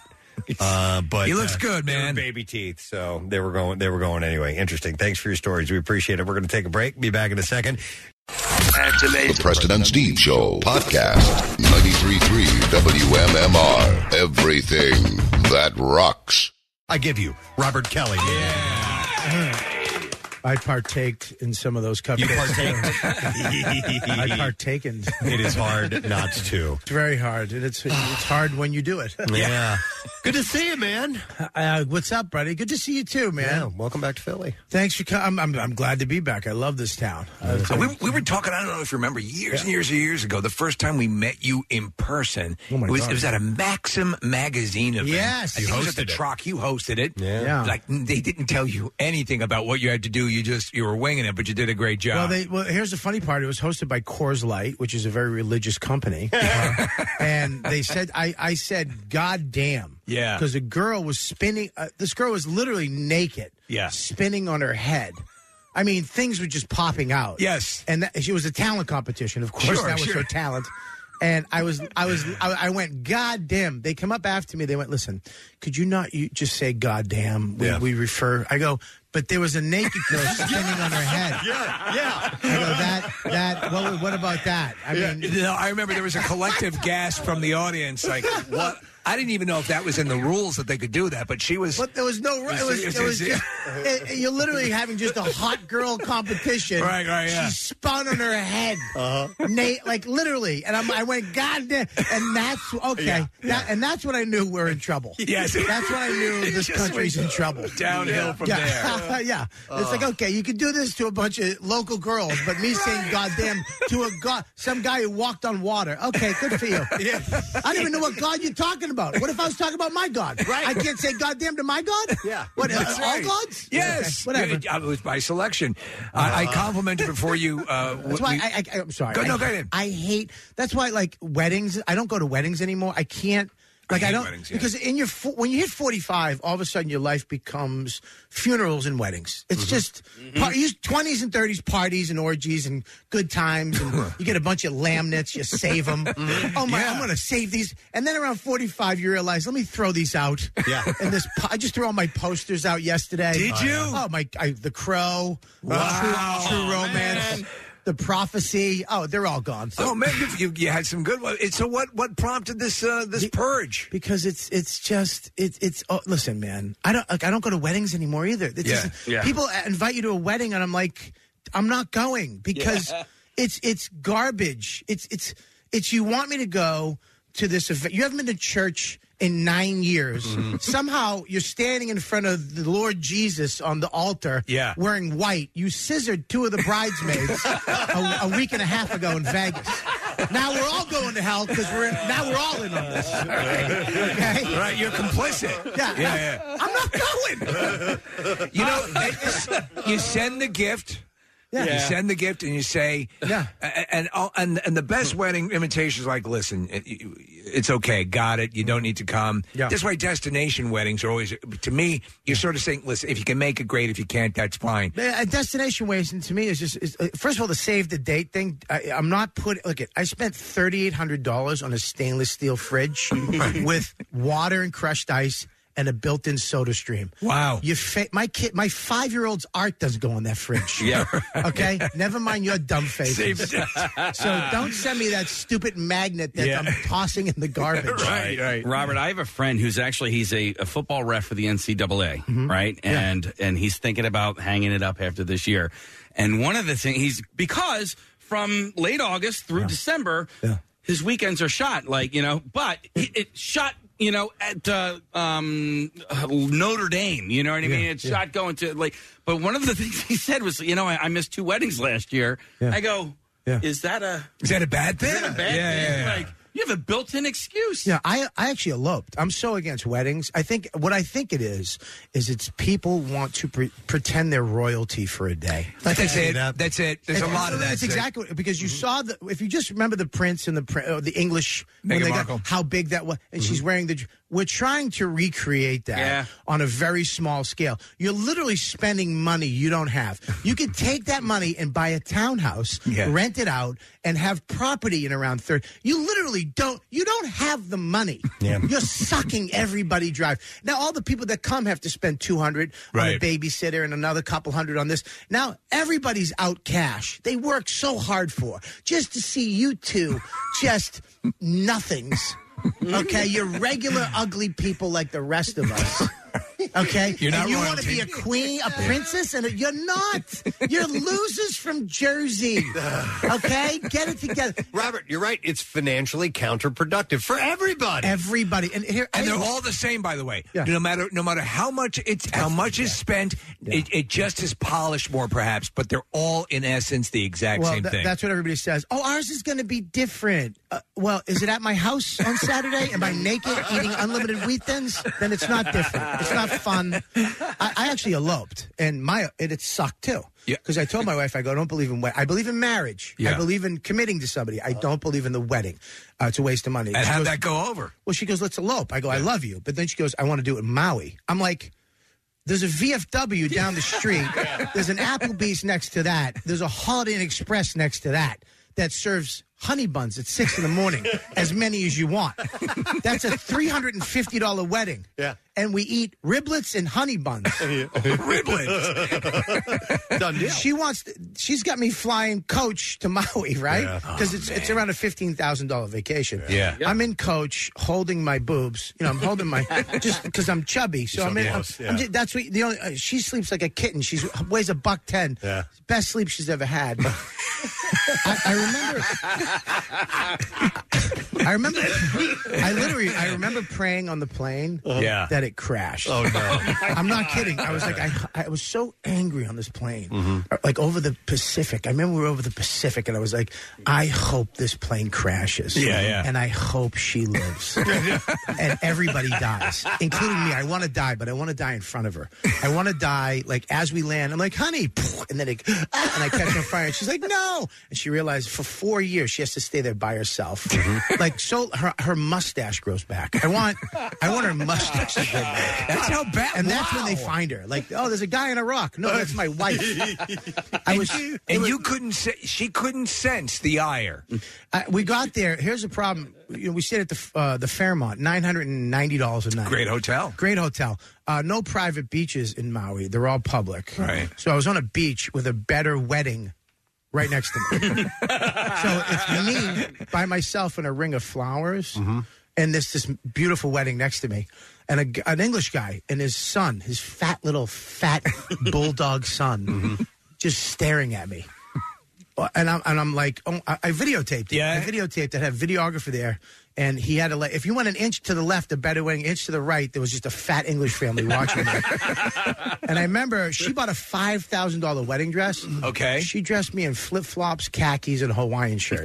[SPEAKER 3] Uh, but
[SPEAKER 4] He looks
[SPEAKER 3] uh,
[SPEAKER 4] good,
[SPEAKER 3] they were
[SPEAKER 4] man.
[SPEAKER 3] baby teeth, so they were going. They were going anyway. Interesting. Thanks for your stories. We appreciate it. We're going to take a break. Be back in a second.
[SPEAKER 9] The Preston and Steve Show podcast. ninety-three point three W M M R. Everything that rocks.
[SPEAKER 3] I give you Robert Kelly.
[SPEAKER 16] I partaked in some of those cupcakes.
[SPEAKER 3] You partake?
[SPEAKER 16] I partaken.
[SPEAKER 3] It is hard not to.
[SPEAKER 16] It's very hard, and it's it's hard when you do it.
[SPEAKER 3] Yeah. Good to see you, man.
[SPEAKER 16] Uh, what's up, buddy? Good to see you too, man.
[SPEAKER 3] Yeah, welcome back to Philly.
[SPEAKER 16] Thanks for coming. I'm, I'm I'm glad to be back. I love this town. Uh,
[SPEAKER 4] Uh, we, we were talking, I don't know if you remember, years and years and years ago, the first time we met you in person.
[SPEAKER 16] Oh, my
[SPEAKER 4] it, was,
[SPEAKER 16] God.
[SPEAKER 4] it was at a Maxim magazine event.
[SPEAKER 16] Yes.
[SPEAKER 4] I think
[SPEAKER 16] You
[SPEAKER 4] it was at the
[SPEAKER 16] hosted it.
[SPEAKER 4] Troc. You hosted it.
[SPEAKER 16] Yeah.
[SPEAKER 4] Like, they didn't tell you anything about what you had to do. you just you were winging it, but you did a great job.
[SPEAKER 16] Well, they, well, here's the funny part. It was hosted by Coors Light, which is a very religious company. Uh, and they said, I, I said, God damn.
[SPEAKER 4] Yeah.
[SPEAKER 16] Because a girl was spinning. Uh, this girl was literally naked.
[SPEAKER 4] Yeah.
[SPEAKER 16] Spinning on her head. I mean, things were just popping out.
[SPEAKER 4] Yes.
[SPEAKER 16] And that, she was a talent competition. Of course,
[SPEAKER 4] Sure,
[SPEAKER 16] that was
[SPEAKER 4] sure.
[SPEAKER 16] her talent. And I was, I was, I, I went, God damn. They come up after me. They went, listen, could you not you just say God damn? We,
[SPEAKER 3] Yeah.
[SPEAKER 16] we refer. I go, but there was a naked girl spinning on her head.
[SPEAKER 3] Yeah, yeah.
[SPEAKER 16] I go, that, that, what, what about that? I mean,
[SPEAKER 4] You know, I remember there was a collective gasp from the audience. Like, what? I didn't even know if that was in the rules that they could do that, but she was.
[SPEAKER 16] but there was no, it was, it was just, it, you're literally having just a hot girl competition.
[SPEAKER 4] Right, right, yeah.
[SPEAKER 16] She spun on her head. Uh-huh. Nate, like literally. And I'm, I went, God damn. And that's, okay.
[SPEAKER 4] Yeah,
[SPEAKER 16] that, and that's when I knew we're in trouble.
[SPEAKER 4] Yes.
[SPEAKER 16] That's when I knew
[SPEAKER 4] It
[SPEAKER 16] this
[SPEAKER 4] just
[SPEAKER 16] country's
[SPEAKER 4] went
[SPEAKER 16] in trouble.
[SPEAKER 4] downhill from
[SPEAKER 16] yeah.
[SPEAKER 4] there.
[SPEAKER 16] yeah. It's like, okay, you can do this to a bunch of local girls, but me saying goddamn to a god, some guy who walked on water. Okay, good for you.
[SPEAKER 3] Yeah.
[SPEAKER 16] I don't even know what God you're talking about. What if I was talking about my God?
[SPEAKER 3] Right.
[SPEAKER 16] I can't say goddamn to my God?
[SPEAKER 3] Yeah.
[SPEAKER 16] What, uh,
[SPEAKER 3] That's
[SPEAKER 16] all
[SPEAKER 3] right.
[SPEAKER 16] gods?
[SPEAKER 4] Yes,
[SPEAKER 16] Okay, whatever.
[SPEAKER 4] It, it was by selection. I, I complimented before you. Uh,
[SPEAKER 16] That's why I, I, I'm sorry.
[SPEAKER 4] Go- no,
[SPEAKER 16] I,
[SPEAKER 4] go ahead.
[SPEAKER 16] I hate. That's why, like weddings. I don't go to weddings anymore. I can't. Like
[SPEAKER 4] I
[SPEAKER 16] I,
[SPEAKER 4] hate
[SPEAKER 16] don't
[SPEAKER 4] weddings, yeah.
[SPEAKER 16] because in your fo- when you hit forty-five, all of a sudden your life becomes funerals and weddings. It's just par- you twenties and thirties parties and orgies and good times, and you get a bunch of lamnets. You save them. Oh my! I'm going to save these, and then around forty-five, you realize, let me throw these out.
[SPEAKER 3] Yeah.
[SPEAKER 16] And this, po- I just threw all my posters out yesterday.
[SPEAKER 4] Did you?
[SPEAKER 16] Oh my! I, the Crow.
[SPEAKER 4] Wow.
[SPEAKER 16] True, True Romance. The Prophecy. Oh, they're all gone. So-
[SPEAKER 4] Oh man, you, you, you had some good ones. It's- So what? What prompted this? Uh, this purge?
[SPEAKER 16] Because it's it's just it's it's oh, listen, man. I don't like I don't go to weddings anymore either. It's
[SPEAKER 4] Yeah,
[SPEAKER 16] just,
[SPEAKER 6] yeah.
[SPEAKER 16] People invite you to a wedding, and I'm like, I'm not going because
[SPEAKER 6] Yeah.
[SPEAKER 16] it's it's garbage. It's it's it's you want me to go to this event. You haven't been to church in nine years.
[SPEAKER 4] Mm-hmm.
[SPEAKER 16] Somehow you're standing in front of the Lord Jesus on the altar,
[SPEAKER 4] Yeah.
[SPEAKER 16] wearing white. You scissored two of the bridesmaids a, a week and a half ago in Vegas. Now we're all going to hell because we're in, now we're all in on this. Okay,
[SPEAKER 4] Right, you're complicit.
[SPEAKER 16] Yeah,
[SPEAKER 4] yeah, yeah.
[SPEAKER 16] I'm not going.
[SPEAKER 4] You know, it's- you send the gift.
[SPEAKER 16] Yeah.
[SPEAKER 4] You send the gift and you say,
[SPEAKER 16] Yeah.
[SPEAKER 4] a- and and and, and the best wedding invitation is like, listen, it, it's okay, got it. You don't need to come.
[SPEAKER 16] Yeah.
[SPEAKER 4] That's why destination weddings are always, to me, you're sort of saying, listen, if you can make it, great. If you can't, that's fine.
[SPEAKER 16] A destination wedding to me is just is, uh, first of all the save the date thing. I, I'm not putting. Look, it. I spent thirty eight hundred dollars on a stainless steel fridge with water and crushed ice and a built-in soda stream.
[SPEAKER 4] Wow.
[SPEAKER 16] You fa- my kid, my five-year-old's art doesn't go on that fridge.
[SPEAKER 6] Yeah.
[SPEAKER 16] Okay. Never mind your dumb face.
[SPEAKER 4] Save the-
[SPEAKER 16] So don't send me that stupid magnet that
[SPEAKER 4] Yeah.
[SPEAKER 16] I'm tossing in the garbage.
[SPEAKER 4] Right, right.
[SPEAKER 6] Robert, I have a friend who's actually he's a, a football ref for the N C double A,
[SPEAKER 16] Mm-hmm.
[SPEAKER 6] right? And and he's thinking about hanging it up after this year. And one of the things he's because from late August through December,
[SPEAKER 16] Yeah.
[SPEAKER 6] his weekends are shot, like you know, but it, it shot. You know, at uh, um, uh, Notre Dame, you know what I mean? It's
[SPEAKER 16] yeah.
[SPEAKER 6] shot going to like. But one of the things he said was, you know, I, I missed two weddings last year.
[SPEAKER 16] Yeah.
[SPEAKER 6] I go,
[SPEAKER 16] Yeah.
[SPEAKER 6] is that a
[SPEAKER 4] Is that a bad thing?
[SPEAKER 6] is that a bad
[SPEAKER 4] yeah,
[SPEAKER 6] thing?
[SPEAKER 4] yeah, yeah.
[SPEAKER 6] Like you have a built-in excuse.
[SPEAKER 16] Yeah, I I actually eloped. I'm so against weddings. I think what I think it is is it's people want to pre- pretend they're royalty for a day.
[SPEAKER 4] That's it. That's it. There's a
[SPEAKER 16] It's-
[SPEAKER 4] lot of that.
[SPEAKER 16] That's exactly what, because you saw the. If you just remember the Prince and the Prin- uh, the English when
[SPEAKER 4] Meghan
[SPEAKER 16] they
[SPEAKER 4] Markle.
[SPEAKER 16] got how big that was, and she's wearing the. We're trying to recreate that
[SPEAKER 6] Yeah.
[SPEAKER 16] on a very small scale. You're literally spending money you don't have. You could take that money and buy a townhouse,
[SPEAKER 4] Yeah.
[SPEAKER 16] rent it out, and have property in around thirty. You literally don't. You don't have the money.
[SPEAKER 3] Yeah.
[SPEAKER 16] You're sucking everybody dry. Now all the people that come have to spend two hundred on a
[SPEAKER 4] Right.
[SPEAKER 16] babysitter and another couple hundred on this. Now everybody's out cash. They work so hard for just to see you two just nothings. Okay, you're regular ugly people like the rest of us. Okay,
[SPEAKER 4] You're not
[SPEAKER 16] and you want to
[SPEAKER 4] royalty.
[SPEAKER 16] be a queen, a princess, and a, you're not. You're losers from Jersey. Okay, get it together.
[SPEAKER 3] Robert, you're right. It's financially counterproductive for everybody.
[SPEAKER 16] Everybody, and here,
[SPEAKER 4] And
[SPEAKER 16] I-
[SPEAKER 4] they're all the same, by the way.
[SPEAKER 16] Yeah.
[SPEAKER 4] No matter no matter how much it's how much is spent, it, it just is polished more, perhaps. But they're all in essence the exact
[SPEAKER 16] well,
[SPEAKER 4] same
[SPEAKER 16] tha-
[SPEAKER 4] thing.
[SPEAKER 16] that's what everybody says. Oh, ours is going to be different. Uh, well, is it at my house on Saturday? Am I naked eating unlimited wheat thins? Then it's not different. It's not fun. I, I actually eloped, and my and it sucked too.
[SPEAKER 4] Yeah.
[SPEAKER 16] Because I told my wife, I go, I don't believe in wed- I believe in marriage.
[SPEAKER 4] Yeah.
[SPEAKER 16] I believe in committing to somebody. I don't believe in the wedding. Uh, it's a waste of money.
[SPEAKER 4] And
[SPEAKER 16] She
[SPEAKER 4] how'd
[SPEAKER 16] goes,
[SPEAKER 4] that go over?
[SPEAKER 16] Well, she goes, let's elope. I go, I love you. But then she goes, I want to do it in Maui. I'm like, there's a V F W down the street. There's an Applebee's next to that. There's a Holiday Inn Express next to that that serves honey buns at six in the morning, as many as you want. That's a three hundred fifty dollars wedding.
[SPEAKER 3] Yeah.
[SPEAKER 16] And we eat riblets and honey buns.
[SPEAKER 3] Riblets. Done deal.
[SPEAKER 16] She wants. To, she's got me flying coach to Maui, right?
[SPEAKER 3] Yeah.
[SPEAKER 16] Because
[SPEAKER 3] Oh,
[SPEAKER 16] it's it's around a fifteen thousand dollar vacation.
[SPEAKER 3] Yeah. Yeah.
[SPEAKER 16] I'm in coach, holding my boobs. You know, I'm holding my just because I'm chubby. So I'm in. I'm,
[SPEAKER 3] close, yeah.
[SPEAKER 16] I'm just, that's what the only. Uh, she sleeps like a kitten. She weighs a buck ten.
[SPEAKER 3] Yeah.
[SPEAKER 16] Best sleep she's ever had. I, I remember. I remember. I literally. I remember praying on the plane.
[SPEAKER 4] Yeah.
[SPEAKER 16] That it crashed.
[SPEAKER 3] Oh no!
[SPEAKER 16] I'm not kidding. I was like, I, I was so angry on this plane,
[SPEAKER 3] Mm-hmm.
[SPEAKER 16] like over the Pacific. I remember we were over the Pacific, and I was like, I hope this plane crashes.
[SPEAKER 4] Yeah, yeah.
[SPEAKER 16] And I hope she lives, and everybody dies, including me. I want to die, but I want to die in front of her. I want to die like as we land. I'm like, honey, and then it, and I catch on fire, and she's like, no. And she realized for four years she has to stay there by herself.
[SPEAKER 3] Mm-hmm.
[SPEAKER 16] Like so, her her mustache grows back. I want, I want her mustache to grow back.
[SPEAKER 4] That's how bad.
[SPEAKER 16] And that's when they
[SPEAKER 4] wow.
[SPEAKER 16] find her. Like, oh, there's a guy in a rock. No, that's my wife. I was, it
[SPEAKER 4] And
[SPEAKER 16] was-
[SPEAKER 4] you couldn't. Se- she couldn't sense the ire.
[SPEAKER 16] I, we got there. Here's the problem. You know, we stayed at the uh, the Fairmont, nine hundred and ninety dollars a night.
[SPEAKER 4] Great hotel.
[SPEAKER 16] Great hotel. Uh, no private beaches in Maui. They're all public.
[SPEAKER 4] Right.
[SPEAKER 16] So I was on a beach with a better wedding right next to me. So it's me by myself in a ring of flowers, and this this beautiful wedding next to me, and a g an English guy and his son, his fat little fat bulldog son, just staring at me. And I'm, and I'm like, oh, I, I videotaped it.
[SPEAKER 4] Yeah.
[SPEAKER 16] I videotaped it. I had a videographer there. And he had to let, if you went an inch to the left, a better way, an inch to the right, there was just a fat English family watching me. And I remember she bought a five thousand dollar wedding dress.
[SPEAKER 4] Okay.
[SPEAKER 16] She dressed me in flip flops, khakis, and a Hawaiian shirt.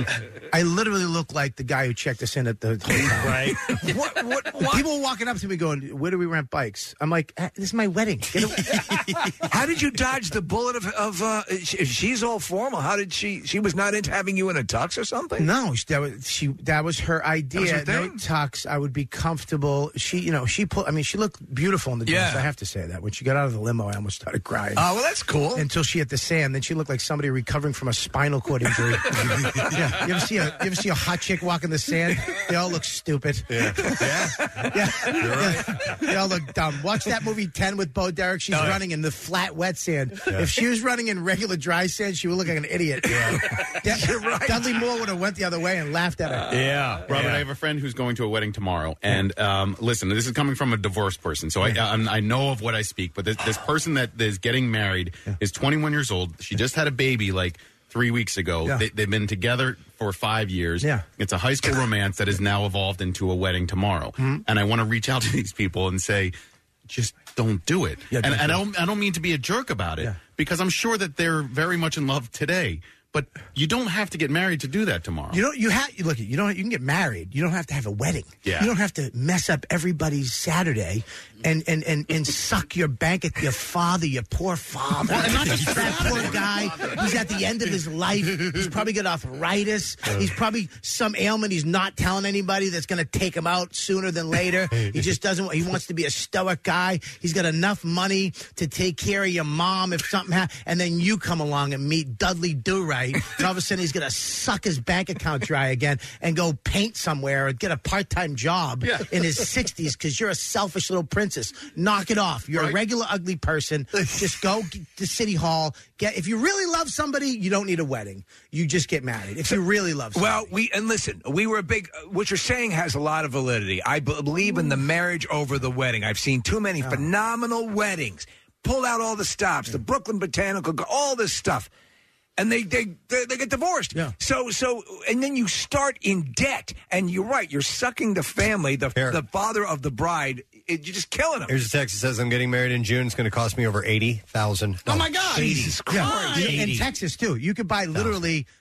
[SPEAKER 16] I literally looked like the guy who checked us in at the hotel.
[SPEAKER 4] Right. what, what, what?
[SPEAKER 16] People were walking up to me going, where do we rent bikes? I'm like, "Ah, this is my wedding. Get away."
[SPEAKER 4] How did you dodge the bullet of, of uh, if she's all formal, how did she, she was not into having you in a tux or something?
[SPEAKER 16] No, that was she. That was her idea.
[SPEAKER 4] was her
[SPEAKER 16] No
[SPEAKER 4] thing?
[SPEAKER 16] tux. I would be comfortable. She, you know, she put. I mean, she looked beautiful in the dress.
[SPEAKER 4] Yeah.
[SPEAKER 16] I have to say that. When she got out of the limo, I almost started crying.
[SPEAKER 4] Oh, well, that's cool.
[SPEAKER 16] Until she hit the sand, then she looked like somebody recovering from a spinal cord injury. Yeah, you ever see a you ever see a hot chick walk in the sand? They all look stupid.
[SPEAKER 3] Yeah. Yeah.
[SPEAKER 16] Yeah,
[SPEAKER 3] You're right.
[SPEAKER 16] yeah. They all look dumb. Watch that movie ten with Bo Derek. She's
[SPEAKER 4] Oh, yeah.
[SPEAKER 16] running in the flat, wet sand. If she was running in regular dry sand, she would look like an idiot. Yeah.
[SPEAKER 4] You're right.
[SPEAKER 16] Dudley Moore would have went the other way and laughed at her.
[SPEAKER 4] Yeah.
[SPEAKER 7] Robert,
[SPEAKER 4] yeah.
[SPEAKER 7] I have a friend who's going to a wedding tomorrow, and um, listen, this is coming from a divorced person, so I, I, I know of what I speak. But this, this person that is getting married is twenty-one years old. She just had a baby like three weeks ago.
[SPEAKER 16] Yeah.
[SPEAKER 7] They, they've been together for five years.
[SPEAKER 16] Yeah.
[SPEAKER 7] It's a high school romance that has now evolved into a wedding tomorrow.
[SPEAKER 16] Mm-hmm.
[SPEAKER 7] And I want to reach out to these people and say, just don't do it.
[SPEAKER 16] Yeah,
[SPEAKER 7] and
[SPEAKER 16] don't
[SPEAKER 7] and
[SPEAKER 16] do
[SPEAKER 7] I
[SPEAKER 16] it.
[SPEAKER 7] don't, I don't mean to be a jerk about it,
[SPEAKER 16] Yeah.
[SPEAKER 7] because I'm sure that they're very much in love today. But you don't have to get married to do that tomorrow.
[SPEAKER 16] You don't. You have. Look, you don't. You can get married. You don't have to have a wedding.
[SPEAKER 7] Yeah.
[SPEAKER 16] You don't have to mess up everybody's Saturday, and and and, and suck your bank at your father, your poor father. And not just that poor guy who's at the end of his life. He's probably got arthritis. He's probably some ailment he's not telling anybody that's going to take him out sooner than later. He just doesn't. He wants to be a stoic guy. He's got enough money to take care of your mom if something happens, and then you come along and meet Dudley Do-Right. And all of a sudden, he's going to suck his bank account dry again and go paint somewhere or get a part-time job
[SPEAKER 7] Yeah.
[SPEAKER 16] in his sixties because you're a selfish little princess. Knock it off. You're a
[SPEAKER 7] Right.
[SPEAKER 16] regular ugly person. Just go g- to City Hall. Get if you really love somebody, you don't need a wedding. You just get married. If you really love somebody.
[SPEAKER 4] Well, we and listen, we were a big. Uh, what you're saying has a lot of validity. I b- believe in the marriage over the wedding. I've seen too many phenomenal weddings. Pull out all the stops, the Brooklyn Botanical, all this stuff, and they they they, they get divorced.
[SPEAKER 16] Yeah.
[SPEAKER 4] So so and then you start in debt, and you're right. You're sucking the family, the
[SPEAKER 3] Here.
[SPEAKER 4] the father of the bride. It, you're just killing them.
[SPEAKER 3] Here's a text that says I'm getting married in June. It's going to cost me over eighty thousand.
[SPEAKER 16] Oh my God!
[SPEAKER 4] Jesus
[SPEAKER 16] Yeah.
[SPEAKER 4] Christ.
[SPEAKER 16] In, in Texas too, you could buy literally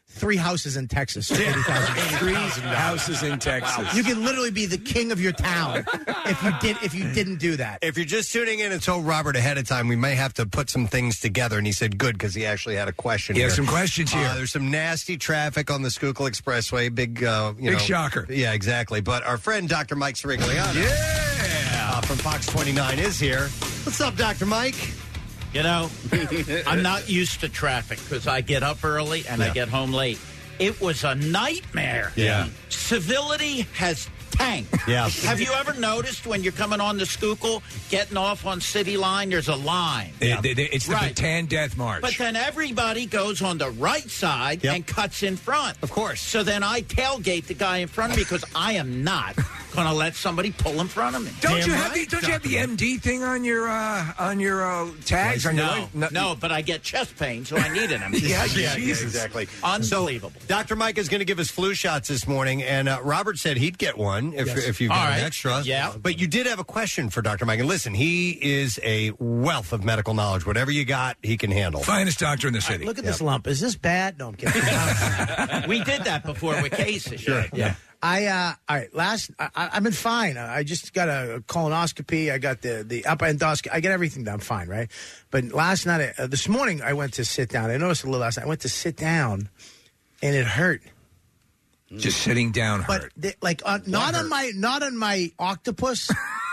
[SPEAKER 16] three houses in Texas. For eighty thousand dollars.
[SPEAKER 4] Three houses in Texas.
[SPEAKER 16] You can literally be the king of your town if you did if you didn't do that.
[SPEAKER 3] If you're just tuning in and told Robert ahead of time, we may have to put some things together. And he said, good, because he actually had a question
[SPEAKER 4] He
[SPEAKER 3] here.
[SPEAKER 4] has some questions here.
[SPEAKER 3] Uh, there's some nasty traffic on the Schuylkill Expressway. Big, uh, you
[SPEAKER 4] Big
[SPEAKER 3] know,
[SPEAKER 4] shocker.
[SPEAKER 3] Yeah, exactly. But our friend Doctor Mike Sirigliano
[SPEAKER 4] yeah.
[SPEAKER 3] uh, from Fox twenty-nine is here. What's up, Doctor Mike?
[SPEAKER 18] You know, I'm not used to traffic because I get up early and I
[SPEAKER 3] Yeah.
[SPEAKER 18] get home late. It was a nightmare.
[SPEAKER 3] Yeah.
[SPEAKER 18] Civility has tanked.
[SPEAKER 3] Yeah.
[SPEAKER 18] Have you ever noticed when you're coming on the Schuylkill, getting off on City Line, there's a line?
[SPEAKER 4] It- it- it's the
[SPEAKER 18] Right.
[SPEAKER 4] Bataan Death March.
[SPEAKER 18] But then everybody goes on the right side and cuts in front.
[SPEAKER 3] Of course.
[SPEAKER 18] So then I tailgate the guy in front of me because I am not going to let somebody pull in front of me.
[SPEAKER 4] Don't you have the Don't you have the M D thing on your uh, on your uh, tags? On your
[SPEAKER 18] No,
[SPEAKER 4] leg?
[SPEAKER 18] no, but I get chest pain, so I need an M D.
[SPEAKER 3] Yeah, yeah, yeah, exactly.
[SPEAKER 18] Unbelievable.
[SPEAKER 3] Doctor Mike is going to give us flu shots this morning, and uh, Robert said he'd get one if,
[SPEAKER 18] Yes.
[SPEAKER 3] if you've
[SPEAKER 18] All
[SPEAKER 3] got
[SPEAKER 18] right.
[SPEAKER 3] an extra.
[SPEAKER 18] Yeah.
[SPEAKER 3] But you did have a question for Doctor Mike. And listen, he is a wealth of medical knowledge. Whatever you got, he can handle.
[SPEAKER 4] Finest doctor in the city.
[SPEAKER 16] Look at this lump. Is this bad? No, I'm kidding.
[SPEAKER 18] We did that before with cases.
[SPEAKER 16] Sure. Yeah. I uh all right. Last I, I- I've been fine. I I just got a colonoscopy. I got the the upper endoscopy. I get everything done fine, right? But last night, uh, this morning, I went to sit down. I noticed a little last night. I went to sit down, and it hurt.
[SPEAKER 4] Just sitting down
[SPEAKER 16] But
[SPEAKER 4] hurt.
[SPEAKER 16] they, like on, not on my not on my octopus.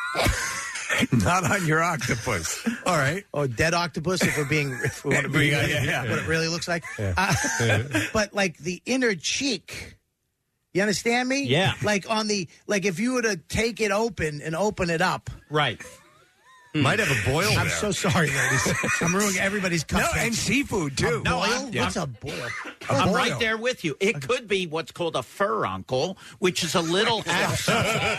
[SPEAKER 4] Not on your octopus.
[SPEAKER 3] All right.
[SPEAKER 16] Or dead octopus, if we're being, if we want to be,
[SPEAKER 4] Yeah, yeah, yeah.
[SPEAKER 16] what it really looks like.
[SPEAKER 4] Yeah.
[SPEAKER 16] Uh, but like the inner cheek. You understand me?
[SPEAKER 18] Yeah.
[SPEAKER 16] Like on the, like if you were to take it open and open it up.
[SPEAKER 18] Right.
[SPEAKER 3] Might have a boil
[SPEAKER 16] I'm
[SPEAKER 3] there.
[SPEAKER 16] so sorry, ladies. I'm ruining everybody's
[SPEAKER 4] No,
[SPEAKER 16] cupcakes.
[SPEAKER 4] and seafood too.
[SPEAKER 16] A
[SPEAKER 18] No,
[SPEAKER 16] boil?
[SPEAKER 18] I'm-
[SPEAKER 16] What's
[SPEAKER 18] I'm-
[SPEAKER 16] a boil?
[SPEAKER 18] I'm
[SPEAKER 16] boil.
[SPEAKER 18] right there with you. It could be what's called a furuncle, which is a little abscess.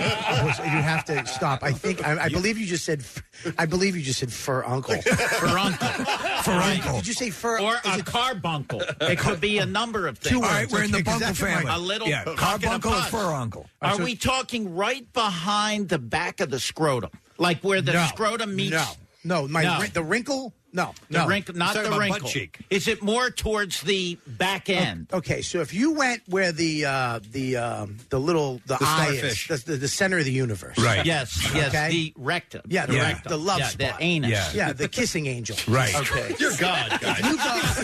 [SPEAKER 16] You have to stop. I think I, I believe you just said. f- I believe you just said fur uncle.
[SPEAKER 18] Furuncle.
[SPEAKER 16] Furuncle. Did you say fur?
[SPEAKER 18] Or
[SPEAKER 16] is
[SPEAKER 18] a
[SPEAKER 16] it-
[SPEAKER 18] carbuncle. It could be a number of things.
[SPEAKER 16] Two
[SPEAKER 4] All right,
[SPEAKER 16] words.
[SPEAKER 4] we're in the
[SPEAKER 16] Okay, 'cause
[SPEAKER 4] Bunkle
[SPEAKER 16] that's right.
[SPEAKER 4] family.
[SPEAKER 18] A little
[SPEAKER 4] yeah,
[SPEAKER 18] cock
[SPEAKER 4] carbuncle
[SPEAKER 18] and a
[SPEAKER 4] or
[SPEAKER 18] puss.
[SPEAKER 4] furuncle.
[SPEAKER 18] Are
[SPEAKER 16] so-
[SPEAKER 18] we talking right behind the back of the scrotum? Like where the
[SPEAKER 16] No.
[SPEAKER 18] scrotum meets?
[SPEAKER 16] No, no, my
[SPEAKER 18] No.
[SPEAKER 16] wrin- the wrinkle. No,
[SPEAKER 18] The
[SPEAKER 16] no.
[SPEAKER 18] wrinkle, not
[SPEAKER 3] Talking
[SPEAKER 18] the
[SPEAKER 3] about butt
[SPEAKER 18] wrinkle.
[SPEAKER 3] cheek.
[SPEAKER 18] Is it more towards the back end?
[SPEAKER 16] Okay, so if you went where the uh, the um, the little the,
[SPEAKER 3] The
[SPEAKER 16] eye
[SPEAKER 3] starfish.
[SPEAKER 16] is, the, the, the center of the universe,
[SPEAKER 4] Right.
[SPEAKER 18] Yes, yes,
[SPEAKER 16] Okay.
[SPEAKER 18] the rectum.
[SPEAKER 16] Yeah, the,
[SPEAKER 18] the
[SPEAKER 4] Yeah.
[SPEAKER 18] rectum.
[SPEAKER 16] the love
[SPEAKER 18] yeah,
[SPEAKER 16] spot,
[SPEAKER 18] the anus.
[SPEAKER 4] Yeah.
[SPEAKER 16] yeah, the kissing angel,
[SPEAKER 4] Right.
[SPEAKER 16] Okay,
[SPEAKER 18] You're God, guys.
[SPEAKER 16] you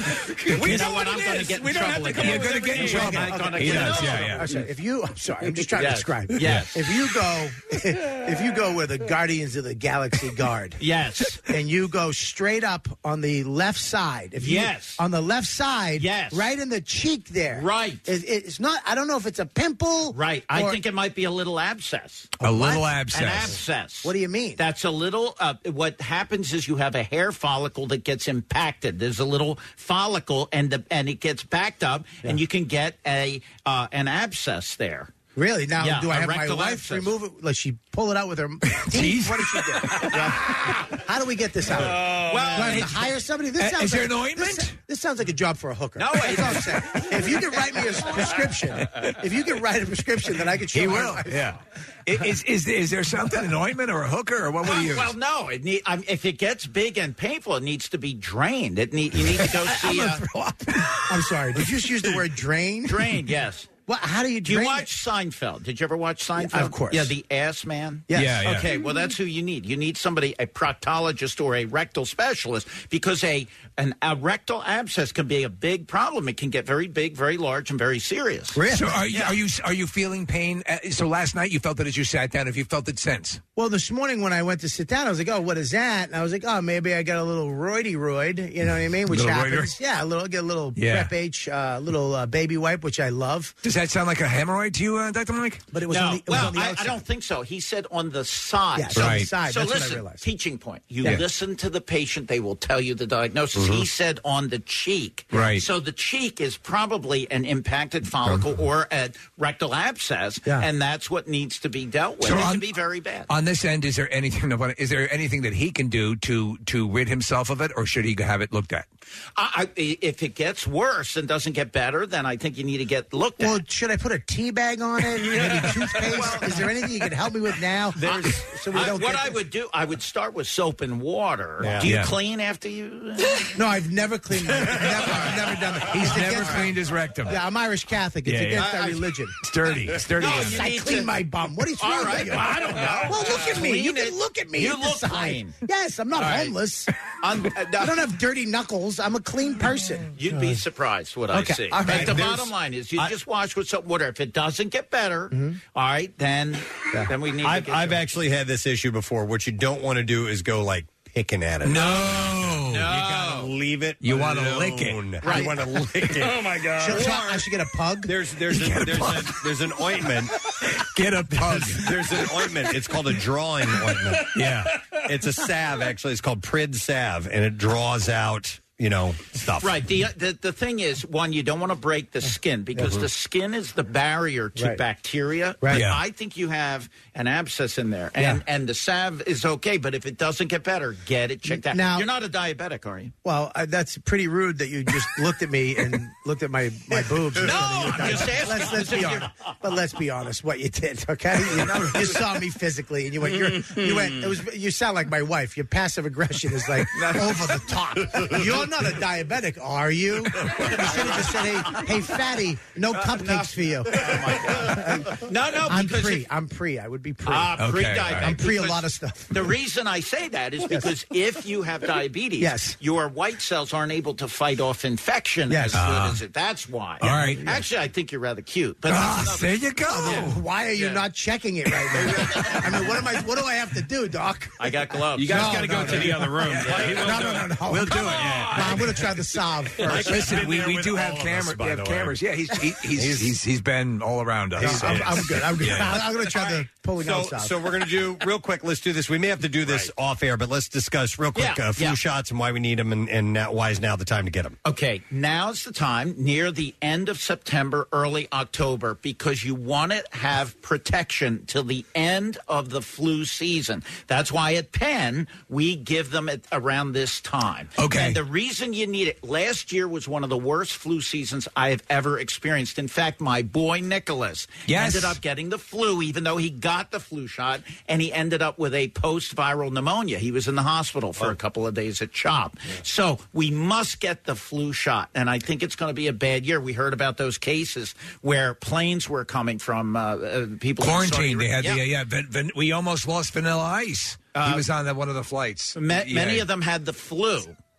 [SPEAKER 16] go.
[SPEAKER 18] You know what? I'm going to get in trouble again.
[SPEAKER 4] You're going to get in trouble.
[SPEAKER 18] I'm gonna
[SPEAKER 4] He
[SPEAKER 18] get in
[SPEAKER 4] does,
[SPEAKER 18] trouble.
[SPEAKER 4] yeah, yeah.
[SPEAKER 16] I'm sorry, if you, I'm sorry, I'm just trying
[SPEAKER 18] Yes.
[SPEAKER 16] to describe.
[SPEAKER 18] Yes.
[SPEAKER 16] If you go, if you go where the Guardians of the Galaxy guard,
[SPEAKER 18] Yes.
[SPEAKER 16] and you go straight up on the left side. If you,
[SPEAKER 18] Yes.
[SPEAKER 16] on the left side.
[SPEAKER 18] Yes.
[SPEAKER 16] Right in the cheek there.
[SPEAKER 18] Right.
[SPEAKER 16] It, it's not. I don't know if it's a pimple.
[SPEAKER 18] Right. I
[SPEAKER 16] or-
[SPEAKER 18] think it might be a little abscess.
[SPEAKER 4] A little
[SPEAKER 16] What?
[SPEAKER 4] abscess.
[SPEAKER 18] An abscess.
[SPEAKER 16] What do you mean?
[SPEAKER 18] That's a little. Uh, what happens is you have a hair follicle that gets impacted. There's a little follicle, and the and it gets backed up, and you can get a uh, an absence there.
[SPEAKER 16] Really? Now,
[SPEAKER 18] Yeah,
[SPEAKER 16] do I
[SPEAKER 18] a
[SPEAKER 16] have my
[SPEAKER 18] rectal
[SPEAKER 16] wife
[SPEAKER 18] abscess.
[SPEAKER 16] remove it? Like she pull it out with her teeth? What did she do? Yeah. How do we get this out?
[SPEAKER 18] well,
[SPEAKER 16] do I have to
[SPEAKER 18] it's-
[SPEAKER 16] hire somebody? This
[SPEAKER 4] Uh,
[SPEAKER 16] sounds
[SPEAKER 4] is there
[SPEAKER 16] like,
[SPEAKER 4] an ointment?
[SPEAKER 16] This, this sounds like a job for a hooker.
[SPEAKER 18] No,
[SPEAKER 16] That's
[SPEAKER 18] it-
[SPEAKER 16] all I'm saying. If you can write me a prescription, if you can write a prescription, then I can show
[SPEAKER 4] He
[SPEAKER 16] my
[SPEAKER 4] will.
[SPEAKER 16] wife.
[SPEAKER 4] Yeah. I- Is, is is there something, an ointment or a hooker or what would you use?
[SPEAKER 18] Well, no. It need, I mean, if it gets big and painful, it needs to be drained. It need you need to go see.
[SPEAKER 16] I'm,
[SPEAKER 18] Uh,
[SPEAKER 16] gonna throw up. I'm sorry. Did you just use the word drain?
[SPEAKER 18] drained. Yes.
[SPEAKER 16] What? How do you
[SPEAKER 18] Do
[SPEAKER 16] drain?
[SPEAKER 18] you watch Seinfeld? Did you ever watch Seinfeld?
[SPEAKER 16] of course.
[SPEAKER 18] Yeah, the ass man.
[SPEAKER 16] Yes.
[SPEAKER 4] Yeah, yeah.
[SPEAKER 18] Okay, well, that's who you need. You need somebody, a proctologist or a rectal specialist, because a an a rectal abscess can be a big problem. It can get very big, very large, and very serious.
[SPEAKER 16] Really?
[SPEAKER 4] So are you are you are you feeling pain? Uh, So last night you felt it as you sat down. Have you felt it since?
[SPEAKER 16] Well, this morning when I went to sit down, I was like, "Oh, what is that?" And I was like, "Oh, maybe I got a little roidy roid." You know what I mean? Which
[SPEAKER 4] Little
[SPEAKER 16] happens.
[SPEAKER 4] roider?
[SPEAKER 16] Yeah, a little. Get a little
[SPEAKER 4] Yeah.
[SPEAKER 16] Prep H, uh, little uh, baby wipe, which I love.
[SPEAKER 4] Does that sound like a hemorrhoid to you, uh, Doctor Mike?
[SPEAKER 16] But it was
[SPEAKER 18] No,
[SPEAKER 16] on the, it was
[SPEAKER 18] well,
[SPEAKER 16] on the
[SPEAKER 18] I,
[SPEAKER 16] outside.
[SPEAKER 18] I don't think so. He said on the side.
[SPEAKER 16] Yeah, it's on the
[SPEAKER 4] Right.
[SPEAKER 16] side.
[SPEAKER 18] So
[SPEAKER 16] That's what I
[SPEAKER 18] listen,
[SPEAKER 16] realized.
[SPEAKER 18] teaching point. You
[SPEAKER 4] Yeah.
[SPEAKER 18] listen to the patient; they will tell you the diagnosis. He said on the cheek.
[SPEAKER 4] Right.
[SPEAKER 18] So the cheek is probably an impacted follicle or a rectal abscess,
[SPEAKER 16] Yeah.
[SPEAKER 18] and that's what needs to be dealt with.
[SPEAKER 4] So
[SPEAKER 18] it
[SPEAKER 4] on-
[SPEAKER 18] can be very bad.
[SPEAKER 4] On this end, is there anything? Is there anything that he can do to to rid himself of it, or should he have it looked at?
[SPEAKER 18] I, I, if it gets worse and doesn't get better, then I think you need to get looked
[SPEAKER 16] Well,
[SPEAKER 18] at.
[SPEAKER 16] should I put a tea bag on it? Maybe toothpaste? Is there anything you can help me with now?
[SPEAKER 18] There's,
[SPEAKER 16] so we
[SPEAKER 18] I-
[SPEAKER 16] don't
[SPEAKER 18] what
[SPEAKER 16] get
[SPEAKER 18] I would do, I would start with soap and water.
[SPEAKER 16] Yeah.
[SPEAKER 18] Do you
[SPEAKER 16] Yeah.
[SPEAKER 18] clean after you?
[SPEAKER 16] No, I've never cleaned. Never, I've never done that.
[SPEAKER 4] He's
[SPEAKER 16] It's
[SPEAKER 4] never
[SPEAKER 16] against-
[SPEAKER 4] cleaned his rectum.
[SPEAKER 16] Yeah, I'm Irish Catholic. It's
[SPEAKER 4] Yeah, yeah.
[SPEAKER 16] against
[SPEAKER 4] I-
[SPEAKER 16] our
[SPEAKER 4] I-
[SPEAKER 16] religion.
[SPEAKER 4] Sturdy, sturdy.
[SPEAKER 16] No,
[SPEAKER 4] man.
[SPEAKER 16] I
[SPEAKER 18] need
[SPEAKER 16] clean
[SPEAKER 18] to-
[SPEAKER 16] my bum. What is
[SPEAKER 18] All
[SPEAKER 16] wrong
[SPEAKER 18] right,
[SPEAKER 16] with you?
[SPEAKER 18] well, I don't know.
[SPEAKER 16] Well, look at me. You
[SPEAKER 18] Clean
[SPEAKER 16] can
[SPEAKER 18] it.
[SPEAKER 16] look at me.
[SPEAKER 18] You
[SPEAKER 16] and
[SPEAKER 18] look
[SPEAKER 16] decide.
[SPEAKER 18] clean.
[SPEAKER 16] Yes, I'm not
[SPEAKER 18] All right.
[SPEAKER 16] homeless.
[SPEAKER 18] I'm, uh,
[SPEAKER 16] I don't have dirty knuckles. I'm a clean person.
[SPEAKER 18] You'd be surprised what
[SPEAKER 16] Okay,
[SPEAKER 18] I see.
[SPEAKER 16] all right.
[SPEAKER 18] But the
[SPEAKER 16] There's-
[SPEAKER 18] bottom line is, you just wash with soap and water. If it doesn't get better, all right, then then we need.
[SPEAKER 3] I've,
[SPEAKER 18] to get
[SPEAKER 3] I've actually had this issue before. What you don't want to do is go like picking at it.
[SPEAKER 4] No,
[SPEAKER 3] you gotta leave it.
[SPEAKER 4] You want to
[SPEAKER 3] alone.
[SPEAKER 4] lick it.
[SPEAKER 3] You want to lick it.
[SPEAKER 6] Oh my god!
[SPEAKER 16] Should, I should get a pug.
[SPEAKER 3] There's there's a, there's a, there's an ointment.
[SPEAKER 4] Get a pug.
[SPEAKER 3] There's an ointment. It's called a drawing ointment.
[SPEAKER 4] Yeah,
[SPEAKER 3] it's a salve. Actually, it's called Prid salve, and it draws out you know stuff.
[SPEAKER 18] Right. The, the the thing is, one, you don't want to break the skin because
[SPEAKER 3] Mhm.
[SPEAKER 18] the skin is the barrier to
[SPEAKER 16] Right.
[SPEAKER 18] bacteria.
[SPEAKER 16] Right.
[SPEAKER 18] Yeah.
[SPEAKER 16] Yeah.
[SPEAKER 18] I think you have an abscess in there, and
[SPEAKER 16] Yeah.
[SPEAKER 18] and the salve is okay, but if it doesn't get better, get it checked out.
[SPEAKER 16] Now-
[SPEAKER 18] You're not a diabetic, are you?
[SPEAKER 16] Well, uh, that's pretty rude that you just looked at me and looked at my, my boobs. and
[SPEAKER 18] No,
[SPEAKER 16] said that you're
[SPEAKER 18] I'm just
[SPEAKER 16] diabetic.
[SPEAKER 18] asking
[SPEAKER 16] Let's, let's
[SPEAKER 18] if
[SPEAKER 16] be
[SPEAKER 18] you're-
[SPEAKER 16] honest. But let's be honest, what you did, okay? You, you saw me physically, and you went. You're, you went. It was. You sound like my wife. Your passive aggression is like over the top. You're not a diabetic, are you? You should have just said, "Hey, hey, fatty, no cupcakes for you."
[SPEAKER 18] No, no,
[SPEAKER 16] I'm
[SPEAKER 18] because
[SPEAKER 16] pre.
[SPEAKER 18] if-
[SPEAKER 16] I'm pre. I would be pre.
[SPEAKER 18] Ah,
[SPEAKER 4] Okay,
[SPEAKER 18] pre-diabetic.
[SPEAKER 16] I'm pre a
[SPEAKER 18] because
[SPEAKER 16] lot of stuff.
[SPEAKER 18] The reason I say that is because if you have diabetes,
[SPEAKER 16] Yes.
[SPEAKER 18] your white cells aren't able to fight off infection
[SPEAKER 16] Yes.
[SPEAKER 18] as good
[SPEAKER 4] Ah.
[SPEAKER 18] as it. That's why.
[SPEAKER 4] All right.
[SPEAKER 18] Actually, I think you're rather cute. But
[SPEAKER 4] Ah,
[SPEAKER 18] that's
[SPEAKER 4] there
[SPEAKER 18] another-
[SPEAKER 4] you go.
[SPEAKER 16] Why are you not checking it right now? I mean, what am I? What do I have to do, Doc?
[SPEAKER 18] I got gloves.
[SPEAKER 6] You guys
[SPEAKER 16] No,
[SPEAKER 6] got to
[SPEAKER 16] no,
[SPEAKER 6] go
[SPEAKER 16] no,
[SPEAKER 6] to the
[SPEAKER 16] no.
[SPEAKER 6] other room. Yeah, he will
[SPEAKER 16] No,
[SPEAKER 6] do
[SPEAKER 16] no,
[SPEAKER 6] it.
[SPEAKER 16] no, no.
[SPEAKER 4] We'll do it. Yeah.
[SPEAKER 16] No, I'm going to try the salve first.
[SPEAKER 4] Listen, we,
[SPEAKER 3] there
[SPEAKER 4] we
[SPEAKER 3] with
[SPEAKER 4] do have
[SPEAKER 3] all of us,
[SPEAKER 4] cameras.
[SPEAKER 3] by
[SPEAKER 4] We have
[SPEAKER 3] the way.
[SPEAKER 4] cameras. Yeah, he's he, he's, he's he's he's been all around
[SPEAKER 16] No,
[SPEAKER 4] us.
[SPEAKER 16] I'm, I'm good. I'm good.
[SPEAKER 4] Yeah.
[SPEAKER 16] I'm going to try the pulling out
[SPEAKER 3] So,
[SPEAKER 16] salve.
[SPEAKER 3] so we're going to do real quick. Let's do this. We may have to do this off air, but let's discuss real quick
[SPEAKER 18] Yeah,
[SPEAKER 3] uh, flu
[SPEAKER 18] yeah.
[SPEAKER 3] shots and why we need them, and, and now, why is now the time to get them.
[SPEAKER 18] Okay, now's the time near the end of September, early October, because you want to have protection till the end of the flu season. That's why at Penn, we give them at around this time.
[SPEAKER 4] Okay.
[SPEAKER 18] And the reason you need it, last year was one of the worst flu seasons I have ever experienced. In fact, my boy Nicholas
[SPEAKER 4] Yes.
[SPEAKER 18] ended up getting the flu, even though he got the flu shot, and he ended up with a post-viral pneumonia. He was in the hospital for a couple of days at CHOP. So we must get the flu shot, and I think it's going to be a bad year. We heard about those cases where planes were coming from uh, uh, people in Saudi
[SPEAKER 4] Quarantine. They had
[SPEAKER 18] Arabia.
[SPEAKER 4] the yeah. Van, Van, we almost lost Vanilla Ice.
[SPEAKER 18] Uh,
[SPEAKER 4] he was on that one of the flights.
[SPEAKER 18] Ma-
[SPEAKER 4] Yeah.
[SPEAKER 18] Many of them had the flu,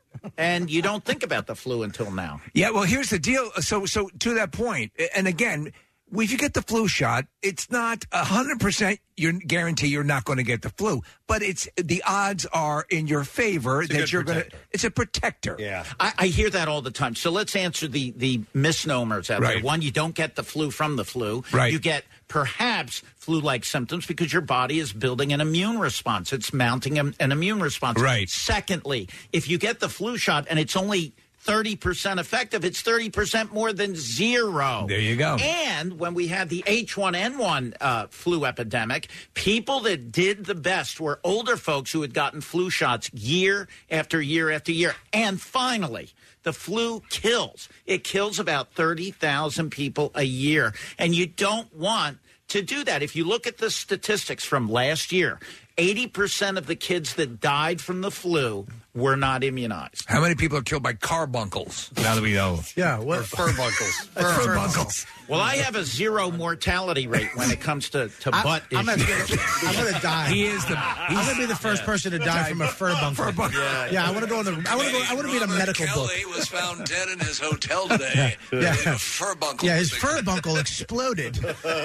[SPEAKER 18] and you don't think about the flu until now.
[SPEAKER 4] Yeah, well, here's the deal. So, so to that point, and again, if you get the flu shot, it's not a hundred percent. You guarantee you're not going to get the flu, but it's the odds are in your favor
[SPEAKER 3] a
[SPEAKER 4] that
[SPEAKER 3] good
[SPEAKER 4] you're going to.
[SPEAKER 3] protector.
[SPEAKER 4] It's a protector.
[SPEAKER 3] Yeah.
[SPEAKER 18] I, I hear that all the time. So let's answer the, the misnomers out there.
[SPEAKER 4] Right.
[SPEAKER 18] One, you don't get the flu from the flu.
[SPEAKER 4] Right.
[SPEAKER 18] You get perhaps flu-like symptoms because your body is building an immune response. It's mounting an, an immune response.
[SPEAKER 4] Right.
[SPEAKER 18] Secondly, if you get the flu shot and it's only thirty percent effective, it's thirty percent more than zero.
[SPEAKER 4] There you go.
[SPEAKER 18] And when we had the H one N one uh, flu epidemic, people that did the best were older folks who had gotten flu shots year after year after year. And finally, the flu kills. It kills about thirty thousand people a year. And you don't want to do that. If you look at the statistics from last year, eighty percent of the kids that died from the flu were not immunized.
[SPEAKER 4] How many people are killed by carbuncles? Now that we know.
[SPEAKER 16] Yeah, what?
[SPEAKER 3] Furbunkles.
[SPEAKER 4] Furbuncles.
[SPEAKER 18] Well, I have a zero mortality rate when it comes to, to
[SPEAKER 16] I,
[SPEAKER 18] butt
[SPEAKER 16] I'm
[SPEAKER 18] issues.
[SPEAKER 16] gonna, I'm gonna die.
[SPEAKER 4] He is the.
[SPEAKER 16] I'm gonna be the first person to die from a furbuncle.
[SPEAKER 4] Yeah,
[SPEAKER 16] Yeah, I want to go in the. I want to go. I want to be in a medical book.
[SPEAKER 8] Kelly was found dead in his hotel today.
[SPEAKER 16] Yeah.
[SPEAKER 8] In a furbuncle.
[SPEAKER 16] Yeah, his furbuncle exploded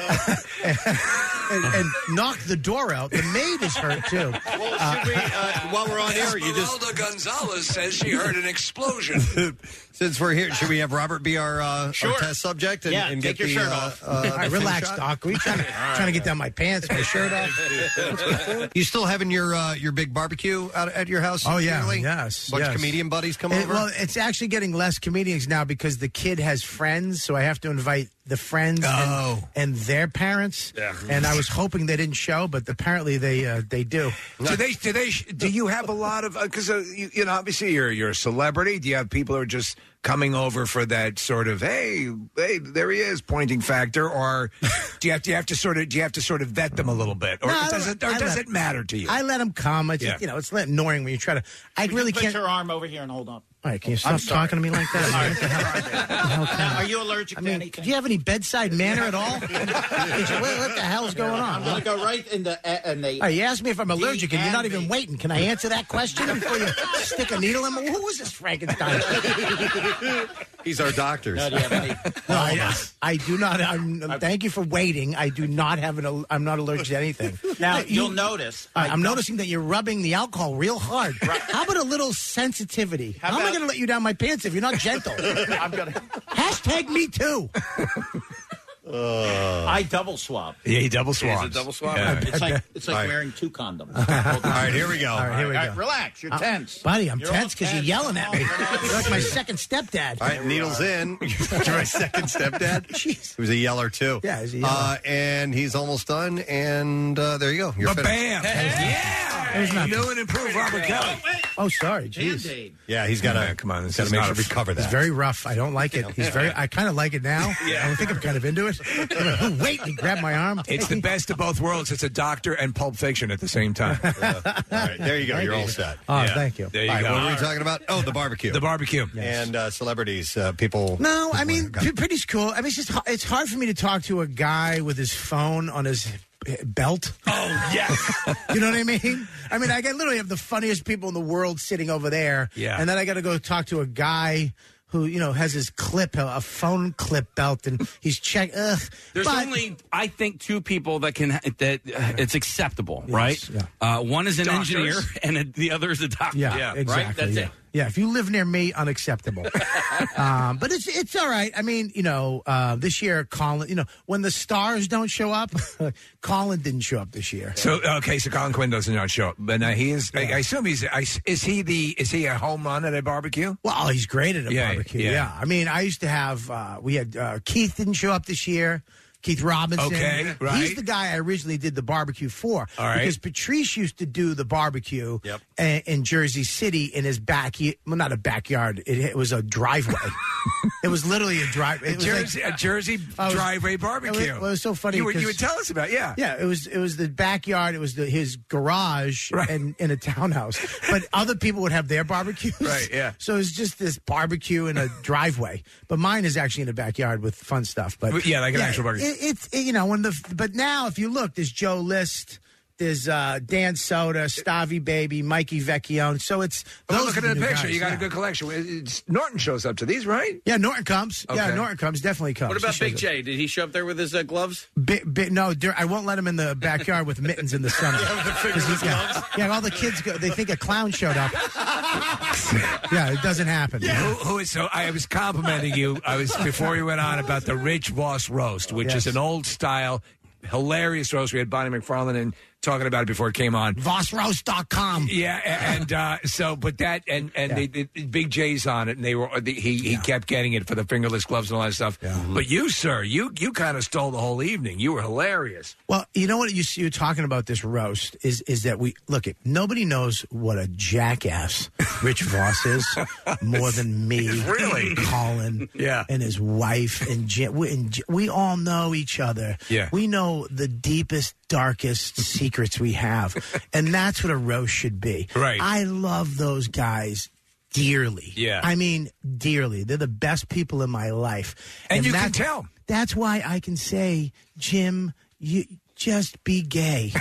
[SPEAKER 16] and, and, and knocked the door out. The maid is hurt too.
[SPEAKER 3] Well, should we, uh, while we're on air, you just
[SPEAKER 8] Esmeralda Gonzalez says she heard an explosion.
[SPEAKER 3] since we're here, should we have Robert be our, uh,
[SPEAKER 18] Sure.
[SPEAKER 3] our test subject and,
[SPEAKER 18] Yeah,
[SPEAKER 3] and
[SPEAKER 18] take
[SPEAKER 3] get
[SPEAKER 18] your
[SPEAKER 3] the
[SPEAKER 18] shirt
[SPEAKER 3] uh,
[SPEAKER 18] off.
[SPEAKER 3] uh,
[SPEAKER 16] All
[SPEAKER 3] the
[SPEAKER 16] right,
[SPEAKER 3] flu
[SPEAKER 16] relax,
[SPEAKER 3] shot?
[SPEAKER 16] Doc. We trying to, trying to get down my pants, my shirt off.
[SPEAKER 3] You still having your uh, your big barbecue out at your house?
[SPEAKER 16] Oh yeah,
[SPEAKER 3] yearly?
[SPEAKER 16] yes.
[SPEAKER 3] Bunch
[SPEAKER 16] yes.
[SPEAKER 3] of comedian buddies come
[SPEAKER 16] It-
[SPEAKER 3] over.
[SPEAKER 16] Well, it's actually getting less comedians now because the kid has friends, so I have to invite the friends
[SPEAKER 4] Oh.
[SPEAKER 16] and, and their parents.
[SPEAKER 3] Yeah.
[SPEAKER 16] And I was hoping they didn't show, but apparently they uh, they do.
[SPEAKER 4] Do they? Do they? Do you have a lot of? Because uh, you, you know, obviously you're you're a celebrity. Do you have people who are just coming over for that sort of hey, hey, there he is, pointing factor, or do you have to you have to sort of do you have to sort of vet them a little bit, or
[SPEAKER 16] No, I
[SPEAKER 4] does it or
[SPEAKER 16] I
[SPEAKER 4] does
[SPEAKER 16] let-
[SPEAKER 4] it matter to you?
[SPEAKER 16] I let him come. It's
[SPEAKER 4] Yeah.
[SPEAKER 16] just, you know, it's annoying when you try to. I
[SPEAKER 18] You
[SPEAKER 16] really
[SPEAKER 18] put
[SPEAKER 16] can't.
[SPEAKER 18] your arm over here and hold up.
[SPEAKER 16] All right, can you
[SPEAKER 18] I'm
[SPEAKER 16] stop
[SPEAKER 18] sorry.
[SPEAKER 16] talking to me like that? What the hell-
[SPEAKER 18] Now, are you allergic
[SPEAKER 16] I
[SPEAKER 18] to
[SPEAKER 16] mean,
[SPEAKER 18] anything?
[SPEAKER 16] do you have any bedside manner at all? Did you- what, what the hell's going on?
[SPEAKER 18] I'm going to go right in the uh, in the.
[SPEAKER 16] All right, you asked me if I'm allergic, and you're not
[SPEAKER 18] D
[SPEAKER 16] even waiting. Can I answer that question before you stick a needle in me? Who is this Frankenstein?
[SPEAKER 3] He's our doctor.
[SPEAKER 18] No, do you have any?
[SPEAKER 16] No, I, I do not. I'm, thank you for waiting. I do not have an. al- I'm not allergic to anything.
[SPEAKER 18] Now,
[SPEAKER 16] Uh, you-
[SPEAKER 18] you'll notice.
[SPEAKER 16] I,
[SPEAKER 18] I
[SPEAKER 16] I'm
[SPEAKER 18] don't-
[SPEAKER 16] noticing that you're rubbing the alcohol real hard. How about a little sensitivity? How, am I
[SPEAKER 18] about-
[SPEAKER 16] going to let you down my pants if you're not gentle?
[SPEAKER 18] I'm gonna.
[SPEAKER 16] Hashtag me too.
[SPEAKER 18] I double swab.
[SPEAKER 4] Yeah, he double swabs.
[SPEAKER 2] Is it double swab?
[SPEAKER 4] Yeah.
[SPEAKER 18] It's like it's like
[SPEAKER 3] All right.
[SPEAKER 18] wearing two condoms.
[SPEAKER 3] All right, here we go.
[SPEAKER 16] All right, here we
[SPEAKER 18] All
[SPEAKER 16] go.
[SPEAKER 18] right, relax. You're
[SPEAKER 16] Uh,
[SPEAKER 18] tense,
[SPEAKER 16] buddy, I'm
[SPEAKER 18] You're
[SPEAKER 16] tense
[SPEAKER 18] all
[SPEAKER 16] because you're
[SPEAKER 18] tense.
[SPEAKER 16] yelling at me. You're like my second stepdad.
[SPEAKER 3] All right, needles in. You're my second stepdad.
[SPEAKER 16] Jeez.
[SPEAKER 3] He was a yeller too.
[SPEAKER 16] Yeah, he's a yeller.
[SPEAKER 3] Uh, and he's almost done. And uh, there you go. You're
[SPEAKER 4] But
[SPEAKER 3] finished.
[SPEAKER 4] bam! Yeah,
[SPEAKER 16] There's nothing.
[SPEAKER 4] new and improved Robert Kelly.
[SPEAKER 16] Oh, sorry. Jeez.
[SPEAKER 18] Band-Aid.
[SPEAKER 3] Yeah, he's got to
[SPEAKER 4] Yeah, come on, this
[SPEAKER 3] Got
[SPEAKER 4] is
[SPEAKER 3] to make
[SPEAKER 4] not
[SPEAKER 3] sure
[SPEAKER 4] a
[SPEAKER 3] we
[SPEAKER 4] f-
[SPEAKER 3] cover that.
[SPEAKER 16] It's very rough. I don't like it. He's very. I kind of like it now.
[SPEAKER 4] Yeah.
[SPEAKER 16] I think I'm kind of into it. Wait, he grabbed my arm.
[SPEAKER 4] It's the best of both worlds. It's a doctor and Pulp Fiction at the same time.
[SPEAKER 3] All right, there you go. You're all set.
[SPEAKER 16] Oh,
[SPEAKER 4] Yeah.
[SPEAKER 16] thank you.
[SPEAKER 4] There you
[SPEAKER 3] All right,
[SPEAKER 4] go.
[SPEAKER 3] what were we talking about? Oh, the barbecue.
[SPEAKER 4] The barbecue.
[SPEAKER 3] And uh, celebrities, uh, people.
[SPEAKER 16] No, I mean, p- pretty cool. I mean, it's just h- it's hard for me to talk to a guy with his phone on his eh, belt.
[SPEAKER 4] Oh yes.
[SPEAKER 16] You know what I mean? I mean, I got literally have the funniest people in the world sitting over there.
[SPEAKER 4] Yeah.
[SPEAKER 16] And then I got to go talk to a guy who, you know, has his clip, a, a phone clip belt, and he's check. Ugh.
[SPEAKER 6] There's
[SPEAKER 16] But-
[SPEAKER 6] only, I think, two people that can that uh, it's acceptable, right?
[SPEAKER 16] yeah.
[SPEAKER 6] Uh, one is an
[SPEAKER 4] Doctors.
[SPEAKER 6] engineer, and a, the other is a doctor.
[SPEAKER 16] Yeah, exactly.
[SPEAKER 6] Right? That's
[SPEAKER 16] yeah.
[SPEAKER 6] it.
[SPEAKER 16] Yeah, if you live near me, unacceptable. um, but it's it's all right. I mean, you know, uh, this year, Colin, you know, when the stars don't show up, Colin didn't show up this year.
[SPEAKER 4] So okay, so Colin Quinn doesn't not show up, but uh, he is. I, I assume he's. I, is he the? Is he a home run at a barbecue?
[SPEAKER 16] Well, he's great at a
[SPEAKER 4] Yeah,
[SPEAKER 16] barbecue.
[SPEAKER 4] yeah.
[SPEAKER 16] Yeah. I mean, I used to have, uh, we had uh, Keith didn't show up this year. Keith Robinson.
[SPEAKER 4] Okay, right.
[SPEAKER 16] He's the guy I originally did the barbecue for.
[SPEAKER 4] All right.
[SPEAKER 16] Because Patrice used to do the barbecue
[SPEAKER 3] Yep.
[SPEAKER 16] in, in Jersey City in his back, well, not a backyard. It, it was a driveway. It was literally a drive.
[SPEAKER 4] A
[SPEAKER 16] It was
[SPEAKER 4] Jersey,
[SPEAKER 16] like-
[SPEAKER 4] a Jersey
[SPEAKER 16] I was-
[SPEAKER 4] driveway barbecue.
[SPEAKER 16] It was, it was so funny.
[SPEAKER 4] You would, you
[SPEAKER 16] 'cause-
[SPEAKER 4] would tell us about, yeah.
[SPEAKER 16] Yeah, it was it was the backyard. It was the, his garage
[SPEAKER 4] Right.
[SPEAKER 16] and in a townhouse. But other people would have their barbecues.
[SPEAKER 4] Right, yeah.
[SPEAKER 16] So it's just this barbecue in a driveway. But mine is actually in a backyard with fun stuff. But
[SPEAKER 4] Yeah, like an actual barbecue.
[SPEAKER 16] It, it's it, you know when the but now if you look, there's Joe List. There's uh, Dan Soda, Stavi Baby, Mikey Vecchione. So it's
[SPEAKER 4] Well,
[SPEAKER 16] those
[SPEAKER 4] look
[SPEAKER 16] are
[SPEAKER 4] at the
[SPEAKER 16] new
[SPEAKER 4] picture.
[SPEAKER 16] guys,
[SPEAKER 4] You got
[SPEAKER 16] yeah.
[SPEAKER 4] a good collection. It's, Norton shows up to these, right?
[SPEAKER 16] Yeah, Norton comes. Yeah,
[SPEAKER 4] Okay.
[SPEAKER 16] Norton comes. Definitely comes.
[SPEAKER 6] What about
[SPEAKER 16] He shows
[SPEAKER 6] Big
[SPEAKER 16] up.
[SPEAKER 6] J? Did he show up there with his uh, gloves?
[SPEAKER 16] Bi- bi- no, dur- I won't let him in the backyard with mittens in the summer.
[SPEAKER 6] fingerless
[SPEAKER 16] 'Cause he- yeah, yeah, all the kids go. They think a clown showed up. Yeah, it doesn't happen.
[SPEAKER 4] Who, who is so? I was complimenting you. I was before you went on about the Rich Voss roast, which
[SPEAKER 16] Yes.
[SPEAKER 4] is an old style, hilarious roast. We had Bonnie McFarlane in talking about it before it came on.
[SPEAKER 16] Voss Roast dot com.
[SPEAKER 4] Yeah, a- and uh, so, but that and and they, they, Big J's on it, and they were the, he he kept getting it for the fingerless gloves and all that stuff. But you, sir, you you kind of stole the whole evening. You were hilarious.
[SPEAKER 16] Well, you know what you see, you're talking about this roast is is that we look at nobody knows what a jackass Rich Voss is more than me,
[SPEAKER 4] Really?
[SPEAKER 16] Colin,
[SPEAKER 4] Yeah.
[SPEAKER 16] and his wife, and Jim. We, and J- we all know each other.
[SPEAKER 4] Yeah.
[SPEAKER 16] We know the deepest, darkest secrets we have, and that's what a roast should be.
[SPEAKER 4] Right.
[SPEAKER 16] I love those guys dearly.
[SPEAKER 4] Yeah.
[SPEAKER 16] I mean dearly. They're the best people in my life,
[SPEAKER 4] And you can
[SPEAKER 16] that's-
[SPEAKER 4] tell.
[SPEAKER 16] That's why I can say, Jim, you just be gay.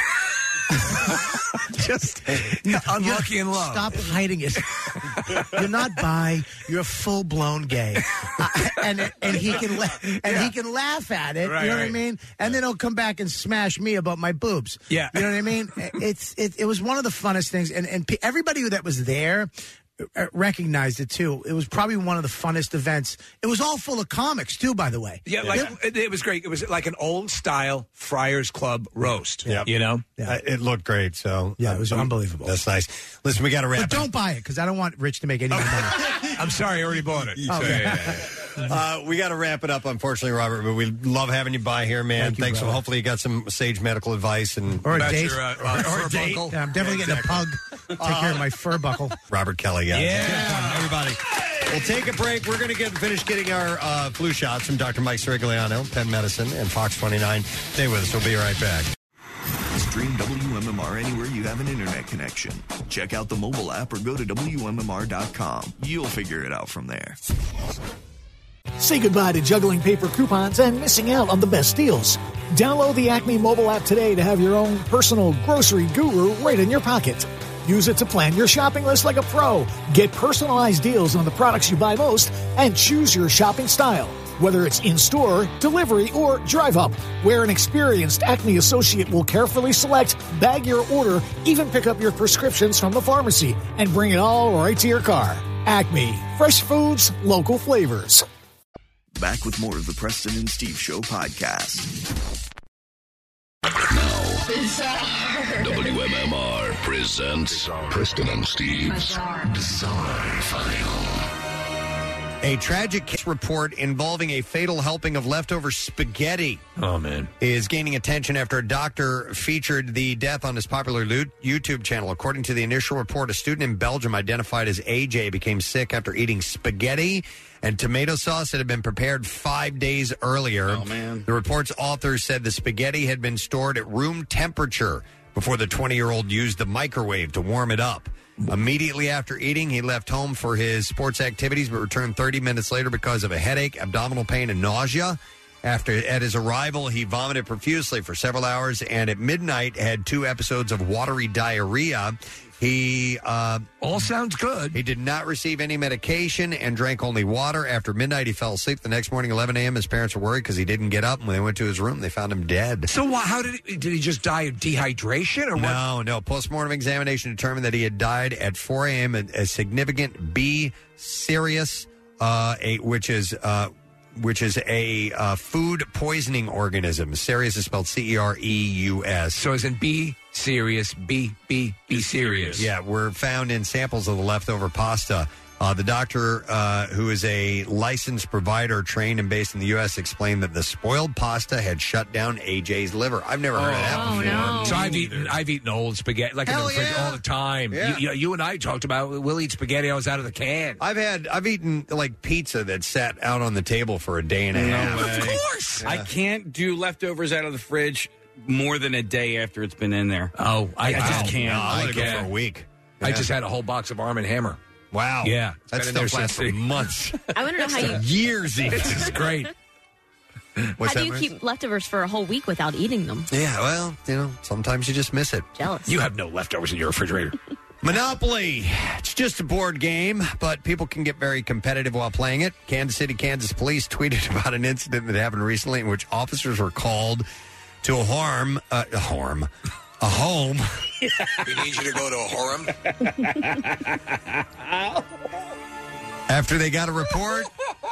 [SPEAKER 4] Just unlucky in love.
[SPEAKER 16] Stop hiding it. You're not bi. You're full blown gay, uh, and and he can la- and
[SPEAKER 4] Yeah.
[SPEAKER 16] he can laugh at it.
[SPEAKER 4] Right,
[SPEAKER 16] you know what I
[SPEAKER 4] right.
[SPEAKER 16] mean? And then he'll come back and smash me about my boobs.
[SPEAKER 4] Yeah.
[SPEAKER 16] you know what I mean? It's it, it was one of the funnest things, and and pe- everybody that was there uh, recognized it too. It was probably one of the funnest events. It was all full of comics too, by the way.
[SPEAKER 4] Yeah, like it, it was great. It was like an old style Friars Club roast.
[SPEAKER 3] Yep.
[SPEAKER 4] You know.
[SPEAKER 3] Uh, it looked great. So
[SPEAKER 16] Yeah, it was
[SPEAKER 3] um,
[SPEAKER 16] unbelievable.
[SPEAKER 3] That's nice. Listen, we got to wrap.
[SPEAKER 16] But don't buy it because I don't want Rich to make any more money.
[SPEAKER 4] I'm sorry, I already bought it. So,
[SPEAKER 16] Okay.
[SPEAKER 4] yeah, yeah, yeah.
[SPEAKER 3] Uh, we got to wrap it up, unfortunately, Robert. But we love having you by here, man.
[SPEAKER 16] Thank you,
[SPEAKER 3] Thanks.
[SPEAKER 16] brother.
[SPEAKER 3] Hopefully, you got some sage medical advice and
[SPEAKER 16] Or a
[SPEAKER 4] About
[SPEAKER 16] date.
[SPEAKER 4] your, uh, uh,
[SPEAKER 3] or a
[SPEAKER 4] fur
[SPEAKER 3] date.
[SPEAKER 4] buckle.
[SPEAKER 16] Yeah, I'm definitely
[SPEAKER 4] Yeah,
[SPEAKER 16] getting a pug. Take care of my fur buckle.
[SPEAKER 3] Robert Kelly, guys.
[SPEAKER 4] Yeah.
[SPEAKER 3] Everybody. We'll take a break. We're going to get finish getting our uh, flu shots from Doctor Mike Sirigliano, Penn Medicine, and Fox twenty-nine. Stay with us. We'll be right back.
[SPEAKER 11] Stream W M M R anywhere you have an internet connection. Check out the mobile app or go to W M M R dot com. You'll figure it out from there.
[SPEAKER 1] Say goodbye to juggling paper coupons and missing out on the best deals. Download the Acme mobile app today to have your own personal grocery guru right in your pocket. Use it to plan your shopping list like a pro. Get personalized deals on the products you buy most and choose your shopping style. Whether it's in-store, delivery, or drive-up, where an experienced Acme associate will carefully select, bag your order, even pick up your prescriptions from the pharmacy, and bring it all right to your car. Acme. Fresh foods, local flavors.
[SPEAKER 11] Back with more of the Preston and Steve Show podcast.
[SPEAKER 9] W M M R presents Preston and Steve's Bizarre File.
[SPEAKER 3] A tragic case report involving a fatal helping of leftover spaghetti.
[SPEAKER 4] Oh, man.
[SPEAKER 3] Is gaining attention after a doctor featured the death on his popular YouTube channel. According to the initial report, a student in Belgium identified as A J became sick after eating spaghetti and tomato sauce that had been prepared five days earlier.
[SPEAKER 6] Oh, man.
[SPEAKER 3] The report's authors said the spaghetti had been stored at room temperature before the twenty-year-old used the microwave to warm it up. Immediately after eating, he left home for his sports activities, but returned thirty minutes later because of a headache, abdominal pain, and nausea. After at his arrival, he vomited profusely for several hours, and at midnight had two episodes of watery diarrhea. He uh,
[SPEAKER 4] all sounds good.
[SPEAKER 3] He did not receive any medication and drank only water. After midnight, he fell asleep. The next morning, eleven a.m., his parents were worried because he didn't get up. And when they went to his room, they found him dead.
[SPEAKER 4] So why, how did he, did he just die of dehydration or what?
[SPEAKER 3] No, no. Postmortem examination determined that he had died at four a.m. a, a significant B serious, uh, a, which is uh, which is a uh, food poisoning organism. Serious is spelled C E R E U S.
[SPEAKER 4] So as in B serious, B, B, B serious.
[SPEAKER 3] Yeah, were found in samples of the leftover pasta. Uh, the doctor, uh, who is a licensed provider trained and based in the U S, explained that the spoiled pasta had shut down A J's liver. I've never heard of that
[SPEAKER 4] Oh,
[SPEAKER 3] before.
[SPEAKER 4] no. So I've eaten, I've eaten old spaghetti, like
[SPEAKER 3] Hell
[SPEAKER 4] in the fridge
[SPEAKER 3] yeah.
[SPEAKER 4] all the time.
[SPEAKER 3] Yeah.
[SPEAKER 4] You, you, you and I talked about, we'll eat spaghetti, I was out of the can.
[SPEAKER 3] I've had, I've eaten like pizza that sat out on the table for a day and a half.
[SPEAKER 6] Of course. I can't do leftovers out of the fridge more than a day after it's been in there.
[SPEAKER 4] Oh, I,
[SPEAKER 6] I just can't.
[SPEAKER 3] No, I
[SPEAKER 6] Like,
[SPEAKER 3] go
[SPEAKER 6] uh,
[SPEAKER 3] for a week.
[SPEAKER 4] I
[SPEAKER 3] Yeah.
[SPEAKER 4] just had a whole box of Arm and Hammer.
[SPEAKER 3] Wow.
[SPEAKER 4] Yeah. It's
[SPEAKER 3] That
[SPEAKER 4] been in there
[SPEAKER 3] stuff lasts for
[SPEAKER 4] since-
[SPEAKER 3] months.
[SPEAKER 20] I want to know how you
[SPEAKER 3] Years even.
[SPEAKER 4] This is great.
[SPEAKER 3] What's
[SPEAKER 20] how
[SPEAKER 3] that,
[SPEAKER 20] do you
[SPEAKER 3] Maris?
[SPEAKER 20] keep leftovers for a whole week without eating them?
[SPEAKER 3] Yeah, well, you know, sometimes you just miss it.
[SPEAKER 20] Jealous.
[SPEAKER 4] You have no leftovers in your refrigerator.
[SPEAKER 3] Monopoly. It's just a board game, but people can get very competitive while playing it. Kansas City, Kansas police tweeted about an incident that happened recently in which officers were called to a harm, uh, a harm, a home.
[SPEAKER 4] We need you to go to a harem.
[SPEAKER 3] After they got a report.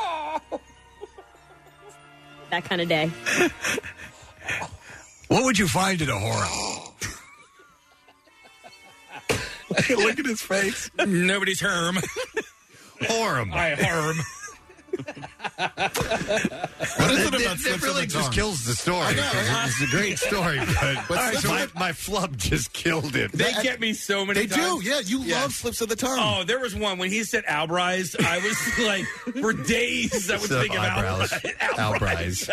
[SPEAKER 20] That kind of day.
[SPEAKER 4] What would you find at a harem? Look at his face.
[SPEAKER 6] Nobody's herm.
[SPEAKER 3] Harem.
[SPEAKER 6] I harem.
[SPEAKER 7] What is it about
[SPEAKER 3] That
[SPEAKER 7] slips
[SPEAKER 3] really
[SPEAKER 7] of the
[SPEAKER 3] just
[SPEAKER 7] tongue?
[SPEAKER 3] kills the story. It's a great story, but,
[SPEAKER 7] But slips of
[SPEAKER 3] my,
[SPEAKER 7] the-
[SPEAKER 3] my flub just killed it.
[SPEAKER 6] They get me so many
[SPEAKER 7] They
[SPEAKER 6] times.
[SPEAKER 7] do, yeah. You
[SPEAKER 6] Yeah.
[SPEAKER 7] love slips of the tongue.
[SPEAKER 6] Oh, there was one when he said Albrise. I was like, for days, I was
[SPEAKER 3] Sub
[SPEAKER 6] thinking
[SPEAKER 3] eyebrows.
[SPEAKER 6] Albrise.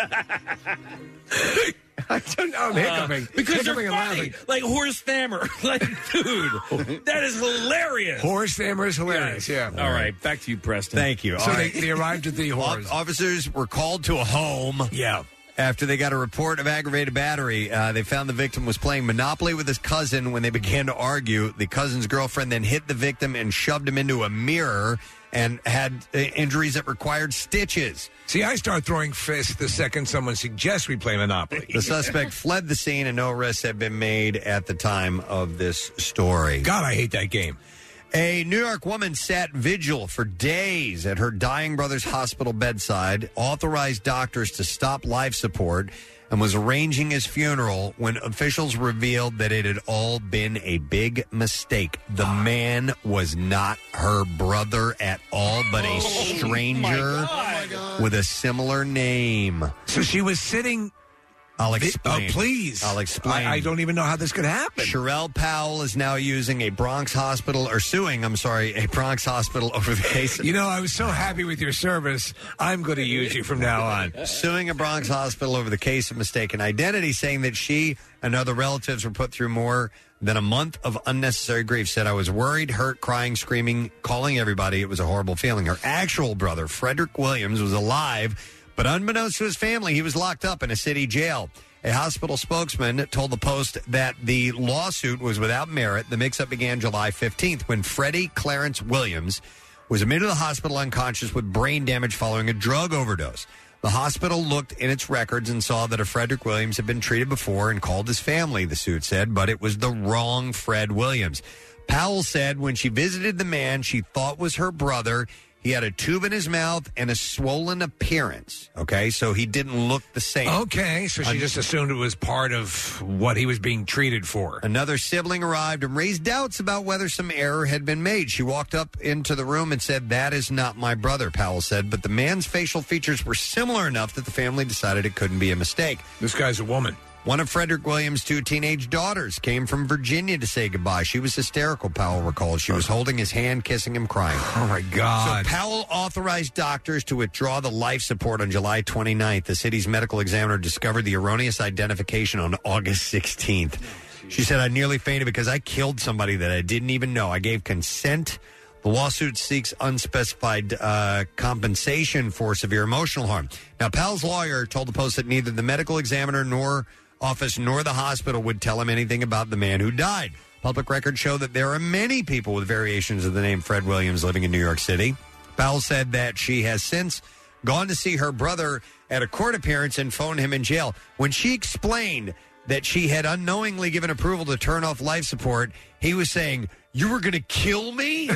[SPEAKER 4] I don't know. I'm hiccuping.
[SPEAKER 6] Because they're
[SPEAKER 4] Hiccuping and
[SPEAKER 6] funny.
[SPEAKER 4] laughing.
[SPEAKER 6] Like horse stammer. Like, dude, that is hilarious.
[SPEAKER 4] Horse stammer is hilarious, yeah.
[SPEAKER 6] All right, back to you, Preston.
[SPEAKER 3] Thank you.
[SPEAKER 4] So
[SPEAKER 3] All
[SPEAKER 4] they,
[SPEAKER 3] right.
[SPEAKER 4] they arrived at the
[SPEAKER 3] O-
[SPEAKER 4] horse.
[SPEAKER 3] Officers were called to a home.
[SPEAKER 4] Yeah.
[SPEAKER 3] After they got a report of aggravated battery, uh, they found the victim was playing Monopoly with his cousin. When they began to argue, the cousin's girlfriend then hit the victim and shoved him into a mirror and had uh, injuries that required stitches.
[SPEAKER 4] See, I start throwing fists the second someone suggests we play Monopoly.
[SPEAKER 3] The suspect fled the scene and no arrests have been made at the time of this story.
[SPEAKER 4] God, I hate that game.
[SPEAKER 3] A New York woman sat vigil for days at her dying brother's hospital bedside, authorized doctors to stop life support, and was arranging his funeral when officials revealed that it had all been a big mistake. The man was not her brother at all, but a stranger with a similar name.
[SPEAKER 4] So she was sitting
[SPEAKER 3] I'll
[SPEAKER 4] Vi-
[SPEAKER 3] explain.
[SPEAKER 4] Oh, please.
[SPEAKER 3] I'll explain.
[SPEAKER 4] I, I don't even know how this could happen.
[SPEAKER 3] Sherelle Powell is now using a Bronx hospital, or suing, I'm sorry, a Bronx hospital over the case.
[SPEAKER 4] You know, I was so happy with your service, I'm going to use you from now on.
[SPEAKER 3] Suing a Bronx hospital over the case of mistaken identity, saying that she and other relatives were put through more than a month of unnecessary grief. Said, I was worried, hurt, crying, screaming, calling everybody. It was a horrible feeling. Her actual brother, Frederick Williams, was alive, but unbeknownst to his family, he was locked up in a city jail. A hospital spokesman told the Post that the lawsuit was without merit. The mix-up began July fifteenth when Freddie Clarence Williams was admitted to the hospital unconscious with brain damage following a drug overdose. The hospital looked in its records and saw that a Frederick Williams had been treated before and called his family, the suit said, but it was the wrong Fred Williams. Powell said when she visited the man she thought was her brother, he had a tube in his mouth and a swollen appearance. Okay, so he didn't look the same.
[SPEAKER 4] Okay, so she just assumed it was part of what he was being treated for.
[SPEAKER 3] Another sibling arrived and raised doubts about whether some error had been made. She walked up into the room and said, that is not my brother, Powell said, but the man's facial features were similar enough that the family decided it couldn't be a mistake.
[SPEAKER 4] This guy's a woman.
[SPEAKER 3] One of Frederick Williams' two teenage daughters came from Virginia to say goodbye. She was hysterical, Powell recalled. She was holding his hand, kissing him, crying.
[SPEAKER 4] Oh, my God.
[SPEAKER 3] So Powell authorized doctors to withdraw the life support on July twenty-ninth. The city's medical examiner discovered the erroneous identification on August sixteenth. She said, I nearly fainted because I killed somebody that I didn't even know. I gave consent. The lawsuit seeks unspecified uh, compensation for severe emotional harm. Now, Powell's lawyer told the Post that neither the medical examiner nor office nor the hospital would tell him anything about the man who died. Public records show that there are many people with variations of the name Fred Williams living in New York City. Powell said that she has since gone to see her brother at a court appearance and phoned him in jail. When she explained that she had unknowingly given approval to turn off life support, he was saying, you were going to kill me?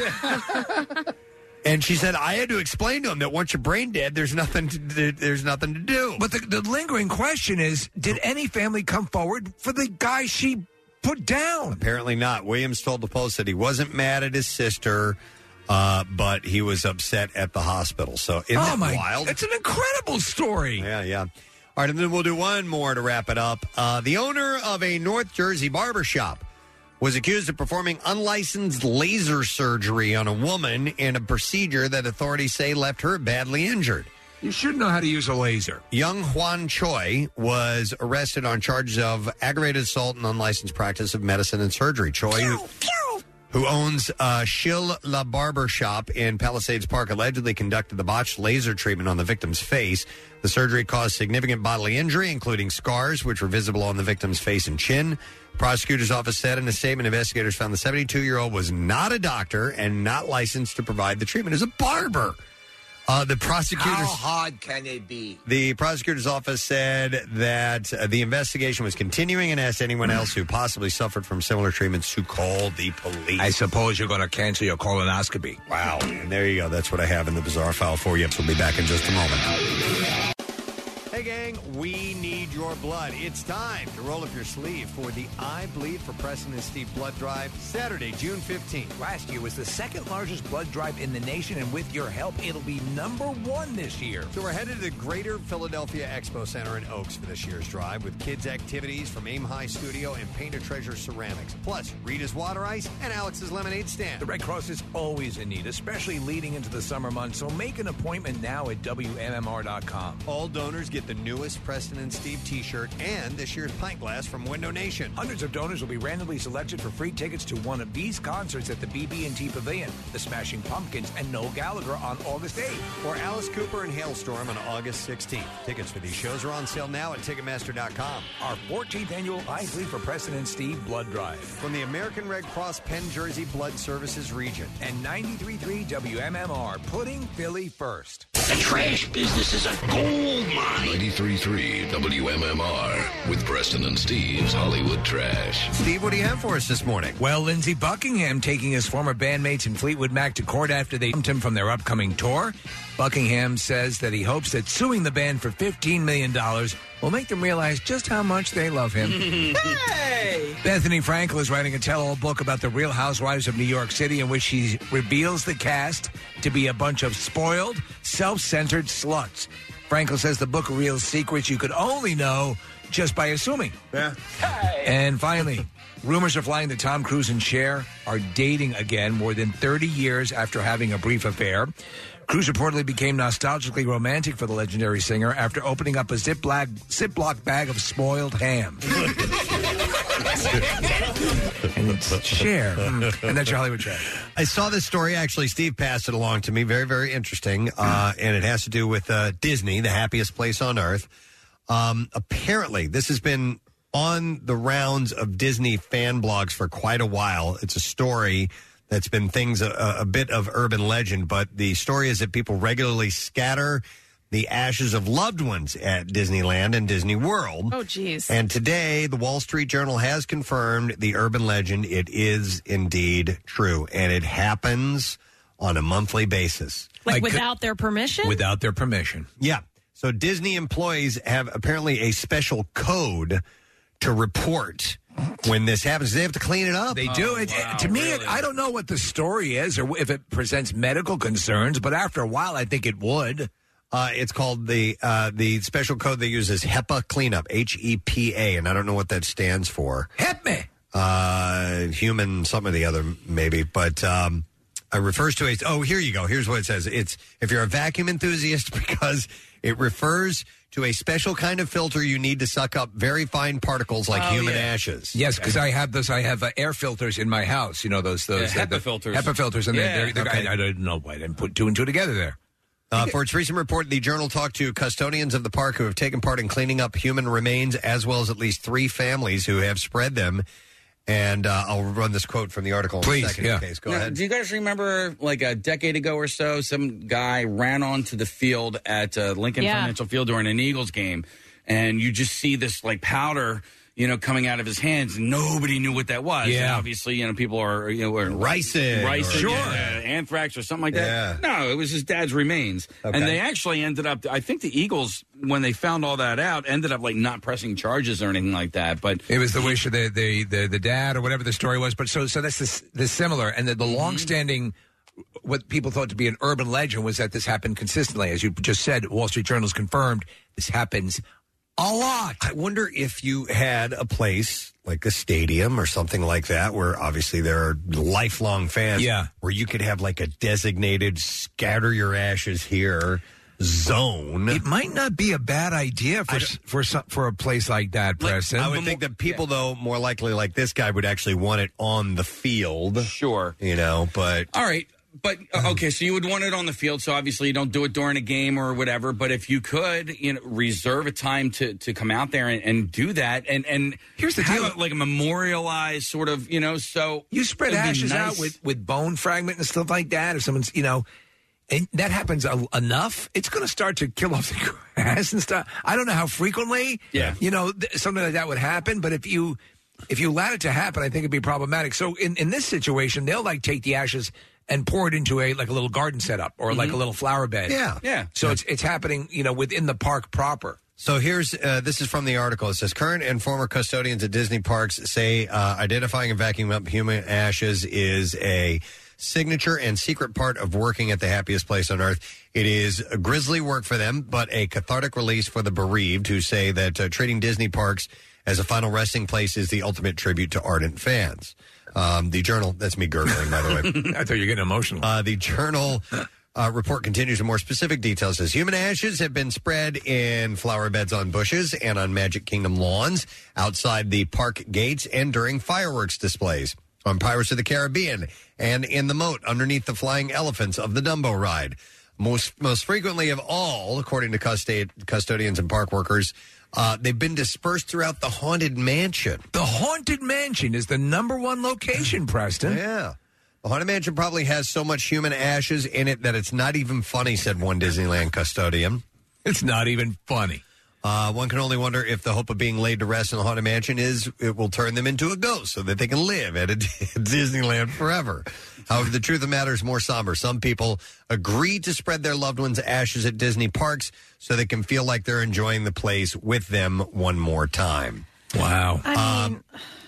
[SPEAKER 3] And she said, I had to explain to him that once you're brain dead, there's nothing to do, there's nothing to do.
[SPEAKER 4] But the, the lingering question is, did any family come forward for the guy she put down?
[SPEAKER 3] Apparently not. Williams told the Post that he wasn't mad at his sister, uh, but he was upset at the hospital. So isn't
[SPEAKER 4] oh
[SPEAKER 3] that
[SPEAKER 4] my,
[SPEAKER 3] wild?
[SPEAKER 4] It's an incredible story.
[SPEAKER 3] Yeah, yeah. All right, and then we'll do one more to wrap it up. Uh, the owner of a North Jersey barbershop was accused of performing unlicensed laser surgery on a woman in a procedure that authorities say left her badly injured.
[SPEAKER 4] You should know how to use a laser.
[SPEAKER 3] Young Juan Choi was arrested on charges of aggravated assault and unlicensed practice of medicine and surgery. Choi, who, who owns uh, Shil La Barber Shop in Palisades Park, allegedly conducted the botched laser treatment on the victim's face. The surgery caused significant bodily injury, including scars, which were visible on the victim's face and chin. Prosecutor's office said in a statement, investigators found the seventy-two-year-old was not a doctor and not licensed to provide the treatment as a barber. Uh, the prosecutors,
[SPEAKER 8] How hard can it be?
[SPEAKER 3] The prosecutor's office said that uh, the investigation was continuing and asked anyone else who possibly suffered from similar treatments to call the police.
[SPEAKER 4] I suppose you're going to cancel your colonoscopy.
[SPEAKER 3] Wow. And there you go. That's what I have in the bizarre file for you. So we'll be back in just a moment. Hey, gang, we need your blood. It's time to roll up your sleeve for the I Bleed for Preston and Steve blood drive, Saturday, June fifteenth.
[SPEAKER 4] Last year was the second largest blood drive in the nation, and with your help, it'll be number one this year.
[SPEAKER 3] So we're headed to the Greater Philadelphia Expo Center in Oaks for this year's drive with kids' activities from Aim High Studio and Paint a Treasure Ceramics, plus Rita's Water Ice and Alex's Lemonade Stand.
[SPEAKER 4] The Red Cross is always in need, especially leading into the summer months, so make an appointment now at W M M R dot com.
[SPEAKER 3] All donors get the newest Preston and Steve t-shirt and this year's pint glass from Window Nation.
[SPEAKER 4] Hundreds of donors will be randomly selected for free tickets to one of these concerts at the B B and T Pavilion, the Smashing Pumpkins, and Noel Gallagher on August eighth.
[SPEAKER 3] Or Alice Cooper and Hailstorm on August sixteenth. Tickets for these shows are on sale now at Ticketmaster dot com.
[SPEAKER 4] Our fourteenth annual I Bleed for Preston and Steve blood drive.
[SPEAKER 3] From the American Red Cross Penn Jersey Blood Services region.
[SPEAKER 4] And ninety-three point three W M M R, putting Philly first.
[SPEAKER 8] The trash business is a gold mine.
[SPEAKER 9] ninety-three point three W M M R with Preston and Steve's Hollywood Trash.
[SPEAKER 3] Steve, what do you have for us this morning?
[SPEAKER 4] Well, Lindsey Buckingham taking his former bandmates in Fleetwood Mac to court after they dumped him from their upcoming tour. Buckingham says that he hopes that suing the band for fifteen million dollars will make them realize just how much they love him.
[SPEAKER 8] Hey!
[SPEAKER 4] Bethany Frankel is writing a tell-all book about the Real Housewives of New York City in which she reveals the cast to be a bunch of spoiled, self-centered sluts. Frankel says the book reveals secrets you could only know just by assuming.
[SPEAKER 3] Yeah.
[SPEAKER 4] And finally, rumors are flying that Tom Cruise and Cher are dating again more than thirty years after having a brief affair. Cruise reportedly became nostalgically romantic for the legendary singer after opening up a Ziploc, Ziploc bag of spoiled ham. And it's Cher. Mm. And that's your Hollywood Trash.
[SPEAKER 3] I saw this story. Actually, Steve passed it along to me. Very, very interesting. Uh, and it has to do with uh, Disney, the happiest place on earth. Um, apparently, this has been on the rounds of Disney fan blogs for quite a while. It's a story that's been things a, a bit of urban legend, but the story is that people regularly scatter the ashes of loved ones at Disneyland and Disney World.
[SPEAKER 5] Oh, geez.
[SPEAKER 3] And today, the Wall Street Journal has confirmed the urban legend. It is indeed true, and it happens on a monthly basis.
[SPEAKER 5] Like without their permission?
[SPEAKER 4] Without their permission.
[SPEAKER 3] Yeah. So Disney employees have apparently a special code to report when this happens. They have to clean it up.
[SPEAKER 4] They do. it,
[SPEAKER 3] wow,
[SPEAKER 4] to me,
[SPEAKER 3] really?
[SPEAKER 4] it, I don't know what the story is or if it presents medical concerns, but after a while, I think it would.
[SPEAKER 3] Uh, it's called the uh, the special code they use is HEPA cleanup, H E P A, and I don't know what that stands for.
[SPEAKER 4] HEPA.
[SPEAKER 3] Uh, human, some of the other maybe, but um, it refers to a. Oh, here you go. Here's what it says. It's if you're a vacuum enthusiast because it refers to a special kind of filter you need to suck up very fine particles like
[SPEAKER 4] Oh,
[SPEAKER 3] human
[SPEAKER 4] yeah.
[SPEAKER 3] ashes.
[SPEAKER 4] Yes, because I have those. I have uh, air filters in my house. You know those those
[SPEAKER 6] Yeah,
[SPEAKER 4] uh,
[SPEAKER 6] HEPA
[SPEAKER 4] the
[SPEAKER 6] filters.
[SPEAKER 4] HEPA filters, and
[SPEAKER 6] Yeah.
[SPEAKER 4] they're, they're,
[SPEAKER 3] Okay.
[SPEAKER 4] I, I don't know why I didn't put two and two together there.
[SPEAKER 3] Uh, for its recent report, the Journal talked to custodians of the park who have taken part in cleaning up human remains, as well as at least three families who have spread them. And uh, I'll run this quote from the article in
[SPEAKER 6] Please,
[SPEAKER 3] a second.
[SPEAKER 6] yeah.
[SPEAKER 3] Case. Go
[SPEAKER 6] Now,
[SPEAKER 3] ahead.
[SPEAKER 6] Do you guys remember, like a decade ago or so, some guy ran onto the field at uh, Lincoln
[SPEAKER 5] Yeah.
[SPEAKER 6] Financial Field during an Eagles game, and you just see this like powder, you know, coming out of his hands, and nobody knew what that was.
[SPEAKER 3] Yeah.
[SPEAKER 6] And obviously, you know, people are, you know, were
[SPEAKER 3] Ricin.
[SPEAKER 6] ricin,
[SPEAKER 3] Sure.
[SPEAKER 6] yeah, anthrax or something like that.
[SPEAKER 3] Yeah.
[SPEAKER 6] No, it was his dad's remains,
[SPEAKER 3] Okay.
[SPEAKER 6] and they actually ended up. I think the Eagles, when they found all that out, ended up like not pressing charges or anything like that. But
[SPEAKER 4] It was the wish of the the, the, the dad or whatever the story was. But so so that's the, the similar and the, the longstanding what people thought to be an urban legend was that this happened consistently, as you just said. Wall Street Journal's confirmed this happens a lot.
[SPEAKER 3] I wonder if you had a place like a stadium or something like that, where obviously there are lifelong fans,
[SPEAKER 4] Yeah.
[SPEAKER 3] where you could have like a designated scatter your ashes here zone.
[SPEAKER 4] It might not be a bad idea for for some, for a place like that, Preston.
[SPEAKER 3] I would think that people, though, more likely like this guy would actually want it on the field.
[SPEAKER 6] Sure.
[SPEAKER 3] You know, but.
[SPEAKER 6] All right. But uh, okay, so you would want it on the field. So obviously you don't do it during a game or whatever. But if you could, you know, reserve a time to, to come out there and, and do that, and and
[SPEAKER 4] here's the
[SPEAKER 6] have
[SPEAKER 4] deal.
[SPEAKER 6] a, like a memorialized sort of, you know. So
[SPEAKER 4] You spread
[SPEAKER 6] it'd be
[SPEAKER 4] ashes
[SPEAKER 6] nice.
[SPEAKER 4] out with, with bone fragment and stuff like that. If someone's, you know, and that happens a, enough, it's going to start to kill off the grass and stuff. I don't know how frequently,
[SPEAKER 6] Yeah.
[SPEAKER 4] you know, th- something like that would happen. But if you if you allowed it to happen, I think it'd be problematic. So in, in this situation, they'll like take the ashes and pour it into a like a little garden setup or like
[SPEAKER 3] Mhm.
[SPEAKER 4] a little flower bed.
[SPEAKER 3] Yeah.
[SPEAKER 6] Yeah.
[SPEAKER 4] So it's it's happening, you know, within the park proper.
[SPEAKER 3] So here's uh, this is from the article. It says current and former custodians at Disney parks say uh, identifying and vacuuming up human ashes is a signature and secret part of working at the happiest place on earth. It is a grisly work for them, but a cathartic release for the bereaved who say that uh, treating Disney parks as a final resting place is the ultimate tribute to ardent fans. Um, the Journal, that's me gurgling, by the way.
[SPEAKER 4] I thought you were getting emotional.
[SPEAKER 3] Uh, the Journal uh, report continues with more specific details. It says human ashes have been spread in flower beds on bushes and on Magic Kingdom lawns, outside the park gates, and during fireworks displays, on Pirates of the Caribbean, and in the moat underneath the flying elephants of the Dumbo ride. Most most frequently of all, according to custod- custodians and park workers, uh, they've been dispersed throughout the Haunted Mansion.
[SPEAKER 4] The Haunted Mansion is the number one location, Preston.
[SPEAKER 3] Yeah. The Haunted Mansion probably has so much human ashes in it that it's not even funny, said one Disneyland custodian.
[SPEAKER 4] It's not even funny.
[SPEAKER 3] Uh, one can only wonder if the hope of being laid to rest in the Haunted Mansion is it will turn them into a ghost so that they can live at a Disneyland forever. However, the truth of the matter is more somber. Some people agree to spread their loved ones' ashes at Disney parks so they can feel like they're enjoying the place with them one more time.
[SPEAKER 4] Wow.
[SPEAKER 5] I
[SPEAKER 3] Um,
[SPEAKER 5] mean,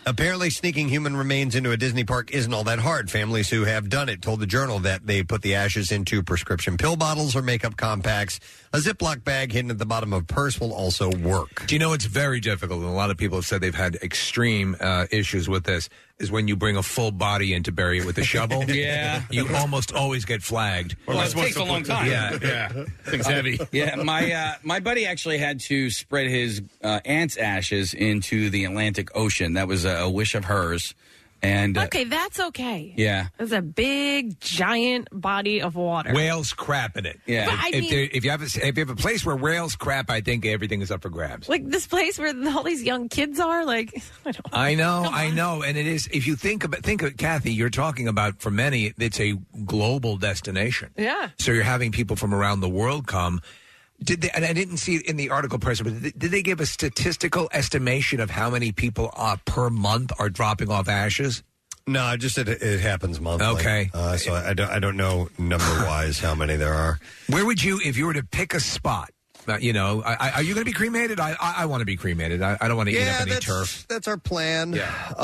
[SPEAKER 3] Apparently, sneaking human remains into a Disney park isn't all that hard. Families who have done it told the Journal that they put the ashes into prescription pill bottles or makeup compacts. A Ziploc bag hidden at the bottom of a purse will also work.
[SPEAKER 4] Do you know it's very difficult, and a lot of people have said they've had extreme uh, issues with this, is when you bring a full body in to bury it with a shovel.
[SPEAKER 6] Yeah.
[SPEAKER 4] You almost always get flagged.
[SPEAKER 6] Well, it takes a long time.
[SPEAKER 4] Yeah.
[SPEAKER 7] Yeah. Thing's heavy.
[SPEAKER 6] Yeah, my uh, my buddy actually had to spread his uh, aunt's ashes into the Atlantic Ocean. That was a, a wish of hers. And uh,
[SPEAKER 5] Okay, that's okay.
[SPEAKER 6] yeah.
[SPEAKER 5] It's a big, giant body of water.
[SPEAKER 4] Whales crap in it.
[SPEAKER 6] Yeah.
[SPEAKER 5] But
[SPEAKER 4] If,
[SPEAKER 5] I
[SPEAKER 4] if,
[SPEAKER 5] mean-
[SPEAKER 4] there- if you have a, if you have a place where whales crap, I think everything is up for grabs.
[SPEAKER 5] Like this place where all these young kids are. Like, I don't
[SPEAKER 4] I know, I know, and it is. If you think about, think of Kathy, you're talking about. For many, it's a global destination.
[SPEAKER 5] Yeah.
[SPEAKER 4] So you're having people from around the world come. Did they? And I didn't see it in the article, President. But did they give a statistical estimation of how many people uh, per month are dropping off ashes?
[SPEAKER 3] No, just it, it happens monthly.
[SPEAKER 4] Okay.
[SPEAKER 3] Uh, so I don't, I don't know number-wise how many there are.
[SPEAKER 4] Where would you, if you were to pick a spot? Uh, you know, I, I, are you going to be cremated? I, I, I want to be cremated. I, I don't want to eat
[SPEAKER 3] Yeah,
[SPEAKER 4] up any
[SPEAKER 3] that's,
[SPEAKER 4] turf.
[SPEAKER 3] that's our plan.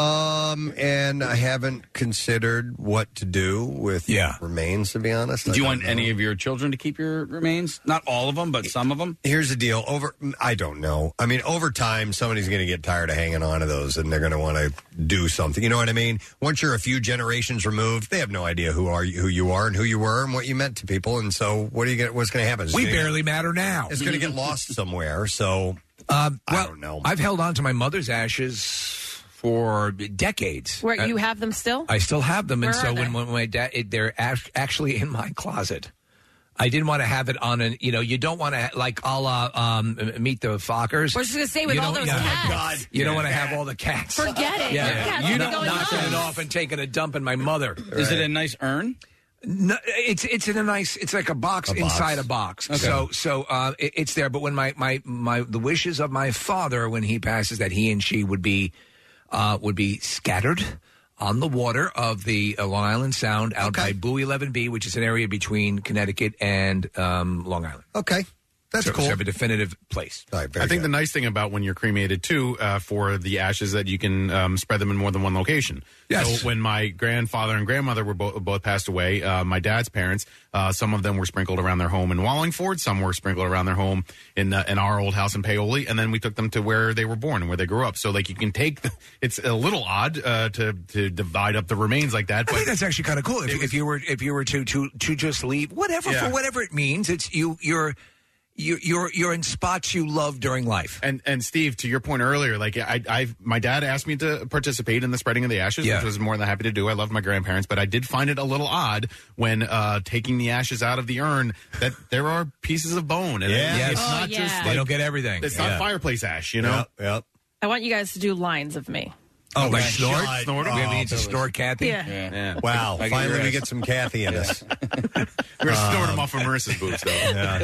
[SPEAKER 3] Um, and I haven't considered what to do with remains, to be honest.
[SPEAKER 6] Do
[SPEAKER 3] I
[SPEAKER 6] you
[SPEAKER 3] don't
[SPEAKER 6] want
[SPEAKER 3] know.
[SPEAKER 6] any of your children to keep your remains? Not all of them, but some of them?
[SPEAKER 3] Here's the deal. Over, I don't know. I mean, over time, somebody's going to get tired of hanging on to those, and they're going to want to do something. You know what I mean? Once you're a few generations removed, they have no idea who are you, who you are, and who you were, and what you meant to people. And so, what are you? Gonna, what's going to happen? It's
[SPEAKER 4] We
[SPEAKER 3] gonna-
[SPEAKER 4] barely matter now.
[SPEAKER 3] It's going to get lost somewhere. So,
[SPEAKER 4] um, well,
[SPEAKER 3] I don't know.
[SPEAKER 4] I've held on to my mother's ashes for decades.
[SPEAKER 5] Where
[SPEAKER 4] Uh,
[SPEAKER 5] you have them still?
[SPEAKER 4] I still have them, and
[SPEAKER 5] Where
[SPEAKER 4] so
[SPEAKER 5] are
[SPEAKER 4] when,
[SPEAKER 5] they?
[SPEAKER 4] when my dad, it, they're act- actually in my closet. I didn't want to have it on an, you know, you don't want to, ha- like, a la um, Meet the Fockers.
[SPEAKER 5] I was just going to say, with
[SPEAKER 4] You
[SPEAKER 5] all
[SPEAKER 4] don't-
[SPEAKER 5] those
[SPEAKER 4] yeah,
[SPEAKER 5] cats.
[SPEAKER 4] God, you don't want to have all the cats.
[SPEAKER 5] Forget it.
[SPEAKER 4] Yeah,
[SPEAKER 5] The cats
[SPEAKER 4] you
[SPEAKER 5] are
[SPEAKER 4] don't
[SPEAKER 5] going
[SPEAKER 4] knocking
[SPEAKER 5] nuts.
[SPEAKER 4] it off and taking a dump in my mother.
[SPEAKER 6] Is it a nice urn?
[SPEAKER 4] No, it's it's in a nice. It's like a box,
[SPEAKER 6] A box.
[SPEAKER 4] inside a box.
[SPEAKER 6] Okay.
[SPEAKER 4] So so uh, it, it's there. But when my, my my the wishes of my father when he passes that he and she would be uh, would be scattered on the water of the uh, Long Island Sound out by Buoy eleven B, which is an area between Connecticut and um, Long Island.
[SPEAKER 3] Okay. That's
[SPEAKER 4] so,
[SPEAKER 3] cool.
[SPEAKER 4] So have a definitive place.
[SPEAKER 7] I think the nice thing about when you're cremated too, uh, for the ashes, that you can um, spread them in more than one location.
[SPEAKER 4] Yes.
[SPEAKER 7] So when my grandfather and grandmother were bo- both passed away, uh, my dad's parents, uh, some of them were sprinkled around their home in Wallingford, some were sprinkled around their home in uh, in our old house in Paoli, and then we took them to where they were born and where they grew up. So like you can take, the, it's a little odd uh, to to divide up the remains like that.
[SPEAKER 4] I
[SPEAKER 7] But
[SPEAKER 4] think that's actually kind of cool. If, if you were if you were to to to just leave whatever
[SPEAKER 7] Yeah.
[SPEAKER 4] for whatever it means, it's you you're. You, you're you're in spots you love during life.
[SPEAKER 7] And and Steve, to your point earlier, like I, I, my dad asked me to participate in the spreading of the ashes,
[SPEAKER 4] Yeah.
[SPEAKER 7] which was more than happy to do. I love my grandparents, but I did find it a little odd when uh, taking the ashes out of the urn that there are pieces of bone. And
[SPEAKER 4] Yeah.
[SPEAKER 7] it-
[SPEAKER 4] Yes.
[SPEAKER 7] it's
[SPEAKER 4] Oh,
[SPEAKER 7] not
[SPEAKER 5] yeah.
[SPEAKER 7] just
[SPEAKER 4] They
[SPEAKER 7] like,
[SPEAKER 4] don't get everything.
[SPEAKER 7] It's
[SPEAKER 4] Yeah.
[SPEAKER 7] not fireplace ash, you know.
[SPEAKER 3] Yep. yep.
[SPEAKER 5] I want you guys to do lines of me.
[SPEAKER 4] Oh, like
[SPEAKER 3] Okay.
[SPEAKER 4] snort?
[SPEAKER 3] Shot.
[SPEAKER 4] Snort?
[SPEAKER 3] Oh,
[SPEAKER 4] we need to
[SPEAKER 3] Billy.
[SPEAKER 4] snort Kathy?
[SPEAKER 5] Yeah.
[SPEAKER 6] Yeah.
[SPEAKER 3] Wow.
[SPEAKER 6] I get
[SPEAKER 3] Finally,
[SPEAKER 6] your
[SPEAKER 3] we
[SPEAKER 6] ass.
[SPEAKER 3] get some Kathy in us.
[SPEAKER 7] We're gonna snort them off of Marissa's boots, though.
[SPEAKER 3] Yeah.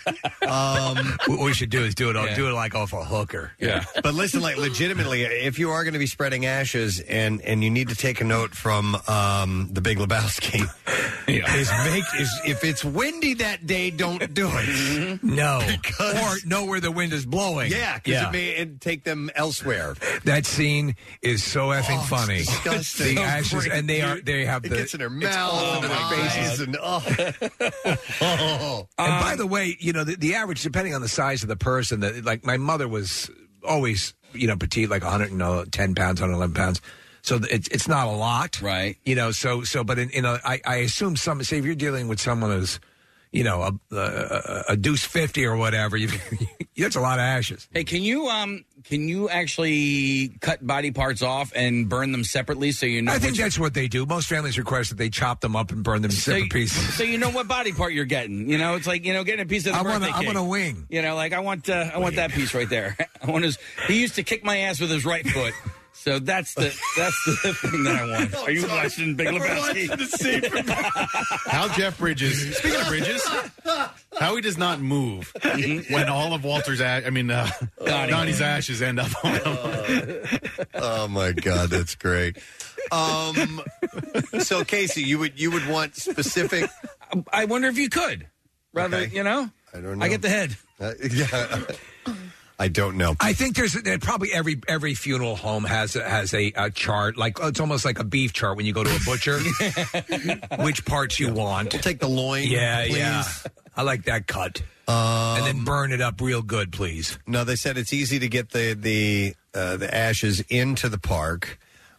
[SPEAKER 3] Um,
[SPEAKER 4] What we should do is do it.
[SPEAKER 6] Yeah.
[SPEAKER 4] Do it like off a hooker.
[SPEAKER 6] Yeah.
[SPEAKER 3] but listen, like legitimately, if you are going to be spreading ashes, and and you need to take a note from um, the Big Lebowski, is make is if it's windy that day, don't do it.
[SPEAKER 4] No.
[SPEAKER 3] Because-
[SPEAKER 4] or know where the wind is blowing.
[SPEAKER 3] Yeah, because it may it'd take them elsewhere.
[SPEAKER 4] That scene is so effing
[SPEAKER 3] Oh, it's
[SPEAKER 4] funny.
[SPEAKER 3] disgusting.
[SPEAKER 4] The
[SPEAKER 3] So
[SPEAKER 4] ashes,
[SPEAKER 3] great,
[SPEAKER 4] and they are
[SPEAKER 3] dude.
[SPEAKER 4] they have
[SPEAKER 3] It
[SPEAKER 4] the
[SPEAKER 3] gets in their
[SPEAKER 4] it's
[SPEAKER 3] mouth
[SPEAKER 4] all
[SPEAKER 3] and
[SPEAKER 4] over
[SPEAKER 3] their
[SPEAKER 4] their
[SPEAKER 3] faces, and oh. oh.
[SPEAKER 4] And by the way, you know, the, the average, depending on the size of the person, that like my mother was always, you know, petite, like one hundred ten pounds, one hundred eleven pounds. So th- it's it's not a lot,
[SPEAKER 6] Right.
[SPEAKER 4] You know, so so, but in, in a, I, I assume some. Say if you're dealing with someone who's, you know, a, a, a deuce fifty or whatever, you that's a lot of ashes.
[SPEAKER 6] Hey, can you um can you actually cut body parts off and burn them separately so you know?
[SPEAKER 4] I think
[SPEAKER 6] which-
[SPEAKER 4] that's what they do. Most families request that they chop them up and burn them in
[SPEAKER 6] so,
[SPEAKER 4] separate
[SPEAKER 6] you-
[SPEAKER 4] pieces.
[SPEAKER 6] so you know what body part you're getting. You know, it's like you know getting a piece of the
[SPEAKER 4] I want
[SPEAKER 6] birthday
[SPEAKER 4] a, I
[SPEAKER 6] cake.
[SPEAKER 4] want a wing.
[SPEAKER 6] You know, like I want uh, I want that piece right there. I want his. He used to kick my ass with his right foot. So that's the that's the thing that I want. Are you watching Big Lebowski?
[SPEAKER 7] How Jeff Bridges, speaking of Bridges, how he does not move when all of Walter's ash, I mean, uh,
[SPEAKER 6] Donnie.
[SPEAKER 7] Donnie's ashes end up on him.
[SPEAKER 3] Oh my God, that's great. Um, so Casey, you would you would want specific?
[SPEAKER 6] I wonder if you could. Rather,
[SPEAKER 3] Okay.
[SPEAKER 6] you know,
[SPEAKER 3] I don't know.
[SPEAKER 6] I get the head.
[SPEAKER 3] Uh, yeah. I don't know.
[SPEAKER 4] I think there's uh, probably every every funeral home has a, has a, a chart, like it's almost like a beef chart when you go to a butcher. Which parts you want?
[SPEAKER 3] We'll take the loin.
[SPEAKER 4] Yeah,
[SPEAKER 3] please.
[SPEAKER 4] yeah. I like that cut.
[SPEAKER 3] Um,
[SPEAKER 4] and then burn it up real good, please.
[SPEAKER 3] No, they said it's easy to get the the uh, the ashes into the park.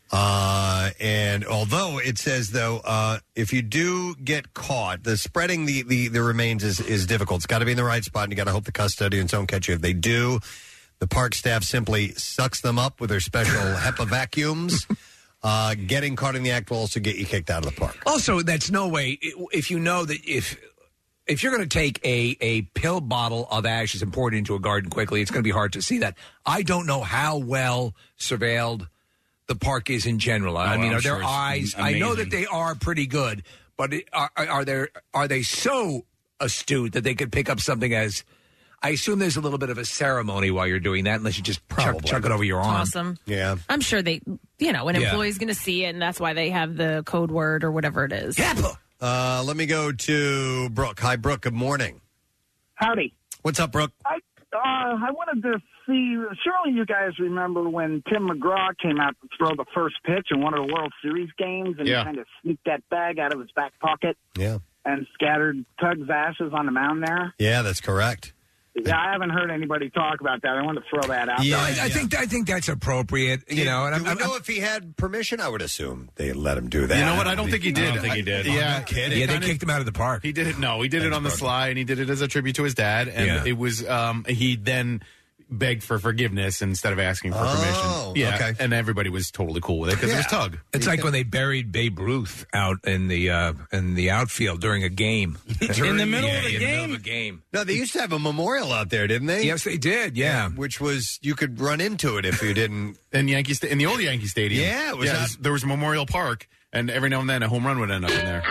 [SPEAKER 3] Uh, and although it says though, uh, if you do get caught, the spreading the, the, the remains is, is difficult. It's got to be in the right spot, and you got to hope the custodians don't catch you. If they do, the park staff simply sucks them up with their special HEPA vacuums. Uh, getting caught in the act will also get you kicked out of the park.
[SPEAKER 4] Also, that's no way. If you know that if if you're going to take a, a pill bottle of ashes and pour it into a garden quickly, it's going to be hard to see that. I don't know how well surveilled the park is in general. I
[SPEAKER 6] Oh,
[SPEAKER 4] mean,
[SPEAKER 6] I'm
[SPEAKER 4] are
[SPEAKER 6] sure
[SPEAKER 4] their
[SPEAKER 6] it's
[SPEAKER 4] eyes? I know that they are pretty good, but it, are, are there are they so astute that they could pick up something as? I assume there's a little bit of a ceremony while you're doing that, unless you just chuck, chuck it over your arm.
[SPEAKER 5] Awesome.
[SPEAKER 3] Yeah,
[SPEAKER 5] I'm sure they, you know, an
[SPEAKER 4] Yeah.
[SPEAKER 5] employee's going to see it, and that's why they have the code word or whatever it is.
[SPEAKER 3] Uh, let me go to Brooke. Hi, Brooke. Good morning.
[SPEAKER 19] Howdy.
[SPEAKER 3] What's up, Brooke?
[SPEAKER 19] I uh, I wanted to see. Surely you guys remember when Tim McGraw came out to throw the first pitch in one of the World Series games, and
[SPEAKER 3] Yeah.
[SPEAKER 19] he kind of sneaked that bag out of his back pocket
[SPEAKER 3] Yeah.
[SPEAKER 19] and scattered Tug's ashes on the mound there.
[SPEAKER 3] Yeah, that's correct.
[SPEAKER 19] Yeah, I haven't heard anybody talk about that. I wanted to throw that out.
[SPEAKER 4] No,
[SPEAKER 19] there.
[SPEAKER 4] I, I think I think that's appropriate. You know, and
[SPEAKER 3] Do
[SPEAKER 4] I'm,
[SPEAKER 3] we
[SPEAKER 4] I'm,
[SPEAKER 3] know if he had permission? I would assume they let him do that.
[SPEAKER 7] You know what? I don't think he did.
[SPEAKER 3] I don't think he did.
[SPEAKER 7] Yeah,
[SPEAKER 3] I'm kidding.
[SPEAKER 4] Yeah, they kicked him out of the park.
[SPEAKER 7] He did it. No, he did it on the sly, and he did it as a tribute to his dad. And
[SPEAKER 4] Yeah.
[SPEAKER 7] it was. Um, he then begged for forgiveness instead of asking for
[SPEAKER 3] Oh,
[SPEAKER 7] permission. Yeah,
[SPEAKER 3] okay.
[SPEAKER 7] and everybody was totally cool with it because it was Tug.
[SPEAKER 4] It's like when they buried Babe Ruth out in the uh, in the outfield during a game.
[SPEAKER 3] In the middle
[SPEAKER 4] Yeah,
[SPEAKER 3] of a
[SPEAKER 4] in the middle
[SPEAKER 3] game?
[SPEAKER 4] of a game.
[SPEAKER 3] No, they used to have a memorial out there, didn't they?
[SPEAKER 4] Yes, they did. Yeah,
[SPEAKER 3] which was you could run into it if you didn't.
[SPEAKER 7] in Yankee Sta- in the old Yankee Stadium.
[SPEAKER 3] Yeah, it was out-
[SPEAKER 7] there was Memorial Park, and every now and then a home run would end up in there.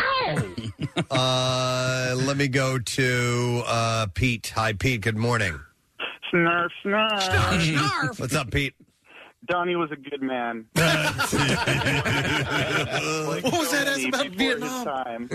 [SPEAKER 3] uh, let me go to uh, Pete. Hi, Pete. Good morning.
[SPEAKER 19] Snarf, snarf.
[SPEAKER 3] What's up, Pete?
[SPEAKER 19] Donnie was a good man.
[SPEAKER 3] What
[SPEAKER 19] was that as about Vietnam?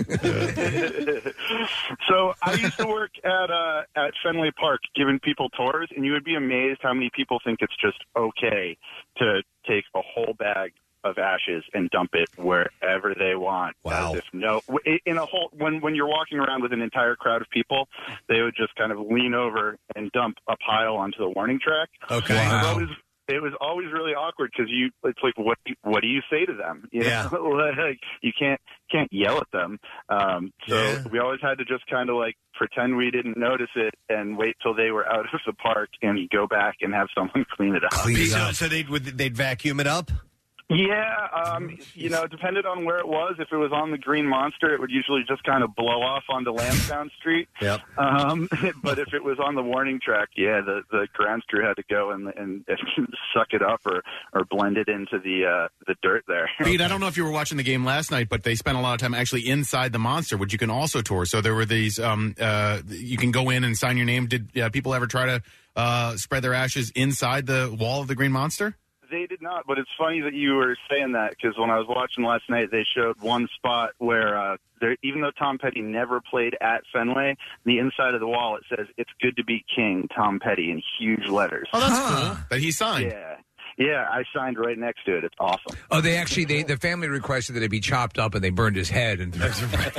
[SPEAKER 19] So I used to work at uh, at Fenway Park giving people tours, and you would be amazed how many people think it's just okay to take a whole bag of ashes and dump it wherever they want.
[SPEAKER 3] Wow.
[SPEAKER 19] As if no, in a whole when when you're walking around with an entire crowd of people, they would just kind of lean over and dump a pile onto the warning track.
[SPEAKER 3] Okay.
[SPEAKER 19] It was
[SPEAKER 3] Wow.
[SPEAKER 19] always, it was always really awkward because you it's like what do you- what do you say to them? You
[SPEAKER 3] Yeah.
[SPEAKER 19] know? Like, you can't can't yell at them. Um, so
[SPEAKER 3] Yeah.
[SPEAKER 19] we always had to just kind of like pretend we didn't notice it and wait till they were out of the park and go back and have someone clean it up.
[SPEAKER 3] So, so they'd would, they'd vacuum it up.
[SPEAKER 19] Yeah, um, you know, it depended on where it was. If it was on the Green Monster, it would usually just kind of blow off onto Lansdowne Street.
[SPEAKER 3] Yep.
[SPEAKER 19] Um, but if it was on the warning track, yeah, the, the grounds crew had to go and, and, and suck it up or, or blend it into the uh, the dirt there.
[SPEAKER 7] Pete, I don't know if you were watching the game last night, but they spent a lot of time actually inside the monster, which you can also tour. So there were these, um, uh, you can go in and sign your name. Did uh, people ever try to uh, spread their ashes inside the wall of the Green Monster?
[SPEAKER 19] They did not, but it's funny that you were saying that because when I was watching last night, they showed one spot where, uh, there, even though Tom Petty never played at Fenway, the inside of the wall it says "It's good to be king, Tom Petty" in huge letters.
[SPEAKER 7] Oh, that's cool. That he signed.
[SPEAKER 19] Yeah, yeah, I signed right next to it. It's awesome.
[SPEAKER 4] Oh, they actually they the family requested that it be chopped up and they burned his head and they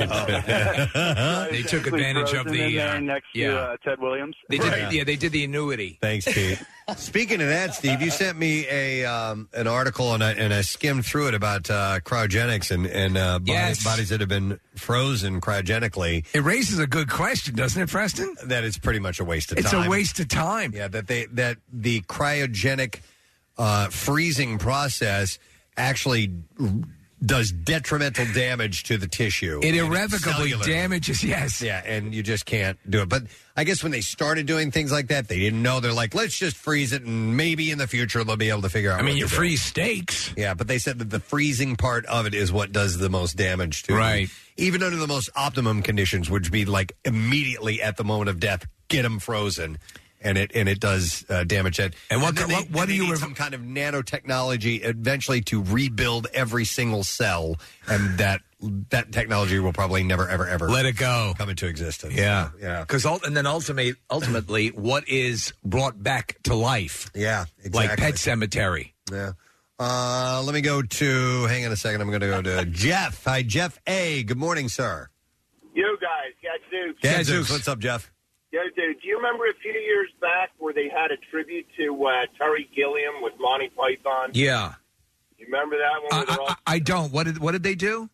[SPEAKER 4] took advantage of
[SPEAKER 19] Frozen in
[SPEAKER 4] the
[SPEAKER 19] there
[SPEAKER 4] uh,
[SPEAKER 19] next
[SPEAKER 4] yeah.
[SPEAKER 19] to uh, Ted Williams.
[SPEAKER 4] They did yeah they did the annuity.
[SPEAKER 3] Thanks, Pete. Speaking of that, Steve, you sent me a um, an article and I, and I skimmed through it about uh, cryogenics and and uh, bodies,
[SPEAKER 4] Yes.
[SPEAKER 3] bodies that have been frozen cryogenically.
[SPEAKER 4] It raises a good question, doesn't it, Preston?
[SPEAKER 3] That it's pretty much a waste of
[SPEAKER 4] It's
[SPEAKER 3] time.
[SPEAKER 4] a waste of time.
[SPEAKER 3] Yeah, that they that the cryogenic uh, freezing process actually does detrimental damage to the tissue.
[SPEAKER 4] It
[SPEAKER 3] And
[SPEAKER 4] irrevocably
[SPEAKER 3] cellular.
[SPEAKER 4] damages, yes.
[SPEAKER 3] Yeah, and you just can't do it. But I guess when they started doing things like that, they didn't know. They're like, let's just freeze it, and maybe in the future they'll be able to figure out.
[SPEAKER 4] I mean,
[SPEAKER 3] what
[SPEAKER 4] you
[SPEAKER 3] to do.
[SPEAKER 4] freeze steaks.
[SPEAKER 3] Yeah, but they said that the freezing part of it is what does the most damage to
[SPEAKER 4] Right.
[SPEAKER 3] you. Even under the most optimum conditions, which would be like immediately at the moment of death, get them frozen. and it and it does uh, damage it.
[SPEAKER 4] And what
[SPEAKER 3] then
[SPEAKER 4] what,
[SPEAKER 3] they,
[SPEAKER 4] what
[SPEAKER 3] then
[SPEAKER 4] do
[SPEAKER 3] they
[SPEAKER 4] you
[SPEAKER 3] need some kind of nanotechnology eventually to rebuild every single cell, and that that technology will probably never ever ever
[SPEAKER 4] let it go
[SPEAKER 3] come into existence.
[SPEAKER 4] Yeah,
[SPEAKER 3] yeah.
[SPEAKER 4] Because and then ultimately, ultimately, what is brought back to life?
[SPEAKER 3] Yeah,
[SPEAKER 4] like
[SPEAKER 3] exactly.
[SPEAKER 4] Pet Cemetery.
[SPEAKER 3] Yeah. Uh, let me go to. Hang on a second. I'm going to go to Jeff. Hi, Jeff A. Good morning, sir.
[SPEAKER 15] You guys, Gadzooks.
[SPEAKER 3] Gadzooks. What's up, Jeff?
[SPEAKER 15] Yo, dude, do you remember a few years back where they had a tribute to uh, Terry Gilliam with Monty Python?
[SPEAKER 4] Yeah,
[SPEAKER 15] You remember that one? Where
[SPEAKER 4] I,
[SPEAKER 15] they're all,
[SPEAKER 4] I, I don't. What did what did they do?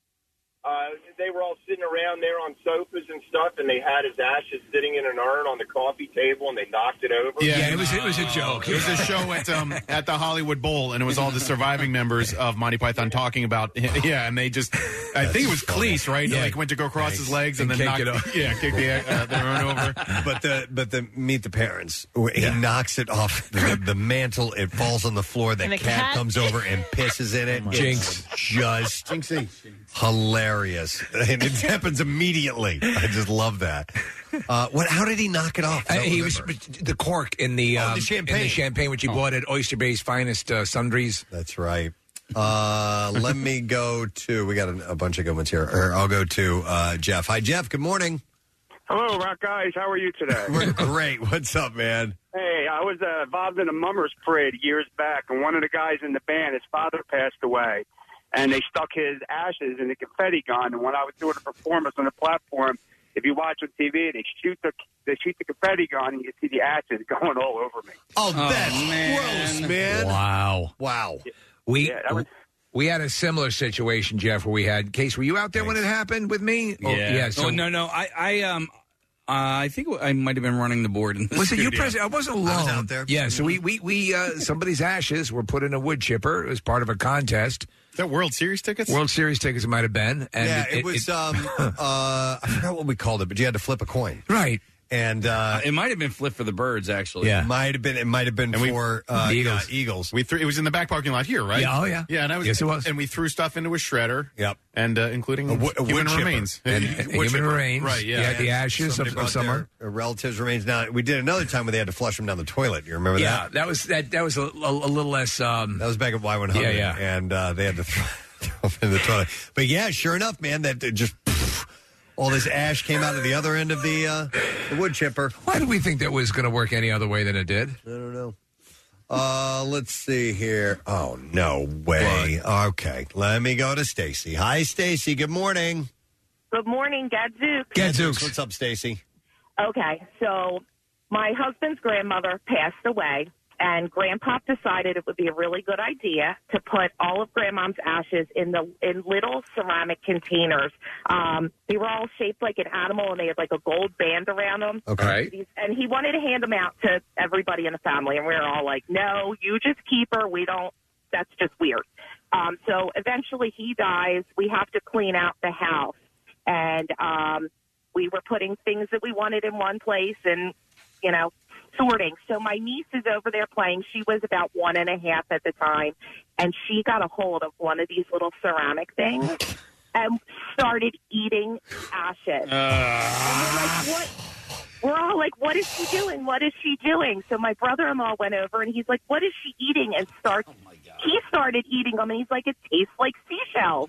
[SPEAKER 15] uh, they were all sitting around there on sofas and stuff, and they had his ashes sitting in an urn on the coffee table, and they knocked it over.
[SPEAKER 7] Yeah,
[SPEAKER 4] it was it was a joke.
[SPEAKER 7] It was a show at um, at the Hollywood Bowl, and it was all the surviving members of Monty Python talking about yeah, and they just I think it was Cleese, right?
[SPEAKER 3] Yeah.
[SPEAKER 7] Like went to go cross his legs and,
[SPEAKER 3] And
[SPEAKER 7] then
[SPEAKER 3] kicked
[SPEAKER 7] knocked
[SPEAKER 3] it off.
[SPEAKER 7] yeah, kicked the uh, the urn over.
[SPEAKER 3] But the but the meet the parents. He knocks it off the, the mantle. It falls on the floor. The,
[SPEAKER 15] And the
[SPEAKER 3] cat,
[SPEAKER 15] cat-
[SPEAKER 3] comes over and pisses in it. It's
[SPEAKER 4] Jinx.
[SPEAKER 3] just hilarious, and it happens immediately. I just love that. Uh, what? How did he knock it off?
[SPEAKER 4] Uh,
[SPEAKER 3] I don't
[SPEAKER 4] he was
[SPEAKER 3] remember.
[SPEAKER 4] the cork in the,
[SPEAKER 3] Oh, the
[SPEAKER 4] um,
[SPEAKER 3] champagne.
[SPEAKER 4] in the champagne which he bought at Oyster Bay's finest uh, sundries.
[SPEAKER 3] That's right. Uh, let me go to. We got a, a bunch of good ones here. Or I'll go to uh, Jeff. Hi, Jeff. Good morning.
[SPEAKER 21] Hello, rock guys. How are you today?
[SPEAKER 3] We're great. What's up, man?
[SPEAKER 21] Hey, I was uh, involved in a mummers parade years back, and one of the guys in the band, his father passed away, and they stuck his ashes in a confetti gun. And when I was doing a performance on the platform, if you watch on T V, they shoot the they shoot the confetti gun, and you see the ashes going all over me.
[SPEAKER 3] Oh, that's gross, man.
[SPEAKER 4] Wow.
[SPEAKER 3] Wow.
[SPEAKER 4] We
[SPEAKER 21] Yeah, that was-
[SPEAKER 4] we had a similar situation, Jeff, where we had Case. Were you out there when it happened with me? Oh,
[SPEAKER 6] Yeah.
[SPEAKER 4] so
[SPEAKER 6] oh, no, no. I, I, um, uh, I think I might have been running the board in the
[SPEAKER 4] Was it you
[SPEAKER 6] studio.
[SPEAKER 4] present? I wasn't alone.
[SPEAKER 6] I was out there.
[SPEAKER 4] Yeah. So we we we uh, somebody's ashes were put in a wood chipper. It was part of a contest.
[SPEAKER 7] Is that World Series tickets?
[SPEAKER 4] World Series tickets. It might have been. And
[SPEAKER 3] yeah, it, was. um, uh, I forgot what we called it, but you had to flip a coin,
[SPEAKER 4] right?
[SPEAKER 3] And uh,
[SPEAKER 6] it might have been Flip for the Birds, actually.
[SPEAKER 3] might have been. It might have been
[SPEAKER 7] And we-
[SPEAKER 3] for uh,
[SPEAKER 7] The
[SPEAKER 3] Eagles.
[SPEAKER 7] Eagles.
[SPEAKER 3] Eagles.
[SPEAKER 7] We threw. It was in the back parking lot here, right?
[SPEAKER 4] Yeah, oh, yeah.
[SPEAKER 7] Yeah, and I was.
[SPEAKER 4] Yes, it was.
[SPEAKER 7] And we threw stuff into a shredder.
[SPEAKER 3] Yep.
[SPEAKER 7] And uh, including
[SPEAKER 3] A wo- a
[SPEAKER 7] human
[SPEAKER 3] wood chipper.
[SPEAKER 7] remains.
[SPEAKER 3] And-
[SPEAKER 7] Uh,
[SPEAKER 3] and
[SPEAKER 7] wood
[SPEAKER 3] human
[SPEAKER 7] chipper.
[SPEAKER 3] remains.
[SPEAKER 7] Right. Yeah.
[SPEAKER 3] Yeah,
[SPEAKER 4] the ashes
[SPEAKER 3] Somebody
[SPEAKER 4] of- of
[SPEAKER 3] brought
[SPEAKER 4] someone.
[SPEAKER 3] their relatives' remains. Now we did another time where they had to flush them down the toilet. You remember
[SPEAKER 4] Yeah,
[SPEAKER 3] that?
[SPEAKER 4] that was that. That was a, a, a little less. Um,
[SPEAKER 3] That was back at Y one hundred.
[SPEAKER 4] Yeah, yeah.
[SPEAKER 3] And uh, they had to throw, throw them in the toilet. But yeah, sure enough, man, that that just all this ash came out of the other end of the, uh, the wood chipper.
[SPEAKER 4] Why did we think that was going to work any other way than it did?
[SPEAKER 3] I don't know. Uh, let's see here. Oh, no way. Okay, let me go to Stacy. Hi, Stacy. Good morning.
[SPEAKER 23] Good morning, Gadzooks.
[SPEAKER 3] Gadzooks. What's up, Stacy?
[SPEAKER 23] Okay, so my husband's grandmother passed away, and Grandpop decided it would be a really good idea to put all of Grandmom's ashes in the in little ceramic containers. Um, they were all shaped like an animal, and they had like a gold band around them.
[SPEAKER 4] Okay.
[SPEAKER 23] And he wanted to hand them out to everybody in the family, and we were all like, "No, you just keep her. We don't. That's just weird." Um, so eventually, he dies. We have to clean out the house, and um, we were putting things that we wanted in one place, and you know. sorting. So my niece is over there playing. She was about one and a half at the time, and she got a hold of one of these little ceramic things and started eating ashes.
[SPEAKER 6] Uh.
[SPEAKER 23] And we're like, what? We're all like, what is she doing? What is she doing? So my brother-in-law went over, and he's like, what is she eating? And starts, he started eating them, and he's like, it tastes like seashells.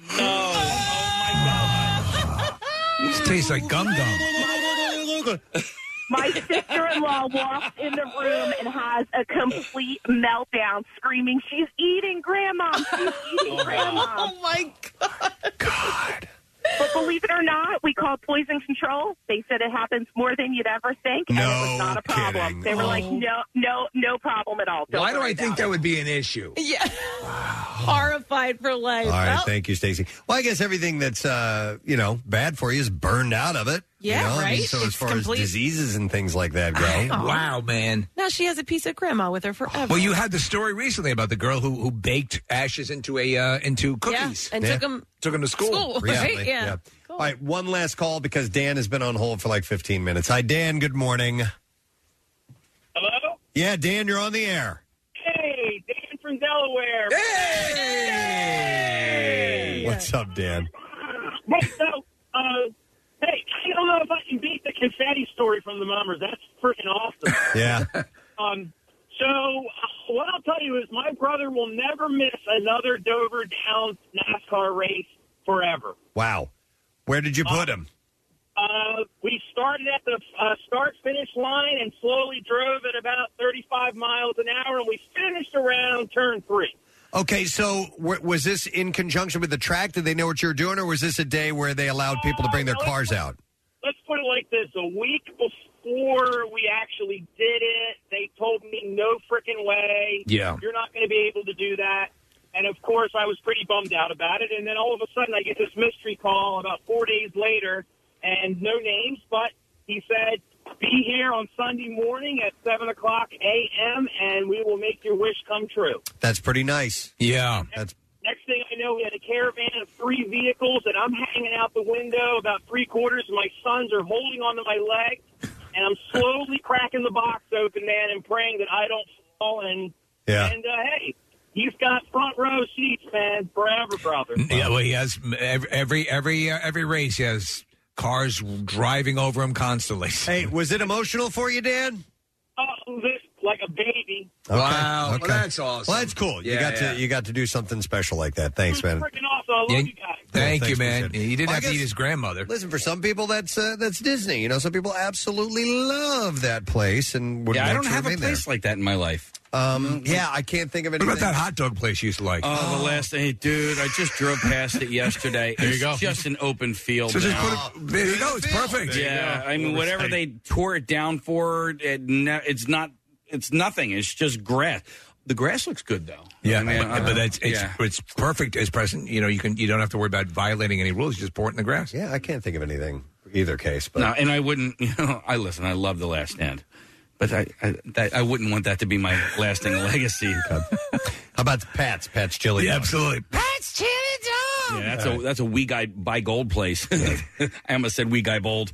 [SPEAKER 4] It tastes like gum gum.
[SPEAKER 23] My sister-in-law walks in the room and has a complete meltdown, screaming, she's eating Grandma! She's eating Grandma!
[SPEAKER 5] Oh, my God.
[SPEAKER 23] But believe it or not, we called poison control. They said it happens more than you'd ever think, and it was not a problem.
[SPEAKER 4] kidding.
[SPEAKER 23] They were like,
[SPEAKER 4] Oh.
[SPEAKER 23] no, no, no problem at all. Don't
[SPEAKER 4] Why do
[SPEAKER 23] worry
[SPEAKER 4] I think
[SPEAKER 23] about
[SPEAKER 4] that
[SPEAKER 23] it.
[SPEAKER 4] would be an issue?
[SPEAKER 5] Yeah. Horrified for life.
[SPEAKER 3] All right,
[SPEAKER 5] Well,
[SPEAKER 3] thank you, Stacy. Well, I guess everything that's uh, you know bad for you is burned out of it. you
[SPEAKER 5] Yeah,
[SPEAKER 3] know? I mean,
[SPEAKER 5] right?
[SPEAKER 3] so as
[SPEAKER 5] It's
[SPEAKER 3] far
[SPEAKER 5] complete-
[SPEAKER 3] as diseases and things like that go,
[SPEAKER 4] Wow, man.
[SPEAKER 5] now she has a piece of grandma with her forever.
[SPEAKER 4] Well, you had the story recently about the girl who, who baked ashes into a uh, into cookies.
[SPEAKER 5] and took 'em-
[SPEAKER 4] took them to school.
[SPEAKER 5] School, right?
[SPEAKER 3] Recently,
[SPEAKER 5] Yeah.
[SPEAKER 3] All right, one last call because Dan has been on hold for like fifteen minutes. Hi, Dan. Good morning.
[SPEAKER 24] Hello?
[SPEAKER 3] Yeah, Dan, you're on the air.
[SPEAKER 24] Hey, Dan from Delaware.
[SPEAKER 3] Hey! What's up, Dan?
[SPEAKER 24] Hey, so, uh, hey, I don't know if I can beat the confetti story from the Mummers. That's freaking awesome.
[SPEAKER 3] Yeah.
[SPEAKER 24] Um, so what I'll tell you is my brother will never miss another Dover Downs NASCAR race forever.
[SPEAKER 3] Wow. Where did you put him?
[SPEAKER 24] Uh, we started at the uh, start-finish line and slowly drove at about thirty-five miles an hour, and we finished around turn three.
[SPEAKER 3] Okay, so w- was this in conjunction with the track? Did they know what you were doing, or was this a day where they allowed people to bring their cars out?
[SPEAKER 24] Let's put it like this. A week before we actually did it, they told me no freaking way.
[SPEAKER 4] Yeah.
[SPEAKER 24] You're not going to be able to do that. And, of course, I was pretty bummed out about it. And then all of a sudden I get this mystery call about four days later, and no names, but he said, be here on Sunday morning at seven o'clock a.m., and we will make your wish come true.
[SPEAKER 3] That's pretty nice.
[SPEAKER 4] Yeah.
[SPEAKER 3] That's
[SPEAKER 24] Next thing I know, we had a caravan of three vehicles, and I'm hanging out the window about three quarters, and my sons are holding onto my leg, and I'm slowly cracking the box open, man, and praying that I don't fall. And,
[SPEAKER 3] yeah.
[SPEAKER 24] and uh, hey, he's got front row seats, man, forever, brother.
[SPEAKER 4] Yeah, well, he has every every every, uh, every race. He has cars driving over him constantly.
[SPEAKER 3] Hey, was it emotional for you, Dan?
[SPEAKER 24] Oh, this like a baby.
[SPEAKER 4] Wow,
[SPEAKER 3] Okay.
[SPEAKER 4] well, that's awesome.
[SPEAKER 3] Well, that's cool. you
[SPEAKER 4] Yeah,
[SPEAKER 3] got
[SPEAKER 4] yeah.
[SPEAKER 3] to you got to do something special like that. Thanks, man.
[SPEAKER 24] Freaking awesome. I love
[SPEAKER 4] Yeah,
[SPEAKER 24] you guys.
[SPEAKER 4] Thank
[SPEAKER 3] Well,
[SPEAKER 4] you,
[SPEAKER 3] thanks,
[SPEAKER 4] man.
[SPEAKER 3] appreciate it.
[SPEAKER 4] He didn't
[SPEAKER 3] Well, I
[SPEAKER 4] have to eat
[SPEAKER 3] guess-
[SPEAKER 4] his grandmother.
[SPEAKER 3] Listen, for some people, that's uh, that's Disney. You know, some people absolutely love that place and would
[SPEAKER 6] Yeah, I
[SPEAKER 3] want
[SPEAKER 6] don't
[SPEAKER 3] to
[SPEAKER 6] have a
[SPEAKER 3] remain there.
[SPEAKER 6] place like that in my life.
[SPEAKER 3] Um, yeah, I can't think of
[SPEAKER 4] What
[SPEAKER 3] anything.
[SPEAKER 4] about that hot dog place you used to like?
[SPEAKER 6] Oh, the last hey, dude, I just drove past it yesterday.
[SPEAKER 4] There you
[SPEAKER 6] It's
[SPEAKER 4] go.
[SPEAKER 6] just an open field.
[SPEAKER 4] So just
[SPEAKER 6] now.
[SPEAKER 4] put it, there you go. It's perfect.
[SPEAKER 6] Yeah, I mean, whatever they tore it down for, it, ne- it's not. It's nothing. It's just grass. The grass looks good though.
[SPEAKER 4] Yeah,
[SPEAKER 6] I mean,
[SPEAKER 4] but,
[SPEAKER 6] I-
[SPEAKER 4] but it's it's,
[SPEAKER 6] yeah.
[SPEAKER 4] it's perfect as present. You know, you can you don't have to worry about violating any rules. You just pour it in the grass.
[SPEAKER 3] Yeah, I can't think of anything either case. But
[SPEAKER 6] No, and I wouldn't. You know, I listen. I love The Last Stand, but I I, that, I wouldn't want that to be my lasting legacy.
[SPEAKER 3] How about Pat's Pat's Chili?
[SPEAKER 4] Yeah,
[SPEAKER 3] Dog?
[SPEAKER 4] absolutely.
[SPEAKER 6] Pat's Chili Dog. Yeah, that's a that's a wee guy buy gold place. I almost said wee guy bold.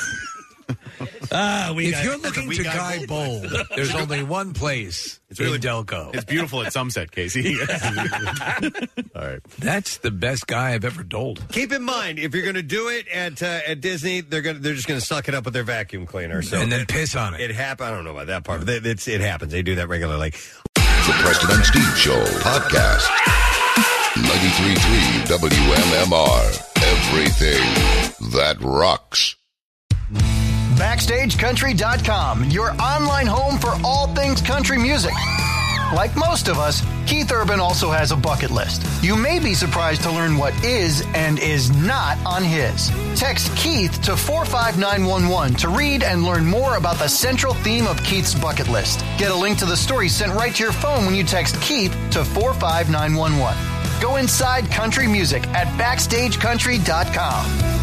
[SPEAKER 6] Ah, we
[SPEAKER 4] if
[SPEAKER 6] got-
[SPEAKER 4] you're looking
[SPEAKER 7] we
[SPEAKER 4] to
[SPEAKER 7] got
[SPEAKER 4] Guy Bold, there's only one place. It's
[SPEAKER 7] really-
[SPEAKER 4] in Delco.
[SPEAKER 7] It's beautiful at Sunset, Casey.
[SPEAKER 3] All right.
[SPEAKER 4] That's the best guy I've ever doled.
[SPEAKER 3] Keep in mind, if you're going to do it at uh, at Disney, they're going they're just going to suck it up with their vacuum cleaner. So
[SPEAKER 4] And then piss on it.
[SPEAKER 3] It happens. I don't know about that part, but it, it's, it happens. They do that regularly.
[SPEAKER 9] The Preston and Steve Show podcast. ninety-three point three W M M R. Everything that rocks.
[SPEAKER 10] Backstage Country dot com, your online home for all things country music. Like most of us, Keith Urban also has a bucket list. You may be surprised to learn what is and is not on his. Text Keith to four five nine one one to read and learn more about the central theme of Keith's bucket list. Get a link to the story sent right to your phone when you text Keith to four five nine one one. Go inside country music at Backstage Country dot com.